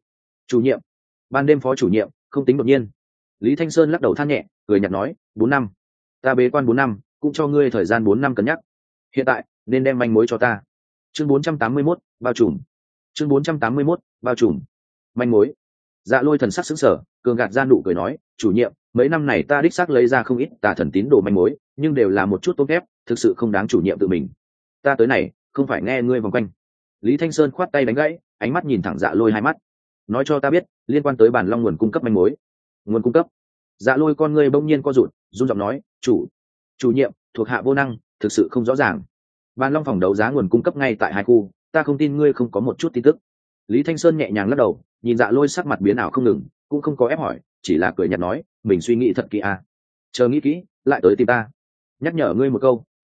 Chủ nhiệm, ban đêm phó chủ nhiệm, không tính đột nhiên. Lý Thanh Sơn lắc đầu than nhẹ, cười nhạt nói, 4 năm, ta bế quan 4 năm, cũng cho ngươi thời gian 4 năm cân nhắc. Hiện tại nên đem manh mối cho ta. Chương 481, bao trùm. Chương 481, bao trùm. Manh mối. Dạ Lôi thần sắc sững sờ, cường gạt ra nụ cười nói, chủ nhiệm, mấy năm này ta đích xác lấy ra không ít tà thần tín đồ manh mối, nhưng đều là một chút tốt ghép, thực sự không đáng chủ nhiệm tự mình. Ta tới này, không phải nghe ngươi vòng quanh. Lý Thanh Sơn khoát tay đánh gãy, ánh mắt nhìn thẳng Dạ Lôi hai mắt. Nói cho ta biết, liên quan tới bản long nguồn cung cấp manh mối. Nguồn cung cấp. Dạ Lôi con ngươi bỗng nhiên co rụt, run giọng nói, chủ nhiệm, thuộc hạ vô năng, thực sự không rõ ràng. Bản long phòng đấu giá nguồn cung cấp ngay tại 2 khu, ta không tin ngươi không có một chút tin tức. Lý Thanh Sơn nhẹ nhàng lắc đầu, nhìn Dạ Lôi sắc mặt biến ảo không ngừng, cũng không có ép hỏi, chỉ là cười nhạt nói, mình suy nghĩ thật kỹ à. Chờ nghĩ kỹ, lại tới tìm ta. Nhắc nhở ngươi một câu,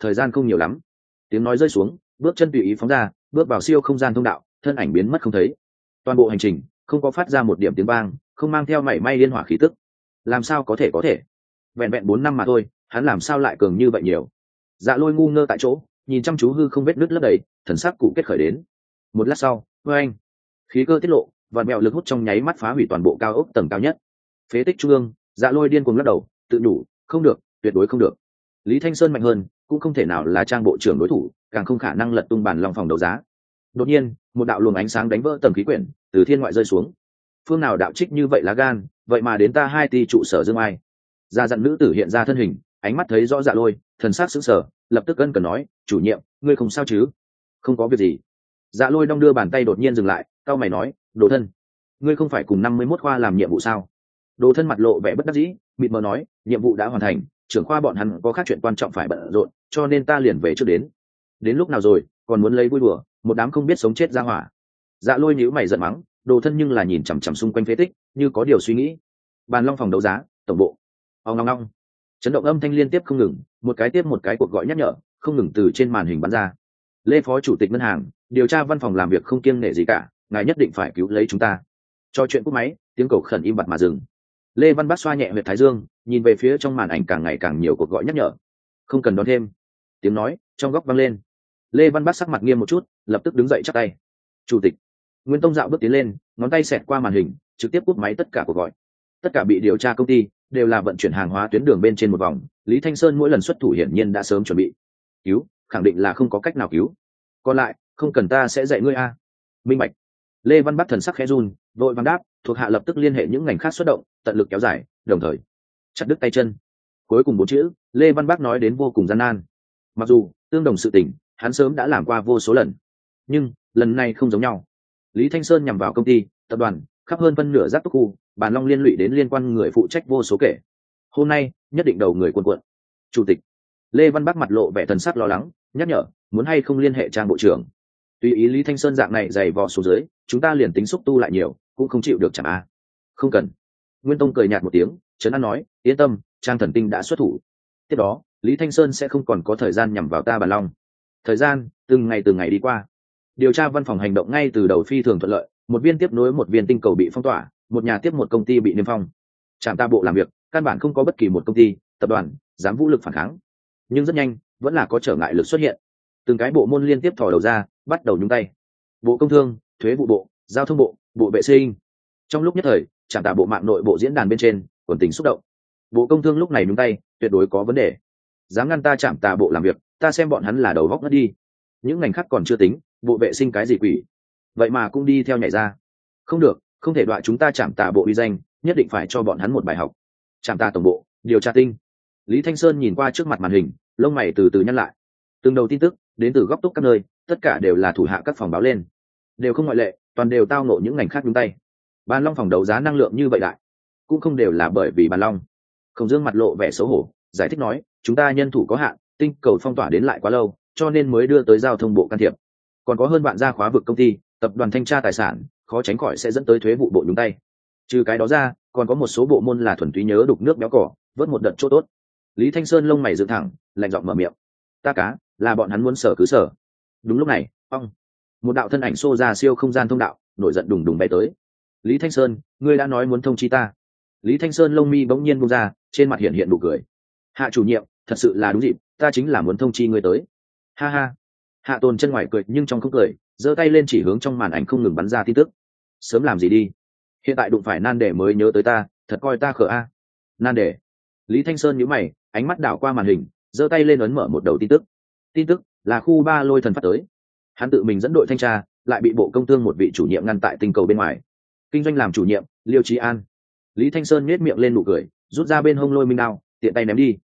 thời gian không nhiều lắm. Tiếng nói rơi xuống, bước chân tùy ý phóng ra, bước vào siêu không gian thông đạo, thân ảnh biến mất không thấy. Toàn bộ hành trình không có phát ra một điểm tiếng vang, không mang theo mảy may liên hỏa khí tức. Làm sao có thể vẹn vẹn 4 năm mà thôi, hắn làm sao lại cường như vậy nhiều. Dạ Lôi ngu ngơ tại chỗ, nhìn chăm chú hư không vết nứt lấp đầy, thần sắc cụ kết khởi đến. Một lát sau, oeng, khí cơ tiết lộ, và mèo lực hút trong nháy mắt phá hủy toàn bộ cao ốc tầng cao nhất. Phế tích trung ương, Dạ Lôi điên cuồng lắc đầu, tự đủ, không được, tuyệt đối không được. Lý Thanh Sơn mạnh hơn, cũng không thể nào là trang bộ trưởng đối thủ, càng không khả năng lật tung bàn long phòng đấu giá. Đột nhiên, một đạo luồng ánh sáng đánh vỡ tầng khí quyển, từ thiên ngoại rơi xuống. Phương nào đạo trích như vậy lá gan, vậy mà đến ta hai ti trụ sở Dương Ai. Gia dặn nữ tử hiện ra thân hình, ánh mắt thấy rõ Dạ Lôi, thần sắc sững sờ, lập tức ân cần nói, chủ nhiệm, ngươi không sao chứ? Không có việc gì. Dạ Lôi đong đưa bàn tay đột nhiên dừng lại, cau mày nói, Đồ Thân, ngươi không phải cùng 51 khoa làm nhiệm vụ sao? Đồ Thân mặt lộ vẻ bất đắc dĩ, mịt mờ nói, nhiệm vụ đã hoàn thành, trưởng khoa bọn hắn có khác chuyện quan trọng phải bận rộn, cho nên ta liền về trước đến. Đến lúc nào rồi, còn muốn lấy vui đùa, một đám không biết sống chết ra hỏa. Dạ Lôi nhíu mày giận mắng, Đồ Thân nhưng là nhìn chằm chằm xung quanh phế tích, như có điều suy nghĩ. Bàn long phòng đấu giá, tổng bộ. Ong ong ong. Chấn động âm thanh liên tiếp không ngừng, một cái tiếp một cái cuộc gọi nhắc nhở, không ngừng từ trên màn hình bắn ra. Lê phó chủ tịch ngân hàng, điều tra văn phòng làm việc không kiêng nể gì cả, ngài nhất định phải cứu lấy chúng ta. Cho chuyện cúp máy, tiếng cầu khẩn im bặt mà dừng. Lê Văn Bắc xoa nhẹ huyệt thái dương, nhìn về phía trong màn ảnh càng ngày càng nhiều cuộc gọi nhắc nhở. Không cần đón thêm. Tiếng nói trong góc vang lên. Lê Văn Bắc sắc mặt nghiêm một chút, lập tức đứng dậy chắp tay. Chủ tịch. Nguyên Tông dạo bước tiến lên, ngón tay xẹt qua màn hình, trực tiếp cúp máy tất cả cuộc gọi. Tất cả bị điều tra công ty đều là vận chuyển hàng hóa tuyến đường bên trên một vòng. Lý Thanh Sơn mỗi lần xuất thủ hiển nhiên đã sớm chuẩn bị. Cứu, khẳng định là không có cách nào cứu. Còn lại, không cần ta sẽ dạy ngươi a. Minh bạch. Lê Văn Bắc thần sắc khẽ run, vội vàng đáp, thuộc hạ lập tức liên hệ những ngành khác xuất động, tận lực kéo dài, đồng thời chặt đứt tay chân. Cuối cùng 4 chữ, Lê Văn Bắc nói đến vô cùng gian nan. Mặc dù tương đồng sự tình, hắn sớm đã làm qua vô số lần, nhưng lần này không giống nhau. Lý Thanh Sơn nhằm vào công ty, tập đoàn, khắp hơn phân nửa giáp túc khu, bàn long liên lụy đến liên quan người phụ trách vô số kể. Hôm nay nhất định đầu người cuồn cuộn. Chủ tịch. Lê Văn Bắc mặt lộ vẻ thần sắc lo lắng, nhắc nhở, muốn hay không liên hệ trang bộ trưởng. Tùy ý Lý Thanh Sơn dạng này dày vò xuống dưới, chúng ta liền tính xúc tu lại nhiều, cũng không chịu được chẳng a. Không cần. Nguyên Tông cười nhạt một tiếng, trấn an nói, yên tâm, trang thần tinh đã xuất thủ. Tiếp đó, Lý Thanh Sơn sẽ không còn có thời gian nhằm vào ta bàn long. Thời gian từng ngày đi qua. Điều tra văn phòng hành động ngay từ đầu phi thường thuận lợi, một viên tiếp nối một viên tinh cầu bị phong tỏa, một nhà tiếp một công ty bị niêm phong. Trạm ta bộ làm việc, căn bản không có bất kỳ một công ty, tập đoàn dám vũ lực phản kháng. Nhưng rất nhanh, vẫn là có trở ngại lực xuất hiện. Từng cái bộ môn liên tiếp thò đầu ra, bắt đầu nhúng tay. Bộ Công Thương, Thuế vụ bộ, Giao thông bộ, Bộ Vệ sinh. Trong lúc nhất thời, trạm tạ bộ mạng nội bộ diễn đàn bên trên, quần tình xúc động. Bộ Công Thương lúc này nhúng tay, tuyệt đối có vấn đề. Dám ngăn ta trạm tạ bộ làm việc, ta xem bọn hắn là đầu góc ngất đi. Những ngành khác còn chưa tính, Bộ Vệ sinh cái gì quỷ, vậy mà cũng đi theo nhảy ra. Không được, không thể đọa chúng ta trạm tạ bộ uy danh, nhất định phải cho bọn hắn một bài học. Trạm tạ tổng bộ, điều tra tinh. Lý Thanh Sơn nhìn qua trước mặt màn hình, lông mày từ từ nhăn lại. Từng đầu tin tức đến từ góc túc các nơi, tất cả đều là thủ hạ các phòng báo lên, đều không ngoại lệ, toàn đều tao ngộ những ngành khác nhúng tay. Bàn long phòng đấu giá năng lượng như vậy đại, cũng không đều là bởi vì bàn long. Khổng Dương mặt lộ vẻ xấu hổ, giải thích nói, chúng ta nhân thủ có hạn, tinh cầu phong tỏa đến lại quá lâu, cho nên mới đưa tới giao thông bộ can thiệp. Còn có hơn bạn gia khóa vực công ty, tập đoàn thanh tra tài sản, khó tránh khỏi sẽ dẫn tới thuế vụ bộ nhúng tay. Trừ cái đó ra, còn có một số bộ môn là thuần túy nhớ đục nước béo cỏ, vớt một đợt chỗ tốt. Lý Thanh Sơn lông mày dựng thẳng, lạnh giọng mở miệng, ta cá là bọn hắn muốn sở cứ sở. Đúng lúc này, một đạo thân ảnh xô ra siêu không gian thông đạo, nổi giận đùng đùng bay tới. Lý Thanh Sơn, ngươi đã nói muốn thông chi ta. Lý Thanh Sơn lông mi bỗng nhiên buông ra, trên mặt hiện nụ cười. Hạ chủ nhiệm, thật sự là đúng dịp, ta chính là muốn thông chi ngươi tới. Ha ha. Hạ Tồn chân ngoài cười nhưng trong không cười, giơ tay lên chỉ hướng trong màn ảnh không ngừng bắn ra tin tức. Sớm làm gì đi, hiện tại đụng phải nan đề mới nhớ tới ta, thật coi ta khờ a. Nan đề. Lý Thanh Sơn nhíu mày, ánh mắt đảo qua màn hình, giơ tay lên ấn mở một đầu tin tức. Tin tức là khu 3 lôi thần phát tới. Hắn tự mình dẫn đội thanh tra, lại bị bộ công thương một vị chủ nhiệm ngăn tại tinh cầu bên ngoài. Kinh doanh làm chủ nhiệm, Liêu Chí An. Lý Thanh Sơn nhếch miệng lên nụ cười, rút ra bên hông lôi minh đao, tiện tay ném đi.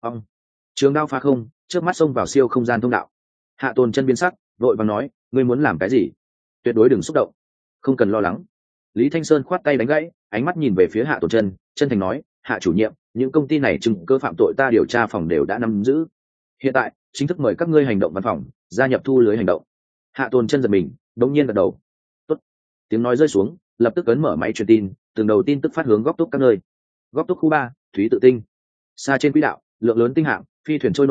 Trường đao phá không, trước mắt xông vào siêu không gian thông đạo. Hạ Tồn chân biến sắc, vội vàng nói, ngươi muốn làm cái gì? Tuyệt đối đừng xúc động, không cần lo lắng. Lý Thanh Sơn khoát tay đánh gãy, ánh mắt nhìn về phía Hạ Tồn chân, chân thành nói, Hạ chủ nhiệm, những công ty này chứng cơ phạm tội ta điều tra phòng đều đã nắm giữ. Hiện tại chính thức mời các ngươi hành động văn phòng, gia nhập thu lưới hành động. Hạ Tồn chân giật mình, đống nhiên gật đầu. Tốt. Tiếng nói rơi xuống, lập tức ấn mở máy truyền tin, từng đầu tin tức phát hướng góc túc các nơi. Góc túc khu 3, Thúy Tự Tinh. Xa trên quỹ đạo, lượng lớn tinh hạm, phi thuyền trôi nổi,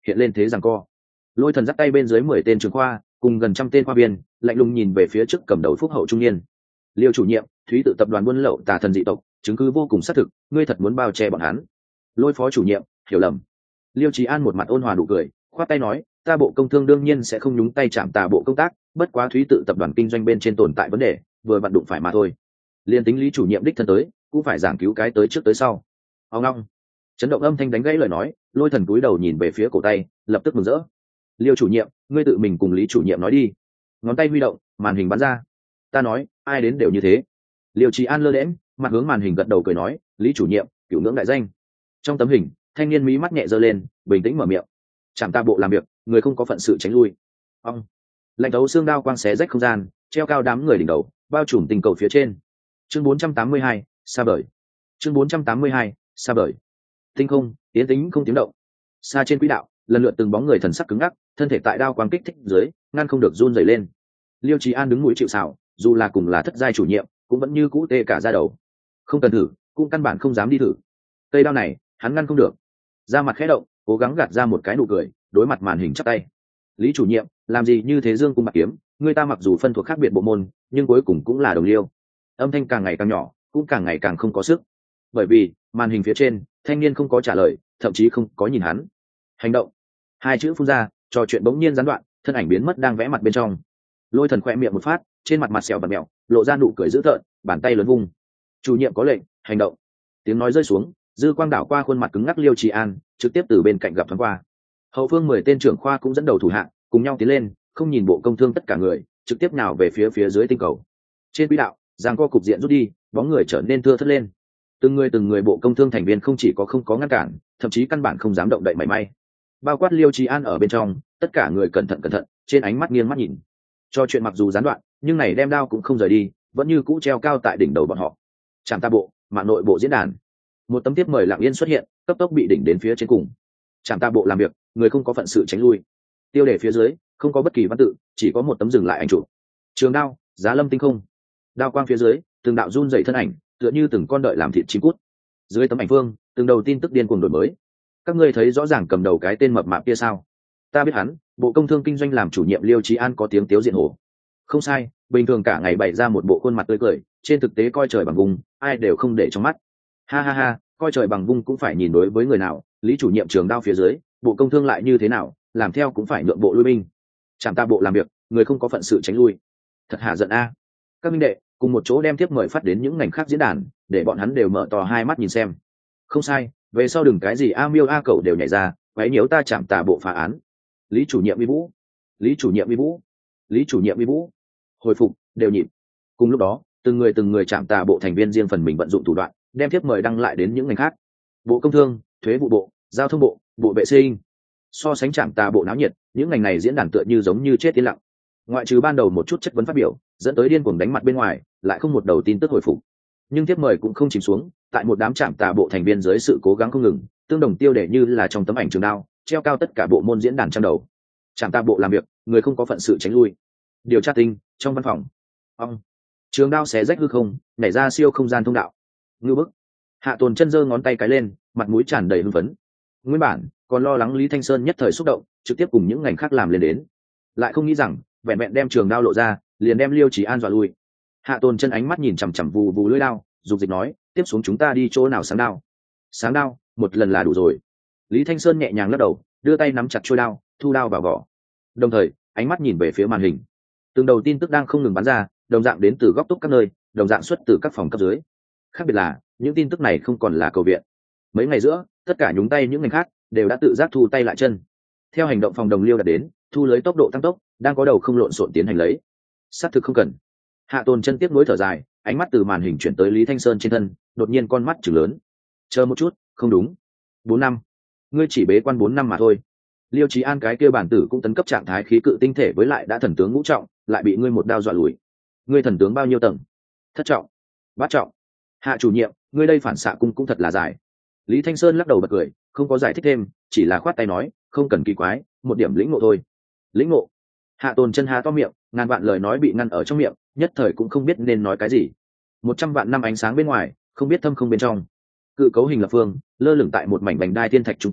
hiện lên thế giằng co. Lôi Thần dắt tay bên dưới 10 tên trưởng khoa cùng gần trăm tên khoa viên, lạnh lùng nhìn về phía trước cầm đầu phúc hậu trung niên. Liêu chủ nhiệm, thúy tự tập đoàn buôn lậu tà thần dị tộc, chứng cứ vô cùng xác thực, ngươi thật muốn bao che bọn hắn. Lôi phó chủ nhiệm, hiểu lầm. Liêu Chí An một mặt ôn hòa nụ cười, khoát tay nói, ta bộ công thương đương nhiên sẽ không nhúng tay chạm tà bộ công tác, bất quá thúy tự tập đoàn kinh doanh bên trên tồn tại vấn đề, vừa vặn đụng phải mà thôi. Liên tính Lý chủ nhiệm đích thân tới, cũng phải giảng cứu cái tới trước tới sau. Ông long, chấn động âm thanh đánh gãy lời nói, Lôi Thần cúi đầu nhìn về phía cổ tay, lập tức mừng rỡ. Liêu chủ nhiệm, ngươi tự mình cùng Lý chủ nhiệm nói đi. Ngón tay huy động, màn hình bắn ra. Ta nói, ai đến đều như thế. Liêu Chí An lơ lẽm, mặt hướng màn hình gật đầu cười nói, Lý chủ nhiệm, cửu ngưỡng đại danh. Trong tấm hình, thanh niên mí mắt nhẹ giơ lên, bình tĩnh mở miệng. Chạm ta bộ làm việc, người không có phận sự tránh lui. Ông, lạnh thấu xương đao quang xé rách không gian, treo cao đám người đỉnh đầu, bao trùm tình cầu phía trên. Chương 482, xa bời. Chương 482, xa bời. Tinh không, tiến tính không tiếng động. Xa trên quỹ đạo, lần lượt từng bóng người thần sắc cứng ngắc, thân thể tại đao quang kích thích dưới, ngăn không được run rẩy lên. Liêu Chí An đứng mũi chịu sào, dù là cùng là thất giai chủ nhiệm, cũng vẫn như cũ tê cả da đầu. Không cần thử, cũng căn bản không dám đi thử. Cây đao này, hắn ngăn không được. Da mặt khẽ động, cố gắng gạt ra một cái nụ cười, đối mặt màn hình chắp tay. Lý chủ nhiệm, làm gì như thế dương cung bạc kiếm, người ta mặc dù phân thuộc khác biệt bộ môn, nhưng cuối cùng cũng là đồng liêu. Âm thanh càng ngày càng nhỏ, cũng càng ngày càng không có sức. Bởi vì, màn hình phía trên, thanh niên không có trả lời, thậm chí không có nhìn hắn. Hành động. Hai chữ phun ra, trò chuyện bỗng nhiên gián đoạn, thân ảnh biến mất đang vẽ mặt bên trong. Lôi Thần khẽ miệng một phát, trên mặt mặt sẹo bật mẹo, lộ ra nụ cười dữ tợn, bàn tay lớn vung. Chủ nhiệm có lệnh, hành động. Tiếng nói rơi xuống, dư quang đảo qua khuôn mặt cứng ngắc Liêu Chí An, trực tiếp từ bên cạnh gặp thoáng qua. Hậu phương 10 tên trưởng khoa cũng dẫn đầu thủ hạ, cùng nhau tiến lên, không nhìn bộ công thương tất cả người, trực tiếp nào về phía dưới tinh cầu. Trên quỹ đạo, giằng co cục diện rút đi, bóng người trở nên thưa thớt lên. Từng người bộ công thương thành viên không chỉ có không có ngăn cản, thậm chí căn bản không dám động đậy mảy may. Bao quát Liêu Chí An ở bên trong, tất cả người cẩn thận, trên ánh mắt nghiêng mắt nhìn. Cho chuyện mặc dù gián đoạn, nhưng này đem đao cũng không rời đi, vẫn như cũ treo cao tại đỉnh đầu bọn họ. Trạm ta bộ, mạng nội bộ diễn đàn. Một tấm tiếp mời lặng yên xuất hiện, cấp tốc bị đỉnh đến phía trên cùng. Trạm ta bộ làm việc, người không có phận sự tránh lui. Tiêu đề phía dưới không có bất kỳ văn tự, chỉ có một tấm dừng lại ảnh chụp. Trường đao, giá lâm tinh không. Đao quang phía dưới, từng đạo run dậy thân ảnh, tựa như từng con đợi làm thịt chim cút. Dưới tấm ảnh phương, từng đầu tin tức điên cuồng đổi mới. Các ngươi thấy rõ ràng cầm đầu cái tên mập mạp kia sao? Ta biết hắn, bộ công thương kinh doanh làm chủ nhiệm Liêu Chí An có tiếng tiếu diện hổ. Không sai, bình thường cả ngày bày ra một bộ khuôn mặt tươi cười, trên thực tế coi trời bằng vùng, ai đều không để trong mắt. Ha ha ha, coi trời bằng vung cũng phải nhìn đối với người nào. Lý chủ nhiệm trường đao phía dưới, bộ công thương lại như thế nào, làm theo cũng phải nhượng bộ lui binh. Chạm ta bộ làm việc, người không có phận sự tránh lui. Thật hạ giận a. Các minh đệ cùng một chỗ đem tiếp mời phát đến những ngành khác diễn đàn, để bọn hắn đều mở to hai mắt nhìn xem. Không sai, về sau đừng cái gì a miêu a cẩu đều nhảy ra, quấy nhiễu ta chạm tà bộ phá án. Lý chủ nhiệm uy vũ, Lý chủ nhiệm uy vũ, Lý chủ nhiệm uy vũ. Hồi phục đều nhịp. Cùng lúc đó, từng người chạm tà bộ thành viên riêng phần mình vận dụng thủ đoạn, đem tiếp mời đăng lại đến những ngành khác. Bộ công thương, thuế vụ bộ, giao thông bộ, bộ vệ sinh. So sánh chạm tà bộ náo nhiệt, những ngành này diễn đàn tựa như giống như chết yên lặng. Ngoại trừ ban đầu một chút chất vấn phát biểu, dẫn tới điên cuồng đánh mặt bên ngoài, lại không một đầu tin tức hồi phục. Nhưng tiếp mời cũng không chìm xuống, tại một đám chạm tà bộ thành viên dưới sự cố gắng không ngừng, tương đồng tiêu đề như là trong tấm ảnh trường đao, treo cao tất cả bộ môn diễn đàn trang đầu. Chạm tà bộ làm việc, người không có phận sự tránh lui. Điều tra tinh, trong văn phòng. Ông, trường đao xé rách hư không, nảy ra siêu không gian thông đạo. Ngưu bức. Hạ Tồn chân giơ ngón tay cái lên, mặt mũi tràn đầy hưng phấn. Nguyên bản còn lo lắng Lý Thanh Sơn nhất thời xúc động, trực tiếp cùng những ngành khác làm lên đến, lại không nghĩ rằng vẹn vẹn đem trường đao lộ ra, liền đem Liêu Chí An dọa lui. Hạ Tồn chân ánh mắt nhìn chằm chằm vù vù lưỡi đao, dục dịch nói, tiếp xuống chúng ta đi chỗ nào sáng đao? Sáng đao, một lần là đủ rồi. Lý Thanh Sơn nhẹ nhàng lắc đầu, đưa tay nắm chặt chuôi đao, thu đao vào vỏ. Đồng thời, ánh mắt nhìn về phía màn hình. Từng đầu tin tức đang không ngừng bắn ra, đồng dạng đến từ góc túc các nơi, đồng dạng xuất từ các phòng cấp dưới. Khác biệt là, những tin tức này không còn là cầu viện. Mấy ngày giữa, tất cả nhúng tay những ngành khác đều đã tự giác thu tay lại chân. Theo hành động phòng đồng liêu đạt đến, thu lưới tốc độ tăng tốc, đang có đầu không lộn xộn tiến hành lấy. Xác thực không cần. Hạ Tồn chân tiếp nối thở dài, ánh mắt từ màn hình chuyển tới Lý Thanh Sơn trên thân, đột nhiên con mắt trừng lớn. Chờ một chút, không đúng. 4 năm. Ngươi chỉ bế quan 4 năm mà thôi. Liêu Chí An cái kia bản tử cũng tấn cấp trạng thái khí cự tinh thể với lại đã thần tướng ngũ trọng, lại bị ngươi một đao dọa lùi. Ngươi thần tướng bao nhiêu tầng? Thất trọng, bát trọng. Hạ chủ nhiệm, ngươi đây phản xạ cung cũng thật là dài. Lý Thanh Sơn lắc đầu bật cười, không có giải thích thêm, chỉ là khoát tay nói, không cần kỳ quái, một điểm lĩnh ngộ thôi. Lĩnh ngộ? Hạ Tồn chân há to miệng, ngàn vạn lời nói bị ngăn ở trong miệng, nhất thời cũng không biết nên nói cái gì. 100 vạn năm ánh sáng bên ngoài, không biết thâm không bên trong. Cự cấu hình lập phương, lơ lửng tại một mảnh vành đai thiên thạch trung tâm,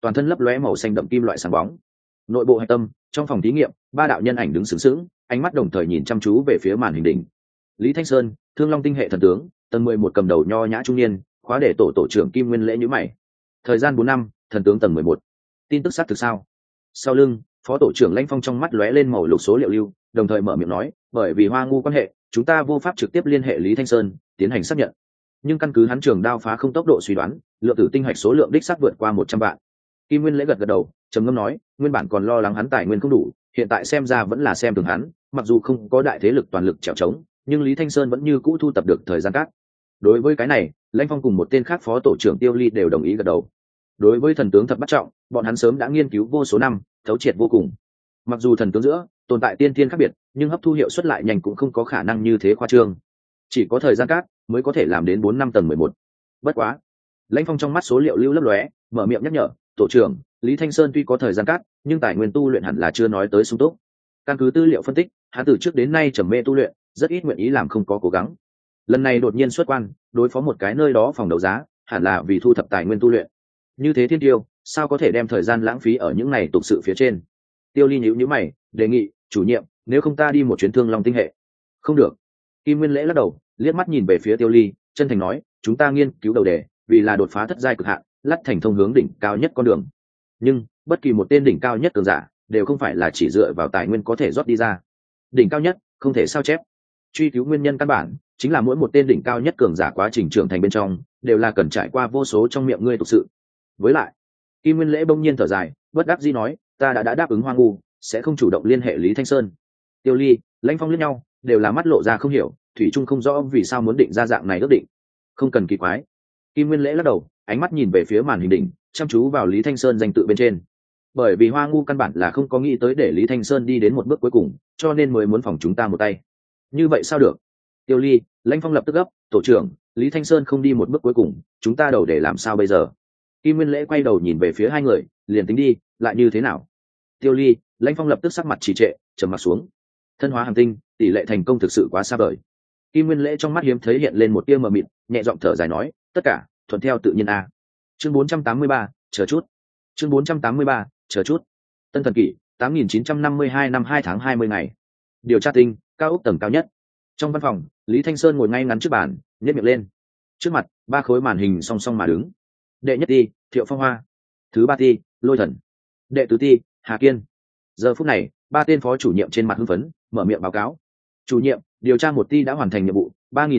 toàn thân lấp lóe màu xanh đậm kim loại sáng bóng. Nội bộ hạch tâm, trong phòng thí nghiệm, ba đạo nhân ảnh đứng sướng sướng, ánh mắt đồng thời nhìn chăm chú về phía màn hình đỉnh. Lý Thanh Sơn, Thương Long tinh hệ thần tướng, tầng 11 cầm đầu nho nhã trung niên, khóa để tổ trưởng Kim Nguyên Lễ nhíu mày. Thời gian 4 năm, thần tướng tầng 11. Tin tức xác thực sao? Sau lưng, phó tổ trưởng Lãnh Phong trong mắt lóe lên màu lục số liệu lưu, đồng thời mở miệng nói, bởi vì Hoa Ngu quan hệ, chúng ta vô pháp trực tiếp liên hệ Lý Thanh Sơn, tiến hành xác nhận. Nhưng căn cứ hắn trường đao phá không tốc độ suy đoán, lượng tử tinh hạch số lượng đích xác vượt qua 100 vạn. Kim Nguyên Lễ gật gật đầu, trầm ngâm nói, nguyên bản còn lo lắng hắn tài nguyên không đủ, hiện tại xem ra vẫn là xem thường hắn, mặc dù không có đại thế lực toàn lực chèo chống, nhưng Lý Thanh Sơn vẫn như cũ thu tập được thời gian cát. Đối với cái này, Lãnh Phong cùng một tên khác phó tổ trưởng Tiêu Ly đều đồng ý gật đầu. Đối với thần tướng thập bắt trọng, bọn hắn sớm đã nghiên cứu vô số năm, thấu triệt vô cùng. Mặc dù thần tướng giữa tồn tại tiên thiên khác biệt, nhưng hấp thu hiệu suất lại nhanh cũng không có khả năng như thế khoa trương. Chỉ có thời gian cát mới có thể làm đến 4 năm tầng 11. Bất quá, Lãnh Phong trong mắt số liệu lưu lấp lóe, mở miệng nhắc nhở, tổ trưởng, Lý Thanh Sơn tuy có thời gian cát, nhưng tài nguyên tu luyện hẳn là chưa nói tới sung túc. Căn cứ tư liệu phân tích, hắn từ trước đến nay trầm mê tu luyện, rất ít nguyện ý làm không có cố gắng. Lần này đột nhiên xuất quan, đối phó một cái nơi đó phòng đấu giá, hẳn là vì thu thập tài nguyên tu luyện. Như thế thiên tiêu, sao có thể đem thời gian lãng phí ở những này tục sự phía trên? Tiêu Ly nhíu mày, đề nghị, chủ nhiệm, nếu không ta đi một chuyến Thương Long tinh hệ. Không được. Kim Nguyên Lễ lắc đầu, liếc mắt nhìn về phía Tiêu Ly, chân thành nói, chúng ta nghiên cứu đầu đề, vì là đột phá thất giai cực hạn, lắt thành thông hướng đỉnh cao nhất con đường. Nhưng bất kỳ một tên đỉnh cao nhất cường giả đều không phải là chỉ dựa vào tài nguyên có thể rót đi ra. Đỉnh cao nhất không thể sao chép. Truy cứu nguyên nhân căn bản chính là mỗi một tên đỉnh cao nhất cường giả quá trình trưởng thành bên trong đều là cần trải qua vô số trong miệng ngươi thực sự. Với lại, Kim Nguyên Lễ bỗng nhiên thở dài, bất đắc dĩ nói, ta đã đáp ứng Hoa Ngu, sẽ không chủ động liên hệ Lý Thanh Sơn. Tiêu Ly, Lãnh Phong liếc nhau, đều là mắt lộ ra không hiểu, thủy chung không rõ vì sao muốn định ra dạng này ước định. Không cần kỳ quái. Kim Nguyên Lễ lắc đầu, ánh mắt nhìn về phía màn hình đỉnh, chăm chú vào Lý Thanh Sơn danh tự bên trên. Bởi vì Hoa Ngu căn bản là không có nghĩ tới để Lý Thanh Sơn đi đến một bước cuối cùng, cho nên mới muốn phòng chúng ta một tay. Như vậy sao được? Tiêu Ly, Lãnh Phong lập tức gấp, tổ trưởng, Lý Thanh Sơn không đi một bước cuối cùng, chúng ta đầu để làm sao bây giờ? Kim Nguyên Lễ quay đầu nhìn về phía hai người, liền tính đi, lại như thế nào? Tiêu Ly, Lãnh Phong lập tức sắc mặt trì trệ, trầm mặt xuống. Thân hóa hành tinh, tỷ lệ thành công thực sự quá xa vời. Kim Nguyên Lễ trong mắt hiếm thấy hiện lên một tia mờ mịt, nhẹ giọng thở dài nói, tất cả thuận theo tự nhiên a. Chương 483, chờ chút. Chương 483, chờ chút. Tân Thần Kỷ, 8952 năm 2 tháng 20 ngày. Điều tra tinh, cao ốc tầng cao nhất. Trong văn phòng, Lý Thanh Sơn ngồi ngay ngắn trước bàn, nhếch miệng lên. Trước mặt, ba khối màn hình song song mà đứng. Đệ nhất ti, Thiệu Phong Hoa. Thứ ba ti, Lôi Thần. Đệ tứ ti, Hà Kiên. Giờ phút này, ba tên phó chủ nhiệm trên mặt hưng phấn, mở miệng báo cáo. Chủ nhiệm, điều tra một ti đã hoàn thành nhiệm vụ,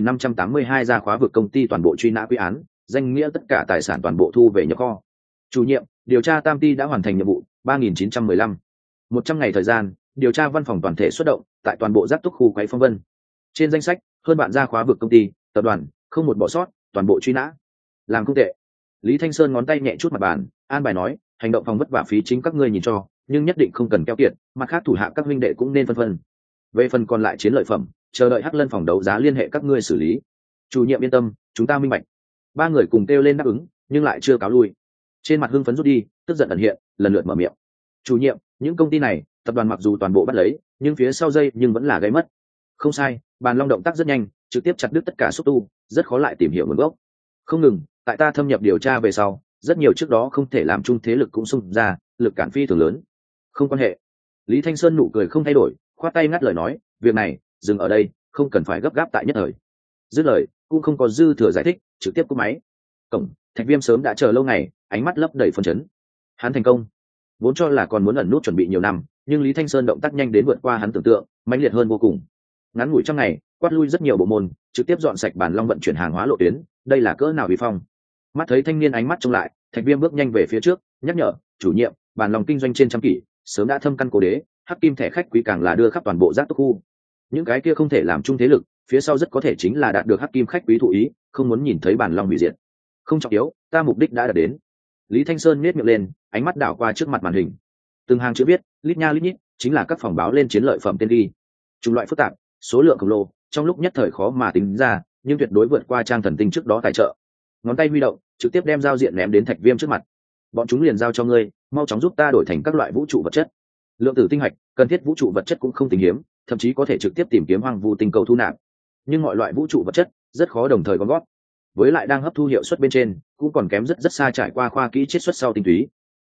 3582 gia khóa vực công ty toàn bộ truy nã quy án, danh nghĩa tất cả tài sản toàn bộ thu về nhập kho. Chủ nhiệm, điều tra tam ti đã hoàn thành nhiệm vụ, 3915. 100 ngày thời gian, điều tra văn phòng toàn thể xuất động, tại toàn bộ giác túc khu quấy phong vân. Trên danh sách, hơn bạn gia khóa vực công ty, tập đoàn, không một bỏ sót, toàn bộ truy nã. Làm không tệ. Lý Thanh Sơn ngón tay nhẹ chút mặt bàn, an bài nói, hành động phòng vất vả phí chính các ngươi nhìn cho, nhưng nhất định không cần keo kiệt, mặt khác thủ hạ các huynh đệ cũng nên phân phân. Về phần còn lại chiến lợi phẩm, chờ đợi Hắc Lân phòng đấu giá liên hệ các ngươi xử lý. Chủ nhiệm yên tâm, chúng ta minh bạch. Ba người cùng kêu lên đáp ứng, nhưng lại chưa cáo lui. Trên mặt hưng phấn rút đi, tức giận ẩn hiện, lần lượt mở miệng. Chủ nhiệm, những công ty này, tập đoàn mặc dù toàn bộ bắt lấy, nhưng phía sau dây nhưng vẫn là gây mất. Không sai, Bàn Long động tác rất nhanh, trực tiếp chặt đứt tất cả xúc tu, rất khó lại tìm hiểu nguồn gốc. Không ngừng, tại ta thâm nhập điều tra về sau, rất nhiều trước đó không thể làm chung thế lực cũng xung ra, lực cản phi thường lớn. Không quan hệ. Lý Thanh Sơn nụ cười không thay đổi, khoát tay ngắt lời nói, việc này dừng ở đây, không cần phải gấp gáp tại nhất thời. Dứt lời, cũng không có dư thừa giải thích, trực tiếp cúp máy. Cổng, Thạch Viêm sớm đã chờ lâu ngày, ánh mắt lấp đầy phấn chấn. Hắn thành công. Vốn cho là còn muốn ẩn nút chuẩn bị nhiều năm, nhưng Lý Thanh Sơn động tác nhanh đến vượt qua hắn tưởng tượng, mãnh liệt hơn vô cùng. Ngắn ngủi trong ngày, quát lui rất nhiều bộ môn, trực tiếp dọn sạch Bàn Long vận chuyển hàng hóa lộ tuyến, đây là cỡ nào uy phong. Mắt thấy thanh niên ánh mắt trông lại, Thạch Viêm bước nhanh về phía trước, nhắc nhở, chủ nhiệm, Bàn Long kinh doanh trên trăm kỷ, sớm đã thâm căn cố đế, hắc kim thẻ khách quý càng là đưa khắp toàn bộ giác túc khu. Những cái kia không thể làm chung thế lực, phía sau rất có thể chính là đạt được hắc kim khách quý thụ ý, không muốn nhìn thấy Bàn Long hủy diệt. Không trọng yếu, ta mục đích đã đạt đến. Lý Thanh Sơn nhếch miệng lên, ánh mắt đảo qua trước mặt màn hình. Từng hàng chữ viết, lít nha lít nhít, chính là các phòng báo lên chiến lợi phẩm tên ghi. Chủng loại phức tạp, số lượng khổng lồ, trong lúc nhất thời khó mà tính ra, nhưng tuyệt đối vượt qua trang thần tinh trước đó tài trợ. Ngón tay huy động, trực tiếp đem giao diện ném đến Thạch Viêm trước mặt. Bọn chúng liền giao cho ngươi, mau chóng giúp ta đổi thành các loại vũ trụ vật chất. Lượng tử tinh hạch, cần thiết vũ trụ vật chất cũng không tính hiếm, thậm chí có thể trực tiếp tìm kiếm hoang vu tinh cầu thu nạp. Nhưng mọi loại vũ trụ vật chất rất khó đồng thời gom góp, với lại đang hấp thu hiệu suất bên trên cũng còn kém rất xa trải qua khoa kỹ chiết xuất sau tinh túy.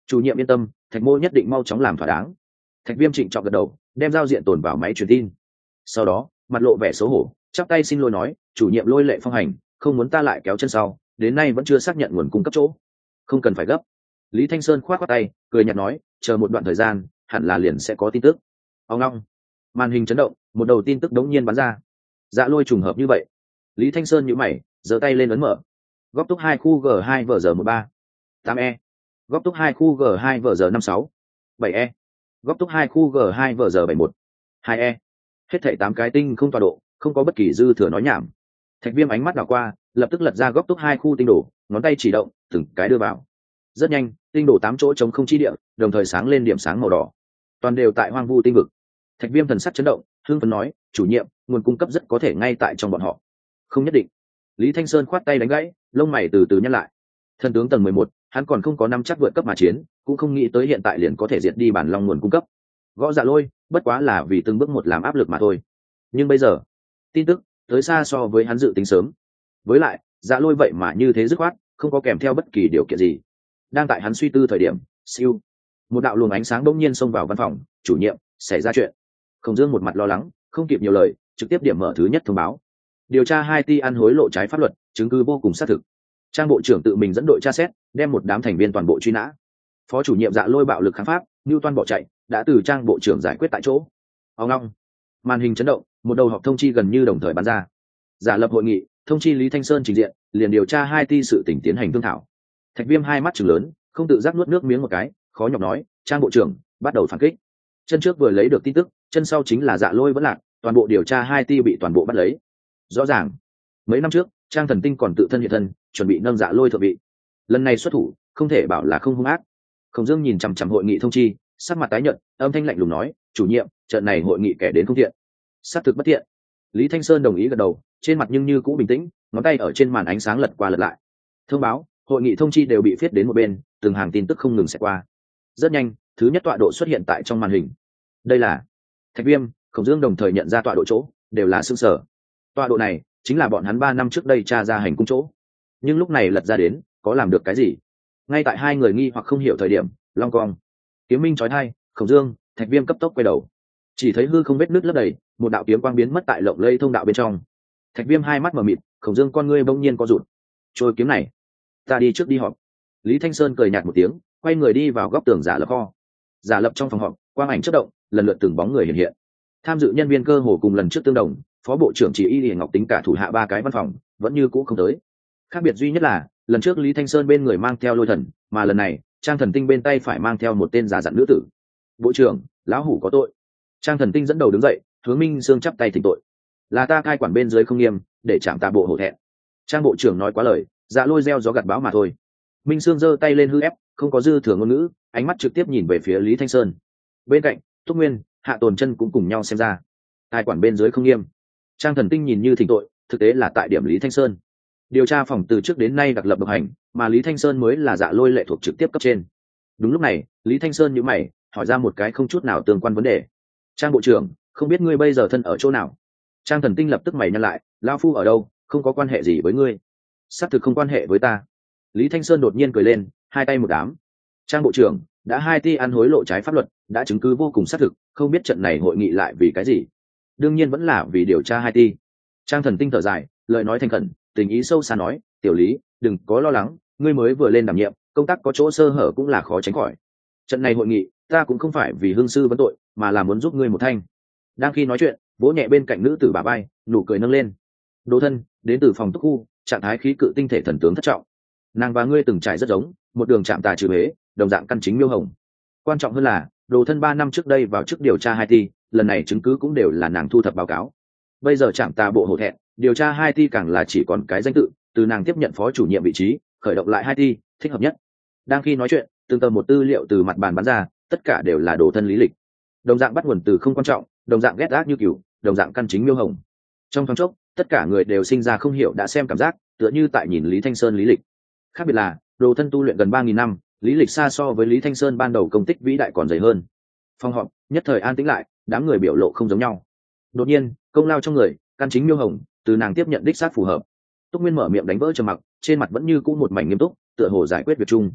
Chủ nhiệm yên tâm, Thạch mô nhất định mau chóng làm thỏa đáng. Thạch Viêm trịnh trọng gật đầu, đem giao diện tồn vào máy truyền tin. Sau đó mặt lộ vẻ xấu hổ, chắp tay xin lỗi nói, chủ nhiệm Lôi Lệ Phong hành không muốn ta lại kéo chân sau, đến nay vẫn chưa xác nhận nguồn cung cấp chỗ. Không cần phải gấp. Lý Thanh Sơn khoát khoát tay, cười nhạt nói, chờ một đoạn thời gian hẳn là liền sẽ có tin tức. Ông long, màn hình chấn động, một đầu tin tức đống nhiên bắn ra. Dạ Lôi trùng hợp như vậy. Lý Thanh Sơn nhíu mày, giơ tay lên ấn mở. Góc túc 2 khu G2 vở giờ 13. 8E. Góc túc 2 khu G2 vở giờ 56. 7E. Góc túc 2 khu G2 vở giờ 71. 2E. Hết thảy 8 cái tinh không tọa độ, không có bất kỳ dư thừa nói nhảm. Thạch Viêm ánh mắt đảo qua, lập tức lật ra góc túc 2 khu tinh đồ, ngón tay chỉ động, từng cái đưa vào. Rất nhanh, tinh đồ 8 chỗ trống không chi địa, đồng thời sáng lên điểm sáng màu đỏ. Toàn đều tại hoang vu tinh vực. Thạch Viêm thần sắc chấn động, hưng phấn nói, chủ nhiệm, nguồn cung cấp rất có thể ngay tại trong bọn họ. Không nhất định. Lý Thanh Sơn khoát tay đánh gãy, lông mày từ từ nhăn lại. Thần tướng tầng 11, hắn còn không có năm chắc vượt cấp mà chiến, cũng không nghĩ tới hiện tại liền có thể diệt đi bản long nguồn cung cấp. Gõ Dạ Lôi, bất quá là vì từng bước một làm áp lực mà thôi. Nhưng bây giờ, tin tức tới xa so với hắn dự tính sớm. Với lại, Dạ Lôi vậy mà như thế dứt khoát, không có kèm theo bất kỳ điều kiện gì. Đang tại hắn suy tư thời điểm, siêu, một đạo luồng ánh sáng bỗng nhiên xông vào văn phòng, chủ nhiệm, xảy ra chuyện. Khổng Dương một mặt lo lắng, không kịp nhiều lời, trực tiếp điểm mở thứ nhất thông báo. Điều tra 2 ti ăn hối lộ trái pháp luật, chứng cứ vô cùng xác thực. Trang bộ trưởng tự mình dẫn đội tra xét, đem một đám thành viên toàn bộ truy nã. Phó chủ nhiệm Dạ Lôi bạo lực kháng pháp, Nưu Toan bỏ chạy, đã từ Trang bộ trưởng giải quyết tại chỗ. Ông long, màn hình chấn động, một đầu họp thông chi gần như đồng thời bắn ra. Giả lập hội nghị, thông chi Lý Thanh Sơn trình diện, liền điều tra 2 ti sự tình tiến hành thương thảo. Thạch Viêm hai mắt trừng lớn, không tự giác nuốt nước miếng một cái, khó nhọc nói, Trang bộ trưởng bắt đầu phản kích. Chân trước vừa lấy được tin tức, chân sau chính là Dạ Lôi vẫn lạc, toàn bộ điều tra 2 ti bị toàn bộ bắt lấy. Rõ ràng, mấy năm trước, Trang Thần Tinh còn tự thân hiện thân, chuẩn bị nâng Dạ Lôi thượng vị. Lần này xuất thủ, không thể bảo là không hung ác. Khổng Dương nhìn chằm chằm hội nghị thông chi, sắc mặt tái nhợt, âm thanh lạnh lùng nói, chủ nhiệm, trận này hội nghị kẻ đến không thiện. Sát thực bất thiện. Lý Thanh Sơn đồng ý gật đầu, trên mặt nhưng như cũ bình tĩnh, ngón tay ở trên màn ánh sáng lật qua lật lại. Thông báo, hội nghị thông chi đều bị viết đến một bên, từng hàng tin tức không ngừng sẽ qua. Rất nhanh, thứ nhất tọa độ xuất hiện tại trong màn hình. Đây là Thạch Viêm, Khổng Dương đồng thời nhận ra tọa độ chỗ, đều là xương sở. Tọa độ này chính là bọn hắn 3 năm trước đây tra ra hành cung chỗ. Nhưng lúc này lật ra đến, có làm được cái gì? Ngay tại hai người nghi hoặc không hiểu thời điểm, long cong, kiếm minh chói tai, Khổng Dương, Thạch Viêm cấp tốc quay đầu, chỉ thấy hư không vết nứt lấp đầy, một đạo kiếm quang biến mất tại lộng lây thông đạo bên trong. Thạch Viêm hai mắt mở mịt, Khổng Dương con ngươi bỗng nhiên co rụt. Trôi kiếm này, ta đi trước đi họp. Lý Thanh Sơn cười nhạt một tiếng, quay người đi vào góc tường giả lập kho. Giả lập trong phòng họp, quang ảnh chớp động, lần lượt từng bóng người hiện hiện. Tham dự nhân viên cơ hồ cùng lần trước tương đồng, phó bộ trưởng chỉ Y Lệ Ngọc tính cả thủ hạ 3 cái văn phòng, vẫn như cũ không tới. Khác biệt duy nhất là, lần trước Lý Thanh Sơn bên người mang theo Lôi Thần, mà lần này, Trang Thần Tinh bên tay phải mang theo một tên giả dặn nữ tử. Bộ trưởng, lão hủ có tội. Trang Thần Tinh dẫn đầu đứng dậy, hướng Minh Sương chắp tay thỉnh tội. Là ta cai quản bên dưới không nghiêm, để chạm ta bộ hổ thẹn. Trang bộ trưởng nói quá lời, Dạ Lôi gieo gió gặt bão mà thôi. Minh Sương giơ tay lên hư ép, không có dư thừa ngôn ngữ, ánh mắt trực tiếp nhìn về phía Lý Thanh Sơn. Bên cạnh, Túc Nguyên, Hạ Tồn Chân cũng cùng nhau xem ra. Cai quản bên dưới không nghiêm. Trang Thần Tinh nhìn như thỉnh tội, thực tế là tại điểm Lý Thanh Sơn. Điều tra phòng từ trước đến nay đặc lập độc hành, mà Lý Thanh Sơn mới là Dạ Lôi lệ thuộc trực tiếp cấp trên. Đúng lúc này, Lý Thanh Sơn nhíu mày, hỏi ra một cái không chút nào tương quan vấn đề. Trang bộ trưởng, không biết ngươi bây giờ thân ở chỗ nào? Trang Thần Tinh lập tức mày nhăn lại, lão phu ở đâu, không có quan hệ gì với ngươi. Xác thực không quan hệ với ta. Lý Thanh Sơn đột nhiên cười lên, hai tay một đám. Trang bộ trưởng, đã 2 ti ăn hối lộ trái pháp luật, đã chứng cứ vô cùng xác thực, không biết trận này hội nghị lại vì cái gì? Đương nhiên vẫn là vì điều tra 2 ti. Trang Thần Tinh thở dài, lời nói thành khẩn, tình ý sâu xa nói, tiểu Lý, đừng có lo lắng, ngươi mới vừa lên đảm nhiệm, công tác có chỗ sơ hở cũng là khó tránh khỏi. Trận này hội nghị, ta cũng không phải vì hương sư vấn tội, mà là muốn giúp ngươi một thanh. Đang khi nói chuyện, vỗ nhẹ bên cạnh nữ tử bả vai, nụ cười nâng lên. Đỗ thân, đến từ phòng túc khu, trạng thái khí cự tinh thể thần tướng thất trọng. Nàng và ngươi từng trải rất giống, một đường chạm tà trừ huế, đồng dạng căn chính miêu hồng. Quan trọng hơn là, Đồ thân 3 năm trước đây vào chức điều tra 2 ti, lần này chứng cứ cũng đều là nàng thu thập báo cáo. Bây giờ chạm tà bộ hổ thẹn, điều tra 2 ti càng là chỉ còn cái danh tự, từ nàng tiếp nhận phó chủ nhiệm vị trí, khởi động lại 2 ti, thích hợp nhất. Đang khi nói chuyện, từng tờ một tư liệu từ mặt bàn bắn ra, tất cả đều là Đồ thân lý lịch. Đồng dạng bắt nguồn từ không quan trọng, đồng dạng ghét ác như cừu, đồng dạng căn chính miêu hồng. Trong thoáng chốc, tất cả người đều sinh ra không hiểu đã xem cảm giác, tựa như tại nhìn Lý Thanh Sơn lý lịch. Khác biệt là, Đồ thân tu luyện gần 3000 năm, lý lịch xa so với Lý Thanh Sơn ban đầu công tích vĩ đại còn dày hơn. Phòng họp nhất thời an tĩnh lại, đám người biểu lộ không giống nhau. Đột nhiên, công lao trong người, căn chính miêu hồng, từ nàng tiếp nhận đích xác phù hợp. Túc Nguyên mở miệng đánh vỡ trầm mặc, trên mặt vẫn như cũ một mảnh nghiêm túc, tựa hồ giải quyết việc chung.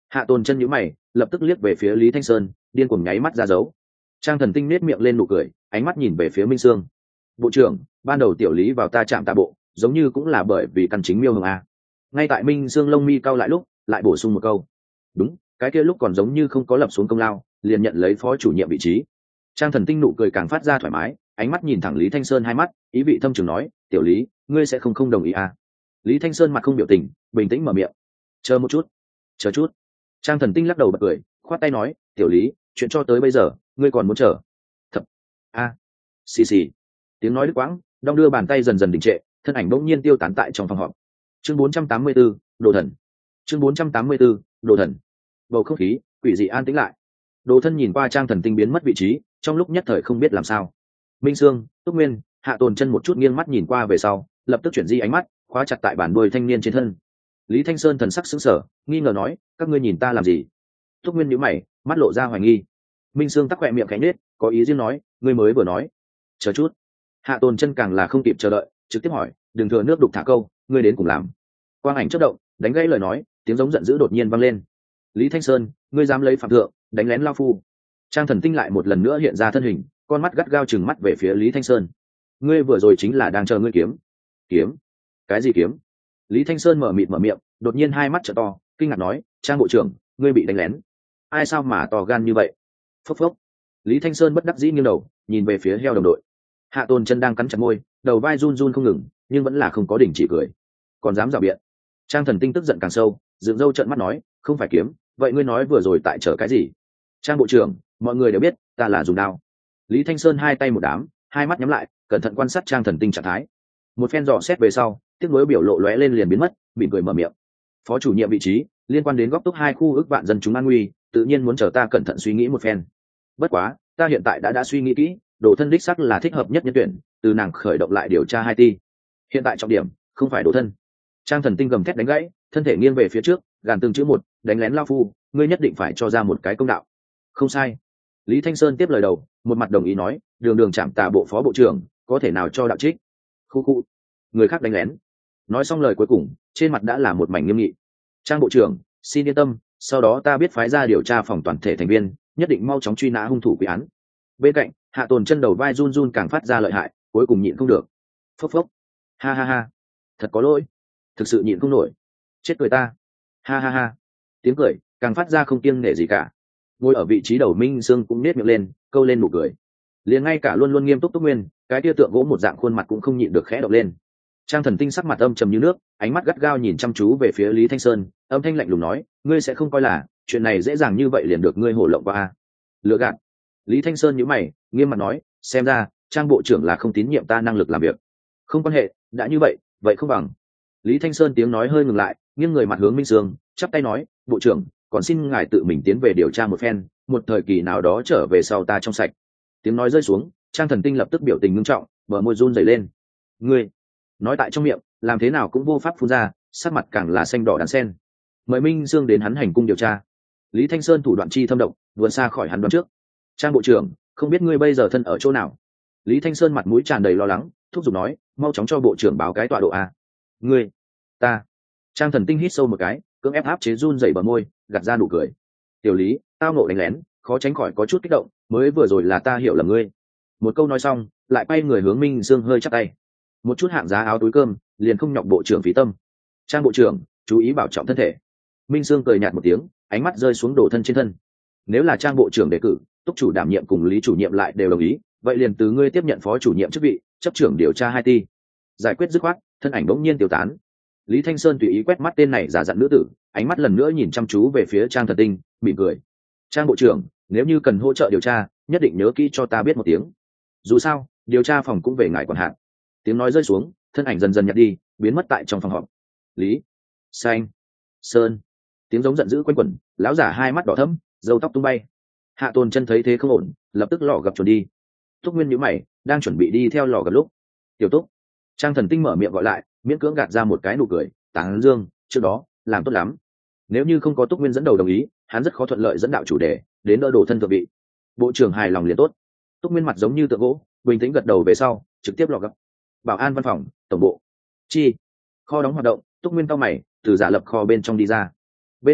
Hạ Tồn Chân nhíu mày, lập tức liếc về phía Lý Thanh Sơn, điên cuồng nháy mắt ra dấu. Trang Thần Tinh nết miệng lên nụ cười, ánh mắt nhìn về phía Minh Sương. Bộ trưởng, ban đầu tiểu Lý vào ta chạm tạ bộ, giống như cũng là bởi vì căn chính miêu hồng a. Ngay tại Minh Sương lông mi cau lại lúc, lại bổ sung một câu. Đúng, cái kia lúc còn giống như không có lập xuống công lao, liền nhận lấy phó chủ nhiệm vị trí. Trang Thần Tinh nụ cười càng phát ra thoải mái, ánh mắt nhìn thẳng Lý Thanh Sơn hai mắt, ý vị thâm trường nói, tiểu Lý, ngươi sẽ không đồng ý à? Lý Thanh Sơn mặt không biểu tình, bình tĩnh mở miệng. Chờ một chút, chờ chút. Trang Thần Tinh lắc đầu bật cười, khoát tay nói, tiểu Lý, chuyện cho tới bây giờ, ngươi còn muốn chờ? Thật. A. Xì xì. Tiếng nói đứt quãng, đong đưa bàn tay dần dần đình trệ, thân ảnh bỗng nhiên tiêu tán tại trong phòng họp. Chương 484, Đồ Thần. Chương 484, Đồ Thần. Bầu không khí quỷ dị an tĩnh lại. Đồ Thân nhìn qua Trang Thần Tinh biến mất vị trí, trong lúc nhất thời không biết làm sao. Minh Sương, Túc Nguyên, Hạ Tồn Chân một chút nghiêng mắt nhìn qua về sau, lập tức chuyển di ánh mắt, khóa chặt tại bản đuôi thanh niên trên thân. Lý Thanh Sơn thần sắc sững sờ, nghi ngờ nói, các ngươi nhìn ta làm gì? Túc Nguyên nhíu mày, mắt lộ ra hoài nghi. Minh Sương tắc khỏe miệng khẽ nhếch, có ý riêng nói, ngươi mới vừa nói. Chờ chút. Hạ Tồn Chân càng là không kịp chờ đợi, trực tiếp hỏi, đừng thừa nước đục thả câu, ngươi đến cùng làm. Quang ảnh chớp động, đánh gãy lời nói, tiếng giống giận dữ đột nhiên vang lên. Lý Thanh Sơn, ngươi dám lấy phạm thượng, đánh lén lao phu. Trang Thần Tinh lại một lần nữa hiện ra thân hình, con mắt gắt gao chừng mắt về phía Lý Thanh Sơn. Ngươi vừa rồi chính là đang chờ ngươi kiếm. Kiếm? Cái gì kiếm? Lý Thanh Sơn mở miệng, đột nhiên hai mắt trợ to, kinh ngạc nói, Trang bộ trưởng, ngươi bị đánh lén. Ai sao mà to gan như vậy? Phốc phốc. Lý Thanh Sơn bất đắc dĩ nghiêng đầu, nhìn về phía heo đồng đội. Hạ Tồn Chân đang cắn chặt môi, đầu vai run run không ngừng, nhưng vẫn là không có đình chỉ cười. Còn dám rào biện. Trang Thần Tinh tức giận càng sâu, dựng râu trợn mắt nói, không phải kiếm, vậy ngươi nói vừa rồi tại chờ cái gì? Trang bộ trưởng, mọi người đều biết ta là dùng đao. Lý Thanh Sơn hai tay một đám, hai mắt nhắm lại, cẩn thận quan sát Trang Thần Tinh trạng thái. Một phen dò xét về sau, tiếc nuối biểu lộ lóe lên liền biến mất, mỉm cười mở miệng. Phó chủ nhiệm vị trí liên quan đến góc túc hai khu ước vạn dân chúng an nguy, tự nhiên muốn chờ ta cẩn thận suy nghĩ một phen. Bất quá, ta hiện tại đã suy nghĩ kỹ, Đồ Thân đích xác là thích hợp nhất nhân tuyển, từ nàng khởi động lại điều tra hai ti. Hiện tại trọng điểm không phải Đồ Thân. Trang Thần Tinh gầm thét đánh gãy, thân thể nghiêng về phía trước, gàn từng chữ một, đánh lén lao phu, ngươi nhất định phải cho ra một cái công đạo. Không sai. Lý Thanh Sơn tiếp lời đầu, một mặt đồng ý nói, đường chạm tà bộ phó bộ trưởng, có thể nào cho đạo trích. Khu. Người khác đánh lén. Nói xong lời cuối cùng, trên mặt đã là một mảnh nghiêm nghị. Trang bộ trưởng, xin yên tâm, sau đó ta biết phái ra điều tra phòng toàn thể thành viên, nhất định mau chóng truy nã hung thủ quy án. Bên cạnh, Hạ Tồn Chân đầu vai run run càng phát ra lợi hại, cuối cùng nhịn không được. Phốc phốc. Ha ha ha. Thật có lỗi. Thực sự nhịn không nổi. Chết cười ta. Ha ha ha. Tiếng cười càng phát ra không kiêng nể gì cả. Ngồi ở vị trí đầu Minh Sương cũng nết miệng lên, câu lên nụ cười. Liền ngay cả luôn luôn nghiêm túc Túc Nguyên, cái tia tượng gỗ một dạng khuôn mặt cũng không nhịn được khẽ động lên. Trang Thần Tinh sắc mặt âm trầm như nước, ánh mắt gắt gao nhìn chăm chú về phía Lý Thanh Sơn, âm thanh lạnh lùng nói, ngươi sẽ không coi là chuyện này dễ dàng như vậy liền được ngươi hổ lộng qua à? Lừa gạt. Lý Thanh Sơn nhíu mày, nghiêm mặt nói, xem ra Trang bộ trưởng là không tín nhiệm ta năng lực làm việc. Không quan hệ, đã như vậy, vậy không bằng. Lý Thanh Sơn tiếng nói hơi ngừng lại, nghiêng người mặt hướng Minh Sương, chắp tay nói, bộ trưởng, còn xin ngài tự mình tiến về điều tra một phen, một thời kỳ nào đó trở về sau ta trong sạch. Tiếng nói rơi xuống, Trang Thần Tinh lập tức biểu tình ngưng trọng, bờ môi run rẩy lên. Ngươi nói tại trong miệng, làm thế nào cũng vô pháp phun ra, sắc mặt càng là xanh đỏ đan sen. Mời Minh Sương đến hắn hành cung điều tra. Lý Thanh Sơn thủ đoạn chi thâm độc, vượt xa khỏi hắn đoán trước. Trang bộ trưởng, không biết ngươi bây giờ thân ở chỗ nào? Lý Thanh Sơn mặt mũi tràn đầy lo lắng, thúc giục nói, mau chóng cho bộ trưởng báo cái tọa độ a. Ngươi, ta. Trang Thần Tinh hít sâu một cái, cưỡng áp chế run rẩy bờ môi, gạt ra nụ cười. Tiểu Lý, tao nộ đánh lén, khó tránh khỏi có chút kích động, mới vừa rồi là ta hiểu là ngươi. Một câu nói xong, lại quay người hướng Minh Sương hơi chắp tay. Một chút hạng giá áo túi cơm, liền không nhọc bộ trưởng phí tâm. Trang bộ trưởng, chú ý bảo trọng thân thể. Minh Sương cười nhạt một tiếng, ánh mắt rơi xuống Đồ Thân trên thân. Nếu là Trang bộ trưởng đề cử, túc chủ đảm nhiệm cùng Lý chủ nhiệm lại đều đồng ý, vậy liền từ ngươi tiếp nhận phó chủ nhiệm chức vị, chấp trưởng điều tra hai ti. Giải quyết dứt khoát, thân ảnh bỗng nhiên tiêu tán. Lý Thanh Sơn tùy ý quét mắt tên này giả dặn nữ tử, ánh mắt lần nữa nhìn chăm chú về phía Trang Thần Tinh, mỉm cười. Trang bộ trưởng, nếu như cần hỗ trợ điều tra, nhất định nhớ kỹ cho ta biết một tiếng. Dù sao, điều tra phòng cũng về ngài quản hạt. Tiếng nói rơi xuống, thân ảnh dần dần nhạt đi, biến mất tại trong phòng họp. Lý, Xanh, Sơn, tiếng giống giận dữ quanh quẩn, lão giả hai mắt đỏ thẫm, râu tóc tung bay. Hạ Tồn Chân thấy thế không ổn, lập tức lọ gặp chuồn đi. Túc Nguyên nhíu mày, đang chuẩn bị đi theo lò gặp lúc. Tiểu Túc. Trang Thần Tinh mở miệng gọi lại, miễn cưỡng gạt ra một cái nụ cười, tán dương, trước đó làm tốt lắm. Nếu như không có Túc Nguyên dẫn đầu đồng ý, hắn rất khó thuận lợi dẫn đạo chủ đề đến đỡ Đồ Thân thượng vị. Bộ trưởng hài lòng liền tốt. Túc Nguyên mặt giống như tượng gỗ, bình tĩnh gật đầu về sau, trực tiếp lọ gặp. Bảo an văn phòng, tổng bộ. Chi. Kho đóng hoạt động, Túc Nguyên cau mày, từ giả lập kho bên trong đi ra. Bên cạnh,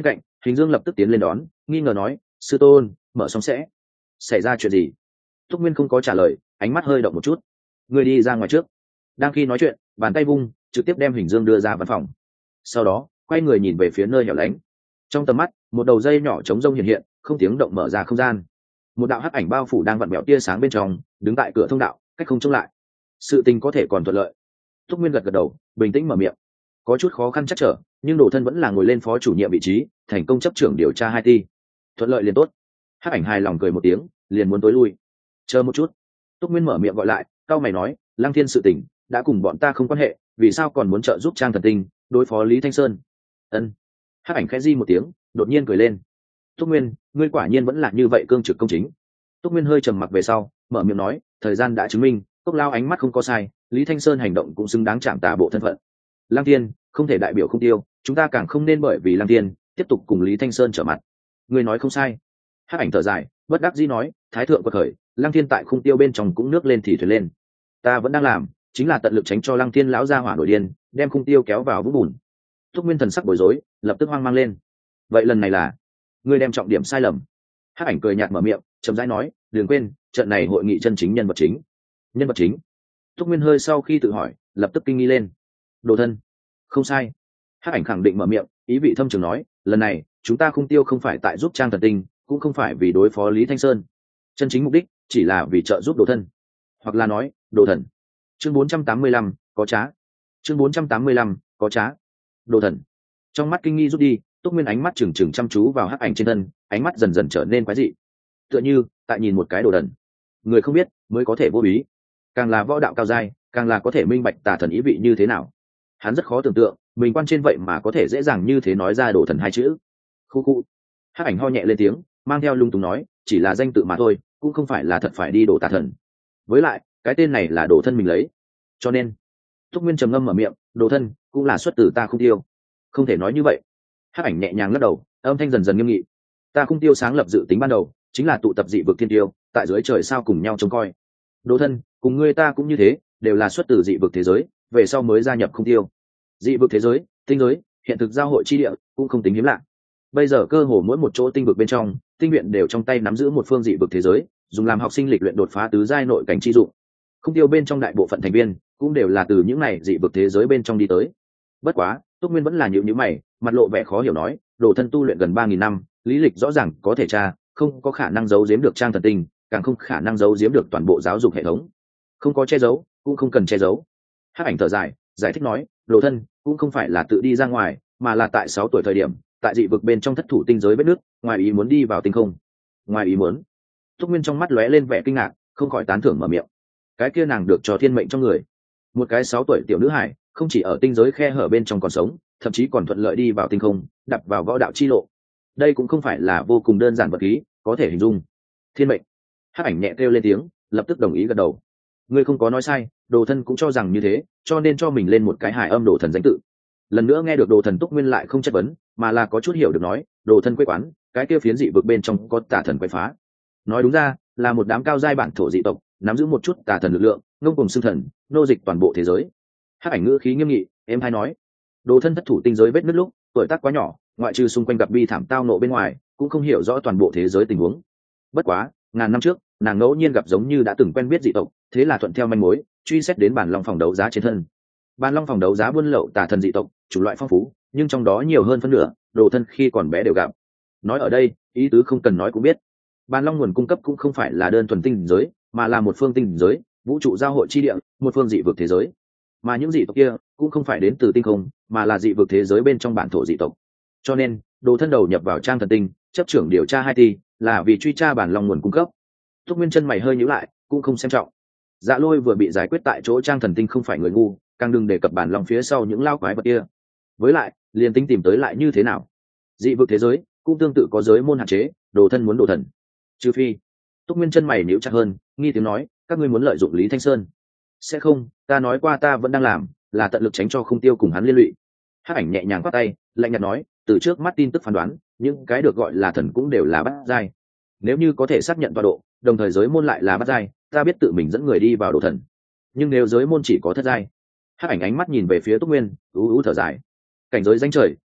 Hình Dương lập tức tiến lên đón, nghi ngờ nói, sư tôn, mở xong sẽ xảy ra chuyện gì? Túc Nguyên không có trả lời, ánh mắt hơi động một chút. Người đi ra ngoài trước. Đang khi nói chuyện, bàn tay vung, trực tiếp đem Hình Dương đưa ra văn phòng. Sau đó quay người nhìn về phía nơi hẻo lánh. Trong tầm mắt, một đầu dây nhỏ trống rông hiện hiện, không tiếng động mở ra không gian. Một đạo hắc ảnh bao phủ đang vặn vẹo tia sáng bên trong, đứng tại cửa thông đạo, cách không chống lại. Sự tình có thể còn thuận lợi. Túc Nguyên gật gật đầu, bình tĩnh mở miệng. Có chút khó khăn chắc trở, nhưng Đồ Thân vẫn là ngồi lên phó chủ nhiệm vị trí, thành công chấp trưởng điều tra 2 ti. Thuận lợi liền tốt. Hắc ảnh hài lòng cười một tiếng, liền muốn tối lui. Chờ một chút. Túc Nguyên mở miệng gọi lại, cao mày nói, Lăng Thiên sự tình đã cùng bọn ta không quan hệ, vì sao còn muốn trợ giúp Trang Thần Tinh đối phó Lý Thanh Sơn? Ân. Hắc ảnh khẽ di một tiếng, đột nhiên cười lên. Túc Nguyên, ngươi quả nhiên vẫn là như vậy cương trực công chính. Túc Nguyên hơi trầm mặc về sau, mở miệng nói, thời gian đã chứng minh, Cốc Lao ánh mắt không có sai, Lý Thanh Sơn hành động cũng xứng đáng chạm tà bộ thân phận. Lăng Thiên không thể đại biểu không tiêu, chúng ta càng không nên bởi vì Lăng Thiên tiếp tục cùng Lý Thanh Sơn trở mặt. Ngươi nói không sai. Hắc ảnh thở dài, bất đắc dĩ nói, thái thượng quật khởi, Lăng Thiên tại khung tiêu bên trong cũng nước lên thì thuyền lên. Ta vẫn đang làm, chính là tận lực tránh cho Lăng Thiên lão gia hỏa nổi điên, đem khung tiêu kéo vào vũng bùn. Túc Nguyên thần sắc bối rối, lập tức hoang mang lên. Vậy lần này là ngươi đem trọng điểm sai lầm. Hắc ảnh cười nhạt mở miệng, chậm rãi nói, đừng quên, trận này hội nghị chân chính nhân vật chính. Nhân vật chính? Túc Nguyên hơi sau khi tự hỏi, lập tức kinh nghi lên. Đồ Thân. Không sai. Hắc ảnh khẳng định mở miệng, ý vị thâm trường nói, lần này chúng ta khung tiêu không phải tại giúp Trang Thần Tinh, cũng không phải vì đối phó Lý Thanh Sơn. Chân chính mục đích chỉ là vì trợ giúp Đồ Thân, hoặc là nói Đồ Thần. Chương 485, có trá. Chương 485, có trá. Đồ Thần. Trong mắt kinh nghi rút đi, Túc Nguyên ánh mắt trừng trừng chăm chú vào Hắc ảnh trên thân, ánh mắt dần dần trở nên quái dị, tựa như tại nhìn một cái đồ đần. Người không biết mới có thể vô ý, càng là võ đạo cao giai, càng là có thể minh bạch tà thần ý vị như thế nào. Hắn rất khó tưởng tượng mình quan trên vậy mà có thể dễ dàng như thế nói ra Đồ Thần 2 chữ. Khu khu. Hắc ảnh ho nhẹ lên tiếng, mang theo lung túng nói, chỉ là danh tự mà thôi, cũng không phải là thật phải đi đổ tà thần. Với lại cái tên này là Đồ Thân mình lấy, cho nên. Túc Nguyên trầm ngâm mở miệng, Đồ Thân cũng là xuất từ ta Khung Tiêu. Không thể nói như vậy. Hắc ảnh nhẹ nhàng lắc đầu, âm thanh dần dần nghiêm nghị. Ta Khung Tiêu sáng lập dự tính ban đầu chính là tụ tập dị vực thiên tiêu, tại dưới trời sao cùng nhau trông coi. Đồ Thân cùng ngươi ta cũng như thế, đều là xuất từ dị vực thế giới, về sau mới gia nhập Khung Tiêu. Dị vực thế giới, tinh giới, hiện thực giao hội chi địa cũng không tính hiếm lạ. Bây giờ cơ hồ mỗi một chỗ tinh vực bên trong, tinh viện đều trong tay nắm giữ một phương dị vực thế giới, dùng làm học sinh lịch luyện đột phá tứ giai nội cảnh chi dụng. Khung Tiêu bên trong đại bộ phận thành viên cũng đều là từ những này dị vực thế giới bên trong đi tới. Bất quá, Túc Nguyên vẫn là nhíu mày, mặt lộ vẻ khó hiểu nói, Đồ Thân tu luyện gần 3000 năm, lý lịch rõ ràng có thể tra, không có khả năng giấu giếm được Trang Thần Tinh, càng không khả năng giấu giếm được toàn bộ giáo dục hệ thống. Không có che giấu, cũng không cần che giấu. Hắc ảnh thở dài, giải thích nói, Đồ Thân cũng không phải là tự đi ra ngoài, mà là tại 6 tuổi thời điểm, tại dị vực bên trong thất thủ tinh giới vết nước, ngoài ý muốn đi vào tinh không. Ngoài ý muốn? Túc Nguyên trong mắt lóe lên vẻ kinh ngạc, không khỏi tán thưởng mở miệng. Cái kia nàng được cho thiên mệnh trong người. Một cái 6 tuổi tiểu nữ hải, không chỉ ở tinh giới khe hở bên trong còn sống, thậm chí còn thuận lợi đi vào tinh không, đập vào võ đạo chi lộ. Đây cũng không phải là vô cùng đơn giản vật khí, có thể hình dung. Thiên mệnh. Hắc ảnh nhẹ kêu lên tiếng, lập tức đồng ý gật đầu. Ngươi không có nói sai, Đồ Thân cũng cho rằng như thế, cho nên cho mình lên một cái hài âm Đồ Thần danh tự. Lần nữa nghe được Đồ Thần, Túc Nguyên lại không chất vấn, mà là có chút hiểu được nói, Đồ Thân quê quán, cái kia phiến dị vực bên trong có tà thần quấy phá. Nói đúng ra, là một đám cao giai bản thổ dị tộc, nắm giữ một chút tà thần lực lượng, ngông cùng xưng thần, nô dịch toàn bộ thế giới. Hắc ảnh ngữ khí nghiêm nghị, em hay nói, Đồ Thân thất thủ tinh giới vết nứt lúc, tuổi tác quá nhỏ, ngoại trừ xung quanh gặp bi thảm tao nộ bên ngoài, cũng không hiểu rõ toàn bộ thế giới tình huống. Bất quá, ngàn năm trước, nàng ngẫu nhiên gặp giống như đã từng quen biết dị tộc, thế là thuận theo manh mối, truy xét đến bản long phòng đấu giá trên thân. Bản long phòng đấu giá buôn lậu tà thần dị tộc, chủ loại phong phú, nhưng trong đó nhiều hơn phân nửa, Đồ Thân khi còn bé đều gặp. Nói ở đây, ý tứ không cần nói cũng biết. Bản long nguồn cung cấp cũng không phải là đơn thuần tinh giới, mà là một phương tinh giới, vũ trụ giao hội chi địa, một phương dị vực thế giới. Mà những dị tộc kia cũng không phải đến từ tinh không, mà là dị vực thế giới bên trong bản thổ dị tộc. Cho nên, Đồ Thân đầu nhập vào Trang Thần Tinh, chấp trưởng điều tra 2 ti, là vì truy tra bản long nguồn cung cấp. Thúc Nguyên chân mày hơi nhíu lại, cũng không xem trọng. Dạ Lôi vừa bị giải quyết tại chỗ Trang Thần Tinh không phải người ngu, càng đừng đề cập bản long phía sau những lao quái vật kia. Với lại, liền tính tìm tới lại như thế nào? Dị vực thế giới cũng tương tự có giới môn hạn chế, Đồ Thân muốn Đồ Thần. Trừ phi. Túc Nguyên chân mày nhíu chặt hơn, nghi tiếng nói, các ngươi muốn lợi dụng Lý Thanh Sơn? Sẽ không, ta nói qua ta vẫn đang làm, là tận lực tránh cho Khung Tiêu cùng hắn liên lụy. Hắc ảnh nhẹ nhàng quát tay, lạnh nhạt nói, từ trước mắt tin tức phán đoán, những cái được gọi là thần cũng đều là bát giai. Nếu như có thể xác nhận tọa độ, đồng thời giới môn lại là bát giai, ta biết tự mình dẫn người đi vào Đồ Thần. Nhưng nếu giới môn chỉ có thất giai. Hắc ảnh ánh mắt nhìn về phía Túc Nguyên, ú ú thở dài. Cảnh giới danh trời,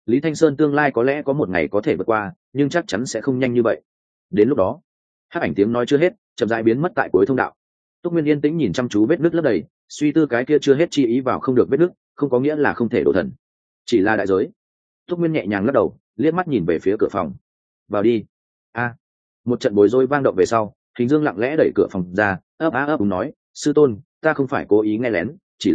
Lý Thanh Sơn tương lai có lẽ có một ngày có thể vượt qua, nhưng chắc chắn sẽ không nhanh như vậy. Đến lúc đó, hắc ảnh tiếng nói chưa hết, chậm rãi biến mất tại cuối thông đạo. Túc Nguyên yên tĩnh nhìn chăm chú vết nứt lấp đầy, suy tư cái kia chưa hết chi ý vào không được vết nứt, không có nghĩa là không thể đổ thần, chỉ là đại giới. Túc Nguyên nhẹ nhàng lắc đầu, liếc mắt nhìn về phía cửa phòng. Vào đi. A. Một trận bối rối vang động về sau, Hình Dương lặng lẽ đẩy cửa phòng ra, ấp á ấp úng nói, sư tôn, ta không phải cố ý nghe lén,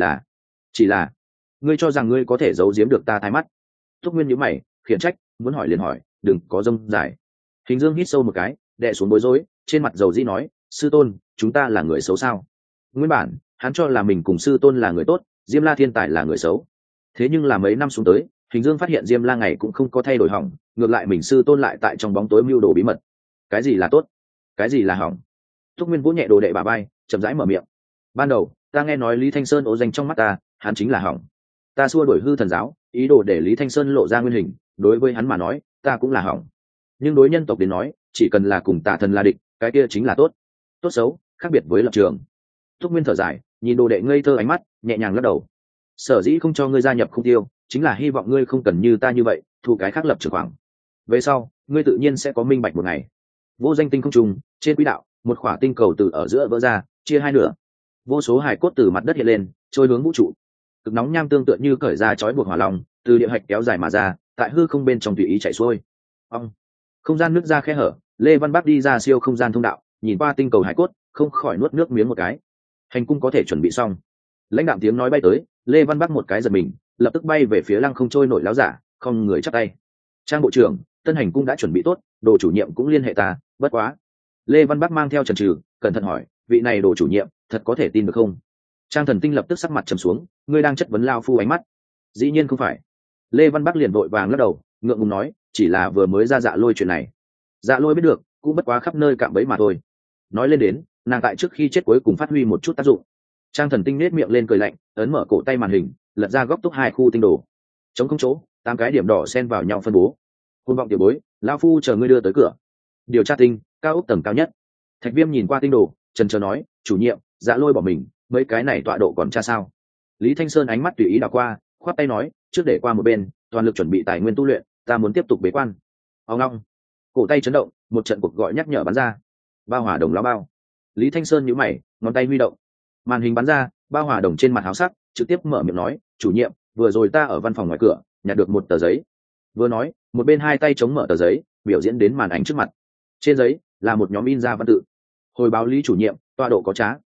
chỉ là, ngươi cho rằng ngươi có thể giấu giếm được ta thay mắt. Túc Nguyên nhíu mày, khiển trách, muốn hỏi liền hỏi, đừng có rông dài. Hình Dương hít sâu một cái, đè xuống bối rối, trên mặt dầu dĩ nói, sư tôn, chúng ta là người xấu sao? Nguyên bản hắn cho là mình cùng sư tôn là người tốt, Diêm La thiên tài là người xấu. Thế nhưng là mấy năm xuống tới, Hình Dương phát hiện Diêm La ngày cũng không có thay đổi hỏng, ngược lại mình sư tôn lại tại trong bóng tối mưu đồ bí mật. Cái gì là tốt, cái gì là hỏng? Túc Nguyên vỗ nhẹ đồ đệ bà bay, chậm rãi mở miệng. Ban đầu ta nghe nói Lý Thanh Sơn ố danh trong mắt ta, hắn chính là hỏng. Ta xua đuổi hư thần giáo, ý đồ để Lý Thanh Sơn lộ ra nguyên hình, đối với hắn mà nói, ta cũng là hỏng. Nhưng đối nhân tộc đến nói, chỉ cần là cùng tà thần là địch, cái kia chính là tốt. Tốt xấu khác biệt với lập trường. Túc Nguyên thở dài, nhìn đồ đệ ngây thơ ánh mắt, nhẹ nhàng lắc đầu. Sở dĩ không cho ngươi gia nhập Không Tiêu, chính là hy vọng ngươi không cần như ta như vậy, thu cái khác lập trường khoảng. Về sau, ngươi tự nhiên sẽ có minh bạch một ngày. Vô danh tinh không trùng, trên quỹ đạo, một khỏa tinh cầu từ ở giữa vỡ ra, chia hai nửa. Vô số hài cốt từ mặt đất hiện lên, trôi hướng vũ trụ. Cực nóng nham tương tựa như cởi ra chói buộc hỏa long, từ địa hạch kéo dài mà ra, tại hư không bên trong tùy ý chạy xuôi. Ông, không gian nứt ra khe hở, Lê Văn Bắc đi ra siêu không gian thông đạo, nhìn qua tinh cầu hải cốt, không khỏi nuốt nước miếng một cái. Hành cung có thể chuẩn bị xong. Lãnh đạm tiếng nói bay tới, Lê Văn Bắc một cái giật mình, lập tức bay về phía lăng không trôi nổi láo giả, không người chắp tay. Trang bộ trưởng, tân hành cung đã chuẩn bị tốt, đồ chủ nhiệm cũng liên hệ ta, bất quá. Lê Văn Bắc mang theo chần chừ, cẩn thận hỏi, vị này đồ chủ nhiệm, thật có thể tin được không? Trang Thần Tinh lập tức sắc mặt trầm xuống, ngươi đang chất vấn lao phu ánh mắt. Dĩ nhiên không phải. Lê Văn Bắc liền vội vàng lắc đầu, ngượng ngùng nói, chỉ là vừa mới ra Dạ Lôi chuyện này. Dạ Lôi biết được, cũng bất quá khắp nơi cạm bẫy mà thôi. Nói lên đến, nàng tại trước khi chết cuối cùng phát huy một chút tác dụng. Trang Thần Tinh nết miệng lên cười lạnh, ấn mở cổ tay màn hình, lật ra góc túc hai khu tinh đồ. Chống không chỗ, 8 cái điểm đỏ xen vào nhau phân bố. Hôn vọng tiểu bối, lão phu chờ ngươi đưa tới cửa. Điều tra tinh, cao ốc tầng cao nhất. Thạch Viêm nhìn qua tinh đồ, chần chờ nói, chủ nhiệm, Dạ Lôi bỏ mình, mấy cái này tọa độ còn tra sao? Lý Thanh Sơn ánh mắt tùy ý đảo qua, khoát tay nói, trước để qua một bên, toàn lực chuẩn bị tài nguyên tu luyện, ta muốn tiếp tục bế quan. Ông long, cổ tay chấn động, một trận cuộc gọi nhắc nhở bắn ra. Bao hỏa đồng lão bao. Lý Thanh Sơn nhíu mày, ngón tay huy động, màn hình bắn ra, bao hỏa đồng trên mặt háo sắc, trực tiếp mở miệng nói, chủ nhiệm, vừa rồi ta ở văn phòng ngoài cửa, nhặt được một tờ giấy. Vừa nói, một bên hai tay chống mở tờ giấy, biểu diễn đến màn ảnh trước mặt. Trên giấy là một nhóm in ra văn tự. Hồi báo Lý chủ nhiệm, tọa độ có trá.